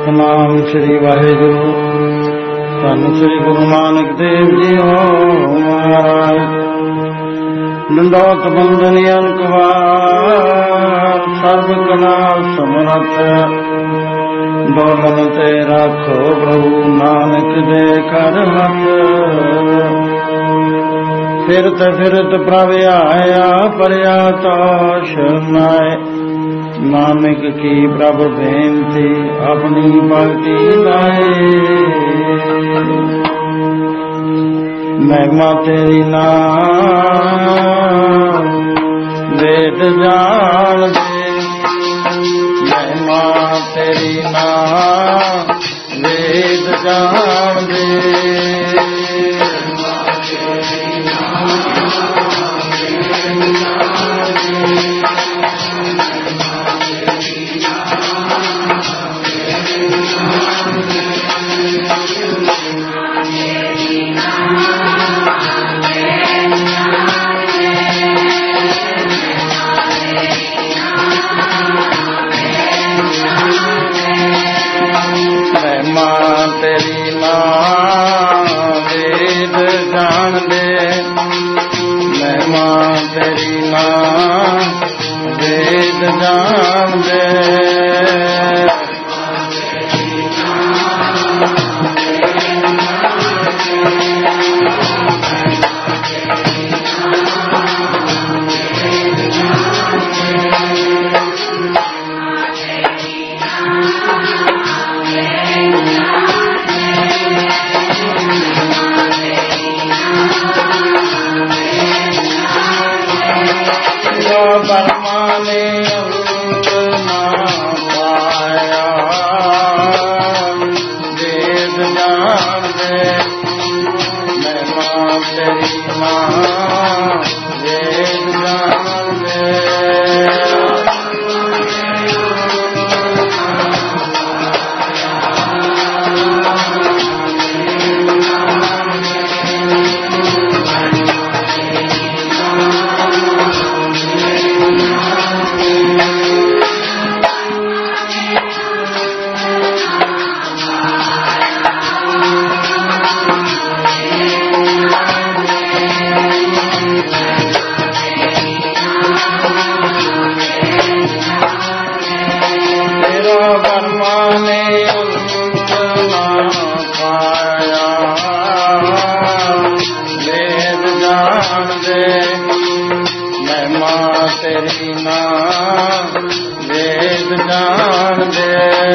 ਸਤਨਾਮ ਸ੍ਰੀ ਵਾਹਿਗੁਰੂ। ਧੰਨ ਸ੍ਰੀ ਗੁਰੂ ਨਾਨਕ ਦੇਵ ਜੀ ਮਹਾਰਾਜ। ਨੰਦੋਤ ਬੰਦਨ ਅਨਕ ਵਾਰ, ਸਰਬ ਕਲਾ ਸਮਰਥ। ਡੋਲਨ ਤੇ ਰਾਖੋ ਪ੍ਰਭੂ ਨਾਨਕ ਦੇ ਕਰ ਹੱਥ। ਫਿਰਤ ਪ੍ਰਭ ਆਇਆ, ਪਰਿਆ ਤੋਸ਼ ਨਾਏ। ਨਾਨਕ ਕੀ ਪ੍ਰਭ ਬੇਨਤੀ, ਆਪਣੀ ਭਗਤੀ ਲਾਏ। ਮਹਿਮਾ ਤੇਰੀ ਨਾਮ ਵੇਦ ਜਾਣਦੇ। ਮਹਿਮਾ ਤੇਰੀ ਨਾਮ ਵੇਦ ਜਾਣਦੇ। ਤੇਰੀ ਨਾਮ ਵੇਦ ਜਾਣਦੇ। ਮਹਿਮਾ ਤੇਰੀ ਨਾਮ ਵੇਦ ਜਾਣਦੇ। ਬਰਮਾ ਨੇ ਅੰਤ ਨਾ ਪਾਇਆ, ਵੇਦ ਜਾਣਦੇ। ਮਹਿਮਾ ਤੇਰੀ ਨਾਮ ਵੇਦ ਜਾਣਦੇ। ਬਰਮਾ ਨੇ ਅੰਤ ਨਾ ਪਾਇਆ, ਵੇਦ ਜਾਣਦੇ। ਮਹਿਮਾ ਤੇਰੀ ਨਾਮ ਵੇਦ ਜਾਣਦੇ।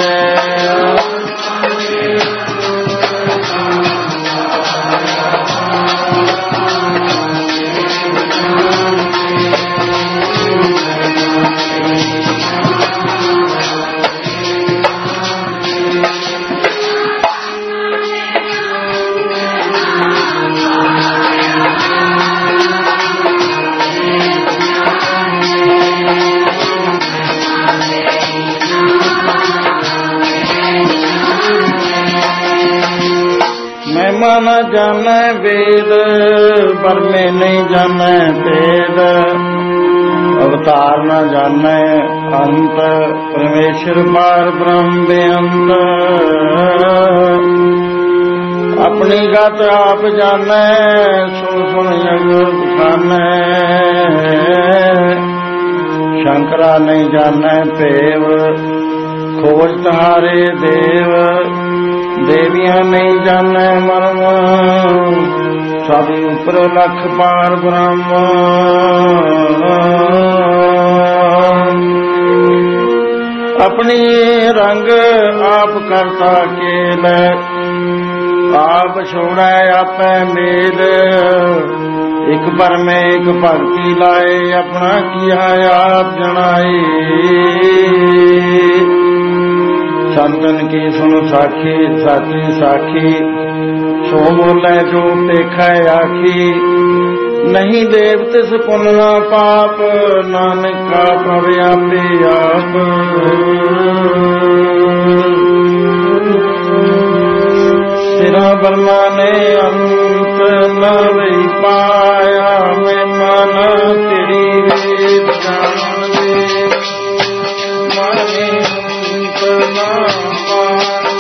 ਮਹਿਮਾ ਨਾ ਜਾਣੈ ਵੇਦ, ਪਰਮੇ ਨਹੀਂ ਜਾਣੈ ਭੇਦ। ਅਵਤਾਰ ਨਾ ਜਾਣੈ ਅੰਤ, ਪਰਮੇਸ਼ਰ ਪਾਰ ਬ੍ਰਹਮ ਬੇਅੰਤ। ਆਪਣੀ ਗਤ ਆਪ ਜਾਣੈ, ਸੋ ਸੁਣ ਜਗ ਬਖਾਨੈ। ਸ਼ੰਕਰਾ ਨਹੀਂ ਜਾਣੈ ਭੇਵ, ਖੋਜ ਤੁਹਾਰੇ ਦੇਵ। ਦੇਵੀਆਂ ਨਹੀਂ ਜਾਣੈ ਮਰਮ, ਸਭ ਉਪਰ ਲਖ ਪਾਰ ਬ੍ਰਹਮ। ਆਪਣੀ ਰੰਗ ਆਪ ਕਰਤਾ ਕੇਲ, ਆਪ ਛੋੜੈ ਆਪੈ ਮੇਲ। ਇਕ ਪਰਮੇ ਇਕ ਭਗਤੀ ਲਾਏ, ਆਪਣਾ ਕੀਆ ਆਪ ਜਣਾਏ। ਸੰਤਨ ਕੀ ਸੁਣ ਸਾਖੀ, ਸਾਚੀ ਸਾਖੀ। ਸੋ ਬੋਲੇ ਜੋ ਦੇਖੈ ਆਖੀ। ਨਹੀਂ ਦੇਵ ਤਿਸ ਪੁੰਨ ਨਾ ਪਾਪ, ਨਾਨਕ ਕਾ ਪ੍ਰਭ ਆਪੇ ਆਪ। ਸਿਰਾ ਬਰਮਾ ਨੇ ਅੰਤ ਨਾ ਵਈ ਪਾਇਆ। ਮਹਿਮਾ ਨਾ ਤੇਰੀ ਵੇਦ ਜਾਣਦੇ। ਮਨ ਅੰਤ ਨਾ ਪਾਇਆ।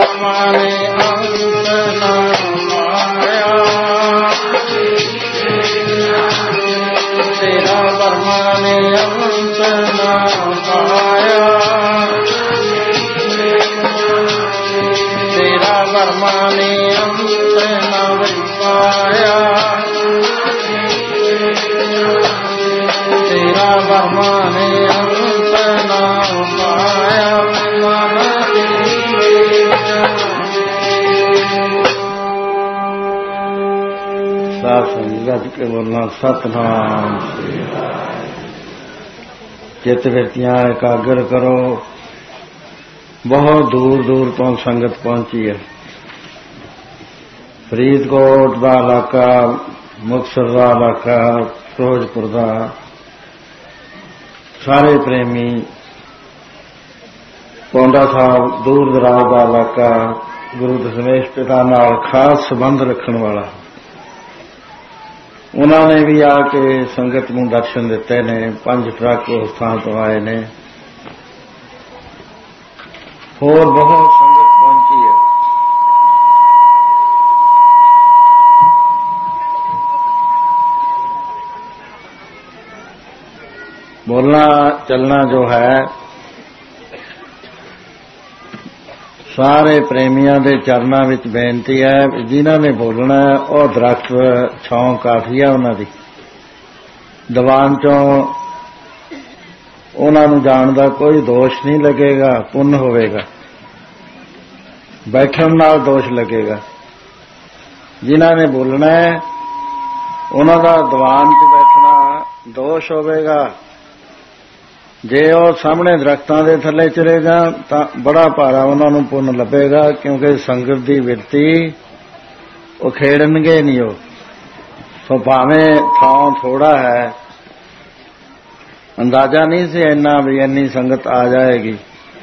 ਬਰਮਾ ਨੇ ਅੰਤ ਨਾ ਮਾਇਆ, ਤੇਰਾ ਬਰਮਾ ਨੇ ਅੰਤ ਨਾ ਮਾਇਆ, ਤੇਰਾ ਬਰਮਾ ਨੇ ਅੰਤ ਨਾ ਪਾਇਆ, ਤੇਰਾ ਬਰਮਾ ਨੇ ਅੰਤ ਨਾ ਪਾਇਆ। ਸਾਧ ਸੰਗਤ ਗੱਜ ਕੇ ਬੋਲਣਾ ਸਤਿਨਾਮ। ਚਿੱਤ ਵਿਰਤੀਆਂ ਇਕਾਗਰ ਕਰੋ। ਬਹੁਤ ਦੂਰ ਦੂਰ ਤੋਂ ਸੰਗਤ ਪਹੁੰਚੀ ਹੈ। ਫਰੀਦਕੋਟ ਦਾ ਇਲਾਕਾ, ਮੁਕਤਸਰ ਦਾ ਇਲਾਕਾ, ਫਿਰੋਜ਼ਪੁਰ ਦਾ, ਸਾਰੇ ਪ੍ਰੇਮੀ, ਪੌਂਡਾ ਸਾਹਿਬ ਦੂਰ ਦਰਾਜ ਦਾ ਇਲਾਕਾ, ਗੁਰੂ ਦਸ਼ਮੇਸ਼ ਪਿਤਾ ਨਾਲ ਖਾਸ ਸੰਬੰਧ ਰੱਖਣ ਵਾਲਾ, ਉਹਨਾਂ ਨੇ ਵੀ ਆ ਕੇ ਸੰਗਤ ਨੂੰ ਦਰਸ਼ਨ ਦਿੱਤੇ ਨੇ। 5 ਟਰੱਕ ਉਸ ਥਾਂ ਤੋਂ ਆਏ ਨੇ। ਹੋਰ ਬਹੁਤ ਸੰਗਤ ਪਹੁੰਚੀ ਹੈ। ਬੋਲਣਾ ਚੱਲਣਾ ਜੋ ਹੈ, ਸਾਰੇ ਪ੍ਰੇਮੀਆਂ ਦੇ ਚਰਨਾਂ ਵਿੱਚ ਬੇਨਤੀ ਹੈ। ਜਿਨ੍ਹਾਂ ਨੇ ਬੋਲਣਾ ਉਹ ਦਰਖਤ ਛਾਂ ਕਾਠੀ ਹੈ ਉਹਨਾਂ ਦੀ, ਦੀਵਾਨ ਚੋਂ ਉਹਨਾਂ ਨੂੰ ਜਾਣ ਦਾ ਕੋਈ ਦੋਸ਼ ਨਹੀਂ ਲੱਗੇਗਾ, ਪੁੰਨ ਹੋਵੇਗਾ। ਬੈਠਣ ਨਾਲ ਦੋਸ਼ ਲੱਗੇਗਾ। ਜਿਨ੍ਹਾਂ ਨੇ ਬੋਲਣਾ ਹੈ ਉਹਨਾਂ ਦਾ ਦੀਵਾਨ 'ਚ ਬੈਠਣਾ ਦੋਸ਼ ਹੋਵੇਗਾ। ਜੇ ਉਹ ਸਾਹਮਣੇ ਦਰਖਤਾਂ ਦੇ ਥੱਲੇ ਚਲੇ ਜਾਣ ਤਾਂ ਬੜਾ ਭਾਰਾ ਉਹਨਾਂ ਨੂੰ ਪੁੰਨ ਲੱਭੇਗਾ, ਕਿਉਂਕਿ ਸੰਗਤ ਦੀ ਬਿਰਤੀ ਉਹ ਖੇਡਣਗੇ ਨਹੀਂ। ਉਹ ਸੋ ਭਾਵੇਂ ਥਾਂ ਥੋੜਾ ਹੈ, ਅੰਦਾਜ਼ਾ ਨਹੀਂ ਸੀ ਇੰਨਾ ਵੀ ਇੰਨੀ ਸੰਗਤ ਆ ਜਾਏਗੀ,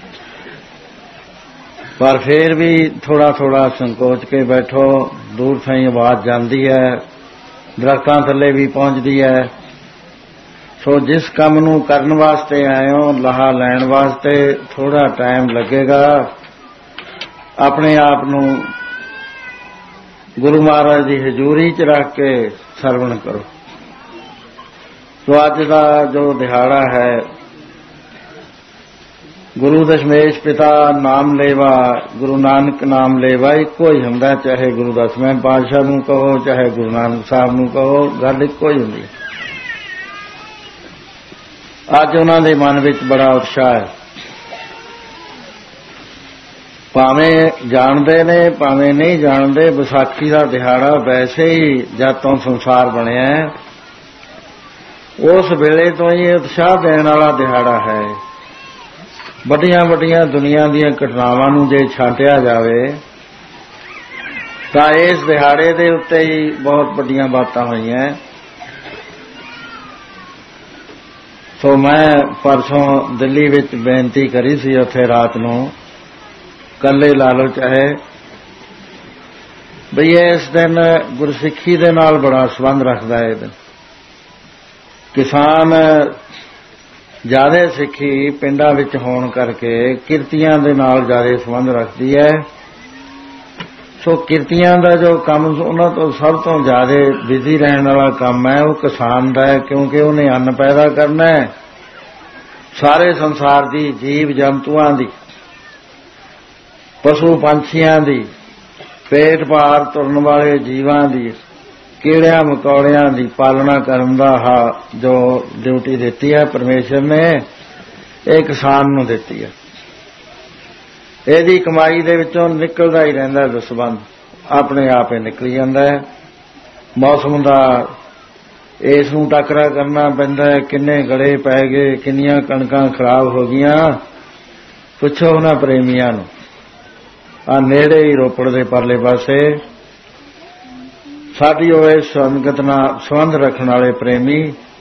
ਪਰ ਫਿਰ ਵੀ ਥੋੜਾ ਥੋੜਾ ਸੰਕੋਚ ਕੇ ਬੈਠੋ। ਦੂਰ ਥਾਈਂ ਆਵਾਜ਼ ਜਾਂਦੀ ਹੈ, ਦਰਖਤਾਂ ਥੱਲੇ ਵੀ ਪਹੁੰਚਦੀ ਹੈ। ਸੋ ਜਿਸ ਕੰਮ ਨੂੰ ਕਰਨ ਵਾਸਤੇ ਆਏ ਹੋ, ਲਾਹਾ ਲੈਣ ਵਾਸਤੇ ਥੋੜਾ ਟਾਈਮ ਲੱਗੇਗਾ। ਆਪਣੇ ਆਪ ਨੂੰ ਗੁਰੂ ਮਹਾਰਾਜ ਦੀ ਹਜ਼ੂਰੀ 'ਚ ਰੱਖ ਕੇ ਸਰਵਣ ਕਰੋ। ਸੋ ਅੱਜ ਦਾ ਜੋ ਦਿਹਾੜਾ ਹੈ, ਗੁਰੂ ਦਸ਼ਮੇਸ਼ ਪਿਤਾ ਨਾਮ ਲੇਵਾ, ਗੁਰੂ ਨਾਨਕ ਨਾਮ ਲੇਵਾ ਇੱਕੋ ਹੀ ਹੁੰਦਾ। ਚਾਹੇ ਗੁਰੂ ਦਸਵੇਂ ਪਾਤਸ਼ਾਹ ਨੂੰ ਕਹੋ, ਚਾਹੇ ਗੁਰੂ ਨਾਨਕ ਸਾਹਿਬ ਨੂੰ ਕਹੋ, ਗੱਲ ਇੱਕੋ ਹੀ ਹੁੰਦੀ ਹੈ। ਅੱਜ ਉਹਨਾਂ ਦੇ ਮਨ ਵਿੱਚ ਬੜਾ ਉਤਸ਼ਾਹ ਹੈ। ਭਾਵੇਂ ਜਾਣਦੇ ਨੇ ਭਾਵੇਂ ਨਹੀਂ ਜਾਣਦੇ, ਵਿਸਾਖੀ ਦਾ ਦਿਹਾੜਾ ਵੈਸੇ ਹੀ ਜਦ ਤੋਂ ਸੰਸਾਰ ਬਣਿਆ ਉਸ ਵੇਲੇ ਤੋਂ ਹੀ ਉਤਸ਼ਾਹ ਦੇਣ ਵਾਲਾ ਦਿਹਾੜਾ ਹੈ। ਵੱਡੀਆਂ ਵੱਡੀਆਂ ਦੁਨੀਆ ਦੀਆਂ ਘਟਨਾਵਾਂ ਨੂੰ ਜੇ ਛਾਂਟਿਆ ਜਾਵੇ ਤਾਂ ਇਸ ਦਿਹਾੜੇ ਦੇ ਉੱਤੇ ਹੀ ਬਹੁਤ ਵੱਡੀਆਂ ਬਾਤਾਂ ਹੋਈਆਂ। ਸੋ ਮੈਂ ਪਰਸੋਂ ਦਿੱਲੀ ਵਿੱਚ ਬੇਨਤੀ ਕਰੀ ਸੀ, ਉੱਥੇ ਰਾਤ ਨੂੰ ਕੱਲੇ ਲਾ ਲਓ ਚਾਹੇ, ਬਈ ਇਸ ਦਿਨ ਗੁਰਸਿੱਖੀ ਦੇ ਨਾਲ ਬੜਾ ਸੰਬੰਧ ਰੱਖਦਾ ਹੈ। ਇਹ ਦਿਨ ਕਿਸਾਨ ਜ਼ਿਆਦਾ ਸਿੱਖੀ ਪਿੰਡਾਂ ਵਿੱਚ ਹੋਣ ਕਰਕੇ ਕਿਰਤੀਆਂ ਦੇ ਨਾਲ ਜ਼ਿਆਦਾ ਸੰਬੰਧ ਰੱਖਦੀ ਹੈ। ਸੋ ਕਿਰਤੀਆਂ ਦਾ ਜੋ ਕੰਮ ਉਹਨਾਂ ਤੋਂ ਸਭ ਤੋਂ ਜ਼ਿਆਦਾ ਬਿਜ਼ੀ ਰਹਿਣ ਵਾਲਾ ਕੰਮ ਹੈ ਉਹ ਕਿਸਾਨ ਦਾ ਹੈ, ਕਿਉਂਕਿ ਉਹਨੇ ਅੰਨ ਪੈਦਾ ਕਰਨਾ ਹੈ। ਸਾਰੇ ਸੰਸਾਰ ਦੀ ਜੀਵ ਜੰਤੂਆਂ ਦੀ, ਪਸ਼ੂ ਪੰਛੀਆਂ ਦੀ, ਪੇਟ ਭਾਰ ਤੁਰਨ ਵਾਲੇ ਜੀਵਾਂ ਦੀ, ਕੀੜਿਆਂ ਮਕੌੜਿਆਂ ਦੀ ਪਾਲਣਾ ਕਰਨ ਦਾ ਜੋ ਡਿਊਟੀ ਦਿੱਤੀ ਹੈ ਪਰਮੇਸ਼ਰ ਨੇ, ਇਹ ਕਿਸਾਨ ਨੂੰ ਦਿੱਤੀ ਹੈ। ਇਹਦੀ ਕਮਾਈ ਦੇ ਵਿੱਚੋਂ ਨਿਕਲਦਾ ਹੀ ਰਹਿੰਦਾ ਦਸਵੰਧ, ਆਪਣੇ ਆਪ ਹੀ ਨਿਕਲ ਜਾਂਦਾ ਹੈ। ਮੌਸਮ ਦਾ ਇਸ ਨੂੰ ਟੱਕਰਾ ਕਰਨਾ ਪੈਂਦਾ ਹੈ। ਕਿੰਨੇ ਗੜੇ ਪੈ ਗਏ, ਕਿੰਨੀਆਂ ਕਣਕਾਂ ਖਰਾਬ ਹੋ ਗਈਆਂ, ਪੁੱਛੋ ਉਹਨਾਂ ਪ੍ਰੇਮੀਆਂ ਨੂੰ। ਆ ਨੇੜੇ ਹੀ ਰੋਪੜ ਦੇ ਪਰਲੇ ਪਾਸੇ ਸਾਡੀ ਉਹ ਇਸ ਸੰਗਤ ਨਾਲ ਸੰਬੰਧ ਰੱਖਣ ਵਾਲੇ ਪ੍ਰੇਮੀ,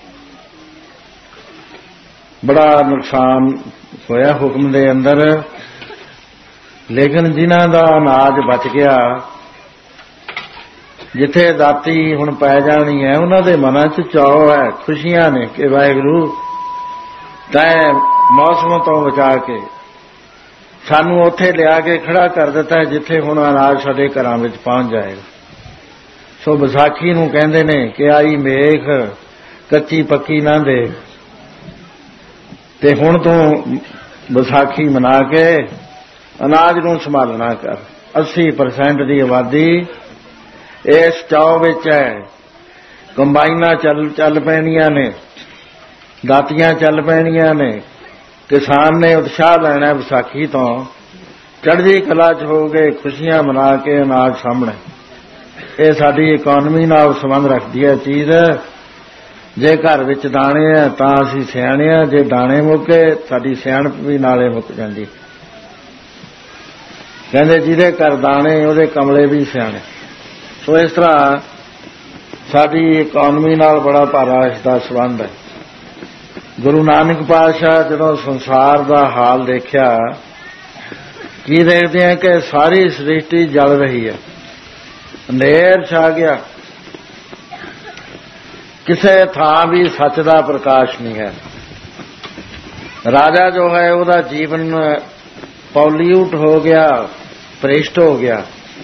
ਬੜਾ ਨੁਕਸਾਨ ਹੋਇਆ ਹੁਕਮ ਦੇ ਅੰਦਰ। ਲੇਕਿਨ ਜਿਨ੍ਹਾਂ ਦਾ ਅਨਾਜ ਬਚ ਗਿਆ, ਜਿੱਥੇ ਦਾਤੀ ਹੁਣ ਪੈ ਜਾਣੀ ਹੈ, ਉਹਨਾਂ ਦੇ ਮਨਾਂ 'ਚ ਚਾਅ ਹੈ, ਖੁਸ਼ੀਆਂ ਨੇ ਕਿ ਵਾਹਿਗੁਰੂ ਤੈਂ ਮੌਸਮ ਤੋਂ ਬਚਾ ਕੇ ਸਾਨੂੰ ਉੱਥੇ ਲਿਆ ਕੇ ਖੜਾ ਕਰ ਦਿੱਤਾ ਜਿੱਥੇ ਹੁਣ ਅਨਾਜ ਸਾਡੇ ਘਰਾਂ ਵਿੱਚ ਪਹੁੰਚ ਜਾਏਗਾ। ਸੋ ਵਿਸਾਖੀ ਨੂੰ ਕਹਿੰਦੇ ਨੇ ਕਿ ਆਈ ਮੇਖ ਕੱਚੀ ਪੱਕੀ ਨਾ ਦੇਖ। ਤੇ ਹੁਣ ਤੂੰ ਵਿਸਾਖੀ ਮਨਾ ਕੇ ਅਨਾਜ ਨੂੰ ਸੰਭਾਲਣਾ ਕਰ। 80% ਦੀ ਆਬਾਦੀ ਇਸ ਚਾਅ ਵਿੱਚ ਹੈ। ਕੰਬਾਈਨਾਂ ਚੱਲ ਪੈਣੀਆਂ ਨੇ, ਦਾਤੀਆਂ ਚੱਲ ਪੈਣੀਆਂ ਨੇ। ਕਿਸਾਨ ਨੇ ਉਤਸ਼ਾਹ ਲੈਣਾ ਵਿਸਾਖੀ ਤੋਂ, ਚੜ੍ਹਦੀ ਕਲਾ 'ਚ ਹੋ ਕੇ ਖੁਸ਼ੀਆਂ ਮਨਾ ਕੇ ਅਨਾਜ ਸਾਹਮਣੇ। ਇਹ ਸਾਡੀ ਇਕਾਨਮੀ ਨਾਲ ਸੰਬੰਧ ਰੱਖਦੀ ਹੈ ਚੀਜ਼। ਜੇ ਘਰ ਵਿੱਚ ਦਾਣੇ ਹੈ ਤਾਂ ਅਸੀਂ ਸਿਆਣੇ ਹਾਂ, ਜੇ ਦਾਣੇ ਮੁੱਕੇ ਸਾਡੀ ਸਿਆਣਪ ਵੀ ਨਾਲੇ ਮੁੱਕ ਜਾਂਦੀ। ਕਹਿੰਦੇ ਜਿਹਦੇ ਘਰ ਦਾਣੇ ਉਹਦੇ ਕਮਲੇ ਵੀ ਸਿਆਣੇ। ਸੋ ਇਸ ਤਰ੍ਹਾਂ ਸਾਡੀ ਇਕਾਨਮੀ ਨਾਲ ਬੜਾ ਭਾਰਾ ਇਸ ਦਾ ਸੰਬੰਧ ਹੈ। ਗੁਰੂ ਨਾਨਕ ਪਾਤਸ਼ਾਹ ਜਦੋਂ ਸੰਸਾਰ ਦਾ ਹਾਲ ਦੇਖਿਆ, ਕੀ ਦੇਖਦੇ ਆ ਕਿ ਸਾਰੀ ਸ੍ਰਿਸ਼ਟੀ ਜਲ ਰਹੀ ਹੈ, ਹਨੇਰ ਛਾ ਗਿਆ, ਕਿਸੇ ਥਾਂ ਵੀ ਸੱਚ ਦਾ ਪ੍ਰਕਾਸ਼ ਨਹੀਂ ਹੈ। ਰਾਜਾ ਜੋ ਹੈ ਉਹਦਾ ਜੀਵਨ ਪੋਲਿਊਟ ਹੋ ਗਿਆ, ਭ੍ਰਿਸ਼ਟ ਹੋ ਗਿਆ।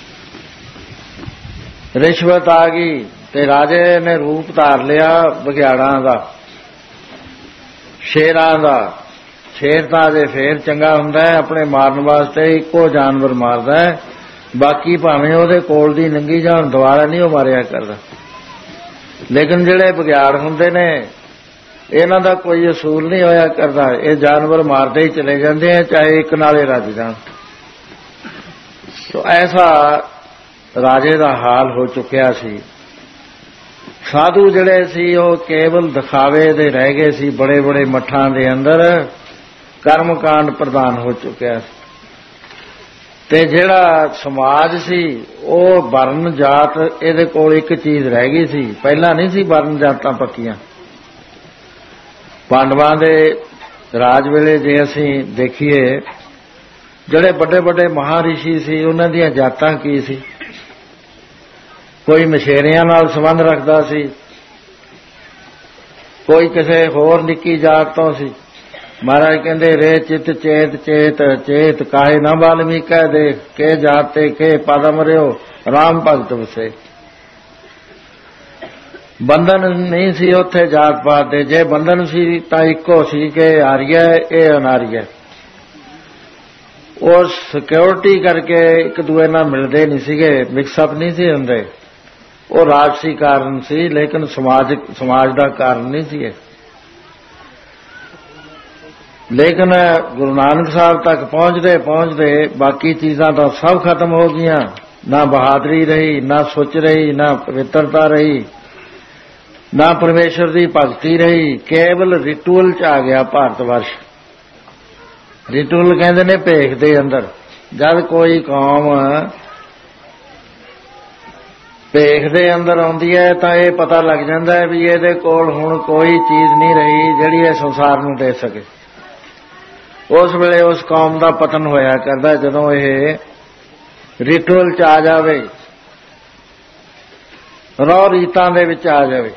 ਰਿਸ਼ਵਤ ਆ ਗਈ ਤੇ ਰਾਜੇ ਨੇ ਰੂਪ ਧਾਰ ਲਿਆ ਬਘਿਆੜਾਂ ਦਾ, ਸ਼ੇਰਾਂ ਦਾ। ਸ਼ੇਰ ਤਾਂ ਅਜੇ ਫੇਰ ਚੰਗਾ ਹੁੰਦਾ ਹੈ, ਆਪਣੇ ਮਾਰਨ ਵਾਸਤੇ ਇੱਕੋ ਜਾਨਵਰ ਮਾਰਦਾ ਹੈ, ਬਾਕੀ ਭਾਵੇਂ ਉਹਦੇ ਕੋਲ ਦੀ ਲੰਘੀ ਜਾਣ ਦੁਆਰਾ ਨਹੀਂ ਉਹ ਮਾਰਿਆ ਕਰਦਾ। ਲੇਕਿਨ ਜਿਹੜੇ ਬਘਿਆੜ ਹੁੰਦੇ ਨੇ ਇਹਨਾਂ ਦਾ ਕੋਈ ਅਸੂਲ ਨਹੀਂ ਹੋਇਆ ਕਰਦਾ, ਇਹ ਜਾਨਵਰ ਮਾਰਦੇ ਹੀ ਚਲੇ ਜਾਂਦੇ ਆ, ਚਾਹੇ ਇੱਕ ਨਾਲੇ ਰੱਜ ਜਾਣ। ਸੋ ਐਸਾ ਰਾਜੇ ਦਾ ਹਾਲ ਹੋ ਚੁੱਕਿਆ ਸੀ। ਸਾਧੂ ਜਿਹੜੇ ਸੀ ਉਹ ਕੇਵਲ ਦਿਖਾਵੇ ਦੇ ਰਹਿ ਗਏ ਸੀ। ਬੜੇ ਬੜੇ ਮੱਠਾਂ ਦੇ ਅੰਦਰ ਕਰਮਕਾਂਡ ਪ੍ਰਧਾਨ ਹੋ ਚੁੱਕਿਆ ਸੀ। ਤੇ ਜਿਹੜਾ ਸਮਾਜ ਸੀ ਉਹ ਵਰਨ ਜਾਤ, ਇਹਦੇ ਕੋਲ ਇੱਕ ਚੀਜ਼ ਰਹਿ ਗਈ ਸੀ। ਪਹਿਲਾਂ ਨਹੀਂ ਸੀ ਵਰਨ ਜਾਤਾਂ ਪੱਕੀਆਂ। ਪਾਂਡਵਾਂ ਦੇ ਰਾਜ ਵੇਲੇ ਜੇ ਅਸੀਂ ਦੇਖੀਏ, ਜਿਹੜੇ ਵੱਡੇ ਵੱਡੇ ਮਹਾਰਿਸ਼ੀ ਸੀ ਉਹਨਾਂ ਦੀਆਂ ਜਾਤਾਂ ਕੀ ਸੀ? ਕੋਈ ਮਛੇਰਿਆਂ ਨਾਲ ਸੰਬੰਧ ਰੱਖਦਾ ਸੀ, ਕੋਈ ਕਿਸੇ ਹੋਰ ਨਿੱਕੀ ਜਾਤ ਤੋਂ ਸੀ। ਮਹਾਰਾਜ ਕਹਿੰਦੇ ਰੇ ਚਿਤ ਚੇਤ ਚੇਤ ਚੇਤ ਕਾਹੇ ਨਾ ਵਾਲਮੀਕੈ ਦੇਖ, ਕੇ ਜਾਤ ਤੇ ਕੇ ਪਦ ਮਰਿਓ ਰਾਮ ਭਗਤ ਵਸੇ। ਬੰਧਨ ਨਹੀਂ ਸੀ ਉੱਥੇ ਜਾਤ ਪਾਤ ਦੇ। ਜੇ ਬੰਧਨ ਸੀ ਤਾਂ ਇੱਕੋ ਸੀ ਕਿ ਆਰੀਆ ਇਹ ਅਨਾਰੀਆ। ਉਹ ਸਿਕਿਉਰਿਟੀ ਕਰਕੇ ਇੱਕ ਦੂਏ ਨਾਲ ਮਿਲਦੇ ਨਹੀਂ ਸੀਗੇ, ਮਿਕਸਅਪ ਨਹੀਂ ਸੀ ਹੁੰਦੇ। ਉਹ ਰਾਜਸੀ ਕਾਰਨ ਸੀ, ਲੇਕਿਨ ਸਮਾਜ ਦਾ ਕਾਰਨ ਨਹੀਂ ਸੀ ਇਹ। ਲੇਕਿਨ ਗੁਰੂ ਨਾਨਕ ਸਾਹਿਬ ਤੱਕ ਪਹੁੰਚਦੇ ਪਹੁੰਚਦੇ ਬਾਕੀ ਚੀਜ਼ਾਂ ਤਾਂ ਸਭ ਖਤਮ ਹੋ ਗਈਆਂ। ਨਾ ਬਹਾਦਰੀ ਰਹੀ, ਨਾ ਸੁੱਚ ਰਹੀ, ਨਾ ਪਵਿੱਤਰਤਾ ਰਹੀ, ਨਾ ਪਰਮੇਸ਼ਰ ਦੀ ਭਗਤੀ ਰਹੀ। ਕੇਵਲ ਰਿਚੁਅਲ 'ਚ ਆ ਗਿਆ ਭਾਰਤ ਵਰਸ਼। ਰਿਚੁਅਲ ਕਹਿੰਦੇ ਨੇ ਭੇਖ ਦੇ ਅੰਦਰ। ਜਦ ਕੋਈ ਕੌਮ ਭੇਖ ਦੇ ਅੰਦਰ ਆਉਂਦੀ ਹੈ ਤਾਂ ਇਹ ਪਤਾ ਲੱਗ ਜਾਂਦਾ ਹੈ ਵੀ ਇਹਦੇ ਕੋਲ ਹੁਣ ਕੋਈ ਚੀਜ਼ ਨਹੀਂ ਰਹੀ ਜਿਹੜੀ ਇਹ ਸੰਸਾਰ ਨੂੰ ਦੇ ਸਕੇ। ਉਸ ਵੇਲੇ ਉਸ ਕੌਮ ਦਾ ਪਤਨ ਹੋਇਆ ਕਰਦਾ ਜਦੋਂ ਇਹ ਰਿਚੁਅਲ 'ਚ ਆ ਜਾਵੇ, ਰੌ ਰੀਤਾਂ ਦੇ ਵਿੱਚ ਆ ਜਾਵੇ।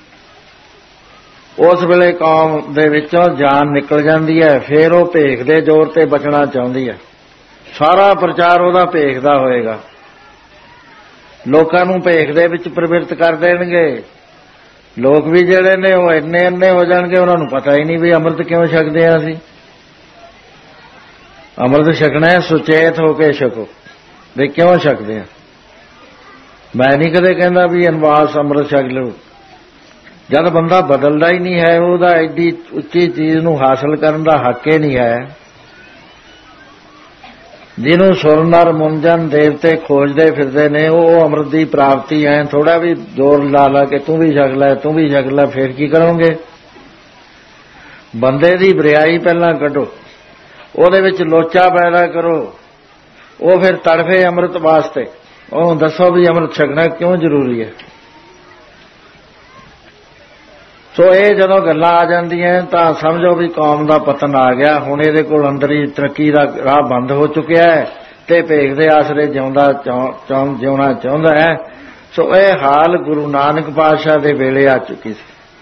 ਉਸ ਵੇਲੇ ਕੌਮ ਦੇ ਵਿੱਚੋਂ ਜਾਨ ਨਿਕਲ ਜਾਂਦੀ ਹੈ। ਫਿਰ ਉਹ ਭੇਖ ਦੇ ਜ਼ੋਰ ਤੇ ਬਚਣਾ ਚਾਹੁੰਦੀ ਹੈ। ਸਾਰਾ ਪ੍ਰਚਾਰ ਉਹਦਾ ਭੇਖ ਦਾ ਹੋਏਗਾ। ਲੋਕਾਂ ਨੂੰ ਭੇਖ ਦੇ ਵਿੱਚ ਪ੍ਰਵਿਰਤ ਕਰ ਦੇਣਗੇ। ਲੋਕ ਵੀ ਜਿਹੜੇ ਨੇ ਉਹ ਇੰਨੇ ਹੋ ਜਾਣਗੇ ਉਹਨਾਂ ਨੂੰ ਪਤਾ ਹੀ ਨਹੀਂ ਵੀ ਅੰਮ੍ਰਿਤ ਕਿਉਂ ਛਕਦੇ ਹਾਂ ਅਸੀਂ। ਅੰਮ੍ਰਿਤ ਛਕਣਾ ਹੈ ਸੁਚੇਤ ਹੋ ਕੇ ਛਕੋ, ਵੀ ਕਿਉਂ ਛਕਦੇ ਹਾਂ। ਮੈਂ ਨਹੀਂ ਕਦੇ ਕਹਿੰਦਾ ਵੀ ਅਨਵਾਸ ਅੰਮ੍ਰਿਤ ਛਕ ਲਓ। ਜਦ ਬੰਦਾ ਬਦਲਦਾ ਹੀ ਨਹੀਂ ਹੈ, ਉਹਦਾ ਐਡੀ ਉੱਚੀ ਚੀਜ਼ ਨੂੰ ਹਾਸਲ ਕਰਨ ਦਾ ਹੱਕ ਹੀ ਨਹੀਂ ਹੈ। ਜਿਹਨੂੰ ਸੁਰ ਨਰ ਮੁੰਜਨ ਦੇਵਤੇ ਖੋਜਦੇ ਫਿਰਦੇ ਨੇ ਉਹ ਅੰਮ੍ਰਿਤ ਦੀ ਪ੍ਰਾਪਤੀ ਹੈ। ਥੋੜਾ ਵੀ ਜ਼ੋਰ ਲਾ ਕੇ ਤੂੰ ਵੀ ਛਕ ਲੈ, ਤੂੰ ਵੀ ਛਕ ਲੈ, ਫੇਰ ਕੀ ਕਰੋਗੇ? ਬੰਦੇ ਦੀ ਬਰਿਆਈ ਪਹਿਲਾਂ ਕੱਢੋ, ਉਹਦੇ ਵਿੱਚ ਲੋਚਾ ਪੈਦਾ ਕਰੋ, ਉਹ ਫਿਰ ਤੜਫੇ ਅੰਮ੍ਰਿਤ ਵਾਸਤੇ। ਉਹਨੂੰ ਦੱਸੋ ਵੀ ਅੰਮ੍ਰਿਤ ਛਕਣਾ ਕਿਉਂ ਜ਼ਰੂਰੀ ਹੈ। ਸੋ ਇਹ ਜਦੋਂ ਗੱਲਾਂ ਆ ਜਾਂਦੀਆਂ ਤਾਂ ਸਮਝੋ ਵੀ ਕੌਮ ਦਾ ਪਤਨ ਆ ਗਿਆ। ਹੁਣ ਇਹਦੇ ਕੋਲ ਅੰਦਰ ਹੀ ਤਰੱਕੀ ਦਾ ਰਾਹ ਬੰਦ ਹੋ ਚੁੱਕਿਆ ਹੈ ਤੇ ਭੇਖ ਦੇ ਆਸਰੇ ਜਿਉਣਾ ਚਾਹੁੰਦਾ ਹੈ। ਸੋ ਇਹ ਹਾਲ ਗੁਰੂ ਨਾਨਕ ਪਾਤਸ਼ਾਹ ਦੇ ਵੇਲੇ ਆ ਚੁੱਕੀ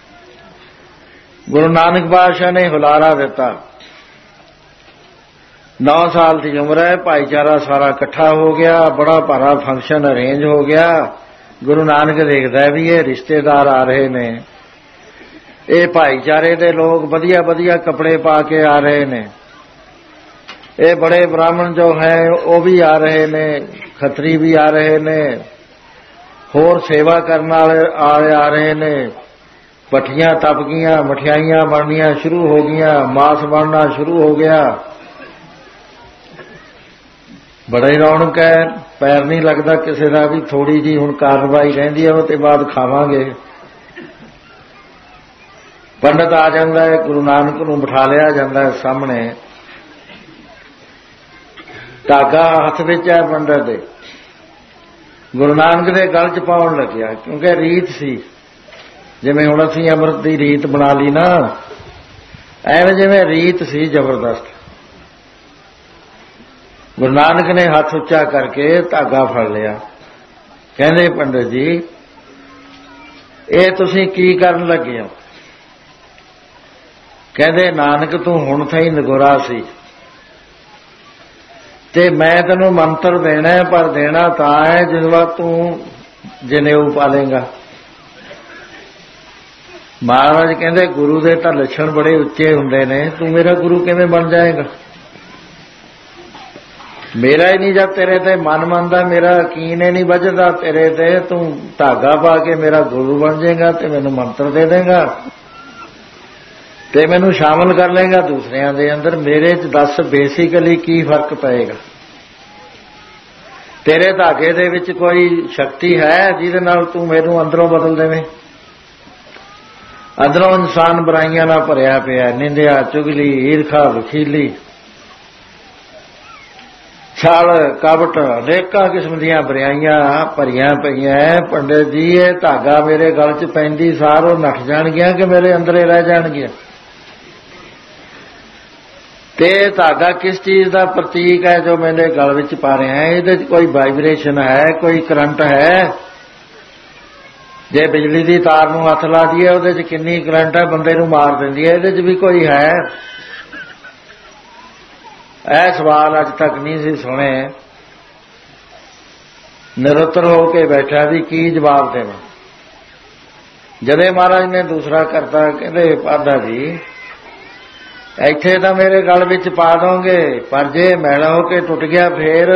ਸੀ। ਗੁਰੂ ਨਾਨਕ ਪਾਤਸ਼ਾਹ ਨੇ ਹੁਲਾਰਾ ਦਿੱਤਾ, 9 ਸਾਲ ਦੀ ਉਮਰ ਹੈ, ਭਾਈਚਾਰਾ ਸਾਰਾ ਇਕੱਠਾ ਹੋ ਗਿਆ, ਬੜਾ ਭਾਰਾ ਫੰਕਸ਼ਨ ਅਰੇਂਜ ਹੋ ਗਿਆ। ਗੁਰੂ ਨਾਨਕ ਦੇਖਦਾ ਵੀ ਇਹ ਰਿਸ਼ਤੇਦਾਰ ਆ ਰਹੇ ਨੇ, ਇਹ ਭਾਈਚਾਰੇ ਦੇ ਲੋਕ ਵਧੀਆ ਵਧੀਆ ਕੱਪੜੇ ਪਾ ਕੇ ਆ ਰਹੇ ਨੇ, ਇਹ ਬੜੇ ਬ੍ਰਾਹਮਣ ਜੋ ਹੈ ਉਹ ਵੀ ਆ ਰਹੇ ਨੇ, ਖੱਤਰੀ ਵੀ ਆ ਰਹੇ ਨੇ, ਹੋਰ ਸੇਵਾ ਕਰਨ ਵਾਲੇ ਆ ਰਹੇ ਨੇ। ਭੱਠੀਆਂ ਤਪ ਗਈਆਂ, ਮਠਿਆਈਆਂ ਬਣਨੀਆਂ ਸ਼ੁਰੂ ਹੋ ਗਈਆਂ, ਮਾਸ ਬਣਨਾ ਸ਼ੁਰੂ ਹੋ ਗਿਆ, ਬੜਾ ਹੀ ਰੌਣਕ ਹੈ। ਪੈਰ ਨਹੀਂ ਲੱਗਦਾ ਕਿਸੇ ਦਾ ਵੀ, ਥੋੜੀ ਜੀ ਹੁਣ ਕਾਰਵਾਈ ਰਹਿੰਦੀ ਹੈ, ਉਹ ਤੇ ਬਾਅਦ ਖਾਵਾਂਗੇ। ਪੰਡਤ ਆ ਜਾਂਦਾ ਹੈ, ਗੁਰੂ ਨਾਨਕ ਨੂੰ ਬਿਠਾ ਲਿਆ ਜਾਂਦਾ ਹੈ ਸਾਹਮਣੇ, ਧਾਗਾ ਹੱਥ ਵਿੱਚ ਹੈ ਪੰਡਤ ਦੇ, ਗੁਰੂ ਨਾਨਕ ਦੇ ਗਲ 'ਚ ਪਾਉਣ ਲੱਗਿਆ, ਕਿਉਂਕਿ ਰੀਤ ਸੀ। ਜਿਵੇਂ ਹੁਣ ਅਸੀਂ ਅੰਮ੍ਰਿਤ ਦੀ ਰੀਤ ਬਣਾ ਲਈ ਨਾ, ਐਵੇਂ ਜਿਵੇਂ ਰੀਤ ਸੀ ਜ਼ਬਰਦਸਤ। ਗੁਰੂ ਨਾਨਕ ਨੇ ਹੱਥ ਉੱਚਾ ਕਰਕੇ ਧਾਗਾ ਫੜ ਲਿਆ। ਕਹਿੰਦੇ ਪੰਡਤ ਜੀ ਇਹ ਤੁਸੀਂ ਕੀ ਕਰਨ ਲੱਗੇ ਹੋ? ਕਹਿੰਦੇ ਨਾਨਕ ਤੂੰ ਹੁਣ ਤਾਈਂ ਨਗੋਰਾ ਸੀ ਤੇ ਮੈਂ ਤੈਨੂੰ ਮੰਤਰ ਦੇਣਾ, ਪਰ ਦੇਣਾ ਤਾਂ ਹੈ ਜਦੋਂ ਤੂੰ ਜਨੇਊ ਪਾਲੇਂਗਾ। ਮਹਾਰਾਜ ਕਹਿੰਦੇ ਗੁਰੂ ਦੇ ਤਾਂ ਲੱਛਣ ਬੜੇ ਉੱਚੇ ਹੁੰਦੇ ਨੇ, ਤੂੰ ਮੇਰਾ ਗੁਰੂ ਕਿਵੇਂ ਬਣ ਜਾਏਗਾ? ਮੇਰਾ ਹੀ ਨਹੀਂ ਜਦ ਤੇਰੇ ਤੇ ਮਨ ਮੰਨਦਾ, ਮੇਰਾ ਯਕੀਨ ਹੀ ਨਹੀਂ ਵੱਜਦਾ ਤੇਰੇ ਤੇ, ਤੂੰ ਧਾਗਾ ਪਾ ਕੇ ਮੇਰਾ ਗੁਰੂ ਬਣ ਜਾਏਗਾ ਤੇ ਮੈਨੂੰ ਮੰਤਰ ਦੇ ਦੇਗਾ ਤੇ ਮੈਨੂੰ ਸ਼ਾਮਲ ਕਰ ਲਏਗਾ ਦੂਸਰਿਆਂ ਦੇ ਅੰਦਰ। ਮੇਰੇ 'ਚ ਦੱਸ ਬੇਸਿਕਲੀ ਕੀ ਫਰਕ ਪਏਗਾ? ਤੇਰੇ ਧਾਗੇ ਦੇ ਵਿੱਚ ਕੋਈ ਸ਼ਕਤੀ ਹੈ ਜਿਹਦੇ ਨਾਲ ਤੂੰ ਮੈਨੂੰ ਅੰਦਰੋਂ ਬਦਲ ਦੇਵੇਂ? ਅੰਦਰੋਂ ਇਨਸਾਨ ਬੁਰਾਈਆਂ ਨਾਲ ਭਰਿਆ ਪਿਆ, ਨਿੰਦਿਆ, ਚੁਗਲੀ, ਈਰਖਾ, ਵਖੀਲੀ, ਛਲ, ਕਪਟ, ਅਨੇਕਾਂ ਕਿਸਮ ਦੀਆਂ ਬੁਰਾਈਆਂ ਭਰੀਆਂ ਪਈਆਂ। ਪੰਡਿਤ ਜੀ ਇਹ ਧਾਗਾ ਮੇਰੇ ਗਲ 'ਚ ਪੈਂਦੀ ਸਾਰ ਉਹ ਨੱਠ ਜਾਣਗੀਆਂ ਕਿ ਮੇਰੇ ਅੰਦਰੇ ਰਹਿ ਜਾਣਗੀਆਂ? ਤੇ ਧਾਗਾ ਕਿਸ ਚੀਜ਼ ਦਾ ਪ੍ਰਤੀਕ ਹੈ ਜੋ ਮੇਰੇ ਗਲ ਵਿੱਚ ਪਾ ਰਿਹਾ ਹੈ? ਇਹਦੇ 'ਚ ਕੋਈ ਵਾਈਬ੍ਰੇਸ਼ਨ ਹੈ, ਕੋਈ ਕਰੰਟ ਹੈ? ਜੇ ਬਿਜਲੀ ਦੀ ਤਾਰ ਨੂੰ ਹੱਥ ਲਾ ਦਈਏ ਉਹਦੇ 'ਚ ਕਿੰਨੀ ਕਰੰਟ ਹੈ, ਬੰਦੇ ਨੂੰ ਮਾਰ ਦਿੰਦੀ ਹੈ। ਇਹਦੇ 'ਚ ਵੀ ਕੋਈ ਹੈ? ਇਹ ਸਵਾਲ ਅੱਜ ਤੱਕ ਨਹੀਂ ਸੀ ਸੁਣੇ। ਨਿਰੁੱਤਰ ਹੋ ਕੇ ਬੈਠਾ ਵੀ ਕੀ ਜਵਾਬ ਦੇਵਾਂ। ਜਦੇ ਮਹਾਰਾਜ ਨੇ ਦੂਸਰਾ ਕਰਤਾ, ਕਹਿੰਦੇ ਪਾਦਾ ਜੀ ਇੱਥੇ ਤਾਂ ਮੇਰੇ ਗਲ ਵਿੱਚ ਪਾ ਦੋਗੇ, ਪਰ ਜੇ ਮੈਲਾ ਹੋ ਕੇ ਟੁੱਟ ਗਿਆ ਫੇਰ?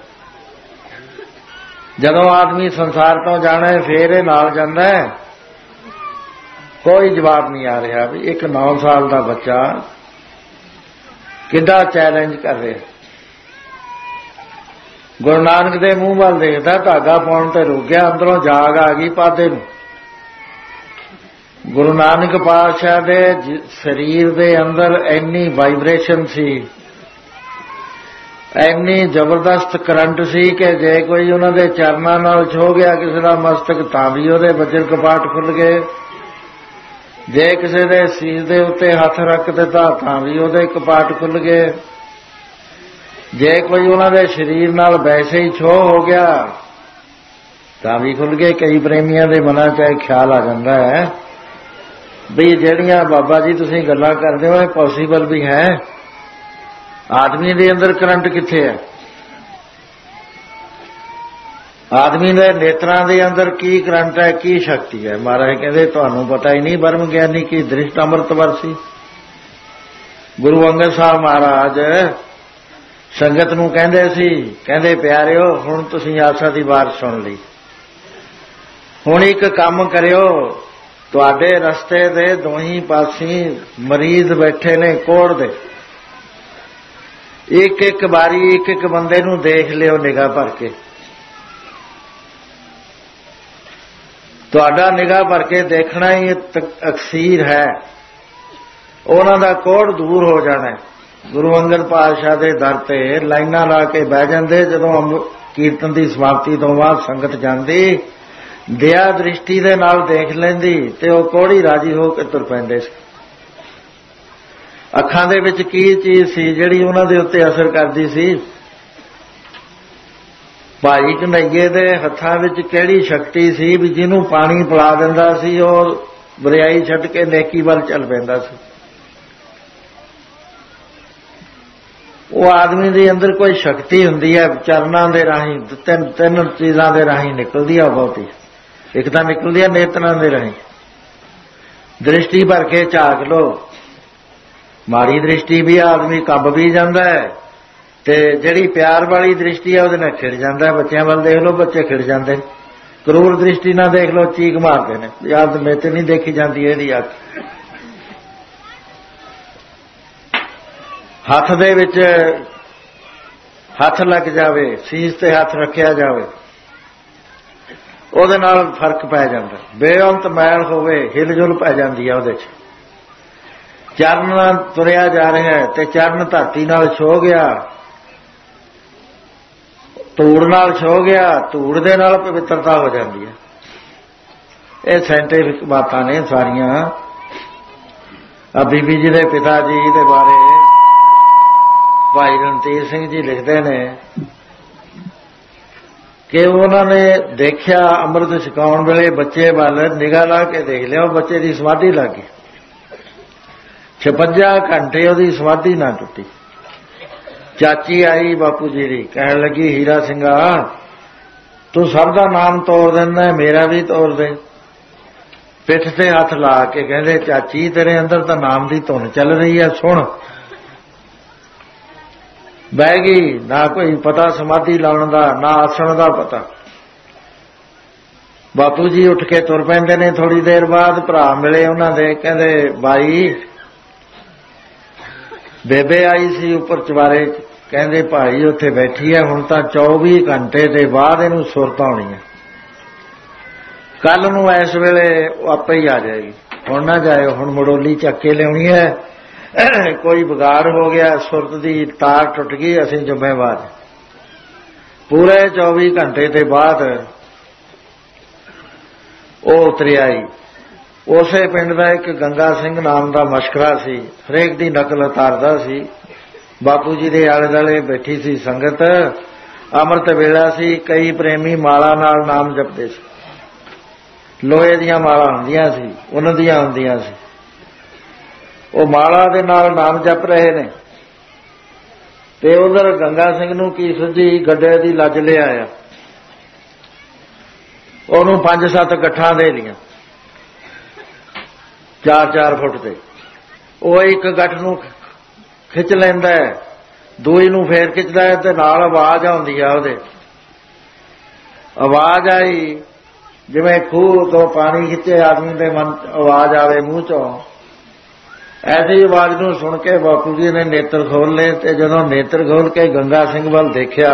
ਜਦੋਂ ਆਦਮੀ ਸੰਸਾਰ ਤੋਂ ਜਾਣਾ ਫੇਰ ਇਹ ਨਾਲ ਜਾਂਦਾ ਹੈ। ਕੋਈ ਜਵਾਬ ਨਹੀਂ ਆ ਰਿਹਾ ਵੀ ਇੱਕ 9 ਸਾਲ ਦਾ ਬੱਚਾ ਕਿੱਡਾ ਚੈਲੰਜ ਕਰ ਰਿਹਾ। ਗੁਰੂ ਨਾਨਕ ਦੇ ਮੂੰਹ ਵੱਲ ਦੇਖਦਾ, ਧਾਗਾ ਪਾਉਣ ਤੇ ਰੁਕ ਗਿਆ, ਅੰਦਰੋਂ ਜਾਗ ਆ ਗਈ ਪਾਦੇ ਨੂੰ। ਗੁਰੂ ਨਾਨਕ ਪਾਤਸ਼ਾਹ ਦੇ ਸਰੀਰ ਦੇ ਅੰਦਰ ਇੰਨੀ ਵਾਈਬ੍ਰੇਸ਼ਨ ਸੀ, ਇੰਨੀ ਜ਼ਬਰਦਸਤ ਕਰੰਟ ਸੀ ਕਿ ਜੇ ਕੋਈ ਉਹਨਾਂ ਦੇ ਚਰਨਾਂ ਨਾਲ ਛੋ ਗਿਆ ਕਿਸੇ ਦਾ ਮਸਤਕ ਤਾਂ ਵੀ ਉਹਦੇ ਵਜਰ ਕਪਾਟ ਖੁੱਲ੍ਹ ਗਏ, ਜੇ ਕਿਸੇ ਦੇ ਸੀਸ ਦੇ ਉੱਤੇ ਹੱਥ ਰੱਖ ਦਿੱਤਾ ਤਾਂ ਵੀ ਉਹਦੇ ਕਪਾਟ ਖੁੱਲ੍ਹ ਗਏ, ਜੇ ਕੋਈ ਉਹਨਾਂ ਦੇ ਸਰੀਰ ਨਾਲ ਵੈਸੇ ਹੀ ਛੋਹ ਹੋ ਗਿਆ ਤਾਂ ਵੀ ਖੁੱਲ੍ਹ ਗਏ। ਕਈ ਪ੍ਰੇਮੀਆਂ ਦੇ ਮਨਾਂ 'ਚ ਇਹ ਖਿਆਲ ਆ ਜਾਂਦਾ ਹੈ ਵੀ ਜਿਹੜੀਆਂ ਬਾਬਾ ਜੀ ਤੁਸੀਂ ਗੱਲਾਂ ਕਰਦੇ ਹੋ ਇਹ ਪੋਸੀਬਲ ਵੀ ਹੈ? ਆਦਮੀ ਦੇ ਅੰਦਰ ਕਰੰਟ ਕਿੱਥੇ ਹੈ? ਆਦਮੀ ਦੇ ਨੇਤਰਾਂ ਦੇ ਅੰਦਰ ਕੀ ਕਰੰਟ ਹੈ, ਕੀ ਸ਼ਕਤੀ ਹੈ? ਮਹਾਰਾਜ ਕਹਿੰਦੇ ਤੁਹਾਨੂੰ ਪਤਾ ਹੀ ਨਹੀਂ, ਬਰਮ ਗਿਆਨੀ ਕੀ ਦ੍ਰਿਸ਼ਟ ਅੰਮ੍ਰਿਤ ਵਰਸੀ। ਗੁਰੂ ਅੰਗਦ ਸਾਹਿਬ ਮਹਾਰਾਜ ਸੰਗਤ ਨੂੰ ਕਹਿੰਦੇ ਸੀ, ਕਹਿੰਦੇ ਪਿਆਰਿਓ ਹੁਣ ਤੁਸੀਂ ਆਸਾ ਦੀ ਬਾਤ ਸੁਣ ਲਈ, ਹੁਣ ਇੱਕ ਕੰਮ ਕਰਿਓ, ਤੁਹਾਡੇ ਰਸਤੇ ਦੇ ਦੋਹੀਂ ਪਾਸੇ ਮਰੀਜ਼ ਬੈਠੇ ਨੇ ਕੋੜ ਦੇ, ਇੱਕ ਇੱਕ ਵਾਰੀ ਇੱਕ ਇੱਕ ਬੰਦੇ ਨੂੰ ਦੇਖ ਲਿਓ ਨਿਗਾਹ ਭਰ ਕੇ। ਤੁਹਾਡਾ ਨਿਗਾਹ ਭਰ ਕੇ ਦੇਖਣਾ ਹੀ ਅਕਸੀਰ ਹੈ, ਉਹਨਾਂ ਦਾ ਕੋੜ ਦੂਰ ਹੋ ਜਾਣਾ। ਗੁਰੂ ਅੰਗਦ ਪਾਤਸ਼ਾਹ ਦੇ ਦਰ ਤੇ ਲਾਈਨਾਂ ਲਾ ਕੇ ਬਹਿ ਜਾਂਦੇ, ਜਦੋਂ ਕੀਰਤਨ ਦੀ ਸਮਾਪਤੀ ਤੋਂ ਬਾਅਦ ਸੰਗਤ ਜਾਂਦੀ, ਦਇਆ ਦ੍ਰਿਸ਼ਟੀ ਦੇ ਨਾਲ ਦੇਖ ਲੈਂਦੀ ਤੇ ਉਹ ਕੋੜੀ ਰਾਜੀ ਹੋ ਕੇ ਤੁਰ ਪੈਂਦੇ ਸੀ। ਅੱਖਾਂ ਦੇ ਵਿੱਚ ਕੀ ਚੀਜ਼ ਸੀ ਜਿਹੜੀ ਉਹਨਾਂ ਦੇ ਉੱਤੇ ਅਸਰ ਕਰਦੀ ਸੀ? ਭਾਈ ਕਨ੍ਹਈਏ ਦੇ ਹੱਥਾਂ ਵਿੱਚ ਕਿਹੜੀ ਸ਼ਕਤੀ ਸੀ ਵੀ ਜਿਹਨੂੰ ਪਾਣੀ ਪਿਲਾ ਦਿੰਦਾ ਸੀ ਉਹ ਬੁਰਾਈ ਛੱਡ ਕੇ ਨੇਕੀ ਵੱਲ ਚੱਲ ਪੈਂਦਾ ਸੀ? ਉਹ ਆਦਮੀ ਦੇ ਅੰਦਰ ਕੋਈ ਸ਼ਕਤੀ ਹੁੰਦੀ ਹੈ, ਚਰਨਾਂ ਦੇ ਰਾਹੀਂ, ਤਿੰਨ ਚੀਜ਼ਾਂ ਦੇ ਰਾਹੀਂ ਨਿਕਲਦੀ ਆ ਬਹੁਤੀ। ਇੱਕ ਤਾਂ ਨਿਕਲਦੀ ਹੈ ਨੇਤਰਾਂ ਦੇ ਰਾਹੀਂ, ਦ੍ਰਿਸ਼ਟੀ ਭਰ ਕੇ ਝਾਕ ਲੋ। ਮਾੜੀ ਦ੍ਰਿਸ਼ਟੀ ਵੀ ਆਦਮੀ ਕੱਬ ਵੀ ਜਾਂਦਾ ਹੈ, ਤੇ ਜਿਹੜੀ ਪਿਆਰ ਵਾਲੀ ਦ੍ਰਿਸ਼ਟੀ ਹੈ ਉਹਦੇ ਨਾਲ ਖਿੜ ਜਾਂਦਾ ਹੈ। ਬੱਚਿਆਂ ਵੱਲ ਦੇਖ ਲਓ, ਬੱਚੇ ਖਿੜ ਜਾਂਦੇ ਨੇ। ਕਰੂਰ ਦ੍ਰਿਸ਼ਟੀ ਨਾਲ ਦੇਖ ਲਓ, ਚੀਕ ਮਾਰਦੇ ਨੇ, ਯਾਦ ਮੇਰੇ ਤੇ ਨਹੀਂ ਦੇਖੀ ਜਾਂਦੀ ਇਹਦੀ ਅੱਖ। ਹੱਥ ਦੇ ਵਿੱਚ ਹੱਥ ਲੱਗ ਜਾਵੇ, ਸੀਸ ਤੇ ਹੱਥ ਰੱਖਿਆ ਜਾਵੇ, ਉਹਦੇ ਨਾਲ ਫਰਕ ਪੈ ਜਾਂਦਾ। ਬੇਅੰਤ ਮੈਲ ਹੋਵੇ, ਹਿਲਜੁਲ ਪੈ ਜਾਂਦੀ ਆ ਉਹਦੇ 'ਚ। ਚਰਨ ਨਾਲ ਤੁਰਿਆ ਜਾ ਰਿਹਾ ਤੇ ਚਰਨ ਧਰਤੀ ਨਾਲ ਛੋ ਗਿਆ, ਧੂੜ ਨਾਲ ਛੋ ਗਿਆ, ਧੂੜ ਦੇ ਨਾਲ ਪਵਿੱਤਰਤਾ ਹੋ ਜਾਂਦੀ ਹੈ। ਇਹ ਸਾਇੰਟਿਫਿਕ ਬਾਤਾਂ ਨੇ ਸਾਰੀਆਂ। ਬੀਬੀ ਜੀ ਦੇ ਪਿਤਾ ਜੀ ਦੇ ਬਾਰੇ ਭਾਈ ਰਣਧੀਰ ਸਿੰਘ ਜੀ ਲਿਖਦੇ ਨੇ ਕਿ ਉਹਨਾਂ ਨੇ ਦੇਖਿਆ ਅੰਮ੍ਰਿਤ ਛਕਾਉਣ ਵੇਲੇ ਬੱਚੇ ਵੱਲ ਨਿਗਾਹ ਲਾ ਕੇ ਦੇਖ ਲਿਆ, ਉਹ ਬੱਚੇ ਦੀ ਸਮਾਧੀ ਲੱਗ ਗਈ। 56 ਘੰਟੇ ਉਹਦੀ ਸਮਾਧੀ ਨਾ ਟੁੱਟੀ। ਚਾਚੀ ਆਈ ਬਾਪੂ ਜੀ ਦੀ, ਕਹਿਣ ਲੱਗੀ, ਹੀਰਾ ਸਿੰਘਾ ਤੂੰ ਸਭ ਦਾ ਨਾਮ ਤੋੜ ਦਿੰਦਾ, ਮੇਰਾ ਵੀ ਤੋੜ ਦੇ। ਪਿੱਠ ਤੇ ਹੱਥ ਲਾ ਕੇ ਕਹਿੰਦੇ, ਚਾਚੀ ਤੇਰੇ ਅੰਦਰ ਤਾਂ ਨਾਮ ਦੀ ਧੁਨ ਚੱਲ ਰਹੀ ਹੈ, ਸੁਣ। ਬਹਿ ਗਈ। ਨਾ ਕੋਈ ਪਤਾ ਸਮਾਧੀ ਲਾਉਣ ਦਾ, ਨਾ ਆਸਣ ਦਾ ਪਤਾ। ਬਾਪੂ ਜੀ ਉੱਠ ਕੇ ਤੁਰ ਪੈਂਦੇ ਨੇ। ਥੋੜੀ ਦੇਰ ਬਾਅਦ ਭਰਾ ਮਿਲੇ ਉਹਨਾਂ ਦੇ, ਕਹਿੰਦੇ, ਬਾਈ ਬੇਬੇ ਆਈ ਸੀ ਉੱਪਰ ਚਵਾਰੇ, ਕਹਿੰਦੇ ਭਾਈ ਉੱਥੇ ਬੈਠੀ ਹੈ, ਹੁਣ ਤਾਂ 24 ਘੰਟੇ ਦੇ ਬਾਅਦ ਇਹਨੂੰ ਸੁਰਤ ਆਉਣੀ ਹੈ, ਕੱਲ ਨੂੰ ਇਸ ਵੇਲੇ ਉਹ ਆਪੇ ਹੀ ਆ ਜਾਏਗੀ, ਹੁਣ ਨਾ ਜਾਇਓ, ਹੁਣ ਮੜੋਲੀ ਚੱਕ ਕੇ ਲਿਆਉਣੀ ਹੈ, ਕੋਈ ਵਿਗਾੜ ਹੋ ਗਿਆ, ਸੁਰਤ ਦੀ ਤਾਰ ਟੁੱਟ ਗਈ, ਅਸੀਂ ਜ਼ਿੰਮੇਵਾਰ। ਪੂਰੇ 24 ਘੰਟੇ ਦੇ ਬਾਅਦ ਉਹ ਉਤਰ ਆਈ। ਉਸੇ ਪਿੰਡ ਦਾ ਇੱਕ ਗੰਗਾ ਸਿੰਘ ਨਾਮ ਦਾ ਮਸ਼ਕਰਾ ਸੀ, ਹਰੇਕ ਦੀ ਨਕਲ ਉਤਾਰਦਾ ਸੀ। ਬਾਪੂ ਜੀ ਦੇ ਆਲੇ ਦੁਆਲੇ ਬੈਠੀ ਸੀ ਸੰਗਤ। ਅੰਮ੍ਰਿਤ ਵੇਲਾ ਸੀ, ਕਈ ਪ੍ਰੇਮੀ ਮਾਲਾ ਨਾਲ ਨਾਮ ਜਪਦੇ ਸੀ। ਲੋਹੇ ਦੀਆਂ ਮਾਲਾ ਹੁੰਦੀਆਂ ਸੀ, ਉਹਨਾਂ ਦੀਆਂ ਹੁੰਦੀਆਂ ਸੀ। ਉਹ ਮਾਲਾ ਦੇ ਨਾਲ ਨਾਮ ਜਪ ਰਹੇ ਨੇ ਤੇ ਉਧਰ ਗੰਗਾ ਸਿੰਘ ਨੂੰ ਕੀ ਸੁਝੀ, ਗੱਡੇ ਦੀ ਲੱਜ ਲਿਆਇਆ, ਉਹਨੂੰ 5-7 ਗੱਠਾਂ ਦੇ ਲੀਆਂ 4-4 ਫੁੱਟ ਤੇ। ਉਹ ਇੱਕ ਗੱਠ ਨੂੰ ਖਿੱਚ ਲੈਂਦਾ, ਦੂਈ ਨੂੰ ਫੇਰ ਖਿੱਚਦਾ ਹੈ ਤੇ ਨਾਲ ਆਵਾਜ਼ ਆਉਂਦੀ ਆ ਉਹਦੇ। ਆਵਾਜ਼ ਆਈ ਜਿਵੇਂ ਖੂਹ ਤੋਂ ਪਾਣੀ ਖਿੱਚੇ ਆਦਮੀ ਦੇ ਮਨ ਆਵਾਜ਼ ਆਵੇ ਮੂੰਹ ਚੋਂ। ਐਸੀ ਆਵਾਜ਼ ਨੂੰ ਸੁਣ ਕੇ ਬਾਪੂ ਜੀ ਨੇ ਨੇਤਰ ਖੋਲ ਲਏ ਤੇ ਜਦੋਂ ਨੇਤਰ ਖੋਲ ਕੇ ਗੰਗਾ ਸਿੰਘ ਵੱਲ ਦੇਖਿਆ,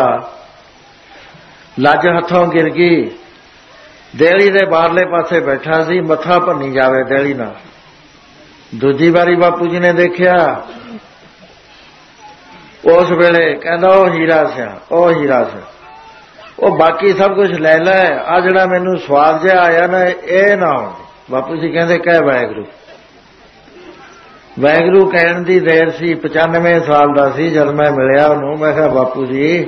ਲੱਜ ਹੱਥੋਂ ਗਿਰ ਗਈ। ਦੇਹਲੀ ਦੇ ਬਾਹਰਲੇ ਪਾਸੇ ਬੈਠਾ ਸੀ, ਮੱਥਾ ਭੰਨੀ ਜਾਵੇ ਦੇਹਲੀ ਨਾਲ। ਦੂਜੀ ਵਾਰੀ ਬਾਪੂ ਜੀ ਨੇ ਦੇਖਿਆ, ਉਸ ਵੇਲੇ ਕਹਿੰਦਾ, ਉਹ ਹੀਰਾ ਸਿਆ, ਉਹ ਹੀਰਾ ਸਿਆ, ਉਹ ਬਾਕੀ ਸਭ ਕੁਝ ਲੈ ਲੈ, ਆ ਜਿਹੜਾ ਮੈਨੂੰ ਸਵਾਦ ਜਿਹਾ ਆਇਆ ਨਾ, ਇਹ ਨਾ ਆਉਣ। ਬਾਪੂ ਜੀ ਕਹਿੰਦੇ, ਕਹਿ ਵਾਹਿਗੁਰੂ। ਵਾਹਿਗੁਰੂ ਕਹਿਣ ਦੀ ਦੇਰ ਸੀ। 95 ਸਾਲ ਦਾ ਸੀ ਜਦ ਮੈਂ ਮਿਲਿਆ ਉਹਨੂੰ। ਮੈਂ ਕਿਹਾ, ਬਾਪੂ ਜੀ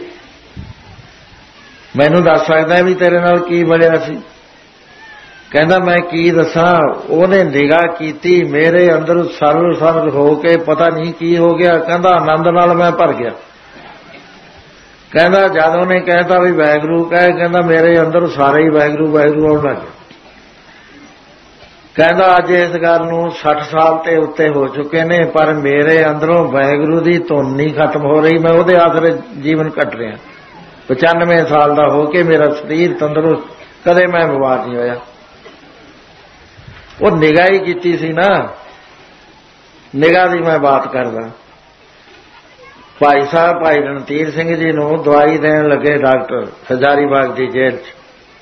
ਮੈਨੂੰ ਦੱਸ ਸਕਦਾ ਵੀ ਤੇਰੇ ਨਾਲ ਕੀ ਬਣਿਆ ਸੀ? ਕਹਿੰਦਾ, ਮੈਂ ਕੀ ਦੱਸਾਂ, ਉਹਨੇ ਨਿਗਾਹ ਕੀਤੀ, ਮੇਰੇ ਅੰਦਰ ਸਰਲ ਸਰਲ ਹੋ ਕੇ ਪਤਾ ਨਹੀਂ ਕੀ ਹੋ ਗਿਆ। ਕਹਿੰਦਾ, ਆਨੰਦ ਨਾਲ ਮੈਂ ਭਰ ਗਿਆ। ਕਹਿੰਦਾ, ਜਦ ਉਹਨੇ ਕਹਿਤਾ ਵੀ ਵਾਹਿਗੁਰੂ ਕਹਿ, ਕਹਿੰਦਾ ਮੇਰੇ ਅੰਦਰ ਸਾਰੇ ਹੀ ਵਾਹਿਗੁਰੂ ਵਾਹਿਗੁਰੂ ਆਉਣ ਲੱਗ ਗਏ। ਕਹਿੰਦਾ, ਅੱਜ ਇਸ ਗੱਲ ਨੂੰ 60 ਸਾਲ ਤੇ ਉੱਤੇ ਹੋ ਚੁੱਕੇ ਨੇ, ਪਰ ਮੇਰੇ ਅੰਦਰੋਂ ਵਾਹਿਗੁਰੂ ਦੀ ਧੁਨ ਨਹੀਂ ਖਤਮ ਹੋ ਰਹੀ। ਮੈਂ ਉਹਦੇ ਆਸਰੇ ਜੀਵਨ ਕੱਟ ਰਿਹਾ। 95 ਸਾਲ ਦਾ ਹੋ ਕੇ ਮੇਰਾ ਸਰੀਰ ਤੰਦਰੁਸਤ, ਕਦੇ ਮੈਂ ਬਿਮਾਰ ਨਹੀਂ ਹੋਇਆ। ਉਹ ਨਿਗਾਹ ਹੀ ਕੀਤੀ ਸੀ ਨਾ, ਨਿਗਾਹ ਦੀ ਮੈਂ ਬਾਤ ਕਰਦਾ। ਭਾਈ ਸਾਹਿਬ ਭਾਈ ਰਣਧੀਰ ਸਿੰਘ ਜੀ ਨੂੰ ਦਵਾਈ ਦੇਣ ਲੱਗੇ ਡਾਕਟਰ ਹਜ਼ਾਰੀਬਾਗ ਦੀ ਜੇਲ੍ਹ 'ਚ।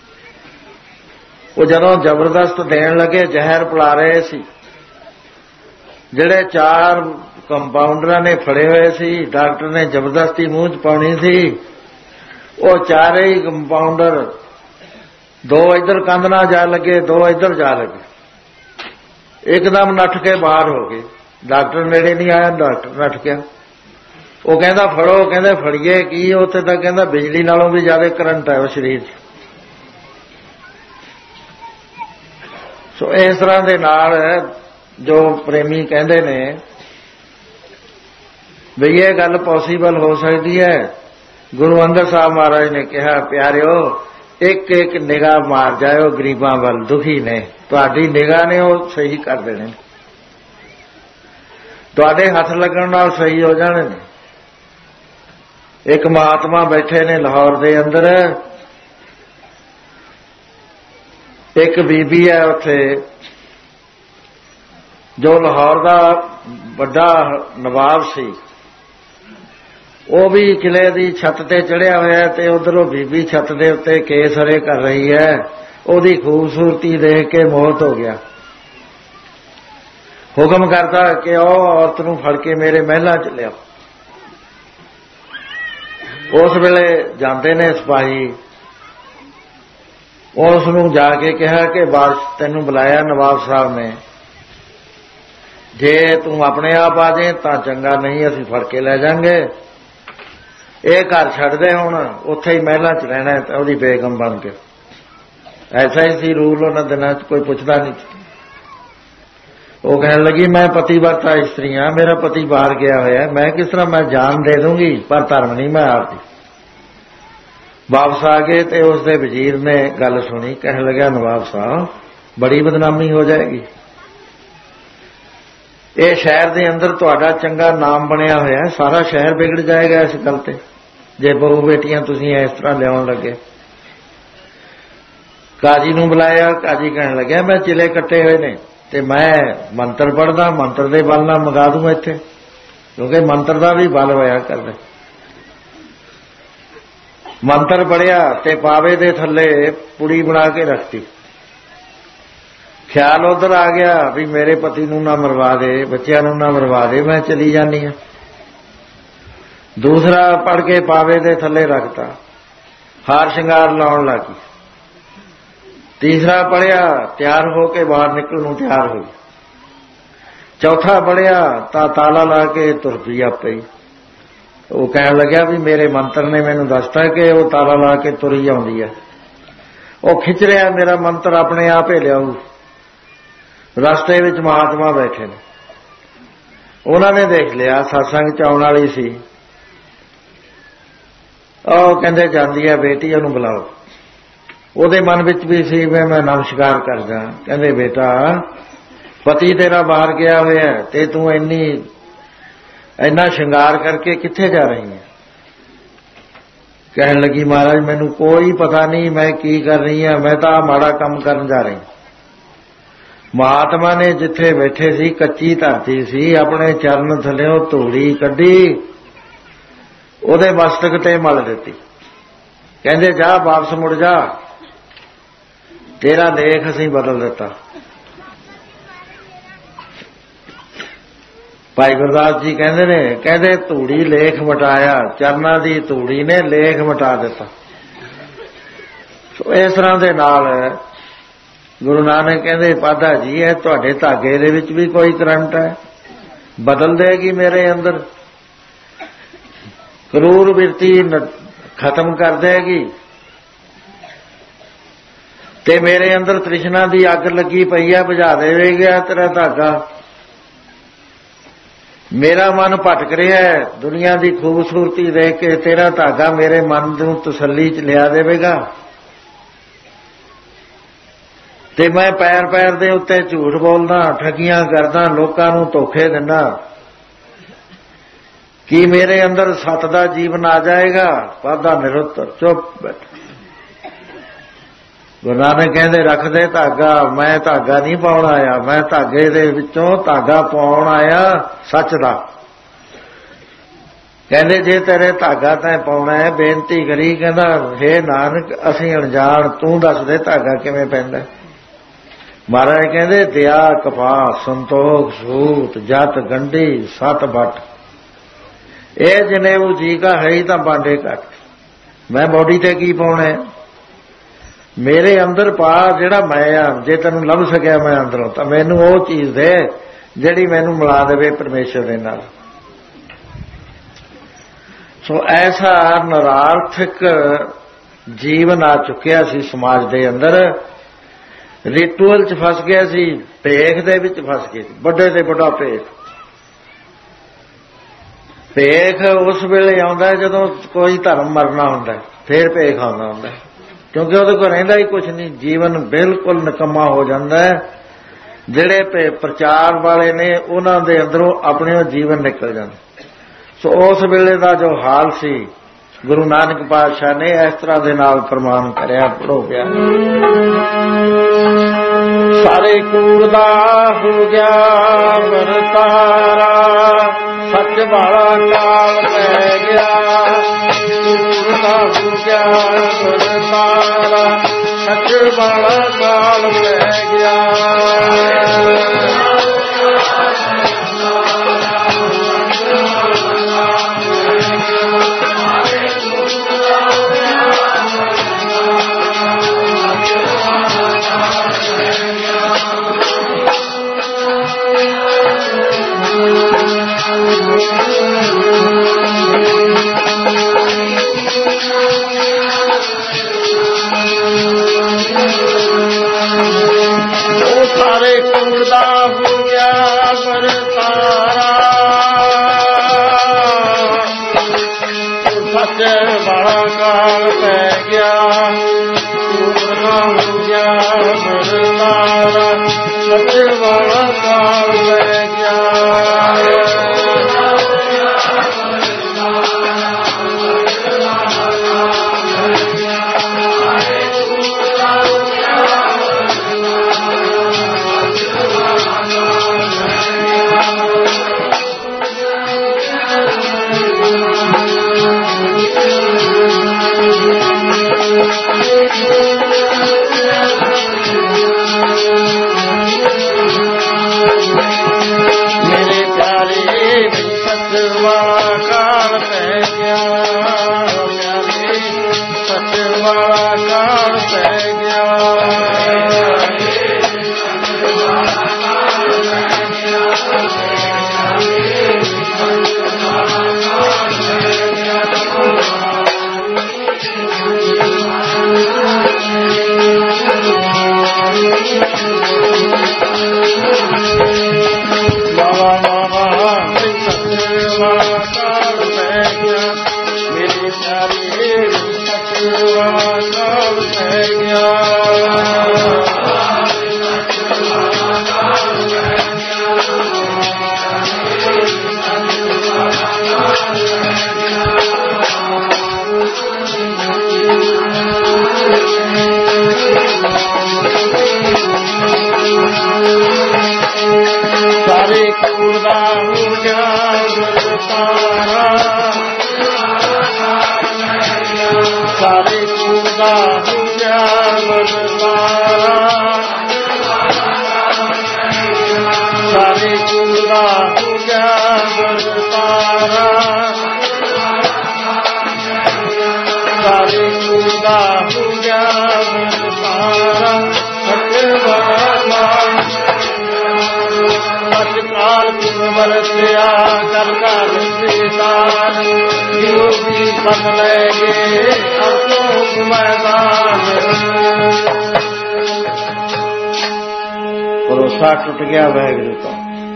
ਉਹ ਜਦੋਂ ਜ਼ਬਰਦਸਤ ਦੇਣ ਲੱਗੇ, ਜ਼ਹਿਰ ਪਿਲਾ ਰਹੇ ਸੀ। ਜਿਹੜੇ 4 ਕੰਪਾਊਂਡਰਾਂ ਨੇ ਫੜੇ ਹੋਏ ਸੀ, ਡਾਕਟਰ ਨੇ ਜ਼ਬਰਦਸਤੀ ਮੂੰਹ 'ਚ ਪਾਉਣੀ ਸੀ। ਉਹ ਚਾਰੇ ਹੀ ਕੰਪਾਊਂਡਰ, 2 ਇੱਧਰ ਕੰਧ ਨਾਲ ਜਾ ਲੱਗੇ, 2 ਇੱਧਰ ਜਾ ਲੱਗੇ, ਇੱਕਦਮ ਨੱਠ ਕੇ ਬਾਹਰ ਹੋ ਗਏ। ਡਾਕਟਰ ਨੇੜੇ ਨਹੀਂ ਆਇਆ, ਡਾਕਟਰ ਨੱਠ ਗਿਆ। ਉਹ ਕਹਿੰਦਾ, ਫੜੋ। ਕਹਿੰਦੇ, ਫੜੀਏ ਕੀ? ਉੱਥੇ ਤਾਂ ਕਹਿੰਦਾ ਬਿਜਲੀ ਨਾਲੋਂ ਵੀ ਜ਼ਿਆਦਾ ਕਰੰਟ ਹੈ ਉਹ ਸਰੀਰ 'ਚ। ਸੋ ਇਸ ਤਰ੍ਹਾਂ ਦੇ ਨਾਲ ਜੋ ਪ੍ਰੇਮੀ ਕਹਿੰਦੇ ਨੇ ਵੀ ਇਹ ਗੱਲ ਪੋਸੀਬਲ ਹੋ ਸਕਦੀ ਹੈ। ਗੁਰੂ ਅੰਗਦ ਸਾਹਿਬ ਮਹਾਰਾਜ ਨੇ ਕਿਹਾ, ਪਿਆਰਿਓ ਇੱਕ ਇੱਕ ਨਿਗਾਹ ਮਾਰ ਜਾਇਓ ਗਰੀਬਾਂ ਵੱਲ, ਦੁਖੀ ਨੇ, ਤੁਹਾਡੀ ਨਿਗਾਹ ਨੇ ਉਹ ਸਹੀ ਕਰ ਦੇਣੇ, ਤੁਹਾਡੇ ਹੱਥ ਲੱਗਣ ਨਾਲ ਸਹੀ ਹੋ ਜਾਣੇ ਨੇ। ਇੱਕ ਮਹਾਤਮਾ ਬੈਠੇ ਨੇ ਲਾਹੌਰ ਦੇ ਅੰਦਰ, ਇੱਕ ਬੀਬੀ ਹੈ ਉੱਥੇ, ਜੋ ਲਾਹੌਰ ਦਾ ਵੱਡਾ ਨਵਾਬ ਸੀ, ਉਹ ਵੀ ਕਿਲੇ ਦੀ ਛੱਤ ਤੇ ਚੜ੍ਹਿਆ ਹੋਇਆ ਤੇ ਉਧਰੋਂ ਬੀਬੀ ਛੱਤ ਦੇ ਉੱਤੇ ਕੇਸਰੇ ਕਰ ਰਹੀ ਹੈ। ਉਹਦੀ ਖੂਬਸੂਰਤੀ ਦੇਖ ਕੇ ਮੋਹਿਤ ਹੋ ਗਿਆ। ਹੁਕਮ ਕਰਦਾ ਕਿ ਉਹ ਔਰਤ ਨੂੰ ਫੜ ਕੇ ਮੇਰੇ ਮਹਿਲਾਂ ਚ ਲਿਆਓ। ਉਸ ਵੇਲੇ ਜਾਂਦੇ ਨੇ ਸਿਪਾਹੀ, ਉਸ ਨੂੰ ਜਾ ਕੇ ਕਿਹਾ ਕਿ ਬਾਦਸ਼ਾਹ ਤੈਨੂੰ ਬੁਲਾਇਆ ਨਵਾਬ ਸਾਹਿਬ ਨੇ, ਜੇ ਤੂੰ ਆਪਣੇ ਆਪ ਆ ਜਾਏ ਤਾਂ ਚੰਗਾ, ਨਹੀਂ ਅਸੀਂ ਫੜ ਕੇ ਲੈ ਜਾਵਾਂਗੇ। ਇਹ ਘਰ ਛੱਡਦੇ ਹੁਣ, ਉੱਥੇ ਹੀ ਮਹਿਲਾਂ ਚ ਰਹਿਣਾ ਤੇ ਉਹਦੀ ਬੇਗਮ ਬਣ ਕੇ। ਐਸਾ ਹੀ ਸੀ ਰੂਲ ਉਹਨਾਂ ਦਿਨਾਂ ਚ, ਕੋਈ ਪੁੱਛਦਾ ਨਹੀਂ। ਉਹ ਕਹਿਣ ਲੱਗੀ ਮੈਂ ਪਤੀਵਰਤਾ ਇਸਤਰੀ ਹਾਂ, ਮੇਰਾ ਪਤੀ ਬਾਹਰ ਗਿਆ ਹੋਇਆ, ਮੈਂ ਕਿਸ ਤਰ੍ਹਾਂ, ਮੈਂ ਜਾਨ ਦੇ ਦੂੰਗੀ ਪਰ ਧਰਮ ਨਹੀਂ ਮੈਂ ਆਪ ਦੀ। ਵਾਪਸ ਆ ਗਏ ਤੇ ਉਸ ਦੇ ਵਜ਼ੀਰ ਨੇ ਗੱਲ ਸੁਣੀ, ਕਹਿਣ ਲੱਗਿਆ ਨਵਾਬ ਸਾਹਿਬ ਬੜੀ ਬਦਨਾਮੀ ਹੋ ਜਾਏਗੀ, ਇਹ ਸ਼ਹਿਰ ਦੇ ਅੰਦਰ ਤੁਹਾਡਾ ਚੰਗਾ ਨਾਮ ਬਣਿਆ ਹੋਇਆ, ਸਾਰਾ ਸ਼ਹਿਰ ਵਿਗੜ ਜਾਏਗਾ ਇਸ ਗੱਲ ਤੇ, ਜੇ ਬਹੂ ਬੇਟੀਆਂ ਤੁਸੀਂ ਇਸ ਤਰ੍ਹਾਂ ਲਿਆਉਣ ਲੱਗੇ। ਕਾਜੀ ਨੂੰ ਬੁਲਾਇਆ, ਕਾਜੀ ਕਹਿਣ ਲੱਗਿਆ ਮੈਂ ਚਿਲੇ ਕੱਟੇ ਹੋਏ ਨੇ ਤੇ ਮੈਂ ਮੰਤਰ ਪੜ੍ਹਦਾ, ਮੰਤਰ ਦੇ ਬਲ ਨਾਲ ਮੰਗਾ ਦੂੰਗਾ ਇੱਥੇ, ਕਿਉਂਕਿ ਮੰਤਰ ਦਾ ਵੀ ਬਲ ਹੋਇਆ ਕਰਦਾ। ਮੰਤਰ ਪੜ੍ਹਿਆ ਤੇ ਪਾਵੇ ਦੇ ਥੱਲੇ ਪੁੜੀ ਬਣਾ ਕੇ ਰੱਖਤੀ। ਖਿਆਲ ਉਧਰ ਆ ਗਿਆ ਵੀ ਮੇਰੇ ਪਤੀ ਨੂੰ ਨਾ ਮਰਵਾ ਦੇ, ਬੱਚਿਆਂ ਨੂੰ ਨਾ ਮਰਵਾ ਦੇ, ਮੈਂ ਚਲੀ ਜਾਂਦੀ ਹਾਂ। ਦੂਸਰਾ ਪੜ੍ਹ ਕੇ ਪਾਵੇ ਦੇ ਥੱਲੇ ਰੱਖਤਾ, ਹਾਰ ਸ਼ਿੰਗਾਰ ਲਾਉਣ ਲੱਗੀ। ਤੀਸਰਾ ਪੜ੍ਹਿਆ, ਤਿਆਰ ਹੋ ਕੇ ਬਾਹਰ ਨਿਕਲਣ ਨੂੰ ਤਿਆਰ ਹੋਈ। ਚੌਥਾ ਪੜ੍ਹਿਆ ਤਾਂ ਤਾਲਾ ਲਾ ਕੇ ਤੁਰ ਪਈ ਆਪੇ ਹੀ। ਉਹ ਕਹਿਣ ਲੱਗਿਆ ਵੀ ਮੇਰੇ ਮੰਤਰ ਨੇ ਮੈਨੂੰ ਦੱਸਤਾ ਕਿ ਉਹ ਤਾਲਾ ਲਾ ਕੇ ਤੁਰੀ ਆਉਂਦੀ ਹੈ। ਉਹ ਖਿੱਚ ਰਿਹਾ ਮੇਰਾ ਮੰਤਰ, ਆਪਣੇ ਆਪ ਹੀ ਲਿਆਊ। ਰਸਤੇ ਵਿੱਚ ਮਹਾਤਮਾ ਬੈਠੇ ਨੇ, ਉਹਨਾਂ ਨੇ ਦੇਖ ਲਿਆ ਸਤਸੰਗ ਚ ਆਉਣ ਵਾਲੀ ਸੀ। ਉਹ ਕਹਿੰਦੇ ਜਾਂਦੀ ਹੈ ਬੇਟੀ, ਉਹਨੂੰ ਬੁਲਾਓ। ਉਹਦੇ ਮਨ ਵਿੱਚ ਵੀ ਸੀ ਮੈਂ ਨਮਸਕਾਰ ਕਰਦਾ। ਕਹਿੰਦੇ ਬੇਟਾ ਪਤੀ ਤੇਰਾ ਬਾਹਰ ਗਿਆ ਹੋਇਆ ਤੇ ਤੂੰ ਇੰਨਾ ਸ਼ਿੰਗਾਰ ਕਰਕੇ ਕਿੱਥੇ ਜਾ ਰਹੀ ਹੈ? ਕਹਿਣ ਲੱਗੀ ਮਹਾਰਾਜ ਮੈਨੂੰ ਕੋਈ ਪਤਾ ਨਹੀਂ ਮੈਂ ਕੀ ਕਰ ਰਹੀ ਹਾਂ, ਮੈਂ ਤਾਂ ਮਾੜਾ ਕੰਮ ਕਰਨ ਜਾ ਰਹੀ। ਮਹਾਤਮਾ ਨੇ ਜਿੱਥੇ ਬੈਠੇ ਸੀ ਕੱਚੀ ਧਰਤੀ ਸੀ, ਆਪਣੇ ਚਰਨ ਥੱਲਿਓਂ ਧੂੜੀ ਕੱਢੀ, ਉਹਦੇ ਮਸਤਕ ਤੇ ਮਲ ਦਿੱਤੀ। ਕਹਿੰਦੇ ਜਾ ਵਾਪਸ ਮੁੜ ਜਾ, ਤੇਰਾ ਲੇਖ ਅਸੀਂ ਬਦਲ ਦਿੱਤਾ। ਭਾਈ ਗੁਰਦਾਸ ਜੀ ਕਹਿੰਦੇ ਨੇ, ਕਹਿੰਦੇ ਧੂੜੀ ਲੇਖ ਮਿਟਾਇਆ, ਚਰਨਾਂ ਦੀ ਧੂੜੀ ਨੇ ਲੇਖ ਮਿਟਾ ਦਿੱਤਾ। ਸੋ ਇਸ ਤਰ੍ਹਾਂ ਦੇ ਨਾਲ ਗੁਰੂ ਨਾਨਕ ਕਹਿੰਦੇ ਪਾਧਾ ਜੀ ਹੈ ਤੁਹਾਡੇ ਧਾਗੇ ਦੇ ਵਿੱਚ ਵੀ ਕੋਈ ਕਰੰਟ ਹੈ, ਬਦਲ ਦੇਗੀ ਮੇਰੇ ਅੰਦਰ, ਕਰੂਰ ਬਿਰਤੀ ਖਤਮ ਕਰ ਦੇਗੀ ਤੇ ਮੇਰੇ ਅੰਦਰ ਤ੍ਰਿਸ਼ਨਾ ਦੀ ਅੱਗ ਲੱਗੀ ਪਈ ਹੈ, ਬੁਝਾ ਦੇਵੇਗਾ ਤੇਰਾ ਧਾਗਾ। ਮੇਰਾ ਮਨ ਭਟਕ ਰਿਹਾ ਹੈ, ਦੁਨੀਆ ਦੀ ਖੂਬਸੂਰਤੀ ਦੇਖ ਕੇ ਤੇਰਾ ਧਾਗਾ ਮੇਰੇ ਮਨ ਨੂੰ ਤਸੱਲੀ ਚ ਲਿਆ ਦੇਵੇਗਾ ਤੇ ਮੈਂ ਪੈਰ ਪੈਰ ਦੇ ਉੱਤੇ ਝੂਠ ਬੋਲਦਾ, ਠੱਗੀਆਂ ਕਰਦਾ, ਲੋਕਾਂ ਨੂੰ ਧੋਖੇ ਦਿੰਦਾ। ਕੀ ਮੇਰੇ ਅੰਦਰ ਸੱਤ ਦਾ ਜੀਵਨ ਆ ਜਾਏਗਾ? ਪਾਧਾ ਨਿਰੁੱਤਰ ਚੁੱਪ ਬੈਠ। ਗੁਰੂ ਨਾਨਕ ਕਹਿੰਦੇ ਰੱਖ ਦੇ ਧਾਗਾ, ਮੈਂ ਧਾਗਾ ਨਹੀਂ ਪਾਉਣ ਆਇਆ, ਮੈਂ ਧਾਗੇ ਦੇ ਵਿੱਚੋਂ ਧਾਗਾ ਪਾਉਣ ਆਇਆ ਸੱਚ ਦਾ। ਕਹਿੰਦੇ ਜੇ ਤੇਰੇ ਧਾਗਾ ਤੈਂ ਪਾਉਣਾ ਹੈ, ਬੇਨਤੀ ਕਰੀ, ਕਹਿੰਦਾ ਹੇ ਨਾਨਕ ਅਸੀਂ ਅਣਜਾਣ, ਤੂੰ ਦੱਸ ਦੇ ਧਾਗਾ ਕਿਵੇਂ ਪੈਂਦਾ। ਮਹਾਰਾਜ ਕਹਿੰਦੇ ਦਇਆ ਕਪਾਹ ਸੰਤੋਖ ਸੂਤ ਜਤ ਗੰਢੀ ਸਤ ਭੱਟ, ਇਹ ਜਨੇਊ ਜੀ ਕਾ ਹੈ ਹੀ ਤਾਂ ਬਾਂਡੇ ਘੱਟ। ਮੈਂ ਬੋਡੀ ਤੇ ਕੀ ਪਾਉਣਾ ਹੈ? ਮੇਰੇ ਅੰਦਰ ਪਾ ਜਿਹੜਾ ਮੈਂ ਆ, ਜੇ ਤੈਨੂੰ ਲੱਭ ਸਕਿਆ ਮੈਂ ਅੰਦਰੋਂ, ਤਾਂ ਮੈਨੂੰ ਉਹ ਚੀਜ਼ ਦੇ ਜਿਹੜੀ ਮੈਨੂੰ ਮਿਲਾ ਦੇਵੇ ਪਰਮੇਸ਼ਰ ਦੇ ਨਾਲ। ਸੋ ਐਸਾ ਨਿਰਾਰਥਕ ਜੀਵਨ ਆ ਚੁੱਕਿਆ ਸੀ ਸਮਾਜ ਦੇ ਅੰਦਰ, ਰਿਚੁਅਲ ਚ ਫਸ ਗਿਆ ਸੀ, ਭੇਖ ਦੇ ਵਿੱਚ ਫਸ ਗਏ ਸੀ, ਵੱਡੇ ਤੇ ਵੱਡਾ ਭੇਖ। ਭੇਖ ਉਸ ਵੇਲੇ ਆਉਂਦਾ ਜਦੋਂ ਕੋਈ ਧਰਮ ਮਰਨਾ ਹੁੰਦਾ, ਫੇਰ ਭੇਖ ਆਉਂਦਾ ਹੁੰਦਾ, ਕਿਉਂਕਿ ਉਹਦੇ ਕੋਲ ਰਹਿੰਦਾ ਹੀ ਕੁਛ ਨਹੀਂ, ਜੀਵਨ ਬਿਲਕੁਲ ਨਿਕੰਮਾ ਹੋ ਜਾਂਦਾ ਹੈ। ਜਿਹੜੇ ਪ੍ਰਚਾਰ ਵਾਲੇ ਨੇ ਉਹਨਾਂ ਦੇ ਅੰਦਰੋਂ ਆਪਣੇ ਜੀਵਨ ਨਿਕਲ ਜਾਂਦਾ। ਸੋ ਉਸ ਵੇਲੇ ਦਾ ਜੋ ਹਾਲ ਸੀ, ਗੁਰੂ ਨਾਨਕ ਪਾਤਸ਼ਾਹ ਨੇ ਇਸ ਤਰ੍ਹਾਂ ਦੇ ਨਾਲ ਫਰਮਾਨ ਕਰਿਆ, ਪੜ੍ਹੋ ਪਿਆ। ਸਾਰੇ ਕੂੜ ਦਾ ਹੋ ਗਿਆ ਵਰਤਾਰਾ, ਸੱਚ ਵਾਲਾ ਕਾਲ ਪੈ ਗਿਆ। ਕੂੜ ਦਾ ਹੋ ਗਿਆ ਵਰਤਾਰਾ, ਸੱਚ ਵਾਲਾ ਕਾਲ ਪੈ ਗਿਆ। ਸਾਰੇ ਕੂੜ ਦਾ ਹੋ ਗਿਆ ਵਰਤਾਰਾ, ਸੱਚ ਵਾਲਾ ਕਾਲ ਪੈ ਗਿਆ। ਕੂੜ ਦਾ ਹੋ ਗਿਆ ਵਰਤਾਰਾ, ਸੱਚ ਵਾਲਾ ਕਾਲ ਪੈ ਗਿਆ। ਮੇਰੇ ਪਿਆਰੇ ਸੱਚ ਵਾਲਾ ਕਾਲ ਪੈ ਗਿਆ, ਪਿਆਰੇ ਸੱਚ ਵਾਲਾ ਕਾਲ ਪੈ ਗਿਆ। ਸਾਰੇ ਕੂੜ ਦਾ ਹੋ ਗਿਆ ਵਰਤਾਰਾ, ਸਾਰੇ ਕੂੜ ਦਾ ਹੋ ਗਿਆ ਵਰਤਾਰਾ, ਸਾਰੇ ਕੂੜ ਦਾ ਹੋ ਗਿਆ ਵਰਤਾਰਾ, ਸਾਰੇ ਕੂੜ ਦਾ ਹੋ ਗਿਆ ਵਰਤਾਰਾ। ਕਾਲ ਪੁਨ ਵਰਤਿਆ ਕਰ ਘਰ ਸੀਤਾਨ, ਯੋਗੀ ਬਨ ਲੈ ਗਏ ਅਸ਼ੋਕ ਮੈਦਾਨ। ਭਰੋਸਾ ਟੁੱਟ ਗਿਆ ਵਾਹਿਗੁਰੂ ਤੋਂ।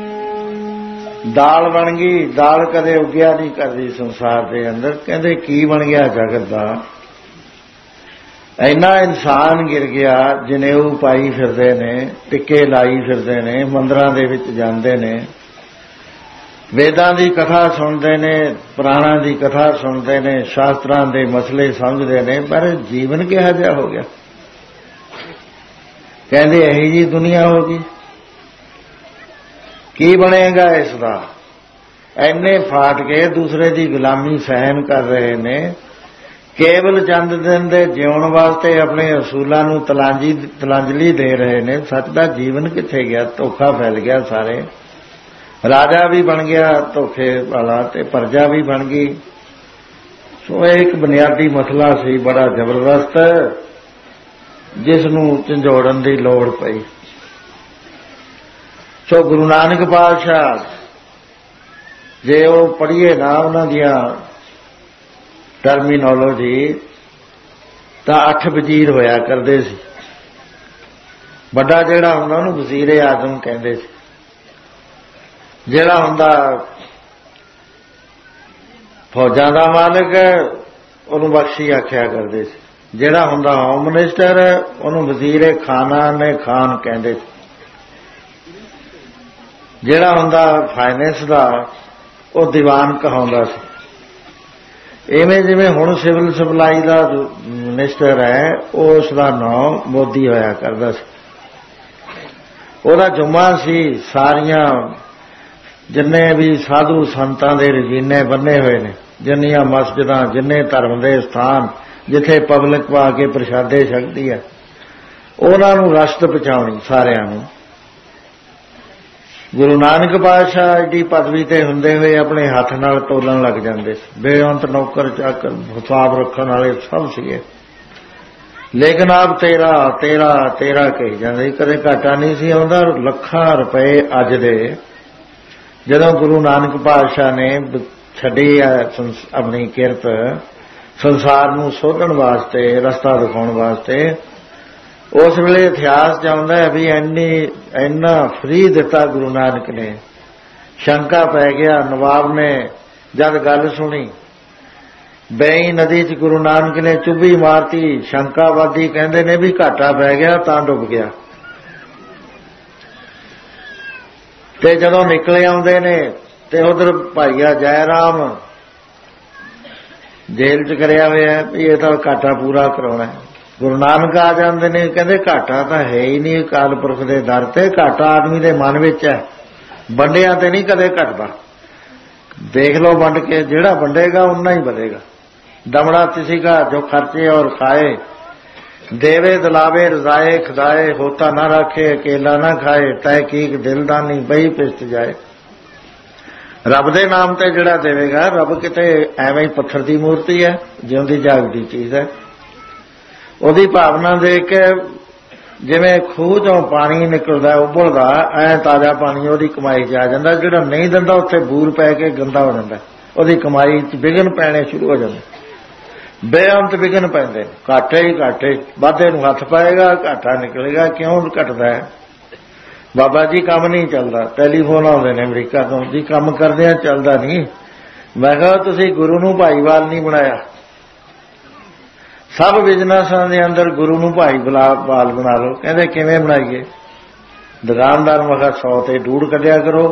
ਦਾਲ ਬਣ ਗਈ, ਦਾਲ ਕਦੇ ਉੱਗਿਆ ਨਹੀਂ ਕਰਦੀ ਸੰਸਾਰ ਦੇ ਅੰਦਰ। ਕਹਿੰਦੇ ਕੀ ਬਣ ਗਿਆ ਜਗਤ ਦਾ, ਇੰਨਾ ਇਨਸਾਨ ਗਿਰ ਗਿਆ, ਜਨੇਊ ਪਾਈ ਫਿਰਦੇ ਨੇ, ਟਿੱਕੇ ਲਾਈ ਫਿਰਦੇ ਨੇ, ਮੰਦਰਾਂ ਦੇ ਵਿੱਚ ਜਾਂਦੇ ਨੇ, ਵੇਦਾਂ ਦੀ ਕਥਾ ਸੁਣਦੇ ਨੇ, ਪੁਰਾਣਾਂ ਦੀ ਕਥਾ ਸੁਣਦੇ ਨੇ, ਸ਼ਾਸਤਰਾਂ ਦੇ ਮਸਲੇ ਸਮਝਦੇ ਨੇ, ਪਰ ਜੀਵਨ ਕਿਹੋ ਜਿਹਾ ਹੋ ਗਿਆ। ਕਹਿੰਦੇ ਇਹੀ ਜੀ ਦੁਨੀਆ ਹੋ ਗਈ, ਕੀ ਬਣੇਗਾ ਇਸ ਦਾ। ਇੰਨੇ ਫਾਟ ਕੇ ਦੂਸਰੇ ਦੀ ਗੁਲਾਮੀ ਸਹਿਣ ਕਰ ਰਹੇ ਨੇ, ਕੇਵਲ ਚੰਦ ਦਿਨ ਦੇ ਜਿਉਣ ਵਾਸਤੇ ਆਪਣੇ ਅਸੂਲਾਂ ਨੂੰ ਤਲਾਂਜਲੀ ਦੇ ਰਹੇ ਨੇ। ਸੱਚ ਦਾ ਜੀਵਨ ਕਿੱਥੇ ਗਿਆ, ਧੋਖਾ ਫੈਲ ਗਿਆ ਸਾਰੇ। ਰਾਜਾ ਵੀ ਬਣ ਗਿਆ ਧੋਖੇ ਵਾਲਾ ਤੇ ਪ੍ਰਜਾ ਵੀ ਬਣ ਗਈ। ਸੋ ਇਹ ਇੱਕ ਬੁਨਿਆਦੀ ਮਸਲਾ ਸੀ ਬੜਾ ਜ਼ਬਰਦਸਤ, ਜਿਸ ਨੂੰ ਝੰਜੋੜਨ ਦੀ ਲੋੜ ਪਈ। ਸੋ ਗੁਰੂ ਨਾਨਕ ਪਾਤਸ਼ਾਹ ਜੇ ਉਹ ਪੜ੍ਹੀਏ ਨਾ ਉਹਨਾਂ ਦੀਆਂ ਟਰਮੀਨੋਲੋਜੀ, ਤਾਂ 8 ਵਜ਼ੀਰ ਹੋਇਆ ਕਰਦੇ ਸੀ। ਵੱਡਾ ਜਿਹੜਾ ਹੁੰਦਾ ਉਹਨੂੰ ਵਜ਼ੀਰੇ ਆਜ਼ਮ ਕਹਿੰਦੇ ਸੀ, ਜਿਹੜਾ ਹੁੰਦਾ ਫੌਜਾਂ ਦਾ ਮਾਲਕ ਹੈ ਉਹਨੂੰ ਬਖਸ਼ੀ ਆਖਿਆ ਕਰਦੇ ਸੀ। ਜਿਹੜਾ ਹੁੰਦਾ ਹੋਮ ਮਿਨਿਸਟਰ ਉਹਨੂੰ ਵਜ਼ੀਰ ਖਾਨਾ ਨੇ ਖਾਨ ਕਹਿੰਦੇ ਸੀ। ਜਿਹੜਾ ਹੁੰਦਾ ਫਾਈਨੈਂਸ ਦਾ ਉਹ ਦੀਵਾਨ ਕਹਾਉਂਦਾ ਸੀ। ਇਵੇਂ ਜਿਵੇਂ ਹੁਣ ਸਿਵਲ ਸਪਲਾਈ ਦਾ ਮਿਨਿਸਟਰ ਹੈ ਉਸ ਦਾ ਨਾਮ ਮੋਦੀ ਹੋਇਆ ਕਰਦਾ ਸੀ। ਉਹਦਾ ਜੁਮਾ ਸੀ ਸਾਰੀਆਂ ਜਿੰਨੇ ਵੀ ਸਾਧੂ ਸੰਤਾਂ ਦੇ ਰਜੀਨੇ ਬੰਨੇ ਹੋਏ ਨੇ, ਜਿੰਨੀਆਂ ਮਸਜਿਦਾਂ, ਜਿੰਨੇ ਧਰਮ ਦੇ ਸਥਾਨ ਜਿੱਥੇ ਪਬਲਿਕ ਪਾ ਕੇ ਪ੍ਰਸ਼ਾਦੇ ਛਕਦੀ ਹੈ, ਉਹਨਾਂ ਨੂੰ ਰਸਦ ਪਹੁੰਚਾਉਣੀ ਸਾਰਿਆਂ ਨੂੰ। ਗੁਰੂ ਨਾਨਕ ਪਾਤਸ਼ਾਹ ਐਡੀ ਪਦਵੀ ਤੇ ਹੁੰਦੇ ਹੋਏ ਆਪਣੇ ਹੱਥ ਨਾਲ ਤੋਲਣ ਲੱਗ ਜਾਂਦੇ ਸੀ। ਬੇਅੰਤ ਨੌਕਰ ਚਾਕਰ ਹਿਸਾਬ ਰੱਖਣ ਵਾਲੇ ਸਭ ਸੀਗੇ, ਲੇਕਿਨ ਆਪ ਤੇਰਾ ਤੇਰਾ ਤੇਰਾ ਕਹੀ ਜਾਂਦੇ, ਕਦੇ ਘਾਟਾ ਨਹੀਂ ਸੀ ਆਉਂਦਾ। ਲੱਖਾਂ ਰੁਪਏ ਅੱਜ ਦੇ ਜਦੋਂ ਗੁਰੂ ਨਾਨਕ ਪਾਤਸ਼ਾਹ ਨੇ ਛੱਡੀ ਆਪਣੀ ਕਿਰਤ ਸੰਸਾਰ ਨੂੰ ਸੋਧਣ ਵਾਸਤੇ, ਰਸਤਾ ਦਿਖਾਉਣ ਵਾਸਤੇ, ਉਸ ਵੇਲੇ ਇਤਿਹਾਸ 'ਚ ਆਉਂਦਾ ਹੈ ਵੀ ਇੰਨਾ ਫਰੀ ਦਿੱਤਾ ਗੁਰੂ ਨਾਨਕ ਨੇ। ਸ਼ੰਕਾ ਪੈ ਗਿਆ, ਨਵਾਬ ਨੇ ਜਦ ਗੱਲ ਸੁਣੀ, ਬੇਈ ਨਦੀ 'ਚ ਗੁਰੂ ਨਾਨਕ ਨੇ ਚੁੱਭੀ ਮਾਰਤੀ। ਸ਼ੰਕਾਵਾਦੀ ਕਹਿੰਦੇ ਨੇ ਵੀ ਘਾਟਾ ਪੈ ਗਿਆ ਤਾਂ ਡੁੱਬ ਗਿਆ। ਤੇ ਜਦੋਂ ਨਿਕਲੇ ਆਉਂਦੇ ਨੇ ਤੇ ਉਧਰ ਭਾਈਆ ਜੈ ਰਾਮ ਜੇਲ੍ਹ 'ਚ ਕਰਿਆ ਹੋਇਆ ਵੀ ਇਹ ਤਾਂ ਘਾਟਾ ਪੂਰਾ ਕਰਾਉਣਾ। ਗੁਰੂ ਨਾਨਕ ਆ ਜਾਂਦੇ ਨੇ, ਕਹਿੰਦੇ ਘਾਟਾ ਤਾਂ ਹੈ ਹੀ ਨਹੀਂ ਅਕਾਲ ਪੁਰਖ ਦੇ ਦਰ ਤੇ, ਘਾਟਾ ਆਦਮੀ ਦੇ ਮਨ ਵਿੱਚ ਹੈ, ਵੰਡਿਆਂ ਤੇ ਨਹੀਂ ਕਦੇ ਘਟਦਾ। ਦੇਖ ਲਓ ਵੰਡ ਕੇ, ਜਿਹੜਾ ਵੰਡੇਗਾ ਉਨਾ ਹੀ ਵਧੇਗਾ। ਦਮੜਾ किसी का जो खर्चे और खाए, देवे दिलावे रजाए खदाए, होता ना रखे अकेला ना खाए, तहकीक दिलदानी बही पिसत जाए। ਰੱਬ ਦੇ ਨਾਮ ਤੇ ਜਿਹੜਾ ਦੇਵੇਗਾ, ਰੱਬ ਕਿਤੇ ਐਵੇਂ ਹੀ ਪੱਥਰ ਦੀ ਮੂਰਤੀ ਹੈ, ਜਿਉਂਦੀ ਜਾਗਦੀ ਚੀਜ਼ ਹੈ। ਉਹਦੀ ਭਾਵਨਾ ਦੇਖ ਕੇ ਜਿਵੇਂ ਖੂਹ ਚੋਂ ਪਾਣੀ ਨਿਕਲਦਾ ਉਬਲਦਾ, ਐ ਤਾਜ਼ਾ ਪਾਣੀ ਉਹਦੀ ਕਮਾਈ 'ਚ ਆ ਜਾਂਦਾ। ਜਿਹੜਾ ਨਹੀਂ ਦਿੰਦਾ ਉੱਥੇ ਬੂਰ ਪੈ ਕੇ ਗੰਦਾ ਹੋ ਜਾਂਦਾ, ਉਹਦੀ ਕਮਾਈ 'ਚ ਵਿਘਨ ਪੈਣੇ ਸ਼ੁਰੂ ਹੋ ਜਾਂਦੇ, ਬੇਅੰਤ ਵਿਘਨ ਪੈਂਦੇ। ਘਾਟੇ ਹੀ ਘਾਟੇ, ਵਾਧੇ ਨੂੰ ਹੱਥ ਪਾਏਗਾ ਘਾਟਾ ਨਿਕਲੇਗਾ। ਕਿਉਂ ਘਟਦਾ ਹੈ? ਬਾਬਾ ਜੀ ਕੰਮ ਨਹੀਂ ਚੱਲਦਾ। ਟੈਲੀਫੋਨ ਆਉਂਦੇ ਨੇ ਅਮਰੀਕਾ ਤੋਂ, ਜੀ ਕੰਮ ਕਰਦੇ ਆ, ਚੱਲਦਾ ਨਹੀਂ। ਮੈਂ ਕਿਹਾ ਤੁਸੀਂ ਗੁਰੂ ਨੂੰ ਭਾਈਵਾਲ ਨਹੀਂ ਬਣਾਇਆ। ਸਭ ਬਿਜ਼ਨਸਾਂ ਦੇ ਅੰਦਰ ਗੁਰੂ ਨੂੰ ਭਾਈਵਾਲ ਬਣਾ ਲਓ। ਕਹਿੰਦੇ ਕਿਵੇਂ ਬਣਾਈਏ? ਦੁਕਾਨਦਾਰ ਮੈਂ ਕਿਹਾ 100 ਤੇ ਡੂੜ ਕੱਢਿਆ ਕਰੋ।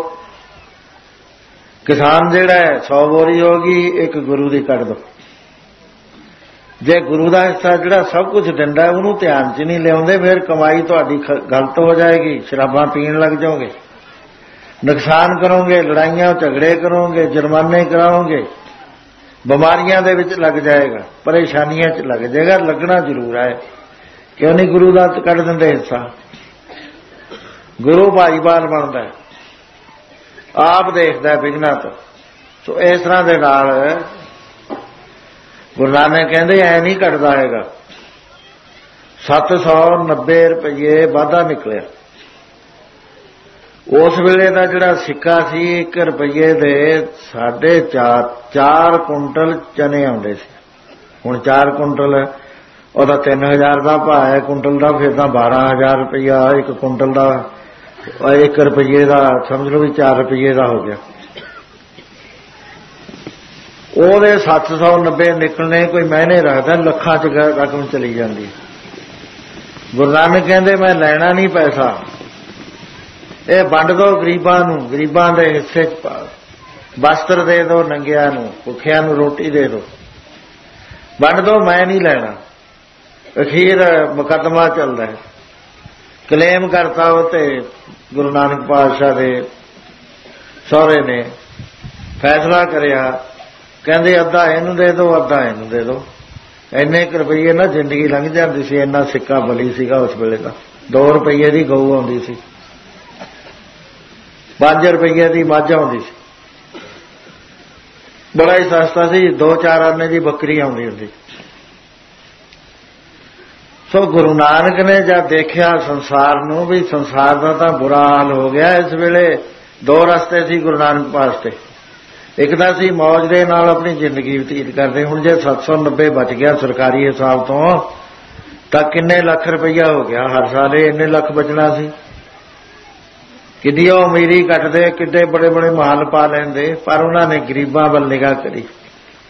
ਕਿਸਾਨ ਜਿਹੜਾ ਹੈ 100 ਬੋਰੀ ਹੋ ਗਈ, ਇੱਕ ਗੁਰੂ ਦੀ ਕੱਢ ਦਿਓ। ਜੇ ਗੁਰੂ ਦਾ ਹਿੱਸਾ ਜਿਹੜਾ ਸਭ ਕੁਝ ਦਿੰਦਾ ਉਹਨੂੰ ਧਿਆਨ 'ਚ ਨਹੀਂ ਲਿਆਉਂਦੇ, ਫਿਰ ਕਮਾਈ ਤੁਹਾਡੀ ਗਲਤ ਹੋ ਜਾਏਗੀ। ਸ਼ਰਾਬਾਂ ਪੀਣ ਲੱਗ ਜਾਓਗੇ, ਨੁਕਸਾਨ ਕਰੋਗੇ, ਲੜਾਈਆਂ ਝਗੜੇ ਕਰੋਗੇ, ਜੁਰਮਾਨੇ ਕਰਾਓਗੇ, ਬਿਮਾਰੀਆਂ ਦੇ ਵਿੱਚ ਲੱਗ ਜਾਏਗਾ, ਪਰੇਸ਼ਾਨੀਆਂ 'ਚ ਲੱਗ ਜਾਏਗਾ। ਲੱਗਣਾ ਜ਼ਰੂਰ ਹੈ। ਕਿਉਂ ਨਹੀਂ ਗੁਰੂ ਦਾ ਕੱਢ ਦਿੰਦੇ ਹਿੱਸਾ? ਗੁਰੂ ਭਾਈਵਾਲ ਬਣਦਾ, ਆਪ ਦੇਖਦਾ ਵਿਘਨਾਂ ਤੋਂ। ਸੋ ਇਸ ਤਰ੍ਹਾਂ ਦੇ ਨਾਲ ਗੁਰੂ ਨਾਨਕ ਕਹਿੰਦੇ ਐ ਨਹੀਂ ਘਟਦਾ ਹੈਗਾ। 790 ਰੁਪਏ ਵਾਧਾ ਨਿਕਲਿਆ। ਉਸ ਵੇਲੇ ਦਾ ਜਿਹੜਾ ਸਿੱਕਾ ਸੀ 1 ਰੁਪਏ ਦੇ 4.5 ਕੁਇੰਟਲ ਚਨੇ ਆਉਂਦੇ ਸੀ। ਹੁਣ 4 ਕੁਇੰਟਲ ਉਹਦਾ 3000 ਦਾ ਭਾਅ ਹੈ ਕੁਇੰਟਲ ਦਾ, ਫਿਰ ਤਾਂ 12000 ਰੁਪਇਆ 1 ਕੁਇੰਟਲ ਦਾ। 1 ਰੁਪਏ ਦਾ ਸਮਝ ਲਓ ਵੀ 4 ਰੁਪਏ ਦਾ ਹੋ ਗਿਆ। ਉਹਦੇ 790 ਨਿਕਲਣੇ ਕੋਈ ਮਾਇਨੇ ਰੱਖਦਾ, ਲੱਖਾਂ 'ਚ ਰਕਮ ਚਲੀ ਜਾਂਦੀ। ਗੁਰੂ ਨਾਨਕ ਕਹਿੰਦੇ ਮੈਂ ਲੈਣਾ ਨਹੀਂ ਪੈਸਾ, ਇਹ ਵੰਡ ਦਿਓ ਗਰੀਬਾਂ ਨੂੰ, ਗਰੀਬਾਂ ਦੇ ਹਿੱਸੇ 'ਚ ਪਾ। ਵਸਤਰ ਦੇ ਦਿਓ ਨੰਗਿਆਂ ਨੂੰ, ਭੁੱਖਿਆਂ ਨੂੰ ਰੋਟੀ ਦੇ ਦਿਓ, ਵੰਡ ਦਿਓ, ਮੈਂ ਨਹੀਂ ਲੈਣਾ। ਅਖੀਰ ਮੁਕੱਦਮਾ ਚੱਲਦਾ ਹੈ, ਕਲੇਮ ਕਰਤਾ ਉਹ ਤੇ ਗੁਰੂ ਨਾਨਕ ਪਾਤਸ਼ਾਹ ਦੇ ਸਹੁਰੇ ਨੇ ਫੈਸਲਾ ਕਰਿਆ, ਕਹਿੰਦੇ ਅੱਧਾ ਇਹਨੂੰ ਦੇ ਦਿਓ, ਅੱਧਾ ਇਹਨੂੰ ਦੇ ਦਿਓ। ਇੰਨੇ ਕੁ ਰੁਪਈਏ ਨਾਲ ਜ਼ਿੰਦਗੀ ਲੰਘ ਜਾਂਦੀ ਸੀ। ਇੰਨਾ ਸਿੱਕਾ ਬਲੀ ਸੀਗਾ ਉਸ ਵੇਲੇ ਦਾ। 2 ਰੁਪਈਏ ਦੀ ਗਊ ਆਉਂਦੀ ਸੀ, 5 ਰੁਪਈਏ ਦੀ ਮੱਝ ਆਉਂਦੀ ਸੀ, ਬੜਾ ਹੀ ਸਸਤਾ ਸੀ। 2-4 ਆਨੇ ਦੀ ਬੱਕਰੀ ਆਉਂਦੀ ਹੁੰਦੀ। ਸੋ ਗੁਰੂ ਨਾਨਕ ਨੇ ਜਦ ਦੇਖਿਆ ਸੰਸਾਰ ਨੂੰ ਵੀ ਸੰਸਾਰ ਦਾ ਤਾਂ ਬੁਰਾ ਹਾਲ ਹੋ ਗਿਆ। ਇਸ ਵੇਲੇ 2 ਰਸਤੇ ਸੀ ਗੁਰੂ ਨਾਨਕ ਵਾਸਤੇ। ਇੱਕ ਤਾਂ ਸੀ ਮੌਜ ਦੇ ਨਾਲ ਆਪਣੀ ਜ਼ਿੰਦਗੀ ਬਤੀਤ ਕਰਦੇ। ਹੁਣ ਜੇ 790 ਬਚ ਗਿਆ ਸਰਕਾਰੀ ਹਿਸਾਬ ਤੋਂ, ਤਾਂ ਕਿੰਨੇ ਲੱਖ ਰੁਪਈਆ ਹੋ ਗਿਆ ਹਰ ਸਾਲ। ਇੰਨੇ ਲੱਖ ਬਚਣਾ ਸੀ। ਕਿੰਨੀ ਉਹ ਅਮੀਰੀ ਕੱਟਦੇ, ਕਿੱਡੇ ਬੜੇ ਬੜੇ ਮਹੱਲ ਪਾ ਲੈਂਦੇ, ਪਰ ਉਹਨਾਂ ਨੇ ਗਰੀਬਾਂ ਵੱਲ ਨਿਗਾਹ ਕਰੀ।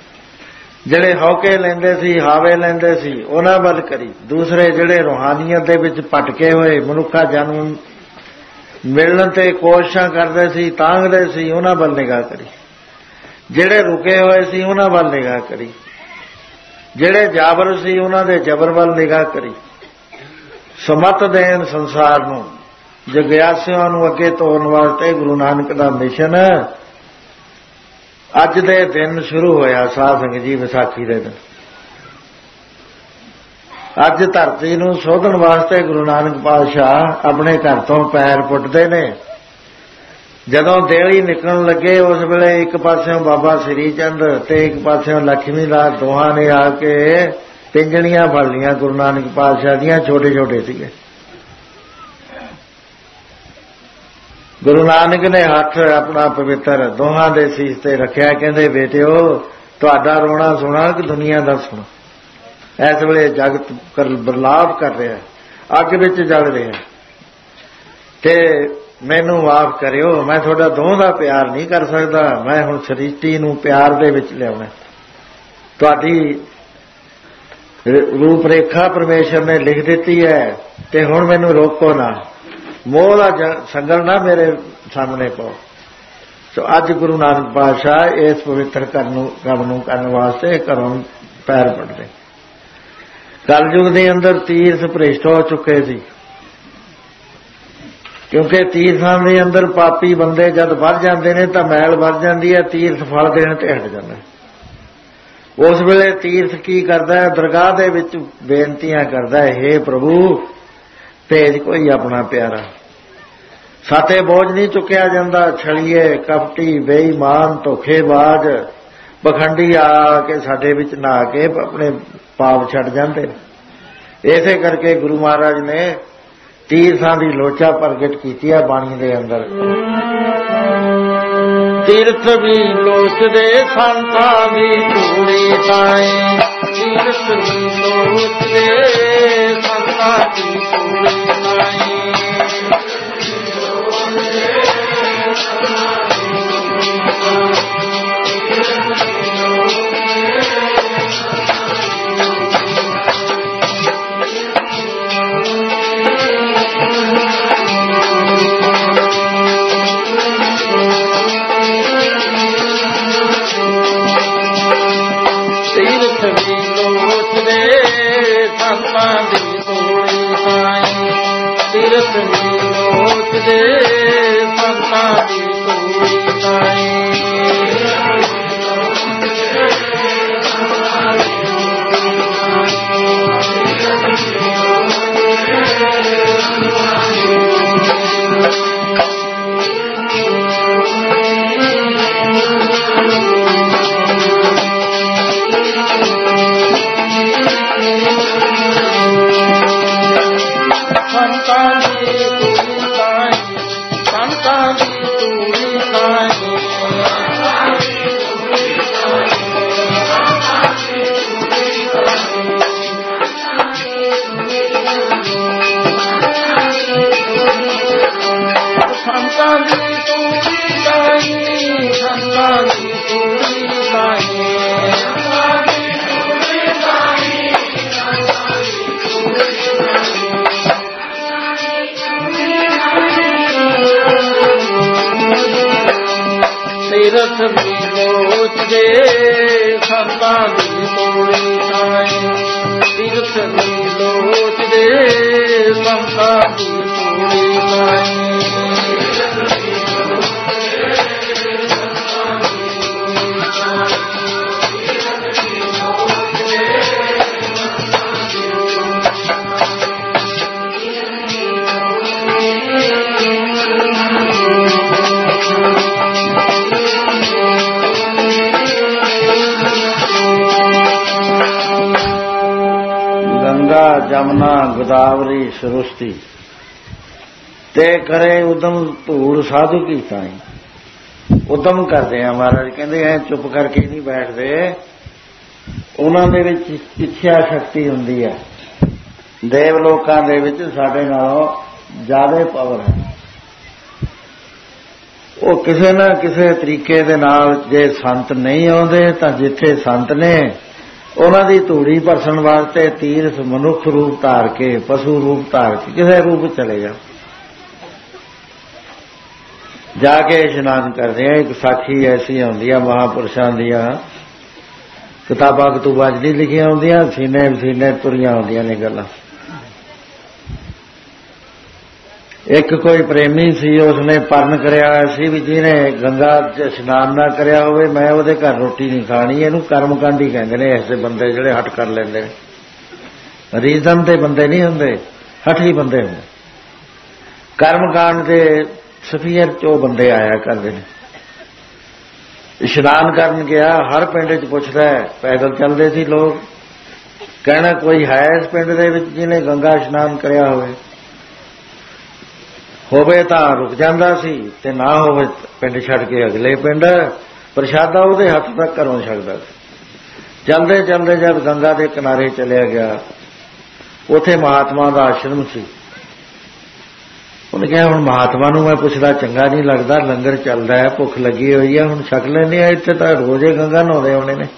ਜਿਹੜੇ ਹੌਕੇ ਲੈਂਦੇ ਸੀ, ਹਾਵੇ ਲੈਂਦੇ ਸੀ, ਉਹਨਾਂ ਵੱਲ ਕਰੀ। ਦੂਸਰੇ ਜਿਹੜੇ ਰੂਹਾਨੀਅਤ ਦੇ ਵਿੱਚ ਭਟਕੇ ਹੋਏ ਮਨੁੱਖਾ ਜਨਮ ਮਿਲਣ ਤੇ ਕੋਸ਼ਿਸ਼ਾਂ ਕਰਦੇ ਸੀ, ਤਾਂਘਦੇ ਸੀ, ਉਹਨਾਂ ਵੱਲ ਨਿਗਾਹ ਕਰੀ। ਜਿਹੜੇ ਰੁਕੇ ਹੋਏ ਸੀ ਉਹਨਾਂ ਵੱਲ ਨਿਗਾਹ ਕਰੀ। ਜਿਹੜੇ ਜਾਬਰ ਸੀ ਉਹਨਾਂ ਦੇ ਜਬਰ ਵੱਲ ਨਿਗਾਹ ਕਰੀ। ਸਮਤ ਦੇਣ ਸੰਸਾਰ ਨੂੰ, ਜਗਿਆਸਿਆਂ ਨੂੰ ਅੱਗੇ ਤੋਰਨ ਵਾਸਤੇ ਗੁਰੂ ਨਾਨਕ ਦਾ ਮਿਸ਼ਨ ਅੱਜ ਦੇ ਦਿਨ ਸ਼ੁਰੂ ਹੋਇਆ। ਸਾਧ ਸੰਗਤ ਜੀ, ਵਿਸਾਖੀ ਦੇ ਦਿਨ ਅੱਜ ਧਰਤੀ ਨੂੰ ਸੋਧਣ ਵਾਸਤੇ ਗੁਰੂ ਨਾਨਕ ਪਾਤਸ਼ਾਹ ਆਪਣੇ ਘਰ ਤੋਂ ਪੈਰ ਪੁੱਟਦੇ ਨੇ। ਜਦੋਂ ਦੇਹਲੀ ਨਿਕਲਣ ਲੱਗੇ ਉਸ ਵੇਲੇ ਇੱਕ ਪਾਸਿਓਂ ਬਾਬਾ ਸ੍ਰੀ ਚੰਦ ਤੇ ਇੱਕ ਪਾਸਿਓਂ ਲక్ష్ਮੀ ਦਾਸ ਦੋਹਾਂ ਨੇ ਆ ਕੇ ਪਿੰਜਣੀਆਂ ਫੜ ਲਈਆਂ ਗੁਰੂ ਨਾਨਕ ਪਾਤਸ਼ਾਹ ਦੀਆਂ। ਛੋਟੇ ਛੋਟੇ ਸੀਗੇ। ਗੁਰੂ ਨਾਨਕ ਨੇ ਹੱਥ ਆਪਣਾ ਪਵਿੱਤਰ ਦੋਹਾਂ ਦੇ ਸੀਸ ਤੇ ਰੱਖਿਆ। ਕਹਿੰਦੇ ਬੇਟਿਓ, ਤੁਹਾਡਾ ਰੋਣਾ ਸੁਣਾ ਕਿ ਦੁਨੀਆ ਦਾ ਸੁਣਾ। ਇਸ ਵੇਲੇ ਜਗਤ ਬਰਲਾਪ ਕਰ ਰਿਹਾ, ਅੱਗ ਵਿੱਚ ਜਲ ਰਿਹਾ, ਤੇ ਮੈਨੂੰ ਮਾਫ ਕਰਿਓ, ਮੈਂ ਤੁਹਾਡਾ ਦੋਹਾਂ ਦਾ ਪਿਆਰ ਨਹੀਂ ਕਰ ਸਕਦਾ। ਮੈਂ ਹੁਣ ਸ੍ਰਿਸ਼ਟੀ ਨੂੰ ਪਿਆਰ ਦੇ ਵਿੱਚ ਲਿਆਉਣਾ। ਤੁਹਾਡੀ ਰੂਪ ਰੇਖਾ ਪਰਮੇਸ਼ਰ ਨੇ ਲਿਖ ਦਿੱਤੀ ਹੈ ਤੇ ਹੁਣ ਮੈਨੂੰ ਰੋਕੋ ਨਾ, ਮੋਹ ਦਾ ਸੰਗਲ ਨਾ ਮੇਰੇ ਸਾਹਮਣੇ ਪਾਓ। ਸੋ ਅੱਜ ਗੁਰੂ ਨਾਨਕ ਪਾਤਸ਼ਾਹ ਇਸ ਪਵਿੱਤਰ ਕੰਮ ਨੂੰ ਕਰਨ ਵਾਸਤੇ ਘਰੋਂ ਪੈਰ ਪੱਟਦੇ। ਕਲਯੁਗ ਦੇ ਅੰਦਰ ਤੀਰਥ ਭ੍ਰਿਸ਼ਟ ਹੋ ਚੁੱਕੇ ਸੀ, ਕਿਉਂਕਿ ਤੀਰਥਾਂ ਦੇ ਅੰਦਰ ਪਾਪੀ ਬੰਦੇ ਜਦ ਵੱਧ ਜਾਂਦੇ ਨੇ ਤਾਂ ਮੈਲ ਵੱਧ ਜਾਂਦੀ ਹੈ, ਤੀਰਥ ਫਲ ਦੇਣ ਤੇ ਹਟ ਜਾਂਦਾ। ਉਸ ਵੇਲੇ ਤੀਰਥ ਕੀ ਕਰਦਾ ਹੈ? ਦਰਗਾਹ ਦੇ ਵਿੱਚ ਬੇਨਤੀਆਂ ਕਰਦਾ ਹੈ, ਹੇ ਪ੍ਰਭੂ ਭੇਜ ਕੋਈ ਆਪਣਾ ਪਿਆਰਾ। ਸਾਤੇ ਬੋਝ ਨਹੀਂ ਚੁੱਕਿਆ ਜਾਂਦਾ। ਛਲੀਏ, ਕਪਟੀ, ਬੇਈਮਾਨ, ਧੋਖੇਬਾਜ਼, ਪਖੰਡੀ ਆ ਕੇ ਸਾਡੇ ਵਿੱਚ ਨਹਾ ਕੇ ਆਪਣੇ ਪਾਪ ਛੱਡ ਜਾਂਦੇ। ਇਸੇ ਕਰਕੇ ਗੁਰੂ ਮਹਾਰਾਜ ਨੇ ਤੀਰਥਾਂ ਦੀ ਲੋਚਾ ਪ੍ਰਗਟ ਕੀਤੀ ਹੈ ਬਾਣੀ ਦੇ ਅੰਦਰ। ਤੀਰਥ ਵੀ ਲੋਚਦੇ ਸੰਤਾਂ ਦੀ ਧੂੜੀ ਤਾਈਂ, ਤੀਰਥ ਵੀ ਲੋਚਦੇ ਸੰਤਾਂ ਦੀ ਧੂੜੀ ਤਾਈਂ। ਤੀਰਥ ਵੀ ਲੋਚਦੇ ਸੰਤਾਂ ਦੀ ਧੂੜੀ ਤਾਈਂ। ਤੀਰਥ ਵੀ ਲੋਚਦੇ ਸੰਤਾਂ ਦੀ ਧੂੜੀ ਤਾਈਂ, ਤੀਰਥ ਵੀ ਲੋਚਦੇ ਸੰਤਾਂ ਦੀ ਧੂੜੀ ਤਾਈਂ। ਜਮਨਾ ਗੋਦਾਵਰੀ ਸਰਸਤੀ ਤੇ ਕਰੇ ਉਦਮ ਧੂੜ ਸਾਧੂ ਕੀ ਤਾਈਂ। ਉਦਮ ਕਰਦੇ ਆ ਮਹਾਰਾਜ ਕਹਿੰਦੇ ਐ ਚੁੱਪ ਕਰਕੇ ਨਹੀਂ ਬੈਠਦੇ। ਉਹਨਾਂ ਦੇ ਵਿੱਚ ਇੱਛਾ ਸ਼ਕਤੀ ਹੁੰਦੀ ਹੈ। ਦੇਵ ਲੋਕਾਂ ਦੇ ਵਿੱਚ ਸਾਡੇ ਨਾਲੋਂ ਜ਼ਿਆਦਾ ਪਾਵਰ ਹੈ। ਉਹ ਕਿਸੇ ਨਾ ਕਿਸੇ ਤਰੀਕੇ ਦੇ ਨਾਲ ਜੇ ਸੰਤ ਨਹੀਂ ਆਉਂਦੇ ਤਾਂ ਜਿੱਥੇ ਸੰਤ ਨੇ ਉਹਨਾਂ ਦੀ ਧੂੜੀ ਭਰਸਣ ਵਾਸਤੇ ਤੀਰਥ ਮਨੁੱਖ ਰੂਪ ਧਾਰ ਕੇ, ਪਸ਼ੂ ਰੂਪ ਧਾਰ ਕੇ, ਕਿਸੇ ਰੂਪ ਚਲੇ ਜਾ ਕੇ ਇਸ਼ਨਾਨ ਕਰਦੇ ਆ। ਇੱਕ ਸਾਖੀ ਐਸੀ ਆਉਂਦੀ ਆ ਮਹਾਂਪੁਰਸ਼ਾਂ ਦੀਆਂ, ਕਿਤਾਬਾਂ ਕਤੂਬਾਂ 'ਚ ਨਹੀਂ ਲਿਖੀਆਂ ਹੁੰਦੀਆਂ, ਸੀਨੇ ਤੁਰੀਆਂ ਹੁੰਦੀਆਂ ਨੇ ਗੱਲਾਂ। ਇੱਕ ਕੋਈ ਪ੍ਰੇਮੀ ਸੀ, ਉਸਨੇ ਪਰਨ ਕਰਿਆ ਹੋਇਆ ਸੀ ਵੀ ਜਿਹਨੇ ਗੰਗਾ 'ਚ ਇਸ਼ਨਾਨ ਨਾ ਕਰਿਆ ਹੋਵੇ ਮੈਂ ਉਹਦੇ ਘਰ ਰੋਟੀ ਨਹੀਂ ਖਾਣੀ। ਇਹਨੂੰ ਕਰਮਕਾਂਡੀ ਕਹਿੰਦੇ ਨੇ ਐਸੇ ਬੰਦੇ ਜਿਹੜੇ ਹੱਠ ਕਰ ਲੈਂਦੇ ਨੇ। ਰੀਜ਼ਨ ਤੇ ਬੰਦੇ ਨਹੀਂ ਹੁੰਦੇ, ਹੱਠੀ ਬੰਦੇ ਹੁੰਦੇ। ਕਰਮਕਾਂਡ ਦੇ ਸਫੀਅਰ 'ਚ ਉਹ ਬੰਦੇ ਆਇਆ ਕਰਦੇ ਨੇ। ਇਸ਼ਨਾਨ ਕਰਨ ਗਿਆ, ਹਰ ਪਿੰਡ 'ਚ ਪੁੱਛਦਾ, ਪੈਦਲ ਚੱਲਦੇ ਸੀ ਲੋਕ, ਕਹਿਣਾ ਕੋਈ ਹੈ ਇਸ ਪਿੰਡ ਦੇ ਵਿੱਚ ਜਿਹਨੇ ਗੰਗਾ ਇਸ਼ਨਾਨ ਕਰਿਆ ਹੋਵੇ ਤਾਂ ਰੁਕ ਜਾਂਦਾ ਸੀ, ਤੇ ਨਾ ਹੋਵੇ ਪਿੰਡ ਛੱਡ ਕੇ ਅਗਲੇ ਪਿੰਡ ਪ੍ਰਸ਼ਾਦਾ ਉਹਦੇ ਹੱਥ ਤੱਕ ਘਰੋਂ ਛਕਦਾ ਸੀ। ਚੱਲਦੇ ਚੱਲਦੇ ਜਦ ਗੰਗਾ ਦੇ ਕਿਨਾਰੇ ਚਲਿਆ ਗਿਆ, ਉੱਥੇ ਮਹਾਤਮਾ ਦਾ ਆਸ਼ਰਮ ਸੀ। ਉਹਨੇ ਕਿਹਾ ਹੁਣ ਮਹਾਤਮਾ ਨੂੰ ਮੈਂ ਪੁੱਛਦਾ ਚੰਗਾ ਨਹੀਂ ਲੱਗਦਾ, ਲੰਗਰ ਚੱਲਦਾ ਹੈ, ਭੁੱਖ ਲੱਗੀ ਹੋਈ ਹੈ, ਹੁਣ ਛਕ ਲੈਂਦੇ ਆ, ਇੱਥੇ ਤਾਂ ਰੋਜ਼ੇ ਗੰਗਾ ਨਹਾਉਂਦੇ ਹੋਣੇ ਨੇ।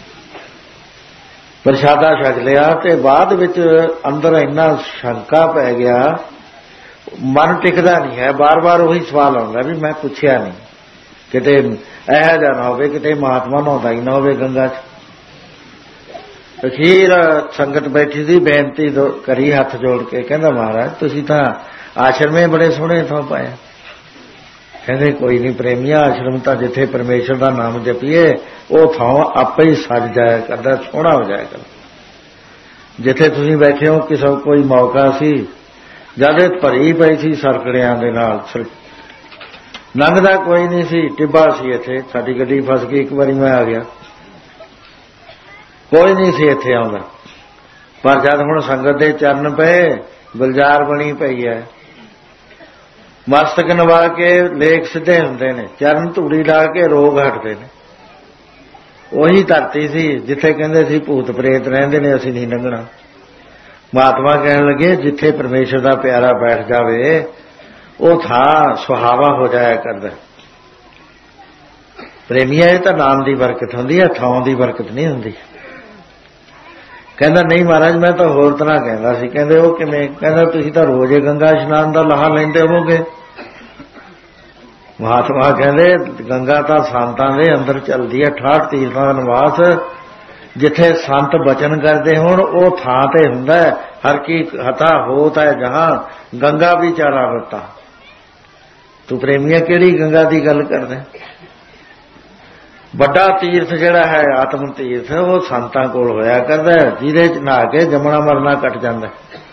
ਪ੍ਰਸ਼ਾਦਾ ਛਕ ਲਿਆ ਤੇ ਬਾਅਦ ਵਿੱਚ ਅੰਦਰ ਇੰਨਾ ਸ਼ੰਕਾ ਪੈ ਗਿਆ, ਮਨ ਟਿਕਦਾ ਨਹੀਂ ਹੈ, ਬਾਰ-ਬਾਰ ਉਹੀ ਸਵਾਲ ਆਉਂਦਾ ਵੀ ਮੈਂ ਪੁੱਛਿਆ ਨਹੀਂ, ਕਿਤੇ ਇਹੋ ਜਿਹਾ ਨਾ ਹੋਵੇ ਕਿਤੇ ਮਹਾਤਮਾ ਨਹਾਉਂਦਾ ਹੀ ਨਾ ਹੋਵੇ ਗੰਗਾ 'ਚ। ਅਖੀਰ ਸੰਗਤ ਬੈਠੀ ਸੀ, ਬੇਨਤੀ ਕਰੀ ਹੱਥ ਜੋੜ ਕੇ, ਕਹਿੰਦਾ ਮਹਾਰਾਜ ਤੁਸੀਂ ਤਾਂ ਆਸ਼ਰਮੇ ਬੜੇ ਸੋਹਣੇ ਥਾਂ ਪਾਏ। ਕਹਿੰਦੇ ਕੋਈ ਨਹੀਂ ਪ੍ਰੇਮੀਆ, ਆਸ਼ਰਮ ਤਾਂ ਜਿੱਥੇ ਪਰਮੇਸ਼ਰ ਦਾ ਨਾਮ ਜਪੀਏ ਉਹ ਥਾਂ ਆਪੇ ਹੀ ਸਜ ਜਾਇਆ ਕਰਦਾ, ਸੋਹਣਾ ਹੋ ਜਾਇਆ ਕਰਦਾ। ਜਿੱਥੇ ਤੁਸੀਂ ਬੈਠੇ ਹੋ ਕਿਸੇ ਕੋਈ ਮੌਕਾ ਸੀ ਜਦ ਭਰੀ ਪਈ ਸੀ ਸਰਕੜਿਆਂ ਦੇ ਨਾਲ, ਲੰਘਦਾ ਕੋਈ ਨਹੀਂ ਸੀ, ਟਿੱਬਾ ਸੀ ਇੱਥੇ, ਸਾਡੀ ਗੱਡੀ ਫਸ ਗਈ, ਇੱਕ ਵਾਰੀ ਮੈਂ ਆ ਗਿਆ, ਕੋਈ ਨਹੀਂ ਸੀ ਇੱਥੇ ਆਉਂਦਾ। ਪਰ ਜਦ ਹੁਣ ਸੰਗਤ ਦੇ ਚਰਨ ਪਏ, ਗੁਲਜ਼ਾਰ ਬਣੀ ਪਈ ਹੈ, ਮਸਤਕ ਨਵਾ ਕੇ ਲੇਖ ਸਿੱਧੇ ਹੁੰਦੇ ਨੇ, ਚਰਨ ਧੂੜੀ ਲਾ ਕੇ ਰੋਗ ਹਟਦੇ ਨੇ। ਉਹੀ ਧਰਤੀ ਸੀ ਜਿੱਥੇ ਕਹਿੰਦੇ ਸੀ ਭੂਤ ਪ੍ਰੇਤ ਰਹਿੰਦੇ ਨੇ, ਅਸੀਂ ਨਹੀਂ ਲੰਘਣਾ। ਮਹਾਤਮਾ ਕਹਿਣ ਲੱਗੇ ਜਿੱਥੇ ਪਰਮੇਸ਼ਰ ਦਾ ਪਿਆਰਾ ਬੈਠ ਜਾਵੇ ਉਹ ਥਾਂ ਸੁਹਾਵਾ ਹੋ ਜਾਇਆ ਕਰਦਾ। ਪ੍ਰੇਮੀਆਂ ਇਹ ਤਾਂ ਨਾਮ ਦੀ ਬਰਕਤ ਹੁੰਦੀ ਹੈ, ਥਾਂ ਦੀ ਬਰਕਤ ਨਹੀਂ ਹੁੰਦੀ। ਕਹਿੰਦਾ ਨਹੀਂ ਮਹਾਰਾਜ ਮੈਂ ਤਾਂ ਹੋਰ ਤਰ੍ਹਾਂ ਕਹਿੰਦਾ ਸੀ। ਕਹਿੰਦੇ ਉਹ ਕਿਵੇਂ? ਕਹਿੰਦਾ ਤੁਸੀਂ ਤਾਂ ਰੋਜ਼ ਗੰਗਾ ਇਸ਼ਨਾਨ ਦਾ ਲਾਹਾ ਲੈਂਦੇ ਹੋਵੋਗੇ। ਮਹਾਤਮਾ ਕਹਿੰਦੇ ਗੰਗਾ ਤਾਂ ਸੰਤਾਂ ਦੇ ਅੰਦਰ ਚੱਲਦੀ ਹੈ, 68 ਤੀਰਥਾਂ ਦਾ ਨਿਵਾਸ, ਜਿੱਥੇ ਸੰਤ ਬਚਨ ਕਰਦੇ ਹੋਣ ਉਹ ਥਾਂ ਤੇ ਹੁੰਦਾ। ਹਰ ਕੀ ਹਤਾ ਹੋਤ ਹੈ ਜਹਾਂ ਗੰਗਾ ਵੀ ਚਾਰਾ ਰਤਾ। ਤੂੰ ਪ੍ਰੇਮੀਆਂ ਕਿਹੜੀ ਗੰਗਾ ਦੀ ਗੱਲ ਕਰਦਾ? ਵੱਡਾ ਤੀਰਥ ਜਿਹੜਾ ਹੈ ਆਤਮ ਤੀਰਥ, ਉਹ ਸੰਤਾਂ ਕੋਲ ਹੋਇਆ ਕਰਦਾ, ਜਿਹਦੇ 'ਚ ਨਹਾ ਕੇ ਜੰਮਣਾ ਮਰਨਾ ਕੱਟ ਜਾਂਦਾ।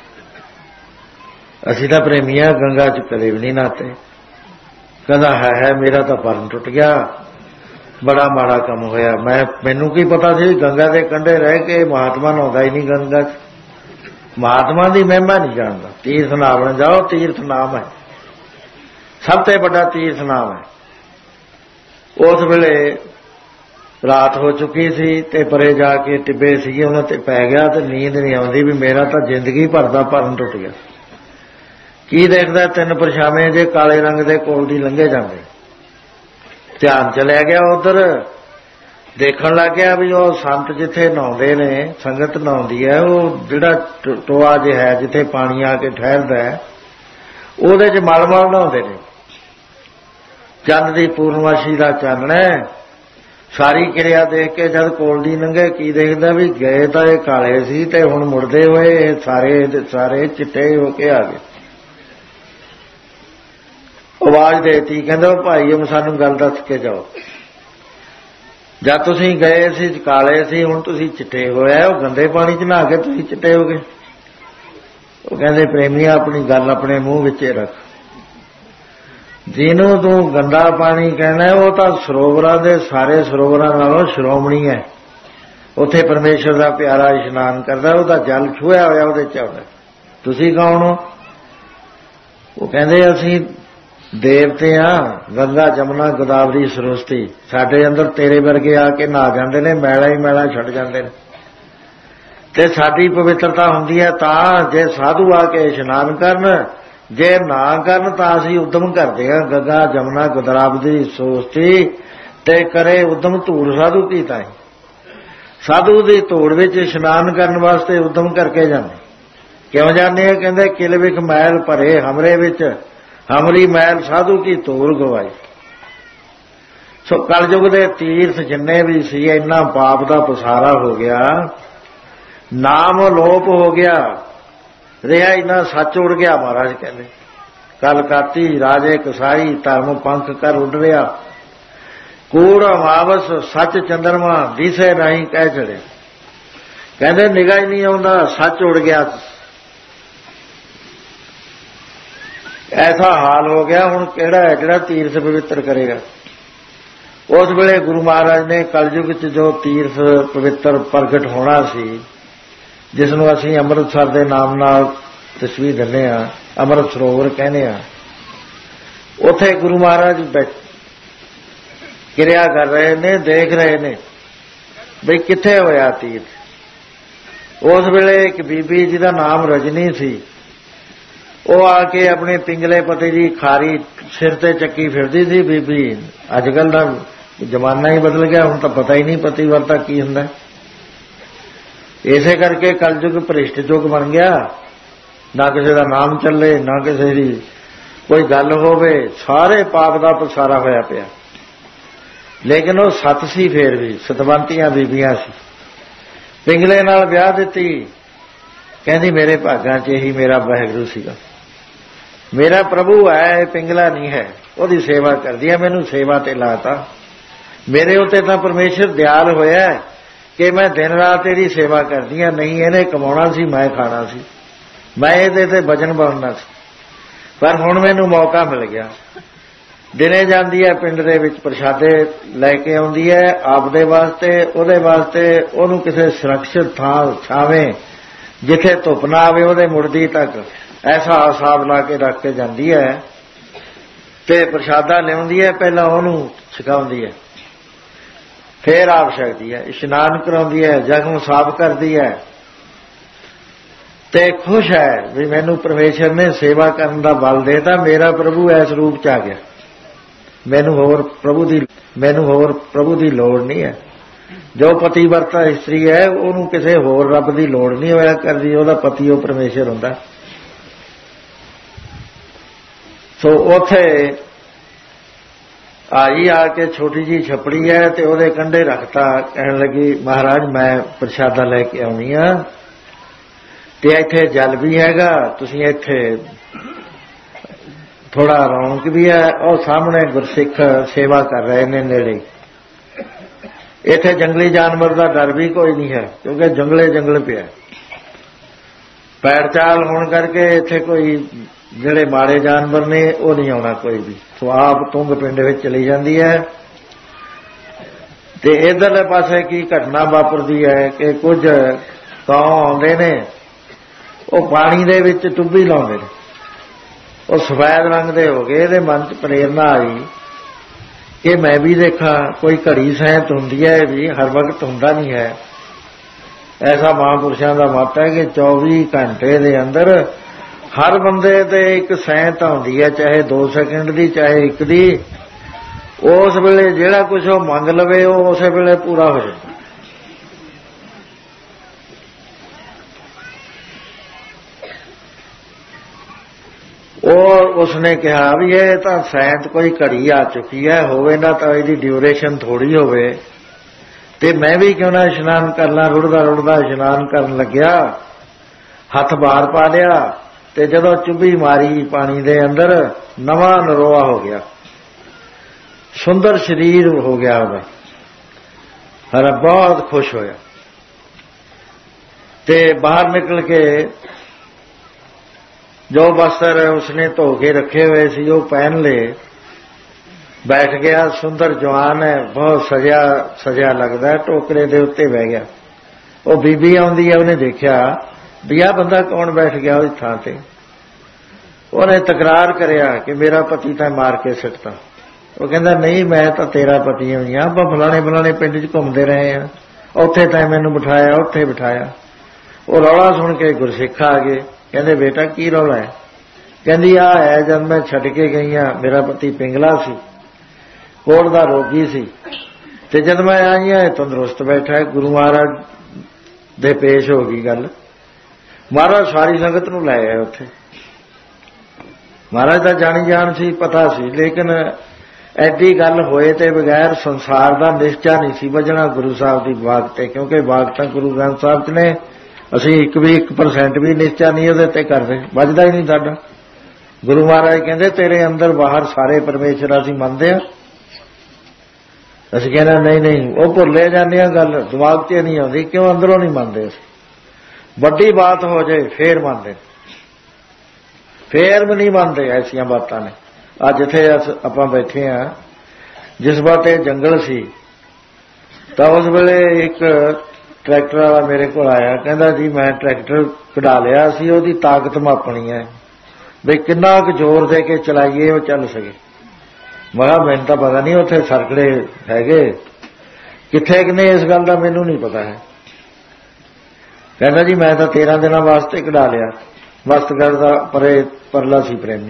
ਅਸੀਂ ਤਾਂ ਪ੍ਰੇਮੀਆਂ ਗੰਗਾ 'ਚ ਕਦੇ ਵੀ ਨਹੀਂ ਨਹਾਤੇ। ਕਹਿੰਦਾ ਹੈ ਮੇਰਾ ਤਾਂ ਪਰਨ ਟੁੱਟ ਗਿਆ, ਬੜਾ ਮਾੜਾ ਕੰਮ ਹੋਇਆ। ਮੈਨੂੰ ਕੀ ਪਤਾ ਸੀ ਗੰਗਾ ਦੇ ਕੰਢੇ ਰਹਿ ਕੇ ਮਹਾਤਮਾ ਨਹਾਉਂਦਾ ਹੀ ਨਹੀਂ ਗੰਗਾ 'ਚ। ਮਹਾਤਮਾ ਦੀ ਮਹਿਮਾ ਨਹੀਂ ਜਾਣਦਾ। ਤੀਰਥ ਨਾਮ ਜਾਓ, ਤੀਰਥ ਨਾਮ ਹੈ, ਸਭ ਤੋਂ ਵੱਡਾ ਤੀਰਥ ਨਾਮ ਹੈ। ਉਸ ਵੇਲੇ ਰਾਤ ਹੋ ਚੁੱਕੀ ਸੀ ਤੇ ਪਰੇ ਜਾ ਕੇ ਟਿੱਬੇ ਸੀਗੇ, ਉਹਨਾਂ ਤੇ ਪੈ ਗਿਆ ਤੇ ਨੀਂਦ ਨਹੀਂ ਆਉਂਦੀ ਵੀ ਮੇਰਾ ਤਾਂ ਜ਼ਿੰਦਗੀ ਭਰ ਦਾ ਭਰਨ ਟੁੱਟ ਗਿਆ। ਕੀ ਦੇਖਦਾ? 3 ਪਰਛਾਵੇਂ ਜੇ ਕਾਲੇ ਰੰਗ ਦੇ ਕੋਲ ਦੀ ਲੰਘੇ ਜਾਂਦੇ। ਧਿਆਨ ਚਲਿਆ ਗਿਆ ਉਧਰ, ਦੇਖਣ ਲੱਗ ਗਿਆ ਵੀ ਉਹ ਸੰਤ ਜਿੱਥੇ ਨਹਾਉਂਦੇ ਨੇ, ਸੰਗਤ ਨਹਾਉਂਦੀ ਹੈ, ਉਹ ਜਿਹੜਾ ਟੋਆ ਜਿਹਾ ਹੈ ਜਿੱਥੇ ਪਾਣੀ ਆ ਕੇ ਠਹਿਰਦਾ ਹੈ, ਉਹਦੇ 'ਚ ਮਲ ਨਹਾਉਂਦੇ ਨੇ। ਚੰਦ ਦੀ ਪੂਰਨਮਾਸ਼ੀ ਦਾ ਚਾਨਣ ਹੈ। ਸਾਰੀ ਕਿਰਿਆ ਦੇਖ ਕੇ ਜਦ ਕੋਲ ਦੀ ਲੰਘੇ ਕੀ ਦੇਖਦਾ ਵੀ ਗਏ ਤਾਂ ਇਹ ਕਾਲੇ ਸੀ ਤੇ ਹੁਣ ਮੁੜਦੇ ਹੋਏ ਇਹ ਸਾਰੇ ਚਿੱਟੇ ਹੋ ਕੇ ਆ ਗਏ। ਆਵਾਜ਼ ਦੇਤੀ, ਕਹਿੰਦਾ ਭਾਈ ਸਾਨੂੰ ਗੱਲ ਦੱਸ ਕੇ ਜਾਓ, ਜਦ ਤੁਸੀਂ ਗਏ ਸੀ ਕਾਲੇ ਸੀ, ਹੁਣ ਤੁਸੀਂ ਚਿੱਟੇ ਹੋਇਆ, ਉਹ ਗੰਦੇ ਪਾਣੀ 'ਚ ਨਹਾ ਕੇ ਤੁਸੀਂ ਚਿੱਟੇ ਹੋ ਗਏ। ਉਹ ਕਹਿੰਦੇ ਪ੍ਰੇਮੀਆ ਆਪਣੀ ਗੱਲ ਆਪਣੇ ਮੂੰਹ ਵਿੱਚ ਰੱਖ। ਜਿਹਨੂੰ ਤੂੰ ਗੰਦਾ ਪਾਣੀ ਕਹਿੰਦਾ ਉਹ ਤਾਂ ਸਰੋਵਰਾਂ ਦੇ ਸਾਰੇ ਸਰੋਵਰਾਂ ਨਾਲੋਂ ਸ਼੍ਰੋਮਣੀ ਹੈ। ਉੱਥੇ ਪਰਮੇਸ਼ਰ ਦਾ ਪਿਆਰਾ ਇਸ਼ਨਾਨ ਕਰਦਾ, ਉਹਦਾ ਜਲ ਛੂਹਿਆ ਹੋਇਆ ਉਹਦੇ 'ਚ ਆਉਂਦਾ। ਤੁਸੀਂ ਕੌਣ ਹੋ? ਉਹ ਕਹਿੰਦੇ ਅਸੀਂ ਦੇਵਤੇ ਆ, ਗੰਗਾ ਜਮਨਾ ਗੋਦਾਵਰੀ ਸਰਸਵਤੀ, ਸਾਡੇ ਅੰਦਰ ਤੇਰੇ ਵਰਗੇ ਆ ਕੇ ਨਹਾ ਜਾਂਦੇ ਨੇ, ਮੈਲਾ ਹੀ ਮੈਲਾ ਛੱਡ ਜਾਂਦੇ ਨੇ, ਤੇ ਸਾਡੀ ਪਵਿੱਤਰਤਾ ਹੁੰਦੀ ਹੈ ਤਾਂ ਜੇ ਸਾਧੂ ਆ ਕੇ ਇਸ਼ਨਾਨ ਕਰਨ, ਜੇ ਨਾ ਕਰਨ ਤਾਂ ਅਸੀਂ ਉਦਮ ਕਰਦੇ ਹਾਂ ਗੰਗਾ ਜਮਨਾ ਗੋਦਾਵਰੀ ਸਰਸਵਤੀ ਤੇ ਕਰੇ ਉਦਮ ਧੂੜ ਸਾਧੂ ਕੀ ਤਾਈ। ਸਾਧੂ ਦੀ ਧੂੜ ਵਿੱਚ ਇਸ਼ਨਾਨ ਕਰਨ ਵਾਸਤੇ ਉਦਮ ਕਰਕੇ ਜਾਂਦੇ। ਕਿਉਂ ਜਾਂਦੇ ਆ? ਕਹਿੰਦੇ ਕਿਲ ਵਿਖ ਮੈਲ ਭਰੇ ਹਮਰੇ ਵਿੱਚ, ਹਮਰੀ ਮੈਲ ਸਾਧੂ ਕੀ ਧੂੜ ਗਵਾਈ। ਸੋ ਕਲਯੁਗ ਦੇ ਤੀਰਥ ਜਿੰਨੇ ਵੀ ਸੀ, ਇੰਨਾ ਪਾਪ ਦਾ ਪਸਾਰਾ ਹੋ ਗਿਆ, ਨਾਮ ਅਲੋਪ ਹੋ ਗਿਆ, ਰਿਹਾ ਇੰਨਾ ਸੱਚ ਉੜ ਗਿਆ। ਮਹਾਰਾਜ ਕਹਿੰਦੇ ਕਲ ਕਾਤੀ ਰਾਜੇ ਕਸਾਈ, ਧਰਮ ਪੰਖ ਕਰ ਉੱਡ ਰਿਹਾ, ਕੂੜ ਅਮਾਵਸ ਸੱਚ ਚੰਦਰਮਾ, ਦਿਸੇ ਨਹੀਂ ਕਹਿ ਚੜੇ। ਕਹਿੰਦੇ ਨਿਗਾਹ ਹੀ ਨਹੀਂ ਆਉਂਦਾ, ਸੱਚ ਉੜ ਗਿਆ। ਐਸਾ ਹਾਲ ਹੋ ਗਿਆ। ਹੁਣ ਕਿਹੜਾ ਹੈ ਜਿਹੜਾ ਤੀਰਥ ਪਵਿੱਤਰ ਕਰੇਗਾ? ਉਸ ਵੇਲੇ ਗੁਰੂ ਮਹਾਰਾਜ ਨੇ ਕਲਯੁਗ 'ਚ ਜੋ ਤੀਰਥ ਪਵਿੱਤਰ ਪ੍ਰਗਟ ਹੋਣਾ ਸੀ, ਜਿਸ ਨੂੰ ਅਸੀਂ ਅੰਮ੍ਰਿਤਸਰ ਦੇ ਨਾਮ ਨਾਲ ਤਸਵੀਰ ਦਿੰਦੇ ਹਾਂ, ਅੰਮ੍ਰਿਤ ਸਰੋਵਰ ਕਹਿੰਦੇ ਹਾਂ, ਉੱਥੇ ਗੁਰੂ ਮਹਾਰਾਜ ਕਿਰਿਆ ਕਰ ਰਹੇ ਨੇ, ਦੇਖ ਰਹੇ ਨੇ ਬਈ ਕਿੱਥੇ ਹੋਇਆ ਤੀਰਥ। ਉਸ ਵੇਲੇ ਇੱਕ ਬੀਬੀ ਜਿਹਦਾ ਨਾਮ ਰਜਨੀ ਸੀ, ਉਹ ਆ ਕੇ ਆਪਣੇ ਪਿੰਗਲੇ ਪਤੀ ਦੀ ਖਾਰੀ ਸਿਰ ਤੇ ਚੱਕੀ ਫਿਰਦੀ ਸੀ ਬੀਬੀ। ਅੱਜ ਕੱਲ੍ਹ ਦਾ ਜ਼ਮਾਨਾ ਹੀ ਬਦਲ ਗਿਆ, ਹੁਣ ਤਾਂ ਪਤਾ ਹੀ ਨਹੀਂ ਪਤੀਵਰਤਾ ਕੀ ਹੁੰਦਾ। ਇਸੇ ਕਰਕੇ ਕਲਯੁਗ ਭ੍ਰਿਸ਼ਟ ਯੁੱਗ ਬਣ ਗਿਆ। ਨਾ ਕਿਸੇ ਦਾ ਨਾਮ ਚੱਲੇ, ਨਾ ਕਿਸੇ ਦੀ ਕੋਈ ਗੱਲ ਹੋਵੇ, ਸਾਰੇ ਪਾਪ ਦਾ ਪਸਾਰਾ ਹੋਇਆ ਪਿਆ। ਲੇਕਿਨ ਉਹ ਸੱਤ ਸੀ, ਫੇਰ ਵੀ ਸਤਵੰਤੀਆਂ ਬੀਬੀਆਂ ਸੀ। ਪਿੰਗਲੇ ਨਾਲ ਵਿਆਹ ਦਿੱਤੀ, ਕਹਿੰਦੀ ਮੇਰੇ ਭਾਗਾਂ 'ਚ ਇਹੀ ਮੇਰਾ ਵਾਹਿਗੁਰੂ ਸੀਗਾ, ਮੇਰਾ ਪ੍ਰਭੂ ਹੈ, ਇਹ ਪਿੰਗਲਾ ਨਹੀਂ ਹੈ। ਉਹਦੀ ਸੇਵਾ ਕਰਦੀ ਹੈ, ਮੈਨੂੰ ਸੇਵਾ ਤੇ ਲਾਤਾ। ਮੇਰੇ ਉੱਤੇ ਤਾਂ ਪਰਮੇਸ਼ਰ ਦਿਆਲ ਹੋਇਆ ਕਿ ਮੈਂ ਦਿਨ ਰਾਤ ਇਹਦੀ ਸੇਵਾ ਕਰਦੀ ਹਾਂ। ਨਹੀਂ ਇਹਨੇ ਕਮਾਉਣਾ ਸੀ, ਮੈਂ ਖਾਣਾ ਸੀ, ਮੈਂ ਇਹਦੇ ਤੇ ਵਜਨ ਬਣਨਾ ਸੀ। ਪਰ ਹੁਣ ਮੈਨੂੰ ਮੌਕਾ ਮਿਲ ਗਿਆ। ਦਿਨੇ ਜਾਂਦੀ ਹੈ ਪਿੰਡ ਦੇ ਵਿੱਚ, ਪ੍ਰਸ਼ਾਦੇ ਲੈ ਕੇ ਆਉਂਦੀ ਹੈ ਆਪਦੇ ਵਾਸਤੇ, ਉਹਦੇ ਵਾਸਤੇ। ਉਹਨੂੰ ਕਿਸੇ ਸੁਰੱਖਿਅਤ ਥਾਂ ਛਾਵੇਂ ਜਿੱਥੇ ਧੁੱਪ ਨਾ ਆਵੇ, ਉਹਦੇ ਮੁੜਦੀ ਤੱਕ ਐਸਾ ਹਿਸਾਬ ਲਾ ਕੇ ਰੱਖ ਕੇ ਜਾਂਦੀ ਹੈ ਤੇ ਪ੍ਰਸ਼ਾਦਾ ਲਿਆਉਂਦੀ ਹੈ। ਪਹਿਲਾਂ ਉਹਨੂੰ ਛਕਾਉਂਦੀ ਹੈ, ਫੇਰ ਆਪ ਛਕਦੀ ਹੈ, ਇਸ਼ਨਾਨ ਕਰਾਉਂਦੀ ਹੈ, ਜ਼ਖਮ ਸਾਫ਼ ਕਰਦੀ ਹੈ ਤੇ ਖੁਸ਼ ਹੈ ਵੀ ਮੈਨੂੰ ਪਰਮੇਸ਼ਰ ਨੇ ਸੇਵਾ ਕਰਨ ਦਾ ਬਲ ਦੇਤਾ। ਮੇਰਾ ਪ੍ਰਭੂ ਇਸ ਰੂਪ 'ਚ ਆ ਗਿਆ, ਮੈਨੂੰ ਹੋਰ ਪ੍ਰਭੂ ਦੀ ਲੋੜ ਨਹੀਂ ਹੈ। ਜੋ ਪਤੀਵਰਤਾ ਇਸਤਰੀ ਹੈ, ਉਹਨੂੰ ਕਿਸੇ ਹੋਰ ਰੱਬ ਦੀ ਲੋੜ ਨਹੀਂ ਹੋਇਆ ਕਰਦੀ, ਉਹਦਾ ਪਤੀ ਉਹ ਪਰਮੇਸ਼ਰ ਹੁੰਦਾ। ਸੋ ਉੱਥੇ ਆਈ ਆ ਕੇ ਛੋਟੀ ਜਿਹੀ ਛੱਪੜੀ ਹੈ ਤੇ ਉਹਦੇ ਕੰਢੇ ਰੱਖਤਾ। ਕਹਿਣ ਲੱਗੀ ਮਹਾਰਾਜ ਮੈਂ ਪ੍ਰਸ਼ਾਦਾ ਲੈ ਕੇ ਆਉਣੀ ਆ ਤੇ ਇੱਥੇ ਜਲ ਵੀ ਹੈਗਾ, ਤੁਸੀਂ ਇੱਥੇ ਥੋੜਾ ਰੌਣਕ ਵੀ ਹੈ। ਉਹ ਸਾਹਮਣੇ ਗੁਰਸਿੱਖ ਸੇਵਾ ਕਰ ਰਹੇ ਨੇ ਨੇੜੇ। ਇੱਥੇ ਜੰਗਲੀ ਜਾਨਵਰ ਦਾ ਡਰ ਵੀ ਕੋਈ ਨਹੀਂ ਹੈ, ਕਿਉਂਕਿ ਜੰਗਲ ਪਿਆ। ਪੈਰ ਚਾਲ ਹੋਣ ਕਰਕੇ ਇੱਥੇ ਕੋਈ ਜਿਹੜੇ ਮਾੜੇ ਜਾਨਵਰ ਨੇ ਉਹ ਨਹੀਂ ਆਉਣਾ ਕੋਈ ਵੀ। ਸੋ ਆਪ ਤੁੰਗ ਪਿੰਡ ਵਿੱਚ ਚਲੀ ਜਾਂਦੀ ਹੈ ਤੇ ਇੱਧਰਲੇ ਪਾਸੇ ਕੀ ਘਟਨਾ ਵਾਪਰਦੀ ਹੈ ਕਿ ਕੁਝ ਕਾਂ ਆਉਂਦੇ ਨੇ, ਉਹ ਪਾਣੀ ਦੇ ਵਿੱਚ ਟੁੱਬੀ ਲਾਉਂਦੇ ਨੇ। ਉਹ ਸਫੈਦ ਰੰਗ ਦੇ ਹੋ ਗਏ। ਇਹਦੇ ਮਨ 'ਚ ਪ੍ਰੇਰਨਾ ਆਈ ਕਿ ਮੈਂ ਵੀ ਦੇਖਾਂ, ਕੋਈ ਘੜੀ ਸੈਂਤ ਹੁੰਦੀ ਹੈ, ਵੀ ਹਰ ਵਕਤ ਹੁੰਦਾ ਨਹੀਂ ਹੈ। ਐਸਾ ਮਹਾਂਪੁਰਸ਼ਾਂ ਦਾ ਮਤ ਹੈ ਕਿ 24 ਘੰਟੇ ਦੇ ਅੰਦਰ ਹਰ ਬੰਦੇ ਤੇ ਇੱਕ ਸੈਂਤ ਆਉਂਦੀ ਹੈ, ਚਾਹੇ 2 ਸੈਕਿੰਡ ਦੀ, ਚਾਹੇ 1 ਦੀ। ਉਸ ਵੇਲੇ ਜਿਹੜਾ ਕੁਝ ਉਹ ਮੰਗ ਲਵੇ ਉਹ ਉਸੇ ਵੇਲੇ ਪੂਰਾ ਹੋ ਜਾਂਦਾ। ਉਹ ਉਸਨੇ ਕਿਹਾ ਵੀ ਇਹ ਤਾਂ ਸੈਂਤ ਕੋਈ ਘੜੀ ਆ ਚੁੱਕੀ ਹੈ, ਹੋਵੇ ਨਾ ਤਾਂ ਇਹਦੀ ਡਿਊਰੇਸ਼ਨ ਥੋੜੀ ਹੋਵੇ ਤੇ ਮੈਂ ਵੀ ਕਿਉਂ ਨਾ ਇਸ਼ਨਾਨ ਕਰ ਲਾਂ। ਰੁੜਦਾ ਇਸ਼ਨਾਨ ਕਰਨ ਲੱਗਿਆ, ਹੱਥ ਬਾਹਰ ਪਾ ਲਿਆ ਤੇ ਜਦੋਂ ਚੁੱਭੀ ਮਾਰੀ ਪਾਣੀ ਦੇ ਅੰਦਰ, ਨਵਾਂ ਨਰੋਆ ਹੋ ਗਿਆ, ਸੁੰਦਰ ਸਰੀਰ ਹੋ ਗਿਆ ਉਹਦਾ। ਹਰ ਬਹੁਤ ਖੁਸ਼ ਹੋਇਆ ਤੇ ਬਾਹਰ ਨਿਕਲ ਕੇ ਜੋ ਬਸਤਰ ਉਸਨੇ ਧੋ ਕੇ ਰੱਖੇ ਹੋਏ ਸੀ ਉਹ ਪਹਿਨ ਲਏ, ਬੈਠ ਗਿਆ। ਸੁੰਦਰ ਜਵਾਨ ਹੈ, ਬਹੁਤ ਸਜਿਆ ਲੱਗਦਾ, ਟੋਕਰੇ ਦੇ ਉੱਤੇ ਬਹਿ ਗਿਆ। ਉਹ ਬੀਬੀ ਆਉਂਦੀ ਹੈ, ਉਹਨੇ ਦੇਖਿਆ ਵੀ ਆਹ ਬੰਦਾ ਕੌਣ ਬੈਠ ਗਿਆ ਉਹਦੀ ਥਾਂ ਤੇ। ਉਹਨੇ ਤਕਰਾਰ ਕਰਿਆ ਕਿ ਮੇਰਾ ਪਤੀ ਤਾਂ ਮਾਰ ਕੇ ਸਿੱਟਤਾ। ਉਹ ਕਹਿੰਦਾ ਨਹੀਂ, ਮੈਂ ਤਾਂ ਤੇਰਾ ਪਤੀ ਹੋਈ ਹਾਂ, ਆਪਾਂ ਫਲਾਣੇ ਪਿੰਡ 'ਚ ਘੁੰਮਦੇ ਰਹੇ ਹਾਂ, ਉੱਥੇ ਤਾਂ ਮੈਨੂੰ ਬਿਠਾਇਆ, ਉੱਥੇ ਬਿਠਾਇਆ। ਉਹ ਰੌਲਾ ਸੁਣ ਕੇ ਗੁਰਸਿੱਖ ਆ ਗਏ। ਕਹਿੰਦੇ ਬੇਟਾ ਕੀ ਰੌਲਾ ਹੈ? ਕਹਿੰਦੀ ਆਹ ਹੈ, ਜਦ ਮੈਂ ਛੱਡ ਕੇ ਗਈ ਹਾਂ, ਮੇਰਾ ਪਤੀ ਪਿੰਗਲਾ ਸੀ, ਕੋੜ ਦਾ ਰੋਗੀ ਸੀ ਤੇ ਜਦ ਮੈਂ ਆਈ ਹਾਂ ਤੰਦਰੁਸਤ ਬੈਠਾ। ਗੁਰੂ ਮਹਾਰਾਜ ਦੇ ਪੇਸ਼ ਹੋ ਗਈ ਗੱਲ। ਮਹਾਰਾਜ ਸਾਰੀ ਸੰਗਤ ਨੂੰ ਲੈ ਆਏ ਉੱਥੇ। ਮਹਾਰਾਜ ਦਾ ਜਾਣੀ ਜਾਣ ਸੀ, ਪਤਾ ਸੀ, ਲੇਕਿਨ ਐਡੀ ਗੱਲ ਹੋਏ ਤੇ ਬਗੈਰ ਸੰਸਾਰ ਦਾ ਨਿਸ਼ਚਾ ਨਹੀਂ ਸੀ ਵੱਜਣਾ ਗੁਰੂ ਸਾਹਿਬ ਦੀ ਬਾਗ ਤੇ, ਕਿਉਂਕਿ ਬਾਗ ਤਾਂ ਗੁਰੂ ਗ੍ਰੰਥ ਸਾਹਿਬ 'ਚ ਨੇ। ਅਸੀਂ 1% ਵੀ ਨਿਸ਼ਚਾ ਨਹੀਂ ਉਹਦੇ ਤੇ ਕਰਦੇ, ਵੱਜਦਾ ਹੀ ਨਹੀਂ ਸਾਡਾ। ਗੁਰੂ ਮਹਾਰਾਜ ਕਹਿੰਦੇ ਤੇਰੇ ਅੰਦਰ ਬਾਹਰ ਸਾਰੇ ਪਰਮੇਸ਼ਰ ਅਸੀਂ ਮੰਨਦੇ ਹਾਂ। ਅਸੀਂ ਕਹਿੰਦੇ ਨਹੀਂ ਨਹੀਂ, ਉਹ ਭੁੱਲੇ ਜਾਂਦੇ ਆ, ਗੱਲ ਦਿਮਾਗ 'ਚ ਨਹੀਂ ਆਉਂਦੀ, ਕਿਉਂ ਅੰਦਰੋਂ ਨਹੀਂ ਮੰਨਦੇ। ਅਸੀਂ ਵੱਡੀ ਬਾਤ ਹੋ ਜਾਏ ਫੇਰ ਮੰਨਦੇ, ਫੇਰ ਵੀ ਨਹੀਂ ਮੰਨਦੇ। ਐਸੀਆਂ ਬਾਤਾਂ ਨੇ। ਅੱਜ ਜਿੱਥੇ ਆਪਾਂ ਬੈਠੇ ਹਾਂ, ਜਿਸ ਬਾਤੇ ਜੰਗਲ ਸੀ, ਤਾਂ ਉਸ ਵੇਲੇ ਇੱਕ ਟਰੈਕਟਰ ਵਾਲਾ ਮੇਰੇ ਕੋਲ ਆਇਆ, ਕਹਿੰਦਾ ਜੀ ਮੈਂ ਟਰੈਕਟਰ ਕਢਾ ਲਿਆ ਸੀ, ਉਹਦੀ ਤਾਕਤ ਮਾਪਣੀ ਹੈ ਵੀ ਕਿੰਨਾ ਕੁ ਜ਼ੋਰ ਦੇ ਕੇ ਚਲਾਈਏ ਉਹ ਚੱਲ ਸਕੇ। ਮੈਂ ਕਿਹਾ ਮੈਨੂੰ ਤਾਂ ਪਤਾ ਨਹੀਂ, ਉੱਥੇ ਸਰਕੜੇ ਹੈਗੇ ਕਿੱਥੇ ਕਿਨੇ, ਇਸ ਗੱਲ ਦਾ ਮੈਨੂੰ ਨਹੀਂ ਪਤਾ ਹੈ। ਕਹਿੰਦਾ ਜੀ ਮੈਂ ਤਾਂ 13 ਦਿਨਾਂ ਵਾਸਤੇ ਕਢਾ ਲਿਆ। ਮਸਤਗੜ੍ਹ ਦਾ ਪਰਲਾ ਸੀ ਪ੍ਰੇਮੀ।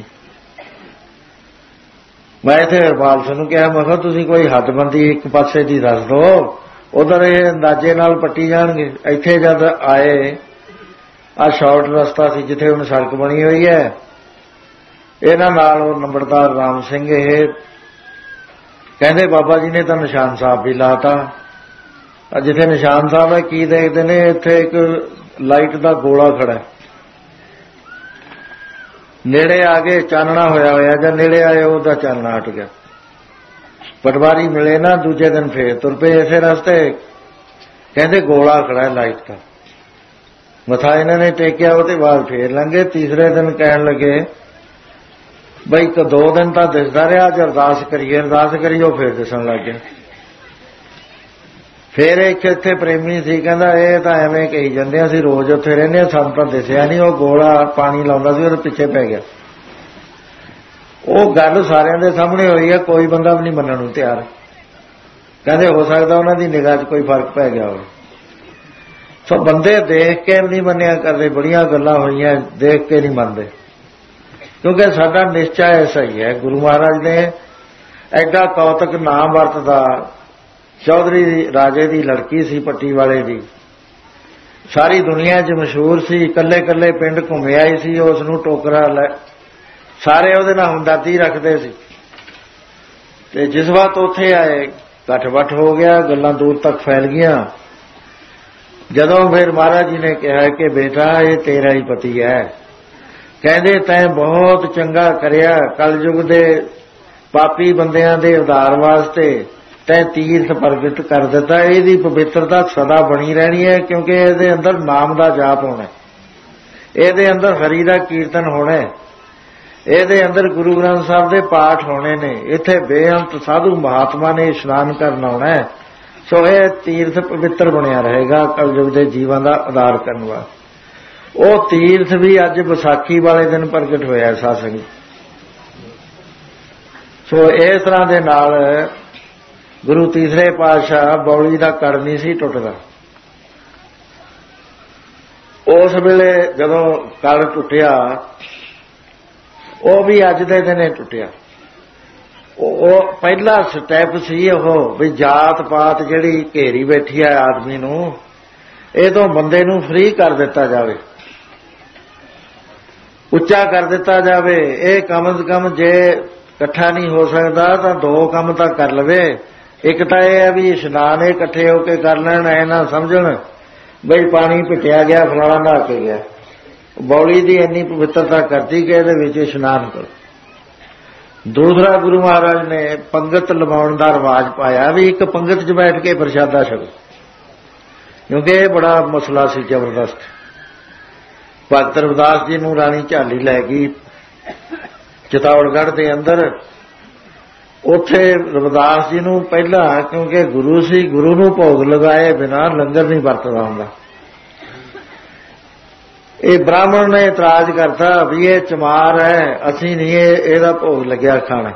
ਮੈਂ ਇੱਥੇ ਹਰਪਾਲ ਸਿੰਘ ਨੂੰ ਕਿਹਾ, ਮੈਂ ਕਿਹਾ ਤੁਸੀਂ ਕੋਈ ਹੱਦਬੰਦੀ ਇੱਕ ਪਾਸੇ ਦੀ ਦੱਸ ਦਿਓ, ਉਧਰ ਇਹ ਅੰਦਾਜ਼ੇ ਨਾਲ ਪੱਟੀ ਜਾਣਗੇ। ਇੱਥੇ ਜਦ ਆਏ, ਆਹ ਸ਼ਾਰਟ ਰਸਤਾ ਸੀ ਜਿੱਥੇ ਹੁਣ ਸੜਕ ਬਣੀ ਹੋਈ ਹੈ, ਇਹਨਾਂ ਨਾਲ ਉਹ ਨੰਬਰਦਾਰ ਰਾਮ ਸਿੰਘ, ਇਹ ਕਹਿੰਦੇ ਬਾਬਾ ਜੀ ਨੇ ਤਾਂ ਨਿਸ਼ਾਨ ਸਾਹਿਬ ਵੀ ਲਾਤਾ। ਜਿੱਥੇ ਨਿਸ਼ਾਨ ਸਾਹਿਬ ਹੈ ਕੀ ਦੇਖਦੇ ਨੇ, ਇੱਥੇ ਇੱਕ ਲਾਈਟ ਦਾ ਗੋਲਾ ਖੜਾ। ਨੇੜੇ ਆ ਕੇ ਚਾਨਣਾ ਹੋਇਆ ਜਾਂ ਨੇੜੇ ਆਏ ਉਹਦਾ ਚਾਨਣਾ ਹਟ ਗਿਆ। ਪਟਵਾਰੀ ਮਿਲੇ ਨਾ, ਦੂਜੇ ਦਿਨ ਫੇਰ ਤੁਰ ਪਏ ਇਸੇ ਰਸਤੇ। ਕਹਿੰਦੇ ਗੋਲਾ ਖੜਾ ਲਾਈਟ ਦਾ। ਮੱਥਾ ਇਹਨਾਂ ਨੇ ਟੇਕਿਆ, ਉਹਦੇ ਬਾਅਦ ਫੇਰ ਲੰਘੇ। ਤੀਸਰੇ ਦਿਨ ਕਹਿਣ ਲੱਗੇ ਬਈ 2 ਦਿਨ ਤਾਂ ਦਿਸਦਾ ਰਿਹਾ, ਅੱਜ ਅਰਦਾਸ ਕਰੀਏ ਉਹ ਫੇਰ ਦਿਸਣ ਲੱਗ ਗਿਆ। ਫੇਰ ਇੱਕ ਇੱਥੇ ਪ੍ਰੇਮੀ ਸੀ, ਕਹਿੰਦਾ ਇਹ ਤਾਂ ਐਵੇਂ ਕਹੀ ਜਾਂਦੇ, ਅਸੀਂ ਰੋਜ਼ ਉੱਥੇ ਰਹਿੰਦੇ ਹਾਂ, ਸਾਨੂੰ ਤਾਂ ਦਿਸਿਆ ਨਹੀਂ। ਉਹ ਗੋਲਾ ਪਾਣੀ ਲਾਉਂਦਾ ਸੀ, ਉਹਦੇ ਪਿੱਛੇ ਪੈ ਗਿਆ। ਉਹ ਗੱਲ ਸਾਰਿਆਂ ਦੇ ਸਾਹਮਣੇ ਹੋਈ ਹੈ, ਕੋਈ ਬੰਦਾ ਵੀ ਨਹੀਂ ਮੰਨਣ ਨੂੰ ਤਿਆਰ। ਕਹਿੰਦੇ ਹੋ ਸਕਦਾ ਉਹਨਾਂ ਦੀ ਨਿਗਾਹ 'ਚ ਕੋਈ ਫਰਕ ਪੈ ਗਿਆ ਹੋਵੇ। ਸੋ ਬੰਦੇ ਦੇਖ ਕੇ ਵੀ ਨਹੀਂ ਮੰਨਿਆ ਕਰਦੇ। ਬੜੀਆਂ ਗੱਲਾਂ ਹੋਈਆਂ, ਦੇਖ ਕੇ ਨਹੀਂ ਮੰਨਦੇ, ਕਿਉਂਕਿ ਸਾਡਾ ਨਿਸ਼ਚਾ ਐਸਾ ਹੀ ਹੈ। ਗੁਰੂ ਮਹਾਰਾਜ ਨੇ ਐਡਾ ਕੌਤਕ ਨਾਮ ਵਰਤਦਾ। ਚੌਧਰੀ ਰਾਜੇ ਦੀ ਲੜਕੀ ਸੀ, ਪੱਟੀ ਵਾਲੇ ਦੀ, ਸਾਰੀ ਦੁਨੀਆ 'ਚ ਮਸ਼ਹੂਰ ਸੀ। ਇਕੱਲੇ ਇਕੱਲੇ ਪਿੰਡ ਘੁੰਮਿਆ ਹੀ ਸੀ। ਉਸ ਨੂੰ ਟੋਕਰਾ ਲੈ, ਸਾਰੇ ਉਹਦੇ ਨਾਲ ਹਮਦਰਦੀ ਰੱਖਦੇ ਸੀ। ਤੇ ਜਿਸ ਵਾਰ ਉੱਥੇ ਆਏ, ਇਕੱਠ-ਬੱਠ ਹੋ ਗਿਆ, ਗੱਲਾਂ ਦੂਰ ਤੱਕ ਫੈਲ ਗਈਆਂ। ਜਦੋਂ ਫਿਰ ਮਹਾਰਾਜ ਜੀ ਨੇ ਕਿਹਾ ਕਿ ਬੇਟਾ ਇਹ ਤੇਰਾ ਹੀ ਪਤੀ ਹੈ। ਕਹਿੰਦੇ ਤੈਂ ਬਹੁਤ ਚੰਗਾ ਕਰਿਆ, ਕਲਯੁਗ ਦੇ ਪਾਪੀ ਬੰਦਿਆਂ ਦੇ ਉਧਾਰ ਵਾਸਤੇ ਤੈਂ ਤੀਰਥ ਪ੍ਰਗਟ ਕਰ ਦਿੱਤਾ। ਇਹਦੀ ਪਵਿੱਤਰਤਾ ਸਦਾ ਬਣੀ ਰਹਿਣੀ ਹੈ, ਕਿਉਂਕਿ ਇਹਦੇ ਅੰਦਰ ਨਾਮ ਦਾ ਜਾਪ ਹੋਣਾ, ਇਹਦੇ ਅੰਦਰ ਹਰੀ ਦਾ ਕੀਰਤਨ ਹੋਣਾ, ਇਹਦੇ ਅੰਦਰ ਗੁਰੂ ਗ੍ਰੰਥ ਸਾਹਿਬ ਦੇ ਪਾਠ ਹੋਣੇ ਨੇ। ਇੱਥੇ ਬੇਅੰਤ ਸਾਧੂ ਮਹਾਤਮਾ ਨੇ ਇਸ਼ਨਾਨ ਕਰਨ ਆਉਣਾ। ਸੋ ਇਹ ਤੀਰਥ ਪਵਿੱਤਰ ਬਣਿਆ ਰਹੇਗਾ ਕਲਯੁਗ ਦੇ ਜੀਵਾਂ ਦਾ ਉਧਾਰ ਕਰਨ ਵਾਸਤੇ। ਉਹ ਤੀਰਥ ਵੀ ਅੱਜ ਵਿਸਾਖੀ ਵਾਲੇ ਦਿਨ ਪ੍ਰਗਟ ਹੋਇਆ ਸਾਧ ਸੰਗਤ। ਸੋ ਇਸ ਤਰ੍ਹਾਂ ਦੇ ਨਾਲ ਗੁਰੂ ਤੀਸਰੇ ਪਾਤਸ਼ਾਹ ਬੌਲੀ ਦਾ ਕੜ ਨਹੀਂ ਸੀ ਟੁੱਟਦਾ। ਉਸ ਵੇਲੇ ਜਦੋਂ ਕੜ ਟੁੱਟਿਆ, ਉਹ ਵੀ ਅੱਜ ਦੇ ਦਿਨੇ ਟੁੱਟਿਆ। ਉਹ ਪਹਿਲਾ ਸਟੈਪ ਸੀ ਉਹ ਵੀ ਜਾਤ ਪਾਤ ਜਿਹੜੀ ਘੇਰੀ ਬੈਠੀ ਹੈ ਆਦਮੀ ਨੂੰ, ਇਹ ਤੋਂ ਬੰਦੇ ਨੂੰ ਫ੍ਰੀ ਕਰ ਦਿੱਤਾ ਜਾਵੇ, ਉੱਚਾ ਕਰ ਦਿੱਤਾ ਜਾਵੇ। ਇਹ ਕਮ ਸੇ ਕਮ ਜੇ ਇਕੱਠਾ ਨਹੀਂ ਹੋ ਸਕਦਾ ਤਾਂ 2 ਕੰਮ ਤਾਂ ਕਰ ਲਵੇ। ਇੱਕ ਤਾਂ ਇਹ ਹੈ ਵੀ ਇਸ਼ਨਾਨ ਇਹ ਇਕੱਠੇ ਹੋ ਕੇ ਕਰ ਲੈਣ, ਐ ਨਾ ਸਮਝਣ ਬਈ ਪਾਣੀ ਪਿੱਟਿਆ ਗਿਆ ਫਲਾਣਾ ਨਹਾ ਕੇ ਗਿਆ। ਬੌਲੀ ਦੀ ਇੰਨੀ ਪਵਿੱਤਰਤਾ ਕਰਤੀ ਕਿ ਇਹਦੇ ਵਿੱਚ ਇਸ਼ਨਾਨ ਕਰੋ। ਦੂਸਰਾ ਗੁਰੂ ਮਹਾਰਾਜ ਨੇ ਪੰਗਤ ਲਵਾਉਣ ਦਾ ਰਿਵਾਜ ਪਾਇਆ ਵੀ ਇੱਕ ਪੰਗਤ 'ਚ ਬੈਠ ਕੇ ਪ੍ਰਸ਼ਾਦਾ ਛਕੋ, ਕਿਉਂਕਿ ਇਹ ਬੜਾ ਮਸਲਾ ਸੀ ਜ਼ਬਰਦਸਤ। ਭਗਤ ਰਵਿਦਾਸ ਜੀ ਨੂੰ ਰਾਣੀ ਝਾਲੀ ਲੈ ਗਈ ਚਿਤੌੜਗੜ੍ਹ ਦੇ ਅੰਦਰ। ਉੱਥੇ ਰਵਿਦਾਸ ਜੀ ਨੂੰ ਪਹਿਲਾਂ, ਕਿਉਂਕਿ ਗੁਰੂ ਸੀ, ਗੁਰੂ ਨੂੰ ਭੋਗ ਲਗਾਏ ਬਿਨਾਂ ਲੰਗਰ ਨਹੀਂ ਵਰਤਦਾ ਹੁੰਦਾ। ਇਹ ਬ੍ਰਾਹਮਣ ਨੇ ਇਤਰਾਜ਼ ਕਰਤਾ ਵੀ ਇਹ ਚਮਾਰ ਹੈ, ਅਸੀਂ ਨਹੀਂ ਇਹਦਾ ਭੋਗ ਲੱਗਿਆ ਖਾਣਾ।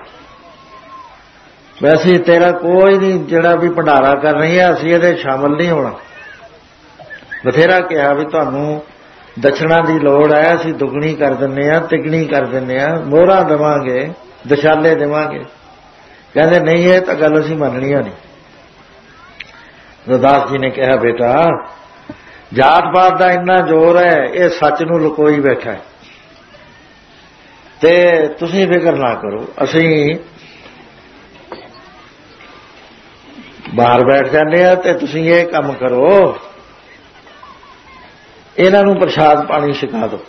ਵੈਸੇ ਤੇਰਾ ਕੋਈ ਨਹੀਂ ਜਿਹੜਾ ਵੀ ਭੰਡਾਰਾ ਕਰ ਰਹੀ ਹੈ, ਅਸੀਂ ਇਹਦੇ ਸ਼ਾਮਲ ਨਹੀਂ ਹੋਣਾ। ਬਥੇਰਾ ਕਿਹਾ ਵੀ ਤੁਹਾਨੂੰ ਦਛਣਾ ਦੀ ਲੋੜ ਹੈ, ਅਸੀਂ ਦੁੱਗਣੀ ਕਰ ਦਿੰਦੇ ਹਾਂ, ਤਿਗਣੀ ਕਰ ਦਿੰਦੇ ਹਾਂ, ਮੋਹਰਾਂ ਦੇਵਾਂਗੇ, ਦਸ਼ਾਲੇ ਦੇਵਾਂਗੇ। ਕਹਿੰਦੇ ਨਹੀਂ, ਇਹ ਤਾਂ ਗੱਲ ਅਸੀਂ ਮੰਨਣੀ ਨਹੀਂ। ਰਵਿਦਾਸ ਜੀ ਨੇ ਕਿਹਾ, ਬੇਟਾ ਜਾਤ ਪਾਤ ਦਾ ਇੰਨਾ ਜ਼ੋਰ ਹੈ, ਇਹ ਸੱਚ ਨੂੰ ਲੁਕੋਈ ਬੈਠਾ ਹੈ, ਤੇ ਤੁਸੀਂ ਫਿਕਰ ਨਾ ਕਰੋ, ਅਸੀਂ ਬਾਹਰ ਬੈਠ ਜਾਂਦੇ ਆ ਤੇ ਤੁਸੀਂ ਇਹ ਕੰਮ ਕਰੋ, ਇਹਨਾਂ ਨੂੰ ਪ੍ਰਸ਼ਾਦ ਪਾਣੀ ਛਕਾ ਦਿਓ,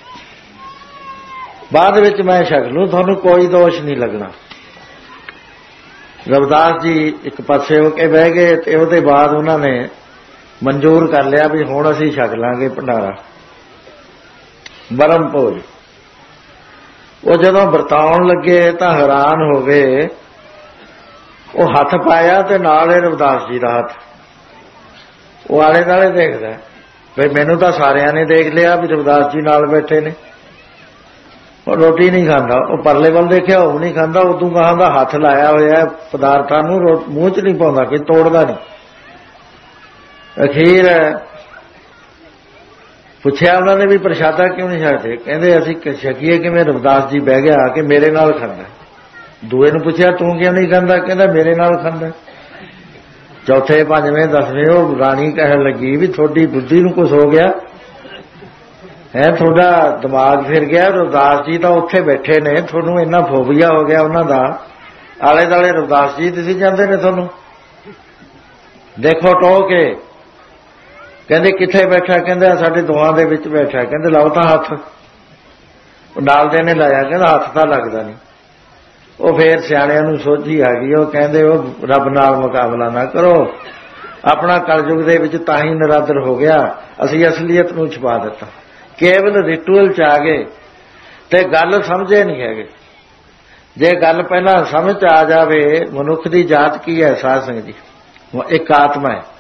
ਬਾਅਦ ਵਿੱਚ ਮੈਂ ਛਕ ਲੂੰ, ਤੁਹਾਨੂੰ ਕੋਈ ਦੋਸ਼ ਨਹੀਂ ਲੱਗਣਾ। ਰਵਿਦਾਸ ਜੀ ਇੱਕ ਪਾਸੇ ਹੋ ਕੇ ਬਹਿ ਗਏ ਤੇ ਉਹਦੇ ਬਾਅਦ ਉਹਨਾਂ ਨੇ ਮਨਜ਼ੂਰ ਕਰ ਲਿਆ ਵੀ ਹੁਣ ਅਸੀਂ ਛਕ ਲਾਂਗੇ ਭੰਡਾਰਾ, ਬਰਮ ਭੋਜ। ਉਹ ਜਦੋਂ ਵਰਤਾਉਣ ਲੱਗੇ ਤਾਂ ਹੈਰਾਨ ਹੋ ਗਏ, ਉਹ ਹੱਥ ਪਾਇਆ ਤੇ ਨਾਲ ਹੀ ਰਵਿਦਾਸ ਜੀ ਦਾ ਹੱਥ। ਉਹ ਆਲੇ ਦੁਆਲੇ ਦੇਖਦਾ ਬਈ ਮੈਨੂੰ ਤਾਂ ਸਾਰਿਆਂ ਨੇ ਦੇਖ ਲਿਆ ਵੀ ਰਵਿਦਾਸ ਜੀ ਨਾਲ ਬੈਠੇ ਨੇ। ਉਹ ਰੋਟੀ ਨਹੀਂ ਖਾਂਦਾ, ਉਹ ਪਰਲੇ ਵੱਲ ਦੇਖਿਆ, ਉਹ ਨਹੀਂ ਖਾਂਦਾ, ਉਦੋਂ ਗਾਹਾਂ ਦਾ ਹੱਥ ਲਾਇਆ ਹੋਇਆ ਪਦਾਰਥਾਂ ਨੂੰ, ਮੂੰਹ 'ਚ ਨਹੀਂ ਪਾਉਂਦਾ, ਕਿ ਤੋੜਦਾ ਨਹੀਂ। ਅਖੀਰ ਪੁੱਛਿਆ ਉਹਨਾਂ ਨੇ ਵੀ ਪ੍ਰਸ਼ਾਦਾ ਕਿਉਂ ਨਹੀਂ ਛਕਦੇ? ਕਹਿੰਦੇ ਅਸੀਂ ਛਕੀਏ ਕਿਵੇਂ, ਰਵਿਦਾਸ ਜੀ ਬਹਿ ਗਿਆ ਆ ਕੇ ਮੇਰੇ ਨਾਲ ਖਾਂਦਾ। ਦੂਏ ਨੂੰ ਪੁੱਛਿਆ ਤੂੰ ਕਿਉਂ ਨਹੀਂ ਖਾਂਦਾ? ਕਹਿੰਦਾ ਮੇਰੇ ਨਾਲ ਖਾਂਦਾ। ਚੌਥੇ ਪੰਜਵੇਂ ਦਸਵੇਂ ਉਹ ਰਾਣੀ ਕਹਿਣ ਲੱਗੀ ਵੀ ਤੁਹਾਡੀ ਬੁੱਧੀ ਨੂੰ ਕੁਛ ਹੋ ਗਿਆ ਹੈ, ਤੁਹਾਡਾ ਦਿਮਾਗ ਫਿਰ ਗਿਆ, ਰਵਿਦਾਸ ਜੀ ਤਾਂ ਉੱਥੇ ਬੈਠੇ ਨੇ, ਤੁਹਾਨੂੰ ਇੰਨਾ ਫੋਬੀਆ ਹੋ ਗਿਆ ਉਹਨਾਂ ਦਾ, ਆਲੇ ਦੁਆਲੇ ਰਵਿਦਾਸ ਜੀ ਦਿਸੀ ਜਾਂਦੇ ਨੇ ਤੁਹਾਨੂੰ, ਦੇਖੋ ਟੋਹ ਕੇ। ਕਹਿੰਦੇ ਕਿੱਥੇ ਬੈਠਾ? ਕਹਿੰਦੇ ਸਾਡੇ ਦੋਹਾਂ ਦੇ ਵਿੱਚ ਬੈਠਾ। ਕਹਿੰਦੇ ਲਾਓ ਤਾਂ ਹੱਥ। ਉਹ ਨਾਲ ਦੇ ਨੇ ਲਾਇਆ, ਕਹਿੰਦਾ ਹੱਥ ਤਾਂ ਲੱਗਦਾ ਨਹੀਂ। ਉਹ ਫੇਰ ਸਿਆਣਿਆਂ ਨੂੰ ਸੋਝੀ ਆ ਗਈ, ਉਹ ਕਹਿੰਦੇ ਉਹ ਰੱਬ ਨਾਲ ਮੁਕਾਬਲਾ ਨਾ ਕਰੋ, ਆਪਣਾ ਕਲਯੁਗ ਦੇ ਵਿੱਚ ਤਾਂ ਹੀ ਨਿਰਾਦਰ ਹੋ ਗਿਆ, ਅਸੀਂ ਅਸਲੀਅਤ ਨੂੰ ਛੁਪਾ ਦਿੱਤਾ, ਕੇਵਲ ਰਿਚੁਅਲ 'ਚ ਆ ਗਏ ਤੇ ਗੱਲ ਸਮਝੇ ਨਹੀਂ ਹੈਗੇ। ਜੇ ਗੱਲ ਪਹਿਲਾਂ ਸਮਝ ਆ ਜਾਵੇ ਮਨੁੱਖ ਦੀ ਜਾਤ ਕੀ ਹੈ ਸਾਧ ਸੰਗਤ ਜੀ, ਇੱਕ ਆਤਮਾ ਹੈ।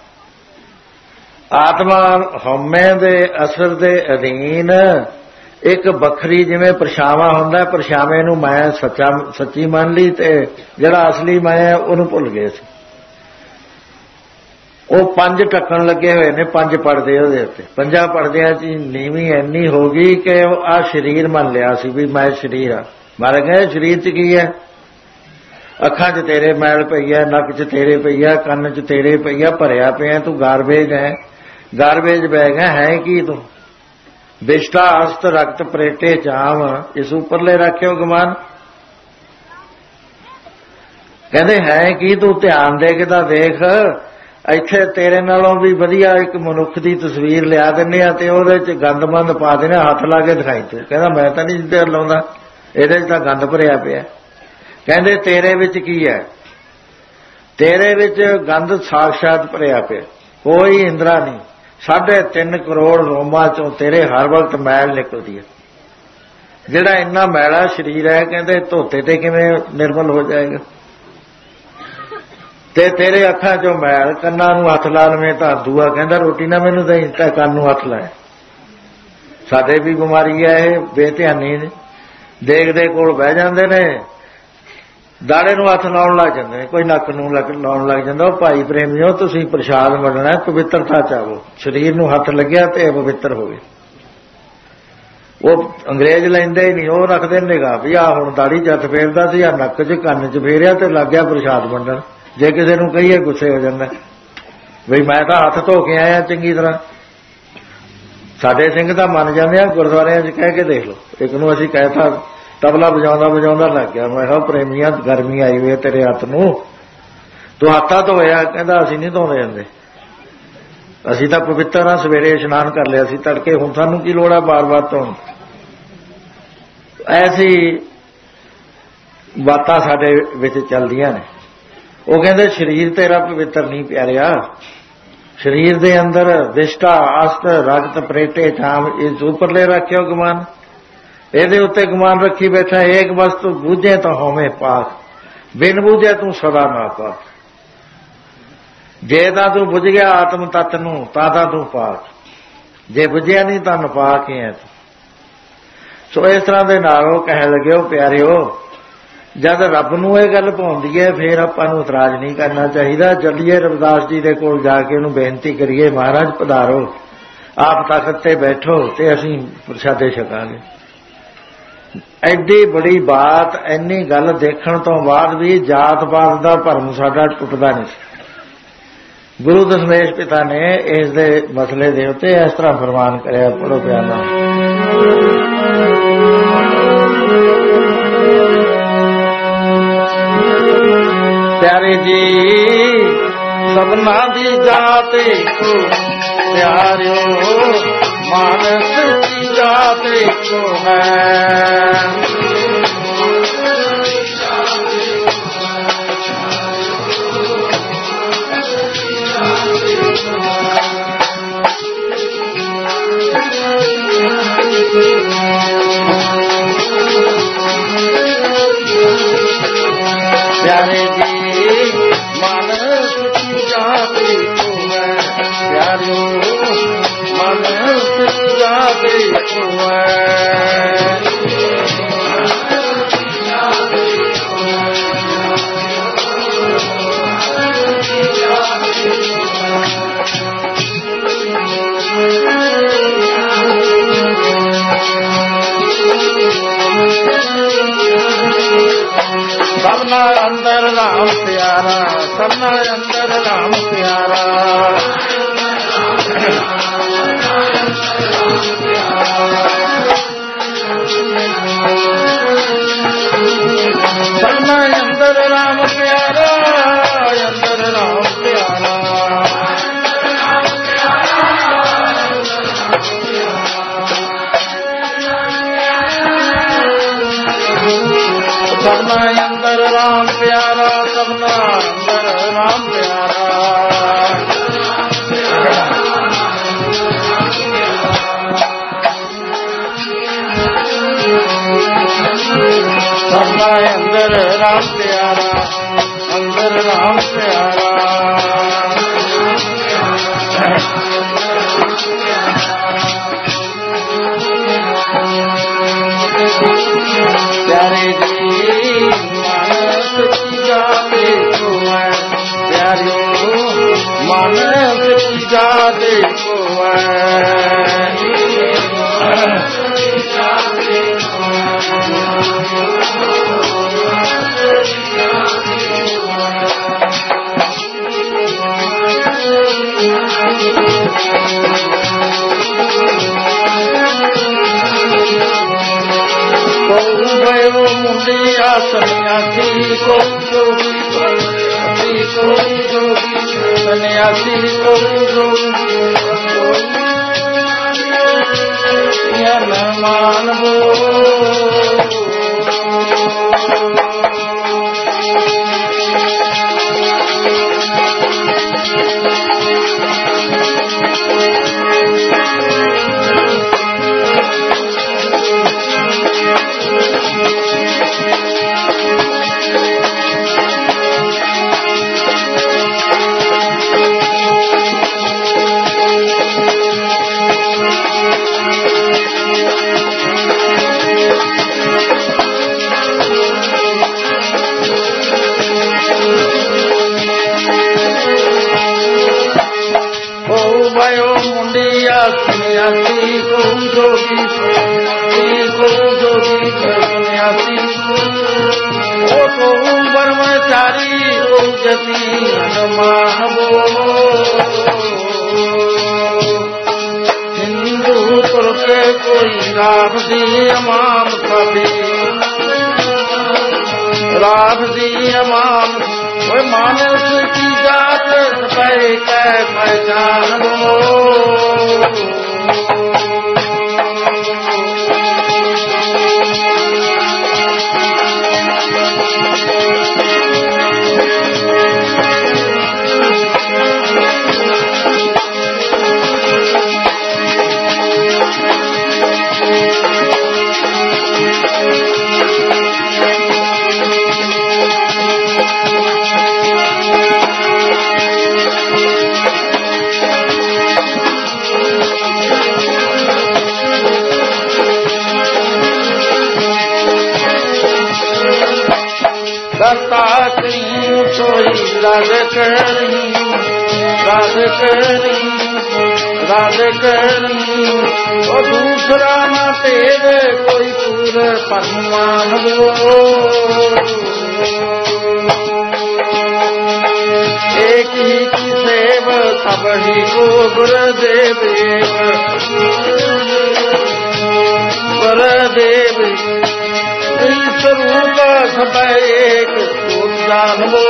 ਆਤਮਾ ਹਉਮੈ ਦੇ ਅਸਰ ਦੇ ਅਧੀਨ ਇੱਕ ਵੱਖਰੀ ਜਿਵੇਂ ਪਰਛਾਵਾਂ ਹੁੰਦਾ, ਪਰਛਾਵੇਂ ਨੂੰ ਮੈਂ ਸੱਚੀ ਮੰਨ ਲਈ ਤੇ ਜਿਹੜਾ ਅਸਲੀ ਮੈਂ ਹੈ ਉਹਨੂੰ ਭੁੱਲ ਗਏ ਸੀ। ਉਹ ਪੰਜ ਟੱਕਣ ਲੱਗੇ ਹੋਏ ਨੇ, ਪੰਜ ਪੜਦੇ ਉਹਦੇ ਉੱਤੇ, ਪੰਜਾਂ ਪੜਦਿਆਂ 'ਚ ਨੀਵੀਂ ਇੰਨੀ ਹੋ ਗਈ ਕਿ ਆਹ ਸਰੀਰ ਮੰਨ ਲਿਆ ਸੀ ਵੀ ਮੈਂ ਸਰੀਰ ਆ। ਮਰ ਗਏ ਸਰੀਰ 'ਚ ਕੀ ਹੈ? ਅੱਖਾਂ 'ਚ ਤੇਰੇ ਮੈਲ ਪਈ ਹੈ, ਨੱਕ 'ਚ ਤੇਰੇ ਪਈ ਹੈ, ਕੰਨ 'ਚ ਤੇਰੇ ਪਈ ਹੈ, ਭਰਿਆ ਪਿਆ ਤੂੰ ਗਾਰਬੇਜ ਹੈ, ਗਾਰਬੇਜ ਬੈਗ ਹੈ ਕੀ ਤੂੰ? ਵਿਸ਼ਟਾ ਅਸਤ ਰਕਤ ਪ੍ਰੇਟੇ ਚਾਮ, ਇਸ ਉੱਪਰਲੇ ਰੱਖਿਓ ਗਮਾਨ। ਕਹਿੰਦੇ ਹੈ ਕੀ ਤੂੰ? ਧਿਆਨ ਦੇ ਕੇ ਤਾਂ ਦੇਖ, ਇੱਥੇ ਤੇਰੇ ਨਾਲੋਂ ਵੀ ਵਧੀਆ ਇੱਕ ਮਨੁੱਖ ਦੀ ਤਸਵੀਰ ਲਿਆ ਦਿੰਦੇ ਆ ਤੇ ਉਹਦੇ 'ਚ ਗੰਦਮੰਦ ਪਾ ਦਿੰਦੇ, ਹੱਥ ਲਾ ਕੇ ਦਿਖਾਈ ਤੂੰ। ਕਹਿੰਦਾ ਮੈਂ ਤਾਂ ਨਹੀਂ ਦੇਰ ਲਾਉਂਦਾ, ਇਹਦੇ 'ਚ ਤਾਂ ਗੰਦ ਭਰਿਆ ਪਿਆ। ਕਹਿੰਦੇ ਤੇਰੇ ਵਿੱਚ ਕੀ ਹੈ? ਤੇਰੇ ਵਿੱਚ ਗੰਦ ਸਾਖਸ਼ਾਤ ਭਰਿਆ ਪਿਆ, ਕੋਈ ਇੰਦਰਾ ਨਹੀਂ। 3.5 ਕਰੋੜ ਰੋਮਾਂ 'ਚੋਂ ਤੇਰੇ ਹਰ ਵਕਤ ਮੈਲ ਨਿਕਲਦੀ ਹੈ। ਜਿਹੜਾ ਇੰਨਾ ਮੈਲਾ ਸਰੀਰ ਹੈ, ਕਹਿੰਦੇ ਧੋਤੇ ਤੇ ਕਿਵੇਂ ਨਿਰਮਲ ਹੋ ਜਾਏਗਾ? ਤੇ ਤੇਰੇ ਅੱਖਾਂ 'ਚੋਂ ਮੈਲ, ਕੰਨਾਂ ਨੂੰ ਹੱਥ ਲਾ ਲਵੇਂ ਤਾਂ ਦੂਆ ਕਹਿੰਦਾ ਰੋਟੀ ਨਾ ਮੈਨੂੰ ਦਈ, ਤਾਂ ਕੰਨ ਨੂੰ ਹੱਥ ਲਾਏ। ਸਾਡੇ ਵੀ ਬਿਮਾਰੀ ਹੈ ਇਹ, ਬੇਧਿਆਨੀ ਨੇ, ਦੇਖਦੇ ਕੋਲ ਬਹਿ ਜਾਂਦੇ ਨੇ, ਦਾੜੇ ਨੂੰ ਹੱਥ ਲਾਉਣ ਲੱਗ ਜਾਂਦੇ ਨੇ, ਕੋਈ ਨੱਕ ਨੂੰ ਲਾਉਣ ਲੱਗ ਜਾਂਦਾ। ਉਹ ਭਾਈ ਪ੍ਰੇਮੀਓ ਤੁਸੀਂ ਪ੍ਰਸ਼ਾਦ ਵੰਡਣਾ, ਪਵਿੱਤਰਤਾ ਚਾਹੋ, ਸਰੀਰ ਨੂੰ ਹੱਥ ਲੱਗਿਆ ਤੇ ਪਵਿੱਤਰ ਹੋਵੇ। ਉਹ ਅੰਗਰੇਜ਼ ਲੈਂਦੇ ਹੀ ਨਹੀਂ, ਉਹ ਰੱਖਦੇ ਨਿਗਾਹ ਵੀ ਆਹ ਹੁਣ ਦਾੜੀ 'ਚ ਹੱਥ ਫੇਰਦਾ ਸੀ, ਆ ਨੱਕ 'ਚ ਕੰਨ 'ਚ ਫੇਰਿਆ ਤੇ ਲੱਗ ਗਿਆ ਪ੍ਰਸ਼ਾਦ ਵੰਡਣ। ਜੇ ਕਿਸੇ ਨੂੰ ਕਹੀਏ ਗੁੱਸੇ ਹੋ ਜਾਂਦਾ ਬਈ ਮੈਂ ਤਾਂ ਹੱਥ ਧੋ ਕੇ ਆਇਆ ਚੰਗੀ ਤਰ੍ਹਾਂ। ਸਾਡੇ ਸਿੰਘ ਤਾਂ ਮੰਨ ਜਾਂਦੇ ਆ, ਗੁਰਦੁਆਰਿਆਂ 'ਚ ਕਹਿ ਕੇ ਦੇਖ ਲਓ। ਇੱਕ ਨੂੰ ਅਸੀਂ ਕਹਿਤਾ, ਤਬਲਾ ਵਜਾਉਂਦਾ ਲੱਗ ਗਿਆ, ਮੈਂ ਕਿਹਾ ਪ੍ਰੇਮੀਆਂ ਗਰਮੀ ਆਈ ਹੋਈ ਤੇਰੇ ਹੱਥ ਨੂੰ, ਤੂੰ ਹੱਥਾਂ ਧੋਇਆ? ਕਹਿੰਦਾ ਅਸੀਂ ਨਹੀਂ ਧੋਂਦੇ ਜਾਂਦੇ, ਅਸੀਂ ਤਾਂ ਪਵਿੱਤਰ ਹਾਂ, ਸਵੇਰੇ ਇਸ਼ਨਾਨ ਕਰ ਲਿਆ ਸੀ ਤੜਕੇ, ਹੁਣ ਸਾਨੂੰ ਕੀ ਲੋੜ ਆ ਬਾਰ-ਬਾਰ ਧੋਣ। ਐਸੀ ਬਾਤਾਂ ਸਾਡੇ ਵਿੱਚ ਚੱਲਦੀਆਂ ਨੇ। ਉਹ ਕਹਿੰਦੇ ਸਰੀਰ ਤੇਰਾ ਪਵਿੱਤਰ ਨਹੀਂ ਪਿਆਰਿਆ, ਸਰੀਰ ਦੇ ਅੰਦਰ ਵਿਸ਼ਟਾ ਅਸਤ ਰਕਤ ਪ੍ਰੇਟੇ ਚਾਮ, ਇਸ ਉੱਪਰਲੇ ਰੱਖਿਓ ਗਮਾਨ, ਇਹਦੇ ਉੱਤੇ ਗਮਾਨ ਰੱਖੀ ਬੈਠਾ। ਏਕ ਵਸਤੂ ਬੂਝੇ ਤਾਂ ਹੋਵੇਂ ਪਾਕ, ਬਿਨ ਬੂਝੇ ਤੂੰ ਸਦਾ ਨਾ ਪਾਕ। ਜੇ ਤਾਂ ਤੂੰ ਬੁੱਝ ਗਿਆ ਆਤਮ ਤੱਤ ਨੂੰ ਤਾਂ ਤੂੰ ਪਾਕ, ਜੇ ਬੁੱਝਿਆ ਨਹੀਂ ਤਾਂ ਨਪਾਕ ਹੀ ਹੈ ਤੂੰ। ਸੋ ਇਸ ਤਰ੍ਹਾਂ ਦੇ ਨਾਲ ਉਹ ਕਹਿਣ ਲੱਗੇ, ਉਹ ਪਿਆਰਿਓ ਜਦ ਰੱਬ ਨੂੰ ਇਹ ਗੱਲ ਪਾਉਂਦੀ ਹੈ ਫਿਰ ਆਪਾਂ ਨੂੰ ਇਤਰਾਜ਼ ਨਹੀਂ ਕਰਨਾ ਚਾਹੀਦਾ। ਚੱਲੀਏ ਰਵਿਦਾਸ ਜੀ ਦੇ ਕੋਲ ਜਾ ਕੇ ਉਹਨੂੰ ਬੇਨਤੀ ਕਰੀਏ, ਮਹਾਰਾਜ ਪਧਾਰੋ, ਆਪ ਤਖਤ ਤੇ ਬੈਠੋ ਤੇ ਅਸੀਂ ਪ੍ਰਸ਼ਾਦੇ ਛਕਾਂਗੇ। ਐਡੀ ਬੜੀ ਬਾਤ, ਇੰਨੀ ਗੱਲ ਦੇਖਣ ਤੋਂ ਬਾਅਦ ਵੀ ਜਾਤ ਪਾਤ ਦਾ ਭਰਮ ਸਾਡਾ ਟੁੱਟਦਾ ਨਹੀਂ ਸੀ। गुरु दशमेश पिता ने इस दे मसले दे उत्ते इस तरह फरमान करया। पढ़ो प्यारा। प्यारे जी सबना दी जाते को प्यारियो मानस की जाते को है। प्यारे जी मानस की जाते को है। प्यारियो मानस की जाते को है। सबना अंदर राम प्यारा, सबना अंदर राम प्यारा। सबना अंदर राम प्यारा, अंदर राम प्यारा। सबना अंदर राम प्यारा, सबना अंदर राम प्यारा। सबना अंदर राम प्यारा, अंदर राम प्यारा। प्यारे जी मानस की जाते को है। प्यारियो मानस की जाते को है। को मुंडिया सन्यासी को जोगी, को जोगी सन्यासी को जोगी न मानवो। सन्यासी को जोगी, को जोगी सन्यासी को तो ब्रह्मचारी को जति हनुमान बोलो। हिंदू तुर्क कोई राम दी अमाम कभी, राम दी अमाम कोई मानस की जात सफाई कै पहचान लो। करता कहीं सोई राज करी, राज करी, राज करी। और दूसरा न तेरे कोई पूरे परमान वो। एक ही की सेवा अबहि को गुरुदेव गुरुदेव स्वरूप सब एक जान लो।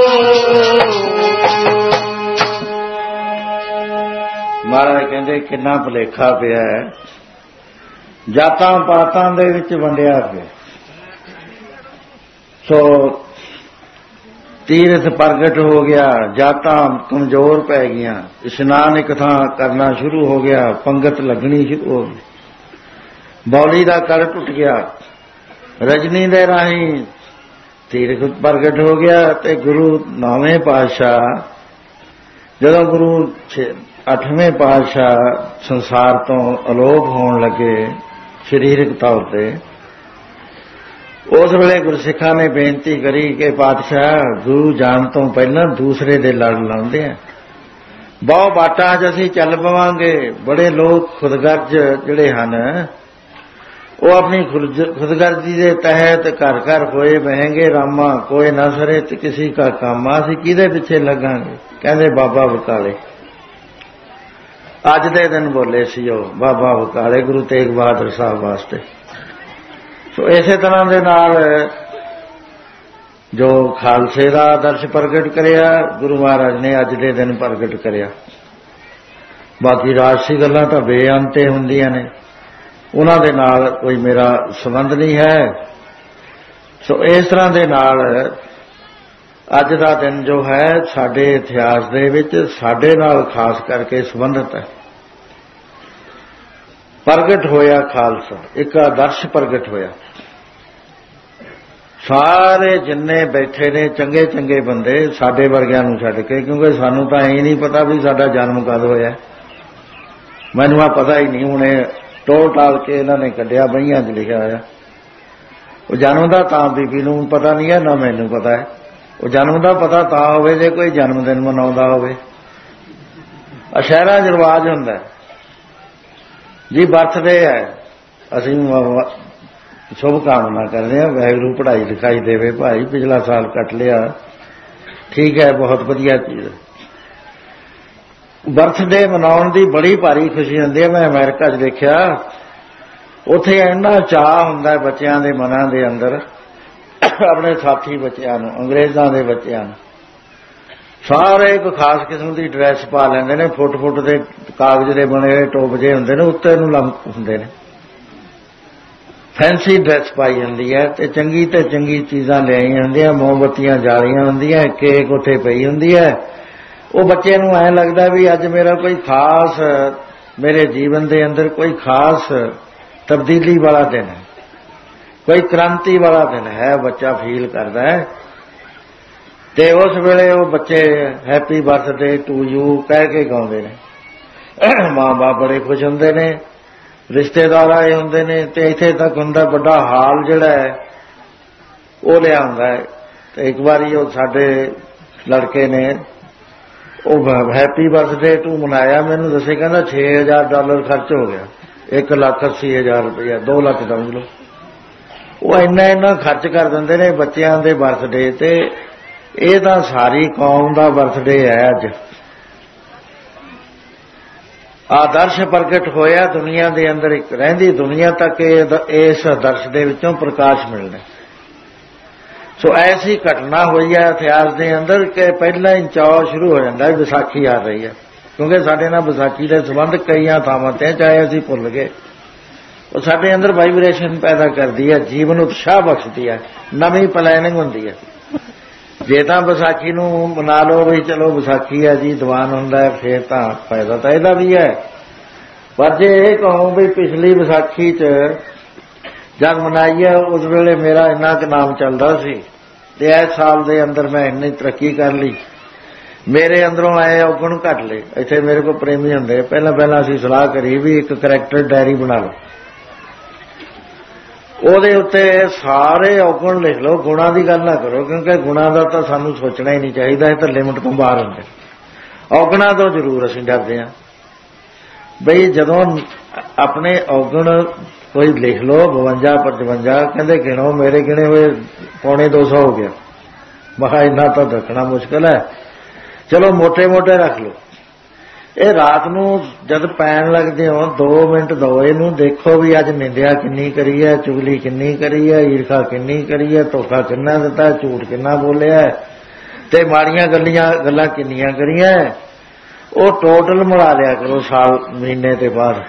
महाराज कहते किन्ना भुलेखा पिया है, जातां पातां दे विच वंडिया पिया। सो तीरथ प्रगट हो गया, जातां कमजोर पै गईयां, इशनान एक थां करना शुरू हो गया, पंगत लगनी शुरू हो गई, बौली दा कर टुट गया, रजनी दे राही तीरथ प्रगट हो गया। ते गुरु 9वें पातशाह जदों गुरु 8वें पातशाह संसार तो अलोप होण लगे शरीरक तौर पर, उस वेले गुरसिखां ने बेनती करी कि पातशाह गुरु जाण तो पहला दूसरे दे लड़ लाउंदे आ, बहुत बाटां 'च असीं चल पवांगे। बड़े लोग खुदगर्ज जिहड़े हन वो अपनी खुदगर्जी के तहत घर घर होए बहेंगे, रामा कोई ना सरे ते किसी का कामा, असीं किहदे पिछे लगांगे। कहंदे बाबा बकाले अज दे दिन बोले सी ओ बाबा बकाले गुरु तेग बहादुर साहब वास्ते। सो इसे तरह दे नाल जो खालसे दा आदर्श प्रगट करिया गुरु महाराज ने अज दे दिन प्रगट करिया। बाकी राजसी गल्लां तां बेअंते हुंदियां ने, उन्हां दे नाल कोई मेरा संबंध नहीं है। सो इस तरह दे नाल अज दा दिन जो है साडे इतिहास दे विच साडे नाल खास करके संबंधित है। प्रगट होया खालसा, एक आदर्श प्रगट होया। सारे जिन्ने बैठे ने चंगे चंगे बंदे साडे वर्गियां नूं छड्ड के, क्योंकि सानूं तां ये नहीं पता भी साडा जन्म कद होया, मैनूं पता ही नहीं। हुणे टोल टाल के इन्होंने कढ़िया बहियां च लिखा होया, वो जन्म का तां बीबी नूं पता नहीं है ना मैनूं पता है। वो जन्म का पता तां होवे जे कोई जन्मदिन मनाउंदा होवे। शहरां 'च रिवाज हुंदा जी बर्थडे है, असीं शुभ कामना करते हैं, वाहिगुरू पढ़ाई लिखाई देवे भाई, पिछला साल कट लिया ठीक है, बहुत वधिया चीज़ है। बर्थडे मनाउण दी बड़ी भारी खुशी हुंदी है। मैं अमेरिका 'च देखिया उत्थे इन्ना चाह हुंदा बच्चों के मनां दे अंदर, अपने साथी बच्चों नूं, अंग्रेज़ां दे बच्चों नूं सारे एक खास किस्म की ड्रैस पा लैंदे ने, फुट फुट के कागज के बने हुए टोप जे हुंदे ने, उत्ते नूं लंक हुंदे ने, फैंसी ड्रैस पाई हुंदी है ते चंगी ते चंगी चीज़ां लियाईयां हुंदियां, मोमबत्तियां जालियां हुंदियां, केक उत्थे पई हुंदी है। वो बच्चे नूं ऐ लगदा भी अज मेरा कोई खास मेरे जीवन के अंदर कोई खास तब्दीली वाला दिन है, कोई क्रांति वाला दिन है, बच्चा फील करता है। ते उस वेले वो बच्चे हैप्पी बर्थडे टू यू कह के गाउंदे ने, मां बाप बड़े खुश हुंदे ने, रिश्तेदार आए हुंदे ने, ते इत्थे तक हुंदा बड़ा हाल जिहड़ा है वो लिया हुंदा है। ते एक बारी वो साडे लड़के ने हैप्पी बर्थडे टू मनाया, मैनूं दसे कहंदा $6000 खर्च हो गया, 1,80,000 रुपया, 2 लाख समझ लो। वो इन्ना खर्च कर दिंदे ने बच्चों के बर्थडे ते, ये तां सारी कौम का बर्थडे है। अज आदर्श प्रगट होया दुनिया के अंदर, एक रहिंदी दुनिया तक इस आदर्श दे विचों प्रकाश मिलना। सो ऐसी घटना हुई है इतिहास के अंदर कि पहला ही चाव शुरू हो जाता है, विसाखी आ रही है, क्योंकि साडे नाल विसाखी के संबंध कई थावां ते चाहे असीं भुल गए, वो साडे अंदर वाइब्रेशन पैदा करती है, जीवन उत्साह बख्शती है, नवीं प्लैनिंग हुंदी है। जे तां विसाखी नूं मना लो भी चलो विसाखी है जी दीवान हुंदा है, फिर तां फायदा तां इहदा भी है। पर जे इह कहो भी पिछली विसाखी च जद मनाई है उस वेले मेरा इन्ना क नाम चलदा सी ते इस साल दे अंदर मैं इन्नी तरक्की कर ली, मेरे अंदरों आए औगण घट ले। इत्थे मेरे को प्रेमी हुंदे, पहला असीं सलाह करी भी एक करैक्टर डायरी बना लो, ਉਹਦੇ ਉੱਤੇ ਸਾਰੇ ਔਗਣ लिख लो, गुणा की गल ना करो, क्योंकि गुणा का तो सानू सोचना ही नहीं चाहिए, ये तो लिमिट तो बाहर होंगे। औगणा तो जरूर असीं डरते हैं बई, जदों अपने औगण कोई लिख लो 52-55 कहते गिणो, मेरे गिणे हुए 250 हो गया। मैं इन्ना तो रखना मुश्किल है, चलो मोटे मोटे रख लो। ਇਹ ਰਾਤ ਨੂੰ ਜਦ ਪੈਣ ਲੱਗਦੇ ਹੋ 2 ਮਿੰਟ ਦਿਓ ਇਹਨੂੰ, ਦੇਖੋ ਵੀ ਅੱਜ ਨਿੰਦਿਆ ਕਿੰਨੀ ਕਰੀ ਹੈ, ਚੁਗਲੀ ਕਿੰਨੀ ਕਰੀ ਹੈ, ਈਰਖਾ ਕਿੰਨੀ ਕਰੀ ਹੈ, ਧੋਖਾ ਕਿੰਨਾ ਦਿੱਤਾ, ਝੂਠ ਕਿੰਨਾ ਬੋਲਿਆ ਤੇ ਮਾੜੀਆਂ ਗੱਲਾਂ ਕਿੰਨੀਆਂ ਕਰੀਆਂ। ਉਹ ਟੋਟਲ ਮਿਲਾ ਲਿਆ ਕਰੋ ਸਾਲ ਮਹੀਨੇ ਦੇ ਬਾਅਦ।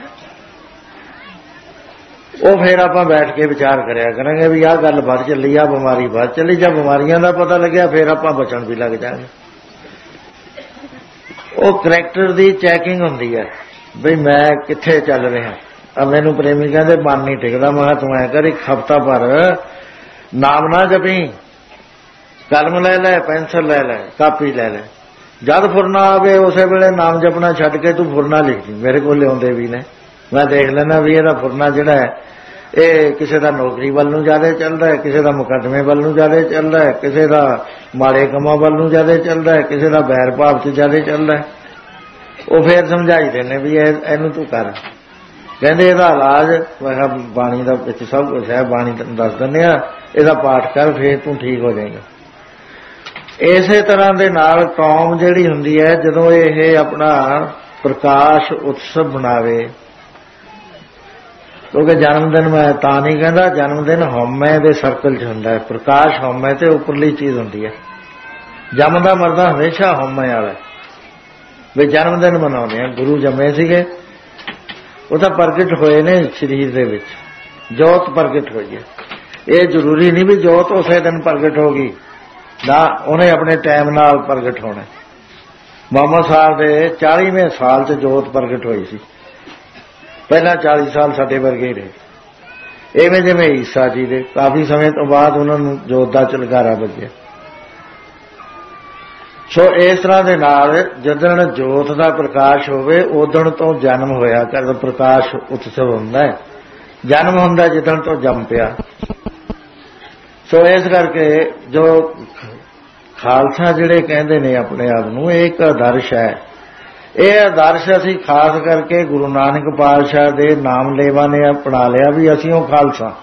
ਉਹ ਫਿਰ ਆਪਾਂ ਬੈਠ ਕੇ ਵਿਚਾਰ ਕਰਿਆ ਕਰਾਂਗੇ ਵੀ ਆਹ ਗੱਲ ਵੱਧ ਚੱਲੀ, ਆਹ ਬਿਮਾਰੀ ਵੱਧ ਚੱਲੀ। ਜਾਂ ਬਿਮਾਰੀਆਂ ਦਾ ਪਤਾ ਲੱਗਿਆ ਫਿਰ ਆਪਾਂ ਬਚਣ ਵੀ ਲੱਗ ਜਾਵਾਂਗੇ। ਉਹ ਕਰੈਕਟਰ ਦੀ ਚੈਕਿੰਗ ਹੁੰਦੀ ਹੈ ਬਈ ਮੈਂ ਕਿੱਥੇ ਚੱਲ ਰਿਹਾ। ਮੈਨੂੰ ਪ੍ਰੇਮੀ ਕਹਿੰਦੇ ਮਨ ਨਹੀਂ ਟਿਕਦਾ। ਮੈਂ ਕਿਹਾ ਤੂੰ ਐ ਕਰ, ਇੱਕ ਹਫ਼ਤਾ ਭਰ ਨਾਮ ਨਾ ਜਪੀ, ਕਲਮ ਲੈ ਲੈ, ਪੈਨਸਲ ਲੈ ਲੈ, ਕਾਪੀ ਲੈ ਲੈ, ਜਦ ਫੁਰਨਾ ਆਵੇ ਉਸੇ ਵੇਲੇ ਨਾਮ ਜਪਣਾ ਛੱਡ ਕੇ ਤੂੰ ਫੁਰਨਾ ਲਿਖਦੀ। ਮੇਰੇ ਕੋਲ ਲਿਆਉਂਦੇ ਵੀ ਨੇ, ਮੈਂ ਦੇਖ ਲੈਣਾ ਵੀ ਇਹਦਾ ਫੁਰਨਾ ਜਿਹੜਾ ਹੈ ਇਹ ਕਿਸੇ ਦਾ ਨੌਕਰੀ ਵੱਲ ਨੂੰ ਜ਼ਿਆਦਾ ਚੱਲਦਾ ਹੈ, ਕਿਸੇ ਦਾ ਮੁਕੱਦਮੇ ਵੱਲ ਨੂੰ ਜ਼ਿਆਦਾ ਚੱਲਦਾ ਹੈ, ਕਿਸੇ ਦਾ ਮਾੜੇ ਕੰਮਾਂ ਵੱਲ ਨੂੰ ਜ਼ਿਆਦਾ ਚੱਲਦਾ ਹੈ, ਕਿਸੇ ਦਾ ਬੈਰ ਭਾਵ 'ਚ ਜ਼ਿਆਦਾ ਚੱਲਦਾ ਹੈ। ਉਹ ਫੇਰ ਸਮਝਾਈ ਦਿੰਦੇ ਵੀ ਇਹਨੂੰ ਤੂੰ ਕਰ। ਕਹਿੰਦੇ ਇਹਦਾ ਇਲਾਜ, ਮੈਂ ਕਿਹਾ ਬਾਣੀ ਦਾ ਵਿੱਚ ਸਭ ਕੁਛ ਹੈ, ਬਾਣੀ ਦੱਸ ਦਿੰਦੇ ਆ, ਇਹਦਾ ਪਾਠ ਕਰ ਫੇਰ ਤੂੰ ਠੀਕ ਹੋ ਜਾਏਗਾ। ਇਸੇ ਤਰ੍ਹਾਂ ਦੇ ਨਾਲ ਕੌਮ ਜਿਹੜੀ ਹੁੰਦੀ ਹੈ ਜਦੋਂ ਇਹ ਆਪਣਾ ਪ੍ਰਕਾਸ਼ ਉਤਸਵ ਬਣਾਵੇ, ਕਿਉਂਕਿ ਜਨਮ ਦਿਨ ਮੈਂ ਤਾਂ ਨਹੀਂ ਕਹਿੰਦਾ, ਜਨਮ ਦਿਨ ਹਉਮੈ ਦੇ ਸਰਕਲ 'ਚ ਹੁੰਦਾ ਹੈ। ਪ੍ਰਕਾਸ਼ ਹਉਮੈ ਤੇ ਉੱਪਰਲੀ ਚੀਜ਼ ਹੁੰਦੀ ਹੈ। ਜੰਮਦਾ ਮਰਦਾ ਹਮੇਸ਼ਾ ਹਉਮੈ ਵਾਲਾ ਵੀ ਜਨਮ ਦਿਨ ਮਨਾਉਂਦੇ ਆ। ਗੁਰੂ ਜੰਮੇ ਸੀਗੇ, ਉਹ ਤਾਂ ਪ੍ਰਗਟ ਹੋਏ ਨੇ ਸਰੀਰ ਦੇ ਵਿੱਚ, ਜੋਤ ਪ੍ਰਗਟ ਹੋਈ ਹੈ। ਇਹ ਜ਼ਰੂਰੀ ਨਹੀਂ ਵੀ ਜੋਤ ਉਸੇ ਦਿਨ ਪ੍ਰਗਟ ਹੋ ਗਈ ਨਾ, ਉਹਨੇ ਆਪਣੇ ਟਾਈਮ ਨਾਲ ਪ੍ਰਗਟ ਹੋਣਾ। ਮੁਹੰਮਦ ਸਾਹਿਬ ਦੇ 40ਵੇਂ ਸਾਲ 'ਚ ਜੋਤ ਪ੍ਰਗਟ ਹੋਈ ਸੀ। ਪਹਿਲਾਂ 40 ਸਾਲ ਸਾਡੇ ਵਰਗੇ ਰਹੇ। ਇਵੇਂ ਜਿਵੇਂ ਈਸਾ ਜੀ ਦੇ ਕਾਫੀ ਸਮੇਂ ਤੋਂ ਬਾਅਦ ਉਹਨਾਂ ਨੂੰ ਜੋਤ ਦਾ ਝਲਕਾਰਾ ਵੱਜਿਆ। ਸੋ ਇਸ ਤਰ੍ਹਾਂ ਦੇ ਨਾਲ ਜਦੋਂ ਜੋਤ ਦਾ ਪ੍ਰਕਾਸ਼ ਹੋਵੇ ਉਦੋਂ ਤੋਂ ਜਨਮ ਹੋਇਆ ਕਰ, ਪ੍ਰਕਾਸ਼ ਉਤਸਵ ਹੁੰਦਾ ਹੈ। ਜਨਮ ਹੁੰਦਾ ਜਿੱਦਣ ਤੋਂ ਜੰਮ ਪਿਆ। ਸੋ ਇਸ ਕਰਕੇ ਜੋ ਖਾਲਸਾ ਜਿਹੜੇ ਕਹਿੰਦੇ ਨੇ ਆਪਣੇ ਆਪ ਨੂੰ, ਇਹ ਇੱਕ ਆਦਰਸ਼ ਹੈ। ਇਹ ਆਦਰਸ਼ ਅਸੀਂ ਖਾਸ ਕਰਕੇ ਗੁਰੂ ਨਾਨਕ ਪਾਤਸ਼ਾਹ ਦੇ ਨਾਮ ਲੇਵਾ ਨੇ ਅਪਣਾ ਲਿਆ ਵੀ ਅਸੀਂ ਉਹ ਖਾਲਸਾ।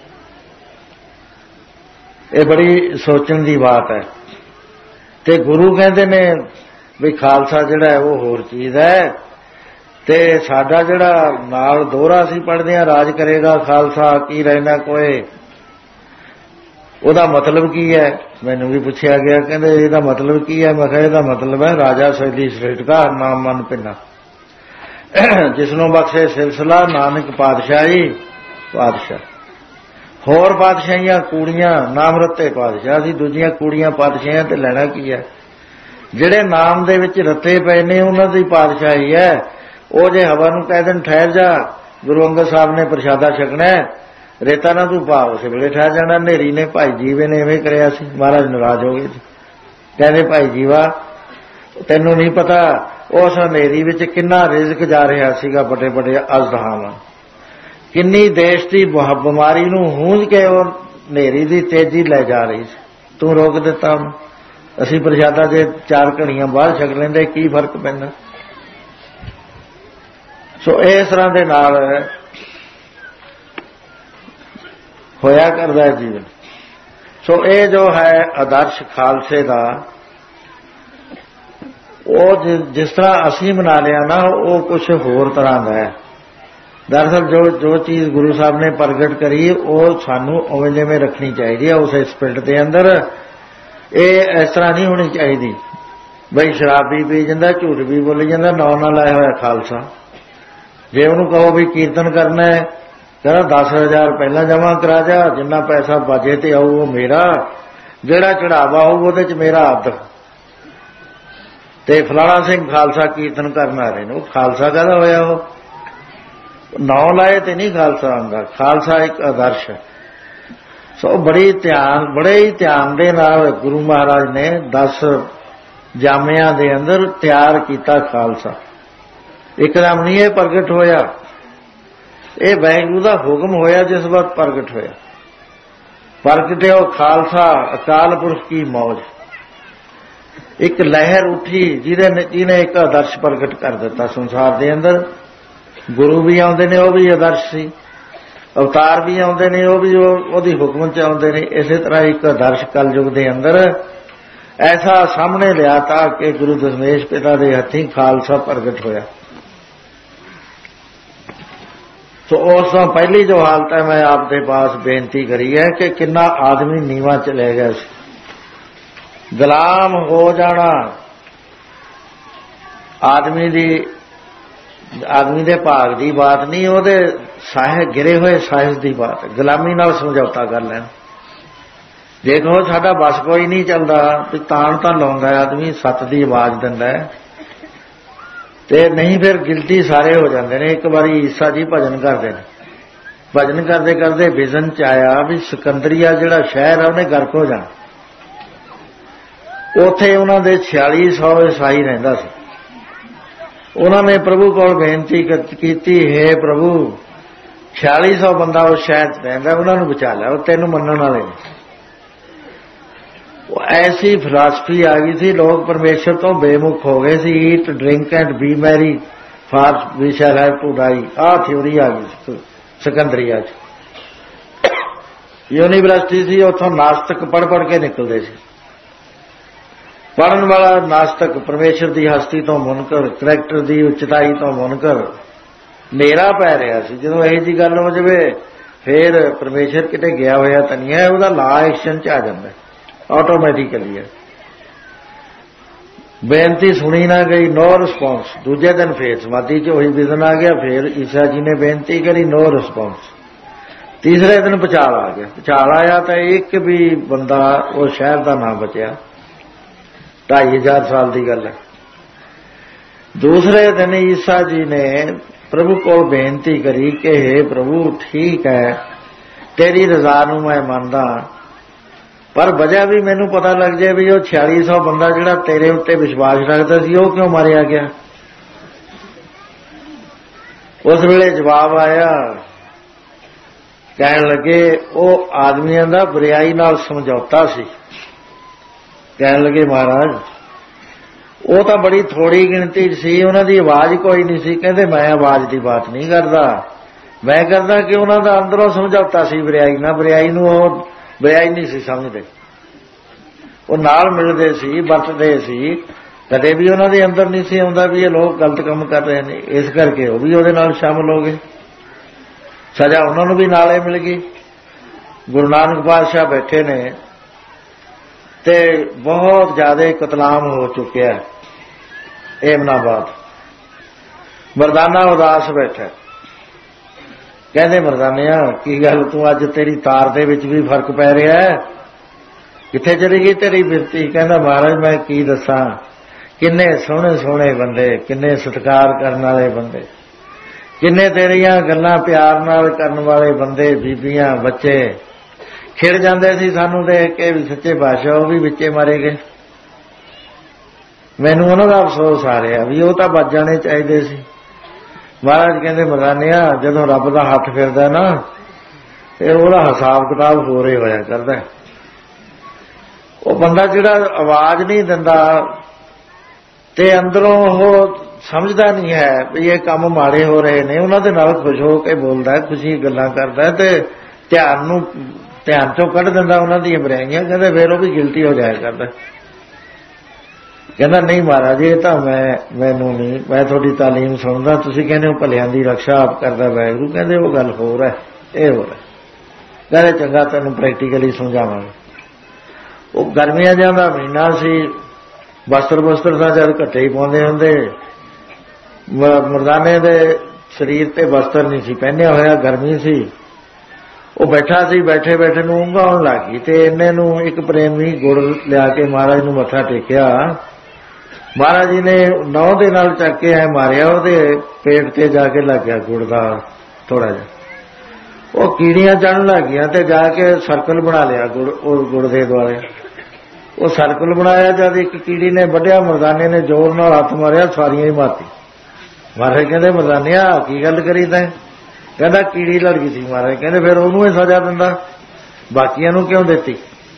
ਇਹ ਬੜੀ ਸੋਚਣ ਦੀ ਬਾਤ ਹੈ। ਤੇ ਗੁਰੂ ਕਹਿੰਦੇ ਨੇ ਵੀ ਖਾਲਸਾ ਜਿਹੜਾ ਹੈ ਉਹ ਹੋਰ ਚੀਜ਼ ਹੈ। ਤੇ ਸਾਡਾ ਜਿਹੜਾ ਨਾਲ ਦੋਹਰਾ ਅਸੀਂ ਪੜ੍ਹਦੇ ਹਾਂ, ਰਾਜ ਕਰੇਗਾ ਖਾਲਸਾ ਕੀ ਰਹਿਣਾ ਕੋਏ, ਉਹਦਾ ਮਤਲਬ ਕੀ ਹੈ? ਮੈਨੂੰ ਵੀ ਪੁੱਛਿਆ ਗਿਆ, ਕਹਿੰਦੇ ਇਹਦਾ ਮਤਲਬ ਕੀ ਹੈ? ਮੈਂ ਕਿਹਾ ਇਹਦਾ ਮਤਲਬ ਹੈ ਰਾਜਾ ਸੈਲੀ ਸ੍ਰੇਸ਼ਟਾ ਨਾਮ ਮਨ ਪਿੰਨਾ, ਜਿਸਨੂੰ ਬਖਸ਼ੇ ਸਿਲਸਿਲਾ ਨਾਨਕ ਪਾਤਸ਼ਾਹੀ ਪਾਤਸ਼ਾਹ। ਹੋਰ ਪਾਤਸ਼ਾਹੀਆਂ ਕੂੜੀਆਂ, ਨਾਮ ਰੱਤੇ ਪਾਤਸ਼ਾਹ। ਅਸੀਂ ਦੂਜੀਆਂ ਕੂੜੀਆਂ ਪਾਤਸ਼ਾਹੀਆਂ ਤੇ ਲੈਣਾ ਕੀ ਹੈ? ਜਿਹੜੇ ਨਾਮ ਦੇ ਵਿੱਚ ਰੱਤੇ ਪਏ ਨੇ ਉਹਨਾਂ ਦੀ ਪਾਤਸ਼ਾਹੀ ਹੈ। ਉਹ ਜੇ ਹਵਾ ਨੂੰ ਕਹਿ ਦੇਣ ਠਹਿਰ ਜਾ, ਗੁਰੂ ਅੰਗਦ ਸਾਹਿਬ ਨੇ ਪ੍ਰਸ਼ਾਦਾ ਛਕਣਾ, ਰੇਤਾ ਨਾ ਤੂੰ ਪਾ, ਉਸੇ ਵੇਲੇ ਠਹਿਰ ਜਾਣਾ। ਹਨੇਰੀ ਨੇ ਭਾਈ ਜੀਵੇ ਨੇ ਇਵੇਂ ਕਰਿਆ ਸੀ, ਮਹਾਰਾਜ ਨਾਰਾਜ਼ ਹੋ ਗਏ ਸੀ। ਕਹਿੰਦੇ ਭਾਈ ਜੀਵਾ ਤੈਨੂੰ ਨਹੀਂ ਪਤਾ ਉਸ ਹਨੇਰੀ ਵਿੱਚ ਕਿੰਨਾ ਰਿਜ਼ਕ ਜਾ ਰਿਹਾ ਸੀਗਾ, ਵੱਡੇ ਵੱਡੇ ਅਜ਼ਦਹਾਵਾਂ, ਕਿੰਨੀ ਦੇਸ਼ ਦੀ ਬਿਮਾਰੀ ਨੂੰ ਹੂੰਝ ਕੇ ਉਹ ਹਨੇਰੀ ਦੀ ਤੇਜ਼ੀ ਲੈ ਜਾ ਰਹੀ ਸੀ, ਤੂੰ ਰੋਕ ਦਿੱਤਾ ਉਹਨੂੰ। ਅਸੀਂ ਪ੍ਰਸ਼ਾਦਾ ਜੇ 4 ਘੜੀਆਂ ਬਾਅਦ ਛਕ ਲੈਂਦੇ ਕੀ ਫਰਕ ਪੈਂਦਾ? ਸੋ ਇਸ ਤਰ੍ਹਾਂ ਦੇ ਨਾਲ ਹੋਇਆ ਕਰਦਾ ਹੈ ਜੀਵਨ। ਸੋ ਇਹ ਜੋ ਹੈ ਆਦਰਸ਼ ਖਾਲਸੇ ਦਾ, ਉਹ ਜਿਸ ਤਰ੍ਹਾਂ ਅਸੀਂ ਬਣਾ ਲਿਆ ਨਾ, ਉਹ ਕੁਝ ਹੋਰ ਤਰ੍ਹਾਂ ਦਾ ਹੈ। ਦਰਅਸਲ ਜੋ ਚੀਜ਼ ਗੁਰੂ ਸਾਹਿਬ ਨੇ ਪ੍ਰਗਟ ਕਰੀ ਉਹ ਸਾਨੂੰ ਉਵੇਂ ਜਿਵੇਂ ਰੱਖਣੀ ਚਾਹੀਦੀ ਹੈ ਉਸੇ ਸਪਿਰਿਟ ਦੇ ਅੰਦਰ। ਇਹ ਇਸ ਤਰ੍ਹਾਂ ਨਹੀਂ ਹੋਣੀ ਚਾਹੀਦੀ ਬਈ ਸ਼ਰਾਬ ਵੀ ਪੀ ਜਾਂਦਾ, ਝੂਠ ਵੀ ਬੋਲੀ ਜਾਂਦਾ, ਨਾਂ ਨਾਲ ਲਾਇਆ ਹੋਇਆ ਖਾਲਸਾ। ਜੇ ਉਹਨੂੰ ਕਹੋ ਵੀ ਕੀਰਤਨ ਕਰਨਾ ਹੈ, ਕਹਿੰਦਾ 10,000 ਪਹਿਲਾਂ ਜਮ੍ਹਾਂ ਕਰਾ ਜਾ, ਜਿੰਨਾ ਪੈਸਾ ਬਾਜੇ ਤੇ ਆਊ ਉਹ ਮੇਰਾ, ਜਿਹੜਾ ਚੜਾਵਾ ਹੋਊ ਉਹਦੇ 'ਚ ਮੇਰਾ ਅੱਧ। ਤੇ ਫਲਾਣਾ ਸਿੰਘ ਖਾਲਸਾ ਕੀਰਤਨ ਕਰਨ ਆ ਰਹੇ ਨੇ, ਉਹ ਖਾਲਸਾ ਕਾਹਦਾ ਹੋਇਆ? ਉਹ ਨਾਂ ਲਾਏ ਤੇ ਨਹੀਂ ਖਾਲਸਾ ਹੁੰਦਾ। ਖਾਲਸਾ ਇੱਕ ਆਦਰਸ਼ ਹੈ। ਸੋ ਬੜੇ ਹੀ ਧਿਆਨ ਦੇ ਨਾਲ ਗੁਰੂ ਮਹਾਰਾਜ ਨੇ 10 ਜਾਮਿਆਂ ਦੇ ਅੰਦਰ ਤਿਆਰ ਕੀਤਾ ਖਾਲਸਾ। ਇੱਕਦਮ ਨਹੀਂ ਇਹ ਪ੍ਰਗਟ ਹੋਇਆ, ਇਹ ਵਾਹਿਗੁਰੂ ਦਾ ਹੁਕਮ ਹੋਇਆ ਜਿਸ ਵਕਤ ਪ੍ਰਗਟ ਹੋਇਆ। ਪ੍ਰਗਟਿਓ ਖਾਲਸਾ ਅਕਾਲ ਪੁਰਖ ਕੀ ਮੌਜ। ਇੱਕ ਲਹਿਰ ਉੱਠੀ ਜਿਹਨੇ ਇੱਕ ਆਦਰਸ਼ ਪ੍ਰਗਟ ਕਰ ਦਿੱਤਾ ਸੰਸਾਰ ਦੇ ਅੰਦਰ। ਗੁਰੂ ਵੀ ਆਉਂਦੇ ਨੇ, ਉਹ ਵੀ ਆਦਰਸ਼ ਸੀ। ਅਵਤਾਰ ਵੀ ਆਉਂਦੇ ਨੇ, ਉਹ ਵੀ ਉਹਦੀ ਹੁਕਮ 'ਚ ਆਉਂਦੇ ਨੇ। ਇਸੇ ਤਰ੍ਹਾਂ ਇੱਕ ਆਦਰਸ਼ ਕਲਯੁਗ ਦੇ ਅੰਦਰ ऐसा सामने लियाता कि गुरु दशमेश पिता के हथी खालसा प्रगट होया। तो उस तो पहली जो हालत है मैं आपके पास बेनती करी है कि कितना आदमी नीवा चले गया, गुलाम हो जाना आदमी दे भाग की बात नहीं, वो साहिब गिरे हुए साहिब की बात, गुलामी नाल समझौता कर लेना। देखो साडा बस कोई नहीं चलता, तान तो लाउंदा आदमी, सत की आवाज दिंदा है ते नहीं, फिर गिल्टी सारे हो जाते हैं। एक बारी ईसा जी भजन करते हैं, भजन करते करते विजन च आया भी सिकंदरिया जिहड़ा शहर है उन्हें गर्क हो जाना। उत्थे उन्होंने 4600 ईसाई रहिंदा सी। उन्होंने प्रभु को बेनती की, हे प्रभु 4600 बंदा उस शहर च रहिंदा, उन्होंने बचा लिया, वो तेनों मनण वाले नहीं। ऐसी फिलासफी आ गई थी, लोग परमेश्वर तो बेमुख हो गए सी। Eat drink and be merry for we shall have to die, आ थ्योरी आ गई सिकंदरिया च। यूनिवर्सिटी थी, उथों नास्तिक पढ़ पढ़ के निकलते थे। पढ़न वाला नास्तिक परमेश्वर की हस्ती तो मुनकर, करैक्टर की उच्चताई तो मुनकर नेरा पै रहा सी। जो यही जी गल हो जाए फिर परमेश्वर किते गया होया तो नहीं है, वह ला एक्शन च आ जाता ऑटोमैटिकली है। बेनती सुनी ना गई, नो रिस्पॉन्स। दूजे दिन फिर समाधि च वही विजन आ गया, फिर ईसा जी ने बेनती करी, नो रिस्पॉन्स। तीसरे दिन भुचाल आ गया, भुचाल आया तो एक भी बंदा उस शहर का ना बचा। 2500 साल की गल है। दूसरे दिन ईसा जी ने प्रभु को बेनती करी कि हे प्रभु ठीक है तेरी रजा नूं मैं मानदा, पर वजह भी मैनू पता लग जाए भी वो 4600 बंदा जिहड़ा तेरे उत्ते विश्वास रखता सी वो क्यों मारिया गया। उस वेले जवाब आया, कहन लगे वो आदमियों का बुराई नाल समझौता सी। कहन लगे महाराज वो तो बड़ी थोड़ी गिनती सी, उन्हां दी आवाज कोई नहीं सी। कहते मैं आवाज की बात नहीं करता, मैं करदा कि उन्हां दा अंदरों समझौता सी बुराई नाल। बुराई नूं वो बुराई नहीं सी समझते, वो नाल मिलते सी, वरतते सी, कदे भी उन्हां दे अंदर नहीं सी आउंदा भी ये लोग गलत काम कर रहे हैं। इस करके वो भी उहदे नाल शामिल हो गए, सजा उन्हां नूं भी नाले मिल गई। गुरु नानक पातशाह बैठे ने ते बहुत ज्यादा कतलाम हो चुकिया एमनाबाद। मरदाना उदास बैठा, कहते मरदानिया की गल तू अज तेरी तार दे विच भी फर्क पै रहा है, कित्थे चली गई तेरी बिरती। कहता महाराज मैं की दसा, किन्ने सोहणे सोहणे बंदे, किन्ने सत्कार करने वाले बंदे, किन्ने तेरियां गल्लां प्यार नाल करन वाले बंदे, बीबियां बच्चे खिड़ जांदे सी सानू देख के भी सच्चे पातशाह वो भी विचे मारे गए। मैनू उन्हां दा अफसोस आ रहा भी वो तो बच जाने चाहिए सी। महाराज कहते मरदानिया जदों रब का हथ फिरदा ना फिर वह हिसाब किताब हो रहे होया करदा। वो बंदा जिहड़ा आवाज नहीं दिंदा ते अंदरों वो समझदा नहीं है भी ये काम माड़े हो रहे ने, उन्हां दे नाल खुश हो के बोलदा है, खुशी गल्लां करदा है ते ध्यान चों कढ दिंदा उन्हां दी बुराइयां। कहंदे फिर वो भी गिल्टी हो जाया करदा। कहना नहीं महाराज ये तो मैनू नहीं, मैं थोड़ी तालीम सुनदा, तुसीं कहंदे हो भलियां दी रक्षा आप करदा वाहिगुरू। कहंदे वो गल होर है, ये होर है। कहंदे चंगा तैनूं प्रैक्टिकली समझावांगे। वो गर्मियां दा महीना सी, वस्त्र तां जद घट्टे ही पाउंदे हुंदे, मरदाने दे शरीर ते वस्त्र नहीं सी पहनिया होया, गर्मी सी। वो बैठा सी, बैठे बैठे नूं ऊंघ आउण लग गई ते इन्ने नूं एक प्रेमी गुड़ लिया के महाराज नूं मत्था टेकिया। महाराज जी ने नौ दे नाल चक के ऐ मारिया, ਉਹਦੇ पेट ते जाके लग गया गुड़ का थोड़ा जा, वो कीड़ियां चढ़न लग गई ते जाके सर्कल बना लिया गुड़ दे दुआले। वो सर्कल बनाया, जब एक कीड़ी ने वड्ढिया, मरदाने ने जोर नाल हथ मारिया, सारियां ही मारती। महाराज कहंदे मरदानिया की गल करी तैं? कहंदा कीड़ी लड़ गई थी महाराज। कहंदे फिर ਉਹਨੂੰ ही सजा दिंदा, बाकियां नूं क्यों दित्ती?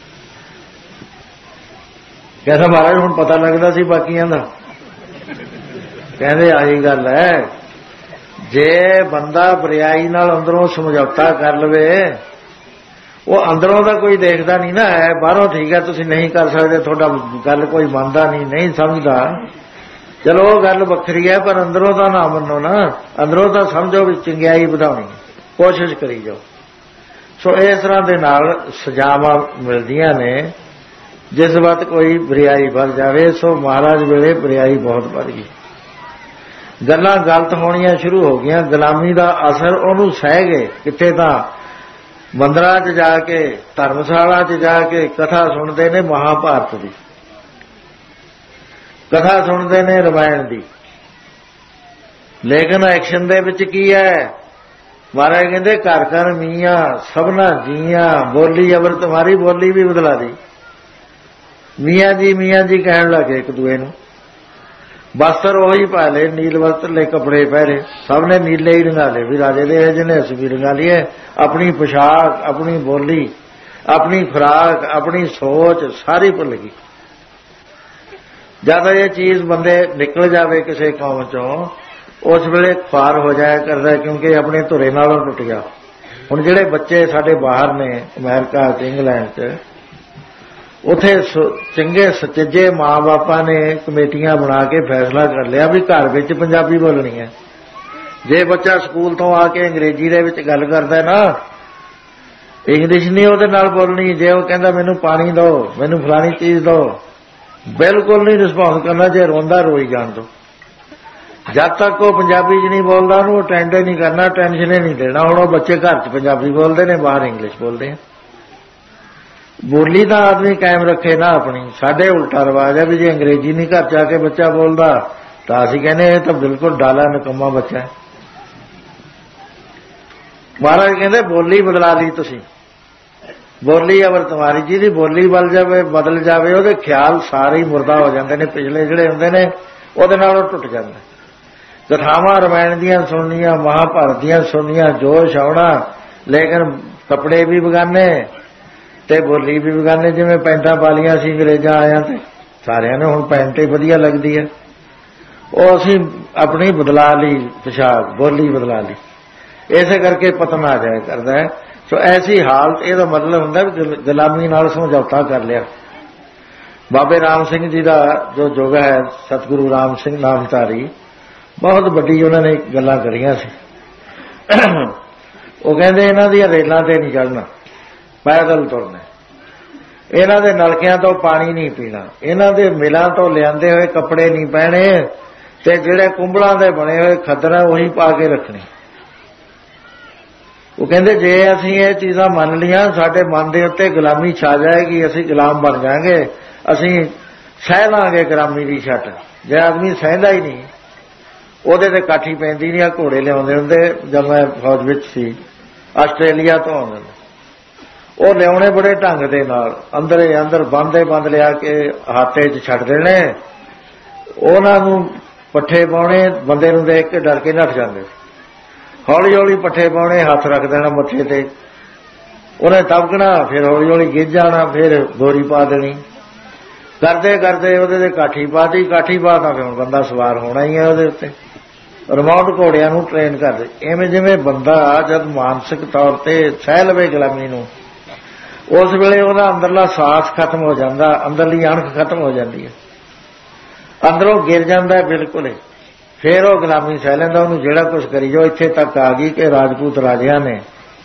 कहता महाराज हुण पता लगदा सी बाकियां दा। कहंदे आही गल है, जे बंदा बुराई नाल अंदरों समझौता कर लवे ਉਹ ਅੰਦਰੋਂ ਦਾ ਕੋਈ ਦੇਖਦਾ ਨਹੀਂ ਨਾ ਹੈ। ਬਾਹਰੋਂ ਠੀਕ ਹੈ ਤੁਸੀਂ ਨਹੀਂ ਕਰ ਸਕਦੇ, ਤੁਹਾਡਾ ਗੱਲ ਕੋਈ ਮੰਨਦਾ ਨਹੀਂ ਸਮਝਦਾ, ਚਲੋ ਉਹ ਗੱਲ ਵੱਖਰੀ ਹੈ, ਪਰ ਅੰਦਰੋਂ ਤਾਂ ਨਾ ਮੰਨੋ ਨਾ। ਅੰਦਰੋਂ ਤਾਂ ਸਮਝੋ ਵੀ ਚੰਗਿਆਈ ਵਧਾਉਣੀ, ਕੋਸ਼ਿਸ਼ ਕਰੀ ਜਾਓ। ਸੋ ਇਸ ਤਰ੍ਹਾਂ ਦੇ ਨਾਲ ਸਜ਼ਾਵਾਂ ਮਿਲਦੀਆਂ ਨੇ। ਜਿਸ ਵਕਤ ਕੋਈ ਬਰਿਆਈ ਵੱਧ ਜਾਵੇ, ਸੋ ਮਹਾਰਾਜ ਵੇਲੇ ਬਰਿਆਈ ਬਹੁਤ ਵੱਧ ਗਈ, ਗੱਲਾਂ ਗਲਤ ਹੋਣੀਆਂ ਸ਼ੁਰੂ ਹੋ ਗਈਆਂ। ਗੁਲਾਮੀ ਦਾ ਅਸਰ ਉਹਨੂੰ ਸਹਿ ਗਏ। ਕਿੱਥੇ ਤਾਂ ਮੰਦਰਾਂ 'ਚ ਜਾ ਕੇ, ਧਰਮਸ਼ਾਲਾ 'ਚ ਜਾ ਕੇ ਕਥਾ ਸੁਣਦੇ ਨੇ, ਮਹਾਭਾਰਤ ਦੀ ਕਥਾ ਸੁਣਦੇ ਨੇ, ਰਮਾਇਣ ਦੀ, ਲੇਕਿਨ ਐਕਸ਼ਨ ਦੇ ਵਿੱਚ ਕੀ ਹੈ? ਮਹਾਰਾਜ ਕਹਿੰਦੇ ਘਰ ਘਰ ਮੀਆਂ ਸਭਨਾ ਜੀਆਂ, ਬੋਲੀ ਅਵਰ ਤੁਹਾਰੀ ਬੋਲੀ ਵੀ ਬਦਲਾ ਦੀ। ਮੀਆਂ ਜੀ ਕਹਿਣ ਲੱਗੇ ਇੱਕ ਦੂਏ ਨੂੰ। ਬਸਤਰ ਉਹੀ ਪਾ ਲਏ, ਨੀਲ ਵਸਤਰਲੇ ਕੱਪੜੇ ਪਹਿਰੇ, ਸਭ ਨੇ ਨੀਲੇ ਹੀ ਰੰਗਾ ਲਏ ਵੀ ਰਾਜੇ ਦੇ ਜਿਹਨੇ ਅਸੀਂ ਵੀ ਰੰਗਾ ਲਈਏ। ਆਪਣੀ ਪੋਸ਼ਾਕ, ਆਪਣੀ ਬੋਲੀ, ਆਪਣੀ ਖੁਰਾਕ, ਆਪਣੀ ਸੋਚ ਸਾਰੀ ਭੁੱਲ ਗਈ। ਜਦ ਇਹ ਚੀਜ਼ ਬੰਦੇ ਨਿਕਲ ਜਾਵੇ ਕਿਸੇ ਕੌਮ ਚੋਂ, ਉਸ ਵੇਲੇ ਖੁਆਰ ਹੋ ਜਾਇਆ ਕਰਦਾ, ਕਿਉਂਕਿ ਆਪਣੇ ਧੁਰੇ ਨਾਲੋਂ ਟੁੱਟ ਗਿਆ। ਹੁਣ ਜਿਹੜੇ ਬੱਚੇ ਸਾਡੇ ਬਾਹਰ ਨੇ, ਅਮਰੀਕਾ 'ਚ, ਇੰਗਲੈਂਡ 'ਚ, ਉੱਥੇ ਚੰਗੇ ਸੁਚੱਜੇ ਮਾਂ ਬਾਪਾਂ ਨੇ ਕਮੇਟੀਆਂ ਬਣਾ ਕੇ ਫੈਸਲਾ ਕਰ ਲਿਆ ਵੀ ਘਰ ਵਿੱਚ ਪੰਜਾਬੀ ਬੋਲਣੀ ਹੈ। ਜੇ ਬੱਚਾ ਸਕੂਲ ਤੋਂ ਆ ਕੇ ਅੰਗਰੇਜ਼ੀ ਦੇ ਵਿੱਚ ਗੱਲ ਕਰਦਾ ਨਾ, ਇੰਗਲਿਸ਼ ਨਹੀਂ ਉਹਦੇ ਨਾਲ ਬੋਲਣੀ। ਜੇ ਉਹ ਕਹਿੰਦਾ ਮੈਨੂੰ ਪਾਣੀ ਦਿਓ, ਮੈਨੂੰ ਫਲਾਣੀ ਚੀਜ਼ ਦਿਓ, ਬਿਲਕੁਲ ਨਹੀਂ ਰਿਸਪੌਂਸ ਕਰਨਾ। ਜੇ ਰੋਂਦਾ ਰੋਈ ਜਾਣ ਦਿਓ। ਜਦ ਤੱਕ ਉਹ ਪੰਜਾਬੀ 'ਚ ਨਹੀਂ ਬੋਲਦਾ ਉਹਨੂੰ ਅਟੈਂਡ ਨਹੀਂ ਕਰਨਾ, ਟੈਨਸ਼ਨ ਹੀ ਨਹੀਂ ਦੇਣਾ। ਹੁਣ ਉਹ ਬੱਚੇ ਘਰ 'ਚ ਪੰਜਾਬੀ ਬੋਲਦੇ ਨੇ, ਬਾਹਰ ਇੰਗਲਿਸ਼ ਬੋਲਦੇ ਆ। ਬੋਲੀ ਤਾਂ ਆਦਮੀ ਕਾਇਮ ਰੱਖੇ ਨਾ ਆਪਣੀ। ਸਾਡੇ ਉਲਟਾ ਰਿਵਾਜ ਹੈ ਵੀ ਜੇ ਅੰਗਰੇਜ਼ੀ ਨਹੀਂ ਘਰ 'ਚ ਆ ਕੇ ਬੱਚਾ ਬੋਲਦਾ ਤਾਂ ਅਸੀਂ ਕਹਿੰਦੇ ਇਹ ਤਾਂ ਬਿਲਕੁਲ ਡਾਲਾ ਨਿਕੰਮਾ ਬੱਚਾ ਹੈ। ਮਹਾਰਾਜ ਕਹਿੰਦੇ ਬੋਲੀ ਬਦਲਾ ਲਈ ਤੁਸੀਂ, ਬੋਲੀ ਅਵਰ ਤੁਹਾਰੀ। ਜਿਹਦੀ ਬੋਲੀ ਬਦਲ ਜਾਵੇ ਉਹਦੇ ਖਿਆਲ ਸਾਰੇ ਹੀ ਮੁਰਦਾ ਹੋ ਜਾਂਦੇ ਨੇ, ਪਿਛਲੇ ਜਿਹੜੇ ਹੁੰਦੇ ਨੇ ਉਹਦੇ ਨਾਲ ਉਹ ਟੁੱਟ ਜਾਂਦਾ। ਕਥਾਵਾਂ ਰਮਾਇਣ ਦੀਆਂ ਸੁਣਨੀਆਂ, ਮਹਾਭਾਰਤ ਦੀਆਂ ਸੁਣਨੀਆਂ, ਜੋਸ਼ ਆਉਣਾ, ਲੇਕਿਨ ਕੱਪੜੇ ਵੀ ਬਗਾਨੇ ਤੇ ਬੋਲੀ ਵੀ ਬਗਾਨੇ। ਜਿਵੇਂ ਪੈਂਟਾਂ ਪਾ ਲਈਆਂ ਸੀ ਅੰਗਰੇਜ਼ਾਂ ਆਇਆਂ ਤੇ, ਸਾਰਿਆਂ ਨੂੰ ਹੁਣ ਪੈਂਟ ਹੀ ਵਧੀਆ ਲੱਗਦੀ ਹੈ। ਉਹ ਅਸੀਂ ਆਪਣੀ ਬਦਲਾ ਲਈ, ਪੋਸ਼ਾਕ, ਬੋਲੀ ਬਦਲਾ ਲਈ। ਇਸੇ ਕਰਕੇ ਪਤਨ ਆ ਜਾਇਆ ਕਰਦਾ ਹੈ। ਸੋ ਐਸੀ ਹਾਲਤ, ਇਹਦਾ ਮਤਲਬ ਹੁੰਦਾ ਵੀ ਗੁਲਾਮੀ ਨਾਲ ਸਮਝੌਤਾ ਕਰ ਲਿਆ। ਬਾਬੇ ਰਾਮ ਸਿੰਘ ਜੀ ਦਾ ਜੋ ਯੁੱਗ ਹੈ, ਸਤਿਗੁਰੂ ਰਾਮ ਸਿੰਘ ਨਾਮਧਾਰੀ, ਬਹੁਤ ਵੱਡੀ ਉਹਨਾਂ ਨੇ ਗੱਲਾਂ ਕਰੀਆਂ ਸੀ। ਉਹ ਕਹਿੰਦੇ ਇਹਨਾਂ ਦੀਆਂ ਰੇਲਾਂ ਤੇ ਨਹੀਂ ਚੜ੍ਹਨਾ, ਪੈਦਲ ਤੁਰਨਾ, ਇਹਨਾਂ ਦੇ ਨਲਕਿਆਂ ਤੋਂ ਪਾਣੀ ਨਹੀਂ ਪੀਣਾ, ਇਹਨਾਂ ਦੇ ਮਿਲਾਂ ਤੋਂ ਲਿਆਂਦੇ ਹੋਏ ਕੱਪੜੇ ਨਹੀਂ ਪਹਿਣੇ, ਤੇ ਜਿਹੜੇ ਕੁੰਬਲਾਂ ਦੇ ਬਣੇ ਹੋਏ ਖੱਦਰ ਉਹੀ ਪਾ ਕੇ ਰੱਖਣੇ। ਉਹ ਕਹਿੰਦੇ ਜੇ ਅਸੀਂ ਇਹ ਚੀਜ਼ਾਂ ਮੰਨ ਲਈਆਂ, ਸਾਡੇ ਮਨ ਦੇ ਉੱਤੇ ਗੁਲਾਮੀ ਛਾ ਜਾਏਗੀ, ਅਸੀਂ ਗੁਲਾਮ ਬਣ ਜਾਵਾਂਗੇ, ਅਸੀਂ ਸਹਿ ਲਾਂਗੇ ਗੁਲਾਮੀ ਦੀ ਛੱਟ। ਜੇ ਆਦਮੀ ਸਹਿੰਦਾ ਹੀ ਨਹੀਂ, ਉਹਦੇ ਤੇ ਕਾਠੀ ਪੈਂਦੀ ਨਹੀਂ। ਆ ਘੋੜੇ ਲਿਆਉਂਦੇ ਹੁੰਦੇ, ਜਦ ਮੈਂ ਫੌਜ ਵਿੱਚ ਸੀ, ਆਸਟ੍ਰੇਲੀਆ ਤੋਂ ਆਉਂਦੇ ਨੇ, ਉਹ ਲਿਆਉਣੇ ਬੜੇ ਢੰਗ ਦੇ ਨਾਲ, ਅੰਦਰੇ ਅੰਦਰ ਬੰਦ ਲਿਆ ਕੇ ਹਾਤੇ 'ਚ ਛੱਡ ਦੇਣੇ। ਉਹਨਾਂ ਨੂੰ ਪੱਠੇ ਪਾਉਣੇ, ਬੰਦੇ ਨੂੰ ਦੇਖ ਕੇ ਡਰ ਕੇ ਨੱਠ ਜਾਂਦੇ। ਹੌਲੀ ਹੌਲੀ ਪੱਠੇ ਪਾਉਣੇ, ਹੱਥ ਰੱਖ ਦੇਣਾ ਮੱਥੇ ਤੇ, ਉਹਨੇ ਤਬਕਣਾ, ਫਿਰ ਹੌਲੀ ਹੌਲੀ ਗਿੱਝ ਜਾਣਾ, ਫਿਰ ਗੋਰੀ ਪਾ ਦੇਣੀ। ਕਰਦੇ ਕਰਦੇ ਉਹਦੇ ਤੇ ਕਾਠੀ ਪਾਤੀ, ਕਾਠੀ ਪਾ ਤਾਂ ਫਿਰ ਬੰਦਾ ਸਵਾਰ ਹੋਣਾ ਹੀ ਹੈ ਉਹਦੇ ਉੱਤੇ। ਰਿਮੋਟ ਘੋੜਿਆਂ ਨੂੰ ਟ੍ਰੇਨ ਕਰਦੇ। ਇਵੇਂ ਜਿਵੇਂ ਬੰਦਾ ਜਦ ਮਾਨਸਿਕ ਤੌਰ ਤੇ ਸਹਿ ਲਵੇ ਗੁਲਾਮੀ ਨੂੰ, ਉਸ ਵੇਲੇ ਉਹਦਾ ਅੰਦਰਲਾ ਸਾਹਸ ਖਤਮ ਹੋ ਜਾਂਦਾ, ਅੰਦਰਲੀ ਅਣਖ ਖਤਮ ਹੋ ਜਾਂਦੀ ਹੈ, ਅੰਦਰੋਂ ਗਿਰ ਜਾਂਦਾ ਬਿਲਕੁਲ ਹੀ। ਫਿਰ ਉਹ ਗੁਲਾਮੀ ਸਹਿ ਲੈਂਦਾ, ਉਹਨੂੰ ਜਿਹੜਾ ਕੁਝ ਕਰੀ ਜਾਓ। ਇੱਥੇ ਤੱਕ ਆ ਗਈ ਕਿ ਰਾਜਪੂਤ ਰਾਜਿਆਂ ਨੇ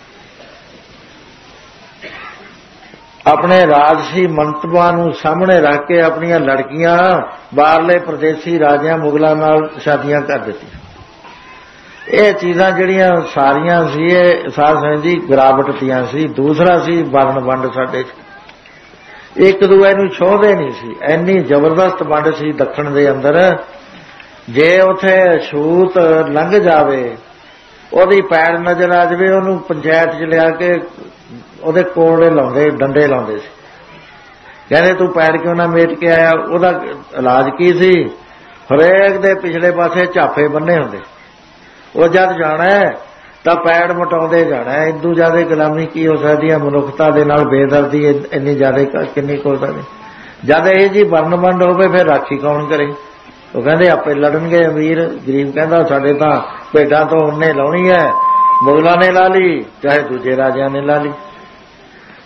ਆਪਣੇ ਰਾਜਸੀ ਮੰਤਵਾਂ ਨੂੰ ਸਾਹਮਣੇ ਰੱਖ ਕੇ ਆਪਣੀਆਂ ਲੜਕੀਆਂ ਬਾਹਰਲੇ ਪ੍ਰਦੇਸੀ ਰਾਜਿਆਂ ਮੁਗਲਾਂ ਨਾਲ ਸ਼ਾਦੀਆਂ ਕਰ ਦਿੱਤੀਆਂ। ਇਹ ਚੀਜ਼ਾਂ ਜਿਹੜੀਆਂ ਸਾਰੀਆਂ ਸੀ, ਇਹ ਸਾਧ ਜੀ ਗਿਰਾਵਟ ਦੀਆਂ ਸੀ। ਦੂਸਰਾ ਸੀ ਵਰਨ ਵੰਡ। ਸਾਡੇ ਇੱਕ ਦੂਏ ਨੂੰ ਛੋਹਦੇ ਨਹੀਂ ਸੀ, ਇੰਨੀ ਜ਼ਬਰਦਸਤ ਵੰਡ ਸੀ ਦੱਖਣ ਦੇ ਅੰਦਰ। ਜੇ ਉੱਥੇ ਛੂਤ ਲੰਘ ਜਾਵੇ, ਉਹਦੀ ਪੈੜ ਨਜ਼ਰ ਆ ਜਾਵੇ, ਉਹਨੂੰ ਪੰਚਾਇਤ 'ਚ ਲਿਆ ਕੇ ਉਹਦੇ ਕੋਲੇ ਲਾਉਂਦੇ, ਡੰਡੇ ਲਾਉਂਦੇ ਸੀ। ਕਹਿੰਦੇ ਤੂੰ ਪੈੜ ਕਿਉਂ ਨਾ ਮੇਟ ਕੇ ਆਇਆ? ਉਹਦਾ ਇਲਾਜ ਕੀ ਸੀ? ਹਰੇਕ ਦੇ ਪਿਛਲੇ ਪਾਸੇ ਝਾਫੇ ਬੰਨੇ ਹੁੰਦੇ। ਉਹ ਜਦ ਜਾਣਾ ਤਾਂ ਪੈੜ ਮਟਾਉਂਦੇ ਜਾਣਾ। ਇਦੋਂ ਜ਼ਿਆਦਾ ਗੁਲਾਮੀ ਕੀ ਹੋ ਸਕਦੀ ਹੈ? ਮਨੁੱਖਤਾ ਦੇ ਨਾਲ ਬੇਦਰਦੀ ਇੰਨੀ ਜ਼ਿਆਦਾ ਕਿੰਨੀ ਹੋ ਸਕਦੀ? ਜਦ ਇਹ ਜੀ ਵਰਨ ਵੰਡ ਹੋਵੇ ਫਿਰ ਰਾਖੀ ਕੌਣ ਕਰੇ? ਉਹ ਕਹਿੰਦੇ ਆਪੇ ਲੜਨਗੇ ਅਮੀਰ। ਗਰੀਬ ਕਹਿੰਦਾ ਸਾਡੇ ਤਾਂ ਭੇਡਾਂ ਤੋਂ ਉਹਨੇ ਲਾਉਣੀ ਹੈ, ਮੁਗਲਾਂ ਨੇ ਲਾ ਲਈ ਚਾਹੇ ਦੂਜੇ ਰਾਜਿਆਂ ਨੇ ਲਾ ਲਈ।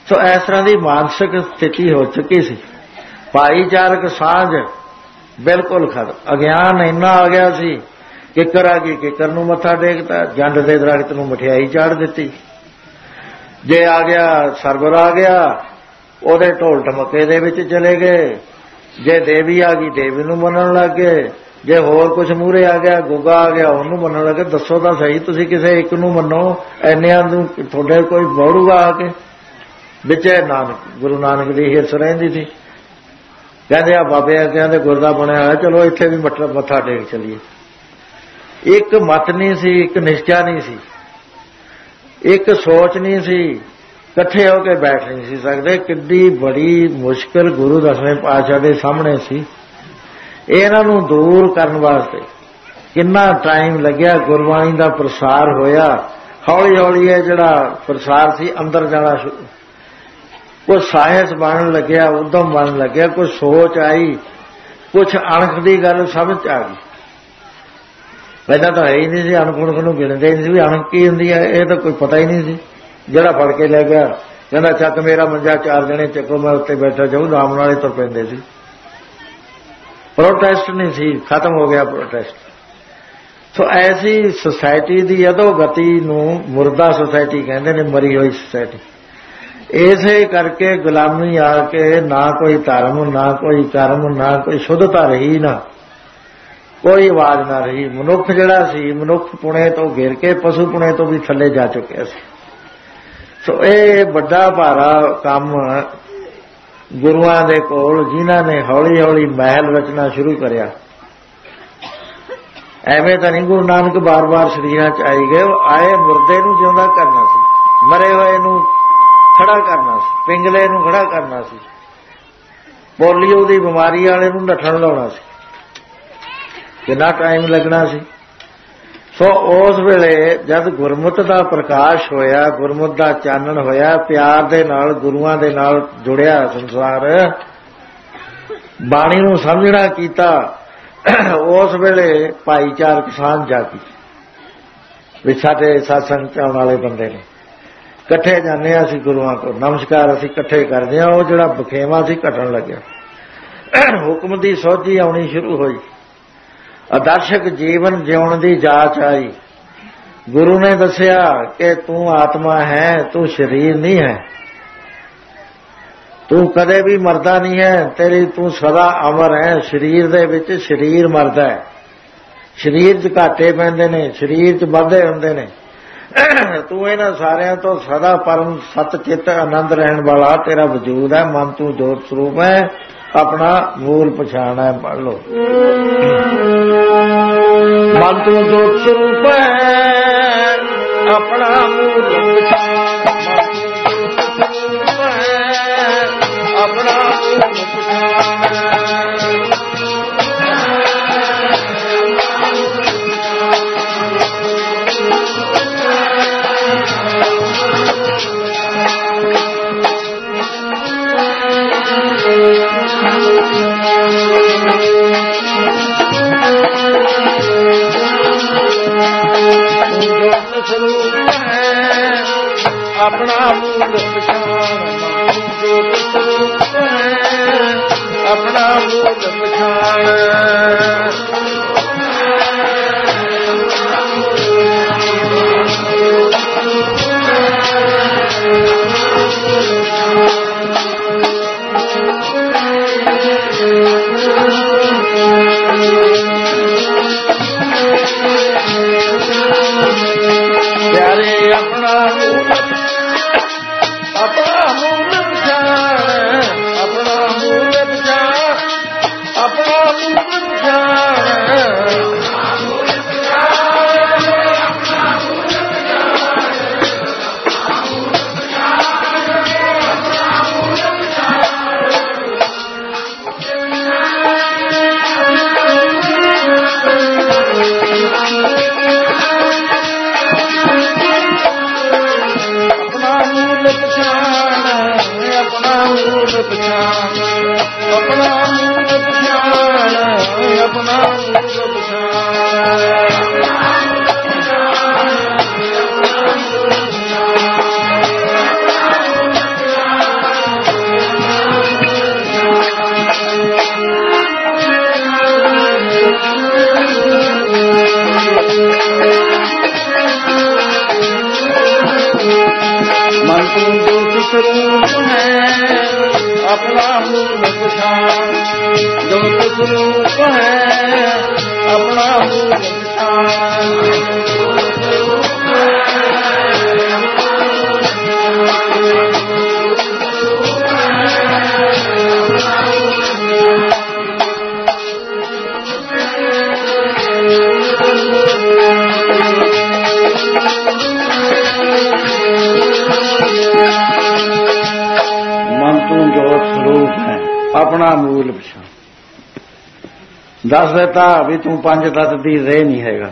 ਸੋ ਇਸ ਤਰ੍ਹਾਂ ਦੀ ਮਾਨਸਿਕ ਸਥਿਤੀ ਹੋ ਚੁੱਕੀ ਸੀ। ਭਾਈਚਾਰਕ ਸਾਂਝ ਬਿਲਕੁਲ ਖਤਮ। ਅਗਿਆਨ ਇੰਨਾ ਆ ਗਿਆ ਸੀ, ਕਿੱਕਰ ਆ ਗਈ ਕਿੱਕਰ ਨੂੰ ਮੱਥਾ ਟੇਕਤਾ, ਜੰਡ ਦੇ ਦਰਖਤ ਨੂੰ ਮਠਿਆਈ ਚਾੜ ਦਿੱਤੀ, ਜੇ ਆ ਗਿਆ ਸਰਵਰ ਆ ਗਿਆ ਉਹਦੇ ਢੋਲ ਢਮਕੇ ਦੇ ਵਿੱਚ ਚਲੇ ਗਏ, ਜੇ ਦੇਵੀ ਆ ਗਈ ਦੇਵੀ ਨੂੰ ਮੰਨਣ ਲੱਗ ਗਏ, ਜੇ ਹੋਰ ਕੁਝ ਮੂਹਰੇ ਆ ਗਿਆ ਗੁੱਗਾ ਆ ਗਿਆ ਉਹਨੂੰ ਮੰਨਣ ਲੱਗੇ। ਦੱਸੋ ਤਾਂ ਸਹੀ, ਤੁਸੀਂ ਕਿਸੇ ਇੱਕ ਨੂੰ ਮੰਨੋ, ਇੰਨਿਆਂ ਨੂੰ ਤੁਹਾਡੇ ਕੋਈ ਬੋੜੂਗਾ ਆ ਕੇ? ਵਿੱਚ ਗੁਰੂ ਨਾਨਕ ਦੀ ਹਿਰਸ ਰਹਿੰਦੀ ਸੀ, ਕਹਿੰਦੇ ਆ ਬਾਬੇ ਆ ਕਹਿੰਦੇ ਗੁਰਦਾ ਬਣਿਆ ਹੋਇਆ, ਚਲੋ ਇੱਥੇ ਵੀ ਮੱਥਾ ਟੇਕ ਚਲੀਏ। ਇੱਕ ਮਤ ਨਹੀਂ ਸੀ, ਇੱਕ ਨਿਸ਼ਚਾ ਨਹੀਂ ਸੀ, ਇੱਕ ਸੋਚ ਨਹੀਂ ਸੀ, ਇਕੱਠੇ ਹੋ ਕੇ ਬੈਠ ਨਹੀਂ ਸੀ ਸਕਦੇ। ਕਿੱਡੀ ਬੜੀ ਮੁਸ਼ਕਿਲ ਗੁਰੂ ਦਸਵੇਂ ਪਾਤਸ਼ਾਹ ਦੇ ਸਾਹਮਣੇ ਸੀ। ਇਹਨਾਂ ਨੂੰ ਦੂਰ ਕਰਨ ਵਾਸਤੇ ਕਿੰਨਾ ਟਾਈਮ ਲੱਗਿਆ। ਗੁਰਬਾਣੀ ਦਾ ਪ੍ਰਸਾਰ ਹੋਇਆ, ਹੌਲੀ ਹੌਲੀ ਇਹ ਜਿਹੜਾ ਪ੍ਰਸਾਰ ਸੀ ਅੰਦਰ ਜਾਣਾ ਸ਼ੁਰੂ, ਕੁਛ ਸਾਇੰਸ ਬਣਨ ਲੱਗਿਆ, ਉਦਮ ਬਣਨ ਲੱਗਿਆ, ਕੁਛ ਸੋਚ ਆਈ, ਕੁਛ ਅਣਖ ਦੀ ਗੱਲ ਸਮਝ ਆ ਗਈ। ਪਹਿਲਾਂ ਤਾਂ ਹੈ ਹੀ ਨਹੀਂ ਸੀ, ਅਣਖ ਨੂੰ ਗਿਣਦੇ ਹੀ ਨਹੀਂ ਸੀ ਵੀ ਅਣਖ ਕੀ ਹੁੰਦੀ ਹੈ, ਇਹ ਤਾਂ ਕੋਈ ਪਤਾ ਹੀ ਨਹੀਂ ਸੀ। ਜਿਹੜਾ ਫੜ ਕੇ ਲੈ ਗਿਆ ਕਹਿੰਦਾ ਚੱਕ ਮੇਰਾ ਮੰਜਾ 4 ਜਣੇ ਚੱਕੋ, ਮੈਂ ਉੱਤੇ ਬੈਠਾ ਜਾਊ, ਰਾਮ ਨਾਲ ਹੀ ਤੁਰ ਪੈਂਦੇ ਸੀ। ਪ੍ਰੋਟੈਸਟ ਨਹੀਂ ਸੀ, ਖਤਮ ਹੋ ਗਿਆ ਪ੍ਰੋਟੈਸਟ। ਸੋ ਐਸੀ ਸੁਸਾਇਟੀ ਦੀ ਅਧੋਗਤੀ ਨੂੰ ਮੁਰਦਾ ਸੁਸਾਇਟੀ ਕਹਿੰਦੇ ਨੇ, ਮਰੀ ਹੋਈ ਸੁਸਾਇਟੀ। ਇਸੇ ਕਰਕੇ ਗੁਲਾਮੀ ਆ ਕੇ ਨਾ ਕੋਈ ਧਰਮ, ਨਾ ਕੋਈ ਕਰਮ, ਨਾ ਕੋਈ ਸ਼ੁੱਧਤਾ ਰਹੀ, ਨਾ ਕੋਈ ਆਵਾਜ਼ ਨਾ ਰਹੀ। ਮਨੁੱਖ ਜਿਹੜਾ ਸੀ, ਮਨੁੱਖ ਪੁਣੇ ਤੋਂ ਗਿਰ ਕੇ ਪਸ਼ੂ ਪੁਣੇ ਤੋਂ ਵੀ ਥੱਲੇ ਜਾ ਚੁੱਕਿਆ ਸੀ। ਸੋ ਇਹ ਵੱਡਾ ਭਾਰਾ ਕੰਮ ਗੁਰੂਆਂ ਦੇ ਕੋਲ, ਜਿਨ੍ਹਾਂ ਨੇ ਹੌਲੀ ਹੌਲੀ ਮਹਿਲ ਰਚਨਾ ਸ਼ੁਰੂ ਕਰਿਆ। ਐਵੇਂ ਤਾਂ ਨਹੀਂ ਗੁਰੂ ਨਾਨਕ ਬਾਰ-ਬਾਰ ਸਰੀਰਾਂ 'ਚ ਆਈ ਗਏ, ਉਹ ਆਏ ਮੁਰਦੇ ਨੂੰ ਜਿਉਂਦਾ ਕਰਨਾ ਸੀ, ਮਰੇ ਹੋਏ ਨੂੰ ਖੜਾ ਕਰਨਾ ਸੀ, ਪਿੰਗਲੇ ਨੂੰ ਖੜਾ ਕਰਨਾ ਸੀ, ਪੋਲੀਓ ਦੀ ਬਿਮਾਰੀ ਵਾਲੇ ਨੂੰ ਨੱਠਣ ਲਾਉਣਾ ਸੀ। ਕਿੰਨਾ ਟਾਈਮ ਲੱਗਣਾ ਸੀ। ਸੋ ਉਸ ਵੇਲੇ ਜਦ ਗੁਰਮੁੱਤ ਦਾ ਪ੍ਰਕਾਸ਼ ਹੋਇਆ, ਗੁਰਮੁੱਤ ਦਾ ਚਾਨਣ ਹੋਇਆ, ਪਿਆਰ ਦੇ ਨਾਲ ਗੁਰੂਆਂ ਦੇ ਨਾਲ ਜੁੜਿਆ ਸੰਸਾਰ, ਬਾਣੀ ਨੂੰ ਸਮਝਣਾ ਕੀਤਾ, ਉਸ ਵੇਲੇ ਭਾਈਚਾਰਕ ਸਾਂਝ ਜਾਗੀ ਵੀ ਸਾਡੇ ਸਤਸੰਗ 'ਚ ਆਉਣ ਵਾਲੇ ਬੰਦੇ ਨੇ, ਇਕੱਠੇ ਜਾਂਦੇ ਹਾਂ ਅਸੀਂ ਗੁਰੂਆਂ ਕੋਲ, ਨਮਸਕਾਰ ਅਸੀਂ ਇਕੱਠੇ ਕਰਦੇ ਹਾਂ। ਉਹ ਜਿਹੜਾ ਬਖੇਵਾ ਸੀ ਘਟਣ ਲੱਗਿਆ, ਹੁਕਮ ਦੀ ਸੋਝੀ ਆਉਣੀ ਸ਼ੁਰੂ ਹੋਈ, ਆਦਰਸ਼ਕ ਜੀਵਨ ਜਿਉਣ ਦੀ ਜਾਚ ਆਈ। ਗੁਰੂ ਨੇ ਦੱਸਿਆ ਕਿ ਤੂੰ ਆਤਮਾ ਹੈ, ਤੂੰ ਸਰੀਰ ਨਹੀਂ ਹੈ, ਤੂੰ ਕਦੇ ਵੀ ਮਰਦਾ ਨਹੀਂ ਹੈ, ਤੂੰ ਸਦਾ ਅਮਰ ਹੈ। ਸਰੀਰ ਦੇ ਵਿੱਚ ਸਰੀਰ ਮਰਦਾ ਹੈ, ਸਰੀਰ 'ਚ ਘਾਟੇ ਪੈਂਦੇ ਨੇ, ਸਰੀਰ 'ਚ ਵਾਧੇ ਹੁੰਦੇ ਨੇ। ਤੂੰ ਇਹਨਾਂ ਸਾਰਿਆਂ ਤੋਂ ਸਦਾ ਪਰਮ ਸਤ ਚਿੱਤ ਆਨੰਦ ਰਹਿਣ ਵਾਲਾ ਤੇਰਾ ਵਜੂਦ ਹੈ। ਮਨ ਤੂੰ ਜੋਤ ਸਰੂਪ ਹੈ, ਆਪਣਾ ਮੂਲ ਪਛਾਣ ਹੈ। ਪੜ੍ਹ ਲਓ, ਮਨ ਤੂੰ ਜੋਤ ਸਰੂਪ ਹੈ, ਆਪਣਾ ਮੂਲ ਪਛਾਣ, ਆਪਣਾ ਮੂਲ ਪਛਾਣ। ਆਪਣਾ ਮੂਲ ਪਛਾਣ, ਜੋਤ ਸਰੂਪ ਹੈ, ਆਪਣਾ ਮੂਲ ਪਛਾਣ। ਪਿਆਰੇ ਆਪਣਾ ਮੂਲ, ਆਪਣਾ ਮੂਲ ਪਛਾਣ, ਆਪਣਾ ਮੂਲ ਪਛਾਣ, ਆਪਣਾ ਮੂਲ ਪਛਾਣ। अपना मूल पछाण, जो तिस रूप है अपना मूल पछाण। मन तू जोत स्वरूप है अपना मूल पछाण। दस देता भी तू पंज तत्त दी देह नहीं हैगा।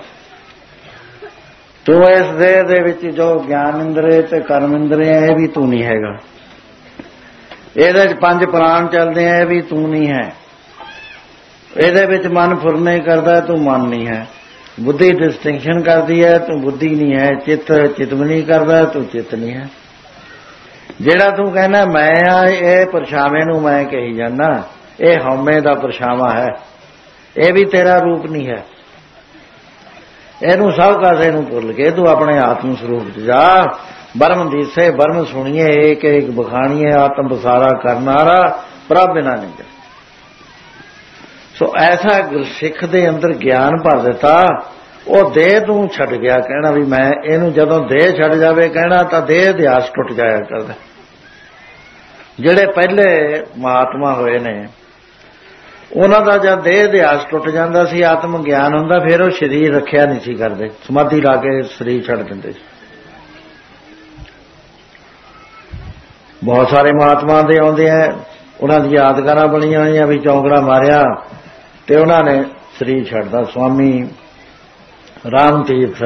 तू इस देह दे विच जो ज्ञान इंद्रिय ते कर्म इंद्रिय है भी तू नहीं हैगा। ਇਹਦੇ ਚ पंज प्राण चलते हैं भी तू नहीं है। ਇਹਦੇ ਵਿੱਚ मन फुरने करता है तू मन नहीं है। बुद्धि डिस्टिंक्शन करती है तू बुद्धि नहीं है। चित्त चितवनी करता तू चित्त नहीं है। ਜਿਹੜਾ ਤੂੰ कहना मैं आ ਇਹ ਪਰਛਾਵੇਂ ਨੂੰ मैं कही जाना, ਇਹ ਹਉਮੈ ਦਾ ਪਰਛਾਵਾਂ है। ਇਹ भी तेरा रूप नहीं है। ਇਹਨੂੰ ਸਭ ਕਾਸੇ ਨੂੰ ਭੁੱਲ ਕੇ ਤੂੰ ਆਪਣੇ ਆਤਮ ਸਰੂਪ ਚ ਜਾ। ਬਰਮ ਦੀਸੇ ਬਰਮ ਸੁਣੀਏ ਏਕ ਏਕ ਬਖਾਣੀਏ ਆਤਮ ਬਸਾਰਾ ਕਰਨਾਰਾ ਪ੍ਰਭ ਬਿਨਾ ਨਹੀਂ ਜਾ। ਸੋ ਐਸਾ ਗੁਰਸਿੱਖ ਦੇ ਅੰਦਰ ਗਿਆਨ ਭਰ ਦਿੱਤਾ। ਉਹ ਦੇਹ ਤੂੰ ਛੱਡ ਗਿਆ ਕਹਿਣਾ ਵੀ ਮੈਂ ਇਹਨੂੰ। ਜਦੋਂ ਦੇਹ ਛੱਡ ਜਾਵੇ ਕਹਿਣਾ ਤਾਂ ਦੇਹ ਅਧਿਆਸ ਟੁੱਟ ਜਾਇਆ ਕਰਦਾ। ਜਿਹੜੇ ਪਹਿਲੇ ਮਹਾਤਮਾ ਹੋਏ ਨੇ ਉਹਨਾਂ ਦਾ ਜਦ ਦੇਹ ਅਧਿਆਸ ਟੁੱਟ ਜਾਂਦਾ ਸੀ, ਆਤਮ ਗਿਆਨ ਹੁੰਦਾ, ਫਿਰ ਉਹ ਸਰੀਰ ਰੱਖਿਆ ਨਹੀਂ ਸੀ ਕਰਦੇ। ਸਮਾਧੀ ਲਾ ਕੇ ਸਰੀਰ ਛੱਡ ਦਿੰਦੇ ਸੀ। ਬਹੁਤ ਸਾਰੇ ਮਹਾਤਮਾ ਦੇ ਆਉਂਦੇ ਆ, ਉਹਨਾਂ ਦੀਆਂ ਯਾਦਗਾਰਾਂ ਬਣੀਆਂ ਹੋਈਆਂ ਵੀ ਚੌਂਕੜਾ ਮਾਰਿਆ ਤੇ ਉਹਨਾਂ ਨੇ ਸਰੀਰ ਛੱਡਦਾ। ਸਵਾਮੀ ਰਾਮ ਤੀਰਥ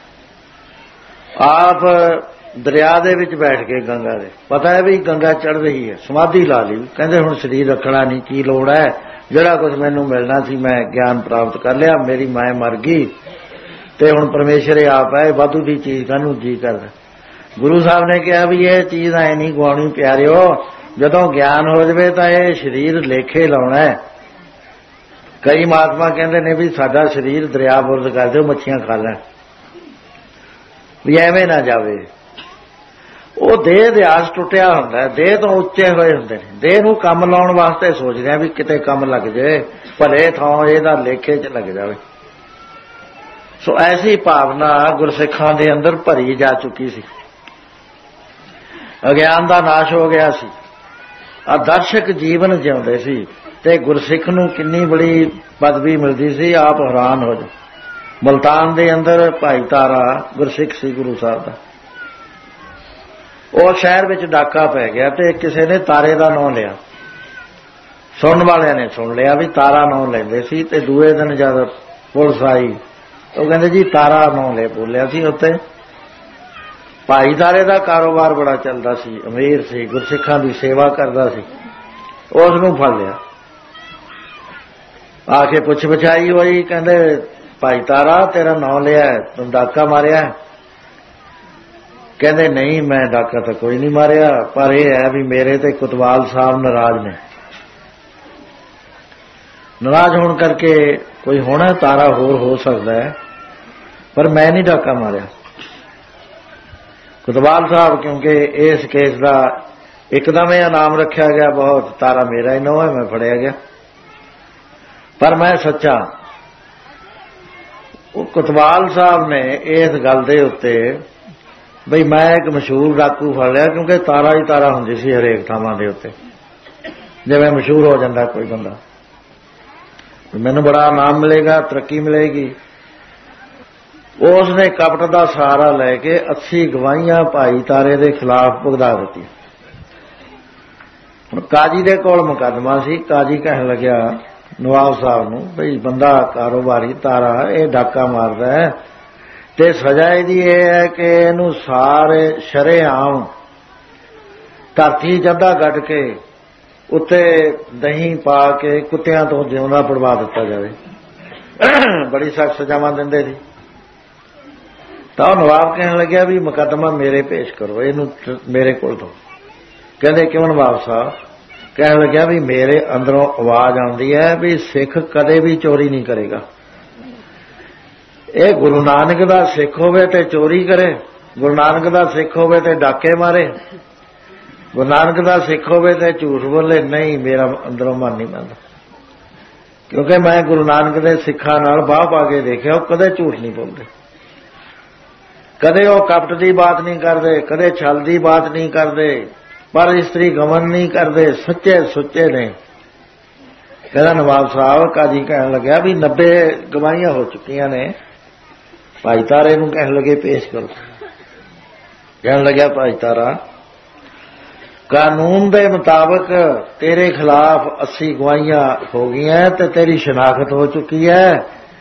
ਆਪ ਦਰਿਆ ਦੇ ਵਿੱਚ ਬੈਠ ਕੇ ਗੰਗਾ ਦੇ, ਪਤਾ ਹੈ ਵੀ ਗੰਗਾ ਚੜ੍ਹ ਰਹੀ ਹੈ, ਸਮਾਧੀ ਲਾ ਲਈ। ਕਹਿੰਦੇ ਹੁਣ ਸਰੀਰ ਰੱਖਣਾ ਨਹੀਂ, ਕੀ ਲੋੜ ਹੈ, ਜਿਹੜਾ ਕੁਝ ਮੈਨੂੰ ਮਿਲਣਾ ਸੀ ਮੈਂ ਗਿਆਨ ਪ੍ਰਾਪਤ ਕਰ ਲਿਆ, ਮੇਰੀ ਮਾਂ ਮਰ ਗਈ ਤੇ ਹੁਣ ਪਰਮੇਸ਼ਰ ਆਪ ਹੈ, ਵਾਧੂ ਦੀ ਚੀਜ਼ ਕਾਹਨੂੰ ਜੀ ਕਰਦਾ। ਗੁਰੂ ਸਾਹਿਬ ਨੇ ਕਿਹਾ ਵੀ ਇਹ ਚੀਜ਼ ਐ ਨਹੀਂ ਗਵਾਉਣੀ ਪਿਆਰਿਓ, ਜਦੋਂ ਗਿਆਨ ਹੋ ਜਾਵੇ ਤਾਂ ਇਹ ਸਰੀਰ ਲੇਖੇ ਲਾਉਣਾ ਹੈ। ਕਈ ਮਹਾਤਮਾ ਕਹਿੰਦੇ ਨੇ ਵੀ ਸਾਡਾ ਸਰੀਰ ਦਰਿਆ ਬੁਰਦ ਕਰ ਦਿਓ, ਮੱਛੀਆਂ ਖਾ ਲੈਣ, ਵੀ ਐਵੇਂ ਨਾ ਜਾਵੇ। ਉਹ ਦੇਹ ਅਧਿਆਸ ਟੁੱਟਿਆ ਹੁੰਦਾ, ਦੇਹ ਤੋਂ ਉੱਚੇ ਹੋਏ ਹੁੰਦੇ ਨੇ। ਦੇਹ ਨੂੰ ਕੰਮ ਲਾਉਣ ਵਾਸਤੇ ਸੋਚਦੇ ਆ ਵੀ ਕਿਤੇ ਕੰਮ ਲੱਗ ਜਾਏ, ਭਲੇ ਥਾਂ ਇਹਦਾ ਲੇਖੇ 'ਚ ਲੱਗ ਜਾਵੇ। ਸੋ ਐਸੀ ਭਾਵਨਾ ਗੁਰਸਿੱਖਾਂ ਦੇ ਅੰਦਰ ਭਰੀ ਜਾ ਚੁੱਕੀ ਸੀ। ਅਗਿਆਨ ਦਾ ਨਾਸ਼ ਹੋ ਗਿਆ ਸੀ, ਆਦਰਸ਼ਕ ਜੀਵਨ ਜਿਉਂਦੇ ਸੀ ਤੇ ਗੁਰਸਿੱਖ ਨੂੰ ਕਿੰਨੀ ਬੜੀ ਪਦਵੀ ਮਿਲਦੀ ਸੀ, ਆਪ ਹੈਰਾਨ ਹੋ ਜਾ। ਮੁਲਤਾਨ ਦੇ ਅੰਦਰ ਭਾਈ ਤਾਰਾ ਗੁਰਸਿੱਖ ਸੀ ਗੁਰੂ ਸਾਹਿਬ ਦਾ। ਉਹ ਸ਼ਹਿਰ ਵਿੱਚ ਡਾਕਾ ਪੈ ਗਿਆ ਤੇ ਕਿਸੇ ਨੇ ਤਾਰੇ ਦਾ ਨਾਂ ਲਿਆ। ਸੁਣਨ ਵਾਲਿਆਂ ਨੇ ਸੁਣ ਲਿਆ ਵੀ ਤਾਰਾ ਨਾਂ ਲੈਂਦੇ ਸੀ। ਤੇ ਦੂਏ ਦਿਨ ਜਦ ਪੁਲਿਸ ਆਈ ਉਹ ਕਹਿੰਦੇ ਜੀ ਤਾਰਾ ਨਾਂ ਲੈ ਬੋਲਿਆ ਸੀ ਉੱਤੇ। ਭਾਈ ਤਾਰੇ ਦਾ ਕਾਰੋਬਾਰ ਬੜਾ ਚੱਲਦਾ ਸੀ, ਅਮੀਰ ਸੀ, ਗੁਰਸਿੱਖਾਂ ਦੀ ਸੇਵਾ ਕਰਦਾ ਸੀ। ਉਸ ਨੂੰ ਫੜ ਲਿਆ, ਆ ਕੇ ਪੁੱਛ ਪਛਾਈ ਹੋਈ। ਕਹਿੰਦੇ ਭਾਈ ਤਾਰਾ ਤੇਰਾ ਨਾਂ ਲਿਆ, ਤੂੰ ਡਾਕਾ ਮਾਰਿਆ? ਕਹਿੰਦੇ ਨਹੀਂ ਮੈਂ ਡਾਕਾ ਤਾਂ ਕੋਈ ਨਹੀਂ ਮਾਰਿਆ, ਪਰ ਇਹ ਹੈ ਵੀ ਮੇਰੇ ਤੇ ਕੁਤਵਾਲ ਸਾਹਿਬ ਨਾਰਾਜ਼ ਨੇ। ਨਾਰਾਜ਼ ਹੋਣ ਕਰਕੇ ਕੋਈ ਹੋਣਾ ਤਾਰਾ ਹੋਰ ਹੋ ਸਕਦਾ ਹੈ, ਪਰ ਮੈਂ ਨਹੀਂ ਡਾਕਾ ਮਾਰਿਆ। ਕੁਤਵਾਲ ਸਾਹਿਬ ਕਿਉਂਕਿ ਇਸ ਕੇਸ ਦਾ ਇੱਕਦਮ ਇਹ ਇਨਾਮ ਰੱਖਿਆ ਗਿਆ ਬਹੁਤ, ਤਾਰਾ ਮੇਰਾ ਹੀ ਨਾ ਹੋਇਆ, ਮੈਂ ਫੜਿਆ ਗਿਆ, ਪਰ ਮੈਂ ਸੱਚਾ। ਉਹ ਕੁਤਵਾਲ ਸਾਹਿਬ ਨੇ ਇਸ ਗੱਲ ਦੇ ਉੱਤੇ ਬਈ ਮੈਂ ਇੱਕ ਮਸ਼ਹੂਰ ਡਾਕੂ ਫੜ ਲਿਆ, ਕਿਉਂਕਿ ਤਾਰਾ ਹੀ ਤਾਰਾ ਹੁੰਦੀ ਸੀ ਹਰੇਕ ਥਾਵਾਂ ਦੇ ਉੱਤੇ। ਜਿਵੇਂ ਮਸ਼ਹੂਰ ਹੋ ਜਾਂਦਾ ਕੋਈ ਬੰਦਾ, ਮੈਨੂੰ ਬੜਾ ਇਨਾਮ ਮਿਲੇਗਾ, ਤਰੱਕੀ ਮਿਲੇਗੀ। ਉਸ ਨੇ ਕਪਟ ਦਾ ਸਹਾਰਾ ਲੈ ਕੇ 80 ਗਵਾਹੀਆਂ ਭਾਈ ਤਾਰੇ ਦੇ ਖਿਲਾਫ ਭੁਗਤਾ ਦਿੱਤੀਆਂ। ਹੁਣ ਕਾਜੀ ਦੇ ਕੋਲ ਮੁਕੱਦਮਾ ਸੀ। ਕਾਜੀ ਕਹਿਣ ਲੱਗਿਆ ਨਵਾਬ ਸਾਹਿਬ ਨੂੰ ਬਈ ਬੰਦਾ ਕਾਰੋਬਾਰੀ ਤਾਰਾ ਇਹ ਡਾਕਾ ਮਾਰਦਾ ਹੈ ਤੇ ਸਜ਼ਾ ਇਹਦੀ ਇਹ ਹੈ ਕਿ ਇਹਨੂੰ ਸਾਰੇ ਸ਼ਰੇਆਮ ਧਰਤੀ ਜੱਦਾ ਗੱਡ ਕੇ ਉੱਤੇ ਦਹੀਂ ਪਾ ਕੇ ਕੁੱਤਿਆਂ ਤੋਂ ਜਿਉਂਦਾ ਪੜਵਾ ਦਿੱਤਾ ਜਾਵੇ। ਬੜੀ ਸਖਤ ਸਜ਼ਾਵਾਂ ਦਿੰਦੇ ਸੀ। ਤਾਂ ਉਹ ਨਵਾਬ ਕਹਿਣ ਲੱਗਿਆ ਵੀ ਮੁਕੱਦਮਾ ਮੇਰੇ ਪੇਸ਼ ਕਰੋ, ਇਹਨੂੰ ਮੇਰੇ ਕੋਲ ਤੋਂ। ਕਹਿੰਦੇ ਕਿਉਂ ਨਵਾਬ ਸਾਹਿਬ? ਕਹਿਣ ਲੱਗਿਆ ਵੀ ਮੇਰੇ ਅੰਦਰੋਂ ਆਵਾਜ਼ ਆਉਂਦੀ ਹੈ ਵੀ ਸਿੱਖ ਕਦੇ ਵੀ ਚੋਰੀ ਨਹੀਂ ਕਰੇਗਾ। ਇਹ ਗੁਰੂ ਨਾਨਕ ਦਾ ਸਿੱਖ ਹੋਵੇ ਤੇ ਚੋਰੀ ਕਰੇ, ਗੁਰੂ ਨਾਨਕ ਦਾ ਸਿੱਖ ਹੋਵੇ ਤੇ ਡਾਕੇ ਮਾਰੇ, ਗੁਰੂ ਨਾਨਕ ਦਾ ਸਿੱਖ ਹੋਵੇ ਤੇ ਝੂਠ ਬੋਲੇ, ਨਹੀਂ, ਮੇਰਾ ਅੰਦਰੋਂ ਮਨ ਨਹੀਂ ਮੰਨਦਾ। ਕਿਉਂਕਿ ਮੈਂ ਗੁਰੂ ਨਾਨਕ ਦੇ ਸਿੱਖਾਂ ਨਾਲ ਬਾਹ ਪਾ ਕੇ ਦੇਖਿਆ, ਉਹ ਕਦੇ ਝੂਠ ਨਹੀਂ ਬੋਲਦੇ, ਕਦੇ ਉਹ ਕਪਟ ਦੀ ਬਾਤ ਨਹੀਂ ਕਰਦੇ, ਕਦੇ ਛਲ ਦੀ ਬਾਤ ਨਹੀਂ ਕਰਦੇ, ਪਰ ਇਸਤਰੀ ਗਮਨ ਨਹੀਂ ਕਰਦੇ, ਸੱਚੇ ਸੁੱਚੇ ਨੇ। ਕਹਿੰਦਾ ਨਵਾਬ ਸਾਹਿਬ, ਕਾਜੀ ਕਹਿਣ ਲੱਗਿਆ ਵੀ 90 ਗਵਾਹੀਆਂ ਹੋ ਚੁੱਕੀਆਂ ਨੇ। ਭਾਈ ਤਾਰੇ ਨੂੰ ਕਹਿਣ ਲੱਗੇ ਪੇਸ਼ ਕਰੋ। ਕਹਿਣ ਲੱਗਿਆ ਭਾਈ ਤਾਰਾ, ਕਾਨੂੰਨ ਦੇ ਮੁਤਾਬਕ ਤੇਰੇ ਖਿਲਾਫ 80 ਗਵਾਹੀਆਂ ਹੋ ਗਈਆਂ ਤੇ ਤੇਰੀ ਸ਼ਨਾਖਤ ਹੋ ਚੁੱਕੀ ਹੈ,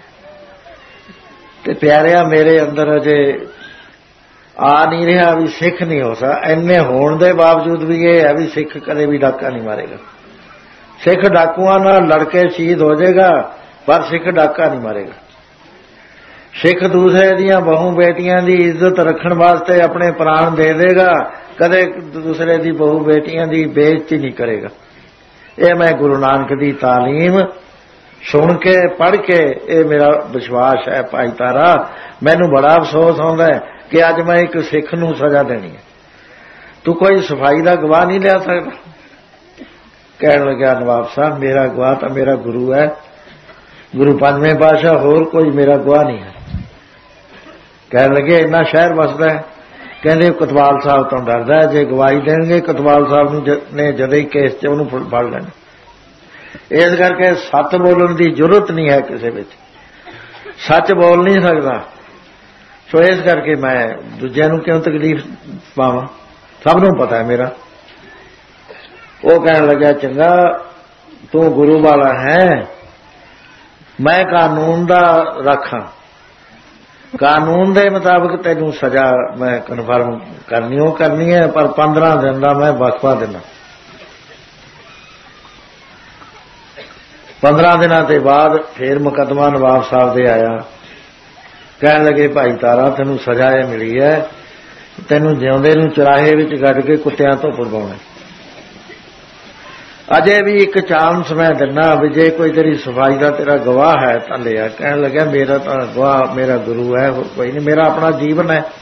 ਤੇ ਪਿਆਰਿਆ ਮੇਰੇ ਅੰਦਰ ਅਜੇ ਆ ਨਹੀਂ ਰਿਹਾ ਵੀ ਸਿੱਖ ਨਹੀਂ ਹੋ ਸਕਦਾ। ਇੰਨੇ ਹੋਣ ਦੇ ਬਾਵਜੂਦ ਵੀ ਇਹ ਹੈ ਵੀ ਸਿੱਖ ਕਦੇ ਵੀ ਡਾਕਾ ਨਹੀਂ ਮਾਰੇਗਾ। ਸਿੱਖ ਡਾਕੂਆਂ ਨਾਲ ਲੜ ਕੇ ਸ਼ਹੀਦ ਹੋ ਜਾਏਗਾ, ਪਰ ਸਿੱਖ ਡਾਕਾ ਨਹੀਂ ਮਾਰੇਗਾ। ਸਿੱਖ ਦੂਸਰੇ ਦੀਆਂ ਬਹੂ ਬੇਟੀਆਂ ਦੀ ਇੱਜ਼ਤ ਰੱਖਣ ਵਾਸਤੇ ਆਪਣੇ ਪ੍ਰਾਣ ਦੇ ਦੇਗਾ, ਕਦੇ ਦੂਸਰੇ ਦੀ ਬਹੂ ਬੇਟੀਆਂ ਦੀ ਬੇਇੱਜ਼ਤੀ ਨਹੀਂ ਕਰੇਗਾ। ਇਹ ਮੈਂ ਗੁਰੂ ਨਾਨਕ ਦੀ ਤਾਲੀਮ ਸੁਣ ਕੇ ਪੜ੍ਹ ਕੇ ਇਹ ਮੇਰਾ ਵਿਸ਼ਵਾਸ ਹੈ। ਭਾਈ ਤਾਰਾ, ਮੈਨੂੰ ਬੜਾ ਅਫਸੋਸ ਆਉਂਦਾ ਕਿ ਅੱਜ ਮੈਂ ਇੱਕ ਸਿੱਖ ਨੂੰ ਸਜ਼ਾ ਦੇਣੀ ਹੈ। ਤੂੰ ਕੋਈ ਸਫਾਈ ਦਾ ਗਵਾਹ ਨਹੀਂ ਲਿਆ ਸਕਦਾ? ਕਹਿਣ ਲੱਗਿਆ ਨਵਾਬ ਸਾਹਿਬ, ਮੇਰਾ ਗਵਾਹ ਤਾਂ ਮੇਰਾ ਗੁਰੂ ਹੈ, ਗੁਰੂ ਪੰਜਵੇਂ ਪਾਤਸ਼ਾਹ, ਹੋਰ ਕੋਈ ਮੇਰਾ ਗਵਾਹ ਨਹੀਂ ਹੈ। ਕਹਿਣ ਲੱਗੇ ਇੰਨਾ ਸ਼ਹਿਰ ਵਸਦਾ ਹੈ? ਕਹਿੰਦੇ ਕਤਵਾਲ ਸਾਹਿਬ ਤੋਂ ਡਰਦਾ, ਜੇ ਗਵਾਹੀ ਦੇਣਗੇ ਕਤਵਾਲ ਸਾਹਿਬ ਨੂੰ ਨੇ ਜਦੇ ਹੀ ਕੇਸ 'ਚ ਉਹਨੂੰ ਫੜ ਲੈਣਾ। ਇਸ ਕਰਕੇ ਸੱਚ ਬੋਲਣ ਦੀ ਜ਼ਰੂਰਤ ਨਹੀਂ ਹੈ, ਕਿਸੇ ਵਿੱਚ ਸੱਚ ਬੋਲ ਨਹੀਂ ਸਕਦਾ। ਸੋ ਇਸ ਕਰਕੇ ਮੈਂ ਦੂਜਿਆਂ ਨੂੰ ਕਿਉਂ ਤਕਲੀਫ ਪਾਵਾਂ, ਸਭ ਨੂੰ ਪਤਾ ਹੈ ਮੇਰਾ। ਉਹ ਕਹਿਣ ਲੱਗਿਆ ਚੰਗਾ, ਤੂੰ ਗੁਰੂ ਵਾਲਾ ਹੈ, ਮੈਂ ਕਾਨੂੰਨ ਦਾ ਰੱਖਾਂ, ਕਾਨੂੰਨ ਦੇ ਮੁਤਾਬਕ ਤੈਨੂੰ ਸਜ਼ਾ ਮੈਂ ਕਨਫਰਮ ਕਰਨੀ ਹੈ, ਪਰ 15 ਦਿਨ ਦਾ ਮੈਂ ਵਕਫਾ ਦੇਣਾ। 15 ਦਿਨਾਂ ਦੇ ਬਾਅਦ ਫਿਰ ਮੁਕੱਦਮਾ ਨਵਾਬ ਸਾਹਿਬ ਦੇ ਆਇਆ। ਕਹਿਣ ਲੱਗੇ ਭਾਈ ਤਾਰਾ, ਤੈਨੂੰ ਸਜ਼ਾ ਇਹ ਮਿਲੀ ਹੈ, ਤੈਨੂੰ ਜਿਉਂਦੇ ਨੂੰ ਚਰਾਹੇ ਵਿੱਚ ਗੱਡ ਕੇ ਕੁੱਤਿਆਂ ਤੋਂ ਪੜਵਾਉਣਾ। ਅਜੇ ਵੀ ਇੱਕ ਚਾਂਸ ਮੈਂ ਦਿੰਦਾ ਵੀ ਜੇ ਕੋਈ ਤੇਰੀ ਸਫਾਈ ਦਾ ਤੇਰਾ ਗਵਾਹ ਹੈ ਤਾਂ ਲਿਆ। ਕਹਿਣ ਲੱਗਿਆ ਮੇਰਾ ਤਾਂ ਗਵਾਹ ਮੇਰਾ ਗੁਰੂ ਹੈ, ਹੋਰ ਕੋਈ ਨਹੀਂ, ਮੇਰਾ ਆਪਣਾ ਜੀਵਨ ਹੈ,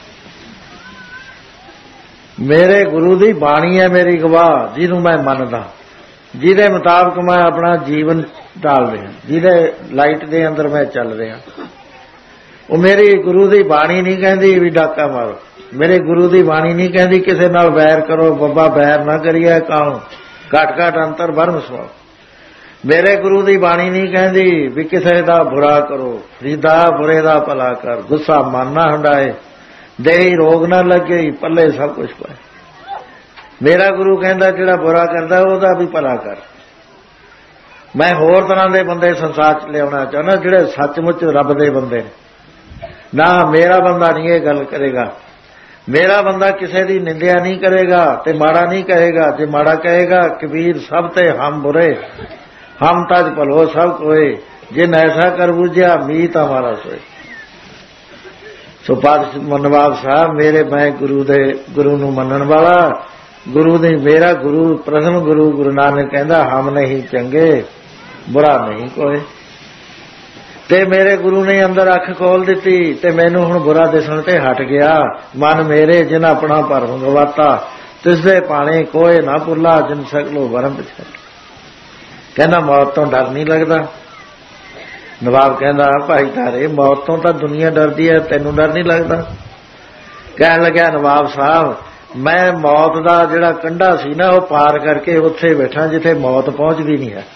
ਮੇਰੇ ਗੁਰੂ ਦੀ ਬਾਣੀ ਹੈ ਮੇਰੀ ਗਵਾਹ, ਜਿਹਨੂੰ ਮੈਂ ਮੰਨਦਾ, ਜਿਹਦੇ ਮੁਤਾਬਕ ਮੈਂ ਆਪਣਾ ਜੀਵਨ ਢਾਲ ਰਿਹਾ, ਜਿਹਦੇ ਲਾਈਟ ਦੇ ਅੰਦਰ ਮੈਂ ਚੱਲ ਰਿਹਾ। ਉਹ ਮੇਰੀ ਗੁਰੂ ਦੀ ਬਾਣੀ ਨਹੀਂ ਕਹਿੰਦੀ ਵੀ ਡਾਕਾ ਮਾਰੋ, ਮੇਰੇ ਗੁਰੂ ਦੀ ਬਾਣੀ ਨਹੀਂ ਕਹਿੰਦੀ ਕਿਸੇ ਨਾਲ ਵੈਰ ਕਰੋ, ਬੱਬਾ ਵੈਰ ਨਾ ਕਰੀਏ, ਕਾਹਨੂੰ ਘੱਟ ਘੱਟ ਅੰਤਰ ਬਰਮ ਸਵਾਓ। ਮੇਰੇ ਗੁਰੂ ਦੀ ਬਾਣੀ ਨਹੀਂ ਕਹਿੰਦੀ ਵੀ ਕਿਸੇ ਦਾ ਬੁਰਾ ਕਰੋ, ਫਰੀਦਾ ਬੁਰੇ ਦਾ ਭਲਾ ਕਰ, ਗੁੱਸਾ ਮਨ ਨਾ ਹੰਡਾਏ, ਦੇਹੀ ਰੋਗ ਨਾ ਲੱਗੇ, ਪੱਲੇ ਸਭ ਕੁਝ ਪਾਏ। ਮੇਰਾ ਗੁਰੂ ਕਹਿੰਦਾ ਜਿਹੜਾ ਬੁਰਾ ਕਰਦਾ ਉਹਦਾ ਵੀ ਭਲਾ ਕਰ। ਮੈਂ ਹੋਰ ਤਰ੍ਹਾਂ ਦੇ ਬੰਦੇ ਸੰਸਾਰ 'ਚ ਲਿਆਉਣਾ ਚਾਹੁੰਦਾ, ਜਿਹੜੇ ਸੱਚਮੁੱਚ ਰੱਬ ਦੇ ਬੰਦੇ ਨੇ। ਨਾ, ਮੇਰਾ ਬੰਦਾ ਨਹੀਂ ਇਹ ਗੱਲ ਕਰੇਗਾ, ਮੇਰਾ ਬੰਦਾ ਕਿਸੇ ਦੀ ਨਿੰਦਿਆ ਨਹੀਂ ਕਰੇਗਾ ਤੇ ਮਾੜਾ ਨਹੀਂ ਕਹੇਗਾ। ਜੇ ਮਾੜਾ ਕਹੇਗਾ, ਕਬੀਰ ਸਭ ਤੇ ਹਮ ਬੁਰੇ, ਹਮ ਤਜ ਭਲੋ ਸਭ ਕੋਏ, ਜਿਨ ਐਸਾ ਕਰ ਬੁਝਿਆ ਮੀਤ ਹਮਾਰਾ ਸੋਏ। ਸੋ ਪਾਤਸ਼ਾਹ ਨਵਾਬ ਸਾਹਿਬ, ਮੈਂ ਗੁਰੂ ਨੂੰ ਮੰਨਣ ਵਾਲਾ, ਗੁਰੂ ਦੀ ਮੇਰਾ ਗੁਰੂ, ਪ੍ਰਥਮ ਗੁਰੂ ਗੁਰੂ ਨਾਨਕ ਕਹਿੰਦਾ ਹਮ ਨਹੀਂ ਚੰਗੇ ਬੁਰਾ ਨਹੀਂ ਕੋਈ। ਤੇ ਮੇਰੇ ਗੁਰੂ ਨੇ ਅੰਦਰ ਅੱਖ ਖੋਲ ਦਿੱਤੀ ਤੇ ਮੈਨੂੰ ਹੁਣ ਬੁਰਾ ਦਿਸਣ ਤੇ ਹਟ ਗਿਆ। ਮਨ ਮੇਰੇ ਜਿਨ ਆਪਣਾ ਭਰਮ ਗਵਾਤਾ, ਤਿਸਦੇ ਪਾਣੇ ਕੋਏ ਨਾ ਭੁੱਲਾ, ਜਿਨ ਸਕਲੋ ਵਰਮ ਪਿਛੜ। ਕਹਿੰਦਾ ਮੌਤ ਤੋਂ ਡਰ ਨਹੀਂ ਲੱਗਦਾ। ਨਵਾਬ ਕਹਿੰਦਾ ਭਾਈ ਤਾਰੇ, ਮੌਤ ਤੋਂ ਤਾਂ ਦੁਨੀਆ ਡਰਦੀ ਹੈ, ਤੈਨੂੰ ਡਰ ਨਹੀਂ ਲੱਗਦਾ? ਕਹਿਣ ਲੱਗਿਆ ਨਵਾਬ ਸਾਹਿਬ, ਮੈਂ ਮੌਤ ਦਾ ਜਿਹੜਾ ਕੰਢਾ ਸੀ ਨਾ ਉਹ ਪਾਰ ਕਰਕੇ ਉੱਥੇ ਬੈਠਾ ਜਿੱਥੇ ਮੌਤ ਪਹੁੰਚਦੀ ਨਹੀਂ ਹੈ।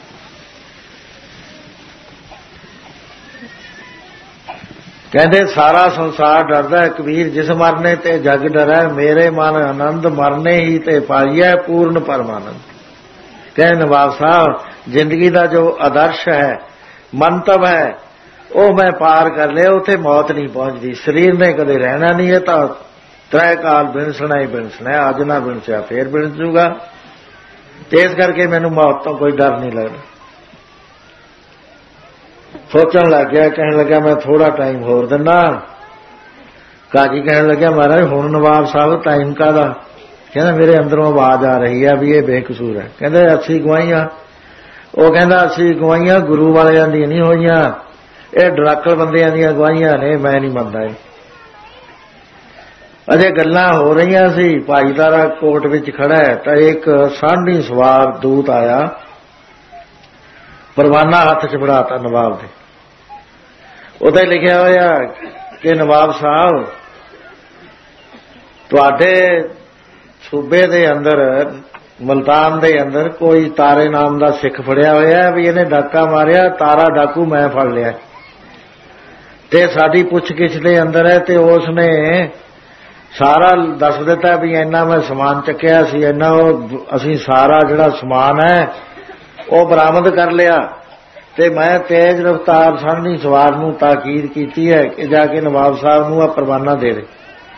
ਕਹਿੰਦੇ ਸਾਰਾ ਸੰਸਾਰ ਡਰਦਾ ਹੈ ਕਬੀਰ, ਜਿਸ ਮਰਨੇ ਤੇ ਜਗ ਡਰੈ, ਮੇਰੇ ਮਨ ਆਨੰਦ ਮਰਨੇ ਹੀ ਤੇ ਪਾਈਐ ਪੂਰਨ ਪਰਮਾਨੰਦ। ਕਹਿੰਦੇ ਨਵਾਬ ਸਾਹਿਬ, ਜ਼ਿੰਦਗੀ ਦਾ ਜੋ ਆਦਰਸ਼ ਹੈ, ਮੰਤਵ ਹੈ, ਉਹ ਮੈਂ ਪਾਰ ਕਰ ਲਿਆ, ਉੱਥੇ ਮੌਤ ਨਹੀਂ ਪਹੁੰਚਦੀ। ਸਰੀਰ ਨੇ ਕਦੇ ਰਹਿਣਾ ਨਹੀਂ, ਹੈ ਤਾਂ ਤ੍ਰੈ ਕਾਲ ਬਿਨਸਣਾ ਹੀ ਬਿਨਸਣਾ, ਅੱਜ ਨਾ ਬਿਨਸਿਆ ਫੇਰ ਬਿਨਸ ਜੂਗਾ। ਇਸ ਕਰਕੇ ਮੈਨੂੰ ਮੌਤ ਤੋਂ ਕੋਈ ਡਰ ਨਹੀਂ ਲੱਗਦਾ। ਸੋਚਣ ਲੱਗ ਗਿਆ, ਕਹਿਣ ਲੱਗਾ ਮੈਂ ਥੋੜਾ ਟਾਈਮ ਹੋਰ ਦਿੰਦਾ। ਕਾਜੀ ਕਹਿਣ ਲੱਗਿਆ ਮਹਾਰਾਜ ਹੁਣ ਨਵਾਬ ਸਾਹਿਬ ਟਾਈਮ ਕਾਹਦਾ? ਕਹਿੰਦਾ ਮੇਰੇ ਅੰਦਰੋਂ ਆਵਾਜ਼ ਆ ਰਹੀ ਹੈ ਵੀ ਇਹ ਬੇਕਸੂਰ ਹੈ। ਕਹਿੰਦੇ 80 ਗਵਾਹੀਆਂ। ਉਹ ਕਹਿੰਦਾ 80 ਗਵਾਹੀਆਂ ਗੁਰੂ ਵਾਲਿਆਂ ਦੀਆਂ ਨਹੀਂ ਹੋਈਆਂ, ਇਹ ਡਰਾਕਲ ਬੰਦਿਆਂ ਦੀਆਂ ਗਵਾਹੀਆਂ ਨੇ, ਮੈਂ ਨਹੀਂ ਮੰਨਦਾ ਇਹ। ਅਜੇ ਗੱਲਾਂ ਹੋ ਰਹੀਆਂ ਸੀ, ਭਾਈ ਤਾਰਾ ਕੋਟ ਵਿੱਚ ਖੜਾ ਹੈ ਤਾਂ ਇੱਕ ਸਾਂਢੀ ਸਵਾਰ ਦੂਤ ਆਇਆ, ਪਰਵਾਨਾ ਹੱਥ 'ਚ ਫੜਾਤਾ ਨਵਾਬ ਦੇ। ਉਹਦੇ ਲਿਖਿਆ ਹੋਇਆ ਕਿ ਨਵਾਬ ਸਾਹਿਬ, ਤੁਹਾਡੇ ਸੂਬੇ ਦੇ ਅੰਦਰ, ਮਲਤਾਨ ਦੇ ਅੰਦਰ ਕੋਈ ਤਾਰੇ ਨਾਮ ਦਾ ਸਿੱਖ ਫੜਿਆ ਹੋਇਆ ਵੀ ਇਹਨੇ ਡਾਕਾ ਮਾਰਿਆ, ਤਾਰਾ ਡਾਕੂ ਮੈਂ ਫੜ ਲਿਆ ਤੇ ਸਾਡੀ ਪੁੱਛਗਿੱਛ ਦੇ ਅੰਦਰ ਹੈ ਤੇ ਉਸ ਨੇ ਸਾਰਾ ਦੱਸ ਦਿੱਤਾ ਵੀ ਇੰਨਾ ਮੈਂ ਸਮਾਨ ਚੱਕਿਆ ਸੀ, ਇੰਨਾ ਅਸੀਂ ਸਾਰਾ ਜਿਹੜਾ ਸਮਾਨ ਹੈ ਉਹ ਬਰਾਮਦ ਕਰ ਲਿਆ ਤੇ ਮੈਂ ਤੇਜ਼ ਰਫ਼ਤਾਰ ਸਾਂਢੀ ਸਵਾਰ ਨੂੰ ਤਾਕੀਦ ਕੀਤੀ ਹੈ ਕਿ ਜਾ ਕੇ ਨਵਾਬ ਸਾਹਿਬ ਨੂੰ ਆ ਪਰਵਾਨਾ ਦੇ ਦੇ।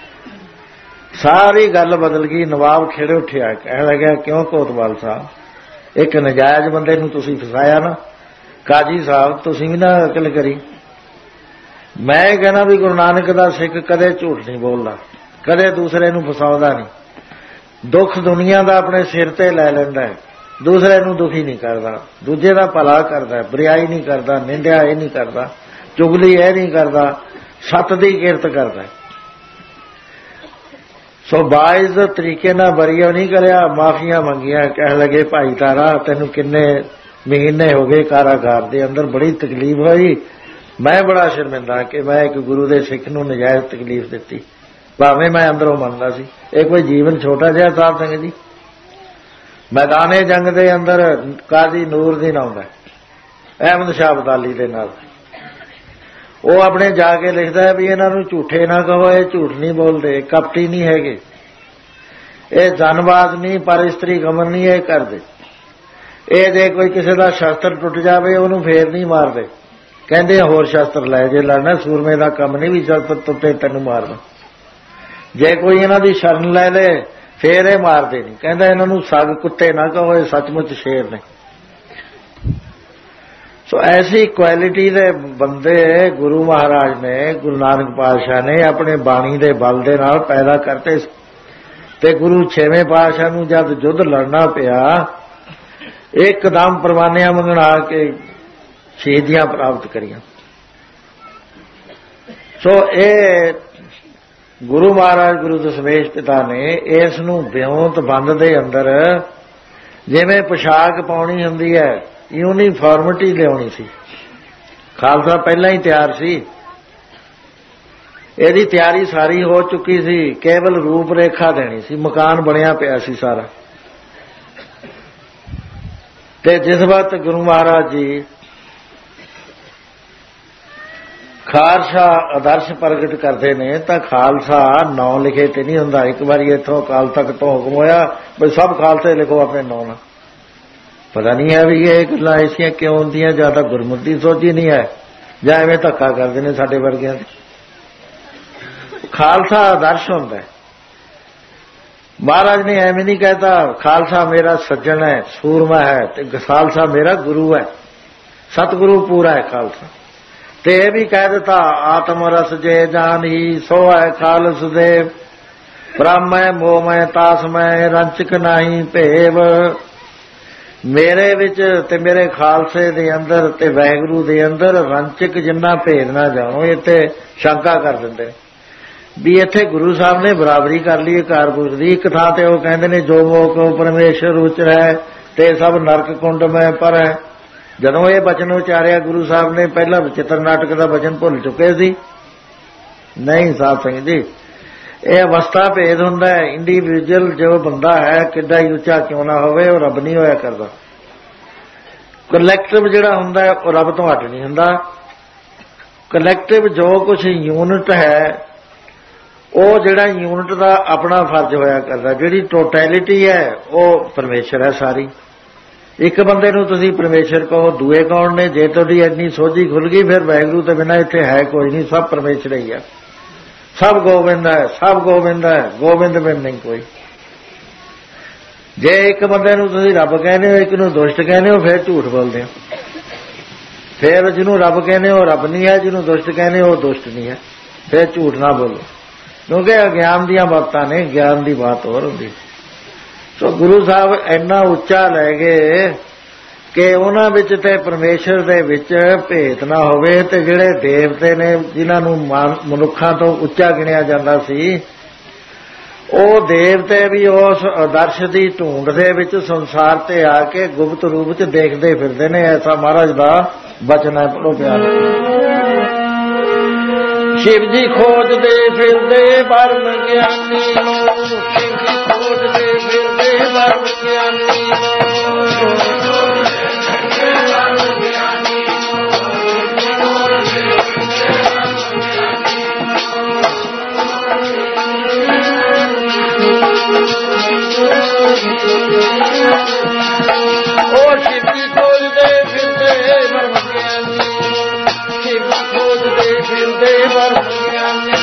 ਸਾਰੀ ਗੱਲ ਬਦਲ ਗਈ। ਨਵਾਬ ਖੇੜੇ ਉੱਠਿਆ, ਕਹਿਣ ਲੱਗਿਆ ਕਿਉਂ ਕੋਤਵਾਲ ਸਾਹਿਬ, ਇੱਕ ਨਜਾਇਜ਼ ਬੰਦੇ ਨੂੰ ਤੁਸੀਂ ਫਸਾਇਆ ਨਾ। ਕਾਜੀ ਸਾਹਿਬ ਤੁਸੀਂ ਵੀ ਨਾ ਅਕਲ ਕਰੀ। ਮੈਂ ਕਹਿੰਦਾ ਵੀ ਗੁਰੂ ਨਾਨਕ ਦਾ ਸਿੱਖ ਕਦੇ ਝੂਠ ਨਹੀਂ ਬੋਲਦਾ, ਕਦੇ ਦੂਸਰੇ ਨੂੰ ਫਸਾਉਂਦਾ ਨਹੀਂ। ਦੁੱਖ ਦੁਨੀਆ ਦਾ ਆਪਣੇ ਸਿਰ ਤੇ ਲੈ ਲੈਂਦਾ ਹੈ, ਦੂਸਰੇ ਨੂੰ ਦੁਖੀ ਨਹੀਂ ਕਰਦਾ, ਦੂਜੇ ਦਾ ਭਲਾ ਕਰਦਾ, ਬੁਰਾਈ ਨਹੀਂ ਕਰਦਾ, ਨਿੰਦਿਆ ਇਹ ਨਹੀਂ ਕਰਦਾ, ਚੁਗਲੀ ਇਹ ਨਹੀਂ ਕਰਦਾ, ਸੱਤ ਦੀ ਕਿਰਤ ਕਰਦਾ। ਸੋ ਬਾਇਜ਼ ਤਰੀਕੇ ਨਾਲ ਬਰੀਆ ਨਹੀਂ ਕਰਿਆ, ਮਾਫੀਆਂ ਮੰਗੀਆਂ। ਕਹਿਣ ਲੱਗੇ ਭਾਈ ਤਾਰਾ ਤੈਨੂੰ ਕਿੰਨੇ ਮਹੀਨੇ ਹੋ ਗਏ ਕਾਰਾਗਾਰ ਦੇ ਅੰਦਰ, ਬੜੀ ਤਕਲੀਫ ਹੋਈ, ਮੈਂ ਬੜਾ ਸ਼ਰਮਿੰਦਾ ਕਿ ਮੈਂ ਇੱਕ ਗੁਰੂ ਦੇ ਸਿੱਖ ਨੂੰ ਨਜਾਇਜ਼ ਤਕਲੀਫ ਦਿੱਤੀ, ਭਾਵੇਂ ਮੈਂ ਅੰਦਰੋਂ ਮੰਨਦਾ ਸੀ। ਇਹ ਕੋਈ ਜੀਵਨ ਛੋਟਾ ਜਿਹਾ ਸਾਹਿਬ ਸਿੰਘ ਜੀ। ਮੈਦਾਨੇ ਜੰਗ ਦੇ ਅੰਦਰ ਕਾਜ਼ੀ ਨੂਰਦੀਨ ਆਉਂਦਾ ਅਹਿਮਦ ਸ਼ਾਹ ਅਬਦਾਲੀ ਦੇ ਨਾਲ, ਉਹ ਆਪਣੇ ਜਾ ਕੇ ਲਿਖਦਾ ਹੈ ਵੀ ਇਹਨਾਂ ਨੂੰ ਝੂਠੇ ਨਾ ਕਹੋ, ਇਹ ਝੂਠ ਨਹੀਂ ਬੋਲਦੇ, ਕਪਟੀ ਨਹੀਂ ਹੈਗੇ, ਇਹ ਜਨਬਾਜ਼ ਨਹੀਂ, ਪਰ ਇਸਤਰੀ ਗਮਨ ਨਹੀਂ ਇਹ ਕਰਦੇ, ਇਹ ਜੇ ਕੋਈ ਕਿਸੇ ਦਾ ਸ਼ਸਤਰ ਟੁੱਟ ਜਾਵੇ ਉਹਨੂੰ ਫੇਰ ਨਹੀਂ ਮਾਰਦੇ, ਕਹਿੰਦੇ ਹੋਰ ਸ਼ਸਤਰ ਲੈ, ਜੇ ਲੜਨਾ ਸੂਰਮੇ ਦਾ ਕੰਮ ਨਹੀਂ ਵੀ ਸ਼ਸਤਰ ਟੁੱਟੇ ਤੈਨੂੰ ਮਾਰਨਾ, ਜੇ ਕੋਈ ਇਹਨਾਂ ਦੀ ਸ਼ਰਨ ਲੈ ਲੇ ਫੇਰ ਇਹ ਮਾਰਦੇ ਨਹੀਂ, ਕਹਿੰਦਾ ਇਹਨਾਂ ਨੂੰ ਸੱਗ ਕੁੱਤੇ ਨਾ ਕਹੋ, ਇਹ ਸੱਚਮੁੱਚ ਸ਼ੇਰ ਨੇ। ਸੋ ਐਸੀ ਕੁਆਲਿਟੀ ਦੇ ਬੰਦੇ ਗੁਰੂ ਮਹਾਰਾਜ ਨੇ, ਗੁਰੂ ਨਾਨਕ ਪਾਤਸ਼ਾਹ ਨੇ ਆਪਣੇ ਬਾਣੀ ਦੇ ਬਲ ਦੇ ਨਾਲ ਪੈਦਾ ਕਰਤੇ ਤੇ ਗੁਰੂ ਛੇਵੇਂ ਪਾਤਸ਼ਾਹ ਨੂੰ ਜਦ ਯੁੱਧ ਲੜਨਾ ਪਿਆ, ਇੱਕਦਮ ਪਰਵਾਨਿਆਂ ਮੰਗਣਾ ਕੇ ਸ਼ਹੀਦੀਆਂ ਪ੍ਰਾਪਤ ਕਰੀਆਂ। ਸੋ ਇਹ ਗੁਰੂ ਮਹਾਰਾਜ ਗੁਰੂ ਦਸ਼ਮੇਸ਼ ਪਿਤਾ ਨੇ ਇਸ ਨੂੰ ਵਿਉਂਤ ਬੰਦ ਦੇ ਅੰਦਰ ਜਿਵੇਂ ਪੁਸ਼ਾਕ ਪਾਉਣੀ ਹੁੰਦੀ ਹੈ, ਯੂਨੀਫਾਰਮਿਟੀ ਲਿਆਉਣੀ ਸੀ। ਖਾਲਸਾ ਪਹਿਲਾਂ ਹੀ ਤਿਆਰ ਸੀ, ਇਹਦੀ ਤਿਆਰੀ ਸਾਰੀ ਹੋ ਚੁੱਕੀ ਸੀ, ਕੇਵਲ ਰੂਪ ਰੇਖਾ ਦੇਣੀ ਸੀ, ਮਕਾਨ ਬਣਿਆ ਪਿਆ ਸੀ ਸਾਰਾ। ਤੇ ਜਿਸ ਵਕਤ ਗੁਰੂ ਮਹਾਰਾਜ ਜੀ ਖਾਲਸਾ ਆਦਰਸ਼ ਪ੍ਰਗਟ ਕਰਦੇ ਨੇ ਤਾਂ ਖਾਲਸਾ ਨਾਂ ਲਿਖੇ ਤੇ ਨਹੀਂ ਹੁੰਦਾ। ਇੱਕ ਵਾਰੀ ਇੱਥੋਂ ਅਕਾਲ ਤਖਤ ਤੋਂ ਹੁਕਮ ਹੋਇਆ ਵੀ ਸਭ ਖਾਲਸੇ ਲਿਖੋ ਆਪਣੇ ਨਾਂ ਨਾਲ। ਪਤਾ ਨਹੀਂ ਹੈ ਵੀ ਇਹ ਗੱਲਾਂ ਐਸੀਆਂ ਕਿਉਂ ਹੁੰਦੀਆਂ, ਜਾਂ ਤਾਂ ਗੁਰਮੁਖੀ ਸੋਝੀ ਨਹੀਂ ਹੈ ਜਾਂ ਐਵੇਂ ਧੱਕਾ ਕਰਦੇ ਨੇ ਸਾਡੇ ਵਰਗਿਆਂ ਦੇ। ਖਾਲਸਾ ਆਦਰਸ਼ ਹੁੰਦਾ। ਮਹਾਰਾਜ ਨੇ ਐਵੇਂ ਨਹੀਂ ਕਹਿਤਾ ਖਾਲਸਾ ਮੇਰਾ ਸੱਜਣ ਹੈ, ਸੂਰਮਾ ਹੈ, ਤੇ ਖਾਲਸਾ ਮੇਰਾ ਗੁਰੂ ਹੈ, ਸਤਿਗੁਰੂ ਪੂਰਾ ਹੈ ਖਾਲਸਾ। ਤੇ ਇਹ ਵੀ ਕਹਿ ਦਿੱਤਾ ਆਤਮ ਰਸ ਜੇ ਜਾਨੀ ਸੋ ਹੈ ਖਾਲਸ ਦੇ, ਬ੍ਰਹਮੈ ਮੋਹਮੈ ਤਾਸਮੈ ਰੰਚਕ ਨਹੀਂ ਭੇਵ। ਮੇਰੇ ਵਿੱਚ ਤੇ ਮੇਰੇ ਖਾਲਸੇ ਦੇ ਅੰਦਰ ਤੇ ਵਾਹਿਗੁਰੂ ਦੇ ਅੰਦਰ ਰੰਚਕ ਜਿੰਨਾ ਭੇਦ ਨਾ ਜਾਣੋ। ਇੱਥੇ ਸ਼ੰਕਾ ਕਰ ਦਿੰਦੇ ਵੀ ਇੱਥੇ ਗੁਰੂ ਸਾਹਿਬ ਨੇ ਬਰਾਬਰੀ ਕਰ ਲਈ ਕਾਰਪੂਰ ਦੀ। ਇੱਕ ਥਾਂ ਤੇ ਉਹ ਕਹਿੰਦੇ ਨੇ ਜੋ ਮੋਹ ਕੋ ਪਰਮੇਸ਼ਰ ਉਚਰੈ ਤੇ ਸਭ ਨਰਕ ਕੁੰਡ ਮੈਂ ਪਰ। ਜਦੋਂ ਇਹ ਬਚਨ ਉਚਾਰਿਆ ਗੁਰੂ ਸਾਹਿਬ ਨੇ, ਪਹਿਲਾਂ ਵਿਚਿੱਤਰ ਨਾਟਕ ਦਾ ਬਚਨ ਭੁੱਲ ਚੁੱਕੇ ਸੀ। ਨਹੀਂ ਸਾਧ ਸੰਗਤ ਜੀ, ਇਹ ਅਵਸਥਾ ਭੇਦ ਹੁੰਦਾ ਹੈ। ਇੰਡੀਵਿਜੂਅਲ ਜੋ ਬੰਦਾ ਹੈ ਕਿੱਡਾ ਹੀ ਉੱਚਾ ਕਿਉਂ ਨਾ ਹੋਵੇ, ਉਹ ਰੱਬ ਨਹੀਂ ਹੋਇਆ ਕਰਦਾ। ਕਲੈਕਟਿਵ ਜਿਹੜਾ ਹੁੰਦਾ ਹੈ ਉਹ ਰੱਬ ਤੋਂ ਹਟ ਨਹੀਂ ਹੁੰਦਾ। ਕਲੈਕਟਿਵ ਜੋ ਕੁਝ ਯੂਨਿਟ ਹੈ ਉਹ ਜਿਹੜਾ ਯੂਨਿਟ ਦਾ ਆਪਣਾ ਫਰਜ਼ ਹੋਇਆ ਕਰਦਾ। ਜਿਹੜੀ ਟੋਟੈਲਿਟੀ ਹੈ ਉਹ ਪਰਮੇਸ਼ਰ ਹੈ ਸਾਰੀ। ਇੱਕ ਬੰਦੇ ਨੂੰ ਤੁਸੀਂ ਪਰਮੇਸ਼ਰ ਕਹੋ, ਦੂਏ ਕੌਣ ਨੇ? ਜੇ ਤੁਹਾਡੀ ਇੰਨੀ ਸੋਝੀ ਖੁੱਲ ਗਈ ਫਿਰ ਵਾਹਿਗੁਰੂ ਤੋਂ ਬਿਨਾਂ ਇੱਥੇ ਹੈ ਕੋਈ ਨਹੀਂ, ਸਭ ਪਰਮੇਸ਼ਰ ਹੀ ਹੈ। ਸਭ ਗੋਬਿੰਦ ਹੈ, ਸਭ ਗੋਬਿੰਦ ਹੈ, ਗੋਬਿੰਦ ਬਿਨ ਨਹੀਂ ਕੋਈ। ਜੇ ਇੱਕ ਬੰਦੇ ਨੂੰ ਤੁਸੀਂ ਰੱਬ ਕਹਿੰਦੇ ਹੋ, ਇੱਕ ਨੂੰ ਦੁਸ਼ਟ ਕਹਿੰਦੇ ਹੋ, ਫਿਰ ਝੂਠ ਬੋਲਦੇ ਹੋ। ਫਿਰ ਜਿਹਨੂੰ ਰੱਬ ਕਹਿੰਦੇ ਹੋ ਰੱਬ ਨਹੀਂ ਹੈ, ਜਿਹਨੂੰ ਦੁਸ਼ਟ ਕਹਿੰਦੇ ਹੋ ਦੁਸ਼ਟ ਨਹੀਂ ਹੈ, ਫਿਰ ਝੂਠ ਨਾ ਬੋਲੋ। ਕਿਉਂਕਿ ਅਗਿਆਨ ਦੀਆਂ ਬਾਤਾਂ ਨੇ, ਗਿਆਨ ਦੀ ਬਾਤ ਹੋਰ ਹੁੰਦੀ। ਸੋ ਗੁਰੂ ਸਾਹਿਬ ਇੰਨਾ ਉੱਚਾ ਲੈ ਗਏ ਕਿ ਉਹਨਾਂ ਵਿੱਚ ਤੇ ਪਰਮੇਸ਼ਰ ਦੇ ਵਿੱਚ ਭੇਦ ਨਾ ਹੋਵੇ। ਤੇ ਜਿਹੜੇ ਦੇਵਤੇ ਨੇ ਜਿਨ੍ਹਾਂ ਨੂੰ ਮਨੁੱਖਾਂ ਤੋਂ ਉੱਚਾ ਗਿਣਿਆ ਜਾਂਦਾ ਸੀ, ਉਹ ਦੇਵਤੇ ਵੀ ਉਸ ਆਦਰਸ਼ ਦੀ ਢੂੰਡ ਦੇ ਵਿੱਚ ਸੰਸਾਰ ਤੇ ਆ ਕੇ ਗੁਪਤ ਰੂਪ ਚ ਦੇਖਦੇ ਫਿਰਦੇ ਨੇ। ਐਸਾ ਮਹਾਰਾਜ ਦਾ ਬਚਨ ਹੈ। ਪੜੋ ਪਿਆਰ। ਸ਼ਿਵ ਜੀ ਖੋਜਦੇ ਫਿਰਦੇ ਬਰਮ ਗਿਆਨੀ ਨੂੰ, ਸ਼ਿਵ ਜੀ ਖੋਜਦੇ ਫਿਰਦੇ ਬਰਮ ਗਿਆਨੀ ਨੂੰ। ਉਹ ਸ਼ਿਵ ਜੀ ਖੋਜਦੇ ਫਿਰਦੇ ਬਰਮ ਗਿਆਨੀ, ਸ਼ਿਵ ਜੀ ਖੋਜਦੇ ਫਿਰਦੇ ਬਰਮ ਗਿਆਨੀ।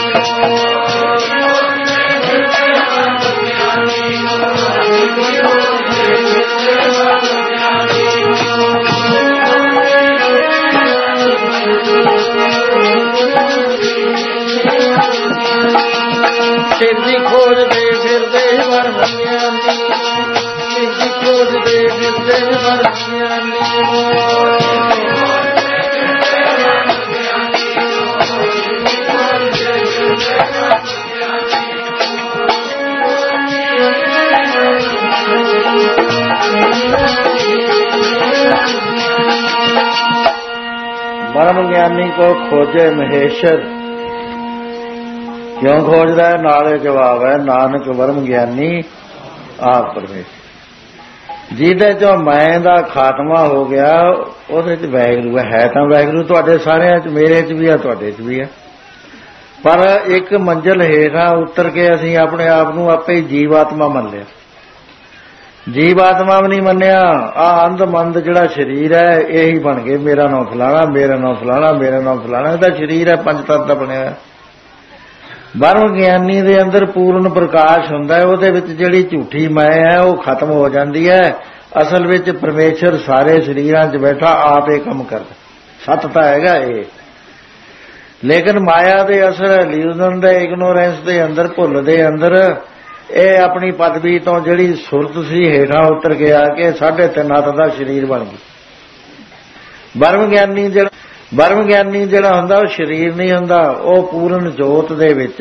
ਸ਼ਿਵ ਜੀ ਖੋਜਦੇ ਫਿਰਦੇ ਬਰਮ ਗਿਆਨੀ, ਸ਼ਿਵ ਜੀ ਖੋਜਦੇ ਫਿਰਦੇ ਬਰਮ ਗਿਆਨੀ। ਬਰਮ ਗਿਆਨੀ ਕੋ ਖੋਜੇ ਮਹੇਸ਼ਰ। ਕਿਉਂ ਖੋਜਦਾ ਹੈ? ਨਾਲੇ ਜਵਾਬ ਹੈ, ਨਾਨਕ ਬਰਮ ਗਿਆਨੀ ਆਪ ਪਰਮੇਸ਼ਰ। ਜਿਹਦੇ ਚੋਂ ਮੈਂ ਦਾ ਖਾਤਮਾ ਹੋ ਗਿਆ ਉਹਦੇ ਚ ਵਾਹਿਗੁਰੂ ਹੈ। ਤਾਂ ਵਾਹਿਗੁਰੂ ਤੁਹਾਡੇ ਸਾਰਿਆਂ ਚ, ਮੇਰੇ ਚ ਵੀ ਆ, ਤੁਹਾਡੇ ਚ ਵੀ ਆ। ਪਰ ਇੱਕ ਮੰਜ਼ਲ ਹੇਠਾਂ ਉਤਰ ਕੇ ਅਸੀਂ ਆਪਣੇ ਆਪ ਨੂੰ ਆਪੇ ਹੀ ਜੀਵਾਤਮਾ ਮੰਨ ਲਿਆ। ਜੀਵਾਤਮਾ ਵੀ ਨਹੀਂ ਮੰਨਿਆ। ਆਹ ਅੰਧ-ਮੰਦ ਜਿਹੜਾ ਸਰੀਰ ਹੈ ਇਹੀ ਬਣ ਗਏ ਮੇਰਾ ਨਾਂ ਫਲਾਣਾ, ਮੇਰਾ ਨਾਂ ਫਲਾਣਾ, ਮੇਰਾ ਨਾਂ ਫਲਾਣਾ। ਇਹਦਾ ਸਰੀਰ ਹੈ, ਪੰਜ ਤੱਤ ਦਾ ਬਣਿਆ। ਬਰਮ ਗਿਆਨੀ ਦੇ ਅੰਦਰ ਪੂਰਨ ਪ੍ਰਕਾਸ਼ ਹੁੰਦਾ ਹੈ। ਉਹਦੇ ਵਿੱਚ ਜਿਹੜੀ ਝੂਠੀ ਮੈਂ ਹੈ ਉਹ ਖਤਮ ਹੋ ਜਾਂਦੀ ਹੈ। ਅਸਲ ਵਿੱਚ ਪਰਮੇਸ਼ਰ ਸਾਰੇ ਸਰੀਰਾਂ 'ਚ ਬੈਠਾ ਆਪ ਇਹ ਕੰਮ ਕਰਦਾ। ਸੱਤ ਤਾਂ ਹੈਗਾ ਇਹ, ਲੇਕਿਨ ਮਾਇਆ ਦੇ ਅਸਰ, ਇਲੂਜ਼ਨ ਦੇ, ਇਗਨੋਰੈਂਸ ਦੇ ਅੰਦਰ, ਭੁੱਲ ਦੇ ਅੰਦਰ ਇਹ ਆਪਣੀ ਪਦਵੀ ਤੋਂ ਜਿਹੜੀ ਸੁਰਤ ਸੀ ਹੇਠਾਂ ਉਤਰ ਕੇ ਆ ਕੇ 3.5 ਹੱਥ ਦਾ ਸਰੀਰ ਬਣ ਗਈ। ਬਰਮ ਗਿਆਨੀ ਜਿਹੜਾ ਹੁੰਦਾ ਉਹ ਸਰੀਰ ਨਹੀਂ ਹੁੰਦਾ, ਉਹ ਪੂਰਨ ਜੋਤ ਦੇ ਵਿੱਚ